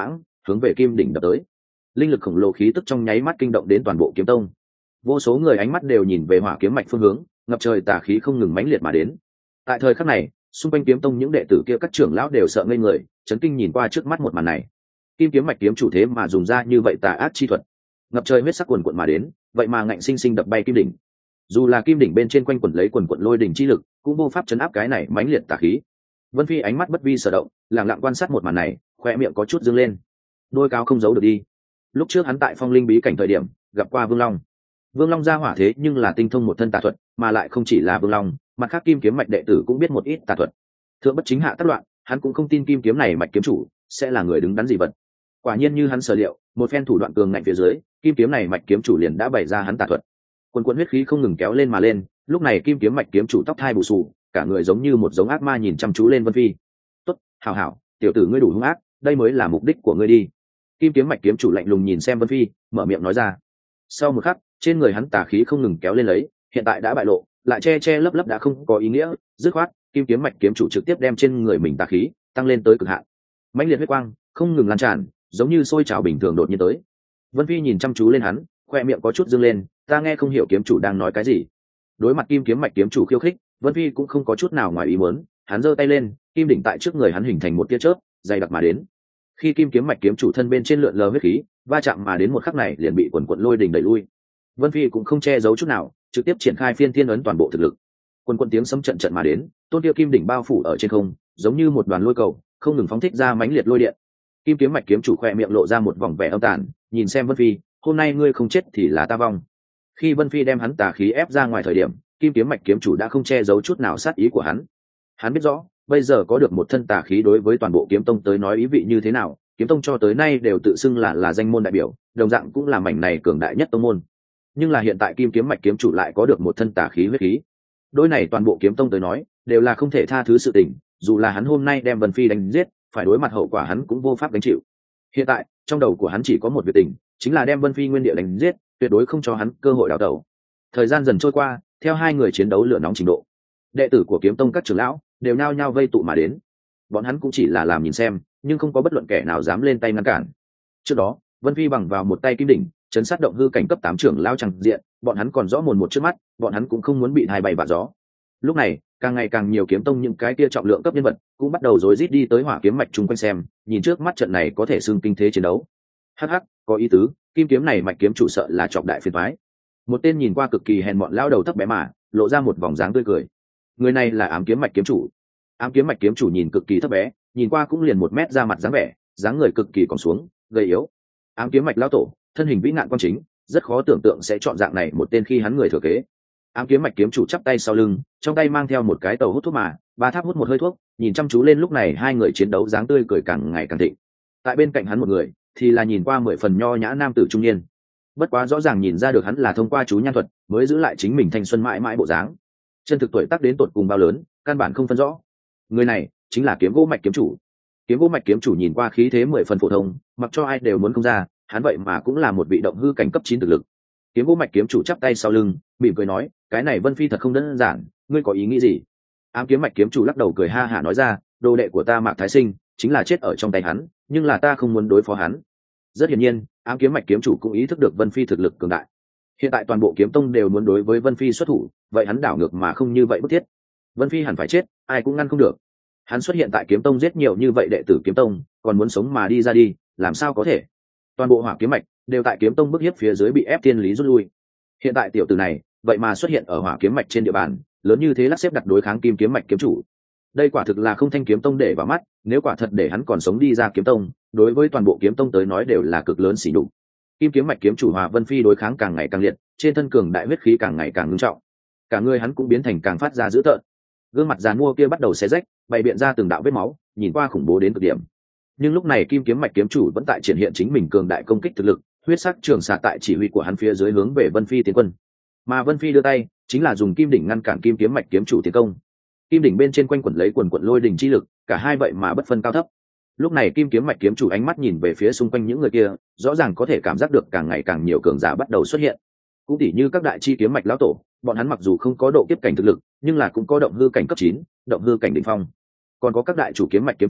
hướng về kim đỉnh đập tới. Linh lực khổng lồ khí tức trong nháy mắt kinh động đến toàn bộ kiếm tông. Vô số người ánh mắt đều nhìn về hỏa kiếm mạch phương hướng, ngập trời tà khí không ngừng mãnh liệt mà đến. Tại thời khắc này, xung quanh kiếm tông những đệ tử kia các trưởng lão đều sợ ngây người, chấn kinh nhìn qua trước mắt một màn này. Kim kiếm mạch kiếm chủ thế mà dùng ra như vậy tà ác chi thuật, ngập trời huyết sắc quần quần mà đến, vậy mà ngạnh sinh sinh đập bay kim đỉnh. Dù là kim đỉnh bên trên quanh quẩn lấy quần quần lôi đỉnh chi lực, cũng vô pháp chấn áp cái này mãnh liệt tà khí. Vân Phi ánh mắt bất vi sở động, lặng lặng quan sát một màn này, khoe miệng có chút dương lên. Đôi cao không giấu được đi. Lúc trước hắn tại Phong Linh bí cảnh thời điểm, gặp qua Vương Long. Vương Long ra hỏa thế nhưng là tinh thông một thân tà thuật, mà lại không chỉ là Vương Long, mặt khác kim kiếm mạch đệ tử cũng biết một ít tà thuật. Thượng bất chính hạ tất loạn, hắn cũng không tin kim kiếm này mạch kiếm chủ sẽ là người đứng đắn gì vật. Quả nhiên như hắn sở liệu, một phen thủ đoạn cường ngạnh phía dưới, kim kiếm này mạch kiếm chủ liền đã bày ra hắn tà thuật. Quần quần huyết khí không ngừng kéo lên mà lên, lúc này kim kiếm mạch kiếm chủ tóc thai bù xù, cả người giống như một giống ác ma nhìn chăm chú lên Vân Phi. "Tốt, hảo hảo, tiểu tử ngươi đủ hung ác, đây mới là mục đích của ngươi đi." Kim kiếm mạch kiếm chủ lạnh lùng nhìn xem Vân Phi, mở miệng nói ra. Sau một khắc, trên người hắn tà khí không ngừng kéo lên lấy, hiện tại đã bại lộ, lại che che lấp lấp đã không có ý nghĩa, dứt khoát, kim kiếm mạch kiếm chủ trực tiếp đem trên người mình tà khí tăng lên tới cực hạn. Mãnh liệt huyết quang không ngừng lan tràn, giống như sôi trào bình thường đột nhiên tới. Vân Phi nhìn chăm chú lên hắn, khoe miệng có chút dương lên, ta nghe không hiểu kiếm chủ đang nói cái gì. Đối mặt kim kiếm mạch kiếm chủ khiêu khích, Vân Phi cũng không có chút nào ngoài ý muốn, hắn giơ tay lên, kim đỉnh tại trước người hắn hình thành một tia chớp, dày đặc mà đến. Khi kim kiếm mạch kiếm chủ thân bên trên lượn lờ huyết khí, va chạm mà đến một khắc này liền bị quần quần lôi đỉnh đẩy lui. Vân Phi cũng không che giấu chút nào, trực tiếp triển khai phiên thiên ấn toàn bộ thực lực. Quần quần tiếng sấm trận trận mà đến, tôn tiêu kim đỉnh bao phủ ở trên không, giống như một đoàn lôi cầu, không ngừng phóng thích ra mãnh liệt lôi điện. Kim kiếm mạch kiếm chủ khoe miệng lộ ra một vòng vẻ âm tàn, nhìn xem Vân Phi, hôm nay ngươi không chết thì là ta vong. Khi Vân Phi đem hắn tà khí ép ra ngoài thời điểm, kim kiếm mạch kiếm chủ đã không che giấu chút nào sát ý của hắn. Hắn biết rõ, bây giờ có được một thân tà khí đối với toàn bộ kiếm tông tới nói ý vị như thế nào, kiếm tông cho tới nay đều tự xưng là là danh môn đại biểu, đồng dạng cũng là mảnh này cường đại nhất tông môn. Nhưng là hiện tại kim kiếm mạch kiếm chủ lại có được một thân tà khí huyết khí. Đôi này toàn bộ kiếm tông tới nói, đều là không thể tha thứ sự tình, dù là hắn hôm nay đem Vân Phi đánh giết, phải đối mặt hậu quả hắn cũng vô pháp gánh chịu. Hiện tại, trong đầu của hắn chỉ có một việc tình, chính là đem Vân Phi nguyên địa đánh giết, tuyệt đối không cho hắn cơ hội đào tẩu. Thời gian dần trôi qua, theo hai người chiến đấu lửa nóng trình độ, đệ tử của kiếm tông các trưởng lão đều nhao nhao vây tụ mà đến. Bọn hắn cũng chỉ là làm nhìn xem, nhưng không có bất luận kẻ nào dám lên tay ngăn cản. Trước đó, Vân Phi bằng vào một tay kim đỉnh, chấn sát động hư cảnh cấp tám trưởng lão chẳng diện, bọn hắn còn rõ mồn một trước mắt, bọn hắn cũng không muốn bị hai bày bạ gió. Lúc này, càng ngày càng nhiều kiếm tông những cái kia trọng lượng cấp nhân vật cũng bắt đầu rối rít đi tới hỏa kiếm mạch chung quanh xem, nhìn trước mắt trận này có thể xưng kinh thế chiến đấu. Hắc hắc, có ý tứ, kim kiếm này mạch kiếm chủ sợ là trọng đại phiền toái. Một tên nhìn qua cực kỳ hèn mọn lão đầu thấp bé mà, lộ ra một vòng dáng tươi cười. Người này là ám kiếm mạch kiếm chủ. Ám kiếm mạch kiếm chủ nhìn cực kỳ thấp bé, nhìn qua cũng liền một mét ra mặt dáng vẻ, dáng người cực kỳ còn xuống, gầy yếu. Ám kiếm mạch lão tổ, thân hình vĩ nạn quan chính, rất khó tưởng tượng sẽ chọn dạng này một tên khi hắn người thừa kế. Ám kiếm mạch kiếm chủ chắp tay sau lưng, trong tay mang theo một cái tàu hút thuốc mà, ba tháp hút một hơi thuốc, nhìn chăm chú lên lúc này hai người chiến đấu dáng tươi cười càng ngày càng thịnh. Tại bên cạnh hắn một người, thì là nhìn qua mười phần nho nhã nam tử trung niên. Bất quá rõ ràng nhìn ra được hắn là thông qua chú nhan thuật mới giữ lại chính mình thanh xuân mãi mãi bộ dáng. Chân thực tuổi tác đến tột cùng bao lớn, căn bản không phân rõ. Người này chính là kiếm gỗ mạch kiếm chủ. Kiếm gỗ mạch kiếm chủ nhìn qua khí thế mười phần phổ thông, mặc cho ai đều muốn không ra, hắn vậy mà cũng là một vị động hư cảnh cấp chín thực lực. Kiếm gỗ mạch kiếm chủ chắp tay sau lưng, mỉm cười nói, cái này Vân Phi thật không đơn giản, ngươi có ý nghĩ gì? Ám kiếm mạch kiếm chủ lắc đầu cười ha hả nói ra, đồ đệ của ta Mạc Thái Sinh chính là chết ở trong tay hắn, nhưng là ta không muốn đối phó hắn. Rất hiển nhiên, ám kiếm mạch kiếm chủ cũng ý thức được Vân Phi thực lực cường đại. Hiện tại toàn bộ kiếm tông đều muốn đối với Vân Phi xuất thủ, vậy hắn đảo ngược mà không như vậy bức thiết. Vân Phi hẳn phải chết, ai cũng ngăn không được. Hắn xuất hiện tại kiếm tông giết nhiều như vậy đệ tử kiếm tông, còn muốn sống mà đi ra đi, làm sao có thể? Toàn bộ hỏa kiếm mạch đều tại kiếm tông bức hiếp phía dưới bị ép thiên lý rút lui. Hiện tại tiểu tử này, vậy mà xuất hiện ở hỏa kiếm mạch trên địa bàn, lớn như thế lắc xếp đặt đối kháng kim kiếm mạch kiếm chủ. Đây quả thực là không thanh kiếm tông để vào mắt, nếu quả thật để hắn còn sống đi ra kiếm tông, đối với toàn bộ kiếm tông tới nói đều là cực lớn sỉ nhục. Kim kiếm mạch kiếm chủ Hòa Vân Phi đối kháng càng ngày càng liệt, trên thân cường đại huyết khí càng ngày càng nghiêm trọng. Cả người hắn cũng biến thành càng phát ra dữ tợn. Gương mặt giàn mua kia bắt đầu xé rách, bày biện ra từng đạo vết máu, nhìn qua khủng bố đến cực điểm. Nhưng lúc này kim kiếm mạch kiếm chủ vẫn tại triển hiện chính mình cường đại công kích thực lực, huyết sắc trường xạ tại chỉ huy của hắn phía dưới hướng về Vân Phi tiến quân. Mà Vân Phi đưa tay, chính là dùng kim đỉnh ngăn cản kim kiếm mạch kiếm chủ tiến công. Kim đỉnh bên trên quanh quẩn lấy quần quần lôi đỉnh chi lực, cả hai vậy mà bất phân cao thấp. Lúc này kim kiếm mạch kiếm chủ ánh mắt nhìn về phía xung quanh những người kia, rõ ràng có thể cảm giác được càng ngày càng nhiều cường giả bắt đầu xuất hiện. Cũng tỉ như các đại chi kiếm mạch lão tổ, bọn hắn mặc dù không có độ kiếp cảnh thực lực, nhưng là cũng có động hư cảnh cấp chín, động hư cảnh đỉnh phong. Còn có các đại chủ kiếm mạch kiếm chủ,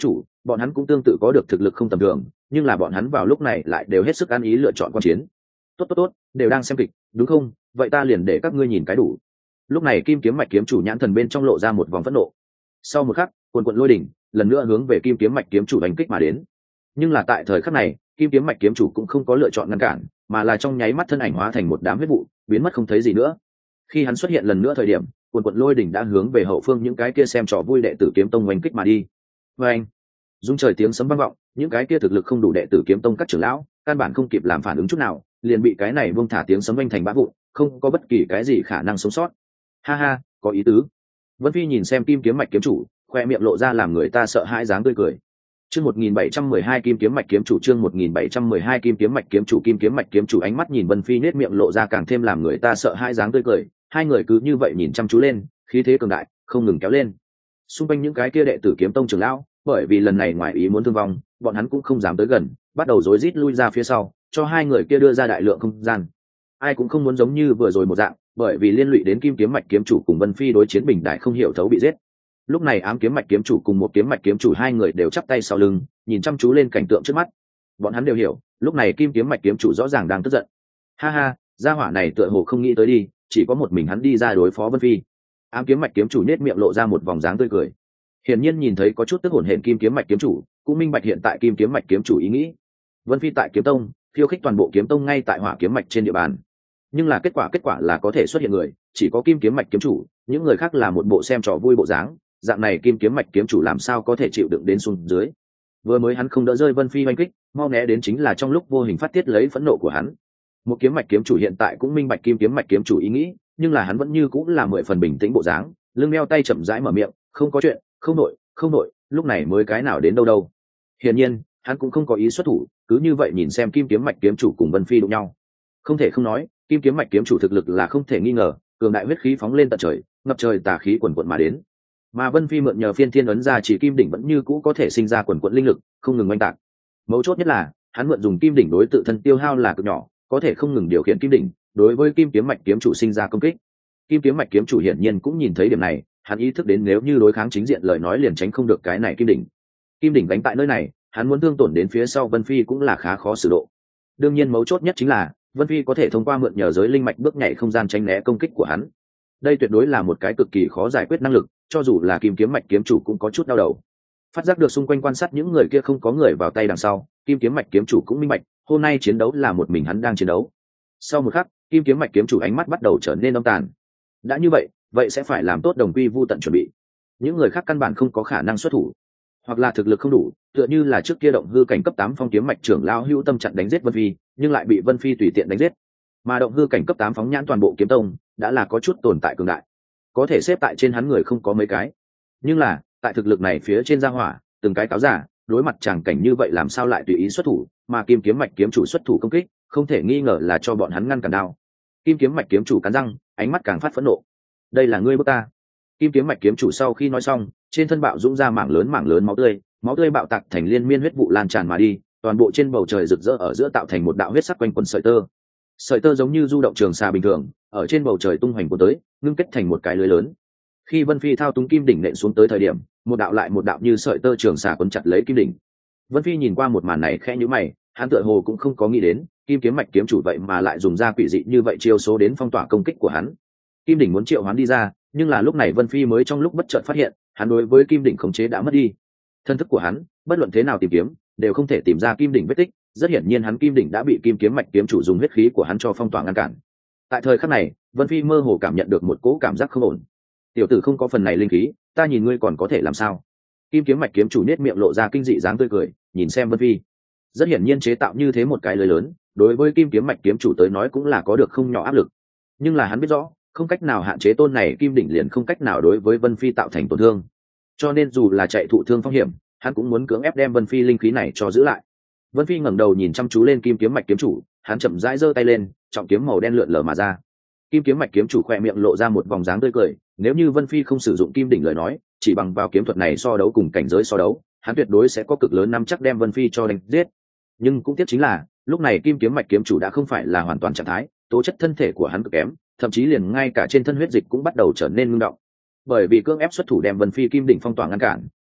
bọn hắn cũng tương tự có được thực lực không tầm thường, nhưng là bọn hắn vào lúc này lại đều hết sức ăn ý lựa chọn quan chiến. Tốt tốt tốt, đều đang xem kịch đúng không, vậy ta liền để các ngươi nhìn cái đủ. Lúc này kim kiếm mạch kiếm chủ nhãn thần bên trong lộ ra một vòng phẫn nộ. Sau một khắc, quần quận lôi đỉnh lần nữa hướng về kim kiếm mạch kiếm chủ đánh kích mà đến. Nhưng là tại thời khắc này, kim kiếm mạch kiếm chủ cũng không có lựa chọn ngăn cản, mà là trong nháy mắt thân ảnh hóa thành một đám huyết vụ, biến mất không thấy gì nữa. Khi hắn xuất hiện lần nữa thời điểm, quần quận lôi đỉnh đã hướng về hậu phương những cái kia xem trò vui đệ tử kiếm tông oanh kích mà đi. Và anh, dung trời tiếng sấm vang vọng, những cái kia thực lực không đủ đệ tử kiếm tông các trưởng lão căn bản không kịp làm phản ứng chút nào, liền bị cái này buông thả tiếng sấm vang thành bã vụn, không có bất kỳ cái gì khả năng sống sót. Ha ha, có ý tứ. Vân Phi nhìn xem kim kiếm mạch kiếm chủ, khoe miệng lộ ra làm người ta sợ hãi dáng tươi cười. Chương một nghìn bảy trăm mười hai kim kiếm mạch kiếm chủ, chương một nghìn bảy trăm mười hai kim kiếm mạch kiếm chủ, kim kiếm mạch kiếm chủ ánh mắt nhìn Vân Phi nét miệng lộ ra càng thêm làm người ta sợ hãi dáng tươi cười, hai người cứ như vậy nhìn chăm chú lên, khí thế cường đại không ngừng kéo lên. Xung quanh những cái kia đệ tử kiếm tông trưởng lão, bởi vì lần này ngoài ý muốn thương vong, bọn hắn cũng không dám tới gần, bắt đầu rối rít lui ra phía sau, cho hai người kia đưa ra đại lượng không gian. Ai cũng không muốn giống như vừa rồi một dạng, bởi vì liên lụy đến kim kiếm mạch kiếm chủ cùng Vân Phi đối chiến bình đại không hiểu thấu bị giết. Lúc này ám kiếm mạch kiếm chủ cùng một kiếm mạch kiếm chủ hai người đều chắp tay sau lưng, nhìn chăm chú lên cảnh tượng trước mắt. Bọn hắn đều hiểu, lúc này kim kiếm mạch kiếm chủ rõ ràng đang tức giận. Ha ha, gia hỏa này tựa hồ không nghĩ tới đi, chỉ có một mình hắn đi ra đối phó Vân Phi. Ám kiếm mạch kiếm chủ nét miệng lộ ra một vòng dáng tươi cười. Hiển nhiên nhìn thấy có chút tức hổn hển kim kiếm mạch kiếm chủ, cũng minh bạch hiện tại kim kiếm mạch kiếm chủ ý nghĩ. Vân Phi tại kiếm tông, khiêu khích toàn bộ kiếm tông ngay tại hỏa kiếm mạch trên địa bàn. Nhưng là kết quả kết quả là có thể xuất hiện người, chỉ có kim kiếm mạch kiếm chủ, những người khác là một bộ xem trò vui bộ dáng, dạng này kim kiếm mạch kiếm chủ làm sao có thể chịu đựng đến xuống dưới. Vừa mới hắn không đỡ rơi Vân Phi oanh kích, mau né đến chính là trong lúc vô hình phát tiết lấy phẫn nộ của hắn. Một kiếm mạch kiếm chủ hiện tại cũng minh bạch kim kiếm mạch kiếm chủ ý nghĩ, nhưng là hắn vẫn như cũng là mười phần bình tĩnh bộ dáng, lưng đeo tay chậm rãi mở miệng, không có chuyện, không nội, không nội, lúc này mới cái nào đến đâu đâu. Hiển nhiên, hắn cũng không có ý xuất thủ, cứ như vậy nhìn xem kim kiếm mạch kiếm chủ cùng Vân Phi đụng nhau. Không thể không nói, kim kiếm mạch kiếm chủ thực lực là không thể nghi ngờ, cường đại huyết khí phóng lên tận trời, ngập trời tà khí quần quần mà đến. Mà Vân Phi mượn nhờ phiên thiên ấn ra chỉ kim đỉnh vẫn như cũ có thể sinh ra quần quần linh lực, không ngừng oanh tạc. Mấu chốt nhất là, hắn mượn dùng kim đỉnh đối tự thân tiêu hao là cực nhỏ, có thể không ngừng điều khiển kim đỉnh, đối với kim kiếm mạch kiếm chủ sinh ra công kích. Kim kiếm mạch kiếm chủ hiển nhiên cũng nhìn thấy điểm này, hắn ý thức đến nếu như đối kháng chính diện lời nói liền tránh không được cái này kim đỉnh. Kim đỉnh đánh tại nơi này, hắn muốn thương tổn đến phía sau Vân Phi cũng là khá khó xử độ. Đương nhiên mấu chốt nhất chính là Vân Phi có thể thông qua mượn nhờ giới linh mạch bước nhảy không gian tránh né công kích của hắn. Đây tuyệt đối là một cái cực kỳ khó giải quyết năng lực, cho dù là kim kiếm mạch kiếm chủ cũng có chút đau đầu. Phát giác được xung quanh quan sát những người kia không có người vào tay đằng sau, kim kiếm mạch kiếm chủ cũng minh bạch, hôm nay chiến đấu là một mình hắn đang chiến đấu. Sau một khắc, kim kiếm mạch kiếm chủ ánh mắt bắt đầu trở nên âm tàn. Đã như vậy, vậy sẽ phải làm tốt đồng quy vu tận chuẩn bị. Những người khác căn bản không có khả năng xuất thủ, hoặc là thực lực không đủ, tựa như là trước kia động hư cảnh cấp tám phong kiếm mạch trưởng lao hữu tâm chặn đánh giết Vân Phi, nhưng lại bị Vân Phi tùy tiện đánh giết. Mà động hư cảnh cấp tám phóng nhãn toàn bộ kiếm tông, đã là có chút tồn tại cường đại, có thể xếp tại trên hắn người không có mấy cái. Nhưng là, tại thực lực này phía trên gia hỏa, từng cái cáo giả, đối mặt tràng cảnh như vậy làm sao lại tùy ý xuất thủ, mà kim kiếm mạch kiếm chủ xuất thủ công kích, không thể nghi ngờ là cho bọn hắn ngăn cản đao. Kim kiếm mạch kiếm chủ cắn răng, ánh mắt càng phát phẫn nộ. Đây là ngươi bức ta. Kim kiếm mạch kiếm chủ sau khi nói xong, trên thân bạo dũng ra mảng lớn mảng lớn máu tươi, máu tươi bạo tạc thành liên miên huyết vụ lan tràn mà đi, toàn bộ trên bầu trời rực rỡ ở giữa tạo thành một đạo huyết sắc quanh quần sợi tơ. Sợi tơ giống như du động trường xà bình thường, ở trên bầu trời tung hoành cuốn tới, ngưng kết thành một cái lưới lớn. Khi Vân Phi thao túng kim đỉnh nện xuống tới thời điểm, một đạo lại một đạo như sợi tơ trường xà quấn chặt lấy kim đỉnh. Vân Phi nhìn qua một màn này khẽ nhíu mày, hắn tựa hồ cũng không có nghĩ đến, kim kiếm mạch kiếm chủ vậy mà lại dùng ra quỷ dị như vậy chiêu số đến phong tỏa công kích của hắn. Kim đỉnh muốn triệu hoán đi ra, nhưng là lúc này Vân Phi mới trong lúc bất chợt phát hiện, hắn đối với kim đỉnh khống chế đã mất đi. Thân thức của hắn, bất luận thế nào tìm kiếm, đều không thể tìm ra kim đỉnh vết tích, rất hiển nhiên hắn kim đỉnh đã bị kim kiếm mạch kiếm chủ dùng huyết khí của hắn cho phong tỏa ngăn cản. Tại thời khắc này, Vân Phi mơ hồ cảm nhận được một cỗ cảm giác không ổn. Tiểu tử không có phần này linh khí, ta nhìn ngươi còn có thể làm sao? Kim kiếm mạch kiếm chủ nét miệng lộ ra kinh dị dáng tươi cười, nhìn xem Vân Phi. Rất hiển nhiên chế tạo như thế một cái lưới lớn, đối với kim kiếm mạch kiếm chủ tới nói cũng là có được không nhỏ áp lực. Nhưng là hắn biết rõ, không cách nào hạn chế tôn này kim đỉnh liền không cách nào đối với Vân Phi tạo thành tổn thương. Cho nên dù là chạy thụ thương phong hiểm, hắn cũng muốn cưỡng ép đem Vân Phi linh khí này cho giữ lại. Vân Phi ngẩng đầu nhìn chăm chú lên kim kiếm mạch kiếm chủ, hắn chậm rãi giơ tay lên, trọng kiếm màu đen lượn lờ mà ra. Kim kiếm mạch kiếm chủ khẽ miệng lộ ra một vòng dáng tươi cười, nếu như Vân Phi không sử dụng kim đỉnh lời nói, chỉ bằng vào kiếm thuật này so đấu cùng cảnh giới so đấu, hắn tuyệt đối sẽ có cực lớn nắm chắc đem Vân Phi cho đánh giết. Nhưng cũng tiếc chính là, lúc này kim kiếm mạch kiếm chủ đã không phải là hoàn toàn trạng thái, tố chất thân thể của hắn cực kém, thậm chí liền ngay cả trên thân huyết dịch cũng bắt đầu trở nên ngưng động. Bởi vì cưỡng ép xuất thủ đem Vân Phi kim đỉnh phong tỏa ngăn cản,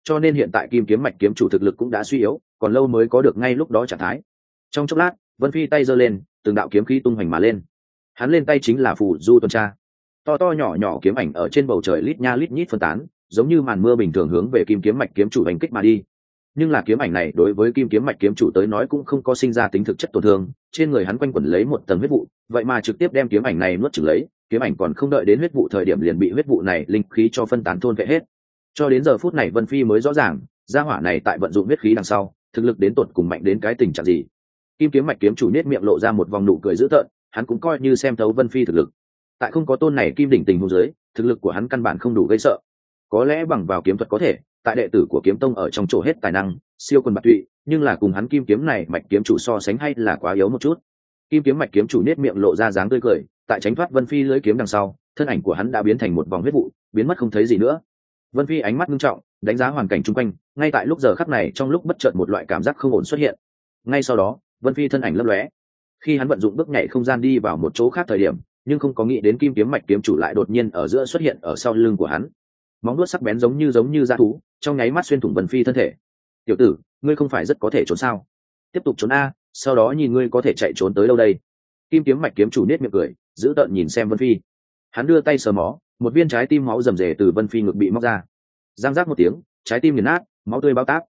cho nên hiện tại kim kiếm mạch kiếm chủ thực lực cũng đã suy yếu, còn lâu mới có được ngay lúc đó trạng thái. Trong chốc lát, Vân Phi tay giơ lên, từng đạo kiếm khí tung hoành mà lên. Hắn lên tay chính là phù du tuần tra, to to nhỏ nhỏ kiếm ảnh ở trên bầu trời lít nha lít nhít phân tán, giống như màn mưa bình thường hướng về kim kiếm mạch kiếm chủ hành kích mà đi. Nhưng là kiếm ảnh này đối với kim kiếm mạch kiếm chủ tới nói cũng không có sinh ra tính thực chất tổn thương, trên người hắn quanh quẩn lấy một tầng huyết vụ, vậy mà trực tiếp đem kiếm ảnh này nuốt chửng lấy, kiếm ảnh còn không đợi đến huyết vụ thời điểm liền bị huyết vụ này linh khí cho phân tán thôn vệ hết. Cho đến giờ phút này Vân Phi mới rõ ràng, gia hỏa này tại vận dụng huyết khí đằng sau, thực lực đến tột cùng mạnh đến cái tình trạng gì. Kim kiếm mạch kiếm chủ nết miệng lộ ra một vòng nụ cười dữ tợn, hắn cũng coi như xem thấu Vân Phi thực lực. Tại không có tôn này kim đỉnh tình huống dưới, thực lực của hắn căn bản không đủ gây sợ. Có lẽ bằng vào kiếm thuật có thể, tại đệ tử của kiếm tông ở trong chỗ hết tài năng, siêu quần bạt tụy, nhưng là cùng hắn kim kiếm này mạch kiếm chủ so sánh hay là quá yếu một chút. Kim kiếm mạch kiếm chủ nết miệng lộ ra dáng tươi cười, tại tránh thoát Vân Phi lưỡi kiếm đằng sau, thân ảnh của hắn đã biến thành một vòng huyết vụ, biến mất không thấy gì nữa. Vân Phi ánh mắt nghiêm trọng, đánh giá hoàn cảnh chung quanh, ngay tại lúc giờ khắc này trong lúc bất chợt một loại cảm giác không ổn xuất hiện. Ngay sau đó, Vân Phi thân ảnh lấp lóe. Khi hắn vận dụng bước nhảy không gian đi vào một chỗ khác thời điểm, nhưng không có nghĩ đến kim kiếm mạch kiếm chủ lại đột nhiên ở giữa xuất hiện ở sau lưng của hắn. Móng vuốt sắc bén giống như giống như dã thú, trong nháy mắt xuyên thủng Vân Phi thân thể. "Tiểu tử, ngươi không phải rất có thể trốn sao? Tiếp tục trốn a, sau đó nhìn ngươi có thể chạy trốn tới đâu đây." Kim kiếm mạch kiếm chủ nết miệng cười, giữ tợn nhìn xem Vân Phi. Hắn đưa tay sờ mó, một viên trái tim máu rầm rề từ Vân Phi ngực bị móc ra. Giang rác một tiếng, trái tim nghiền nát, máu tươi bao táp.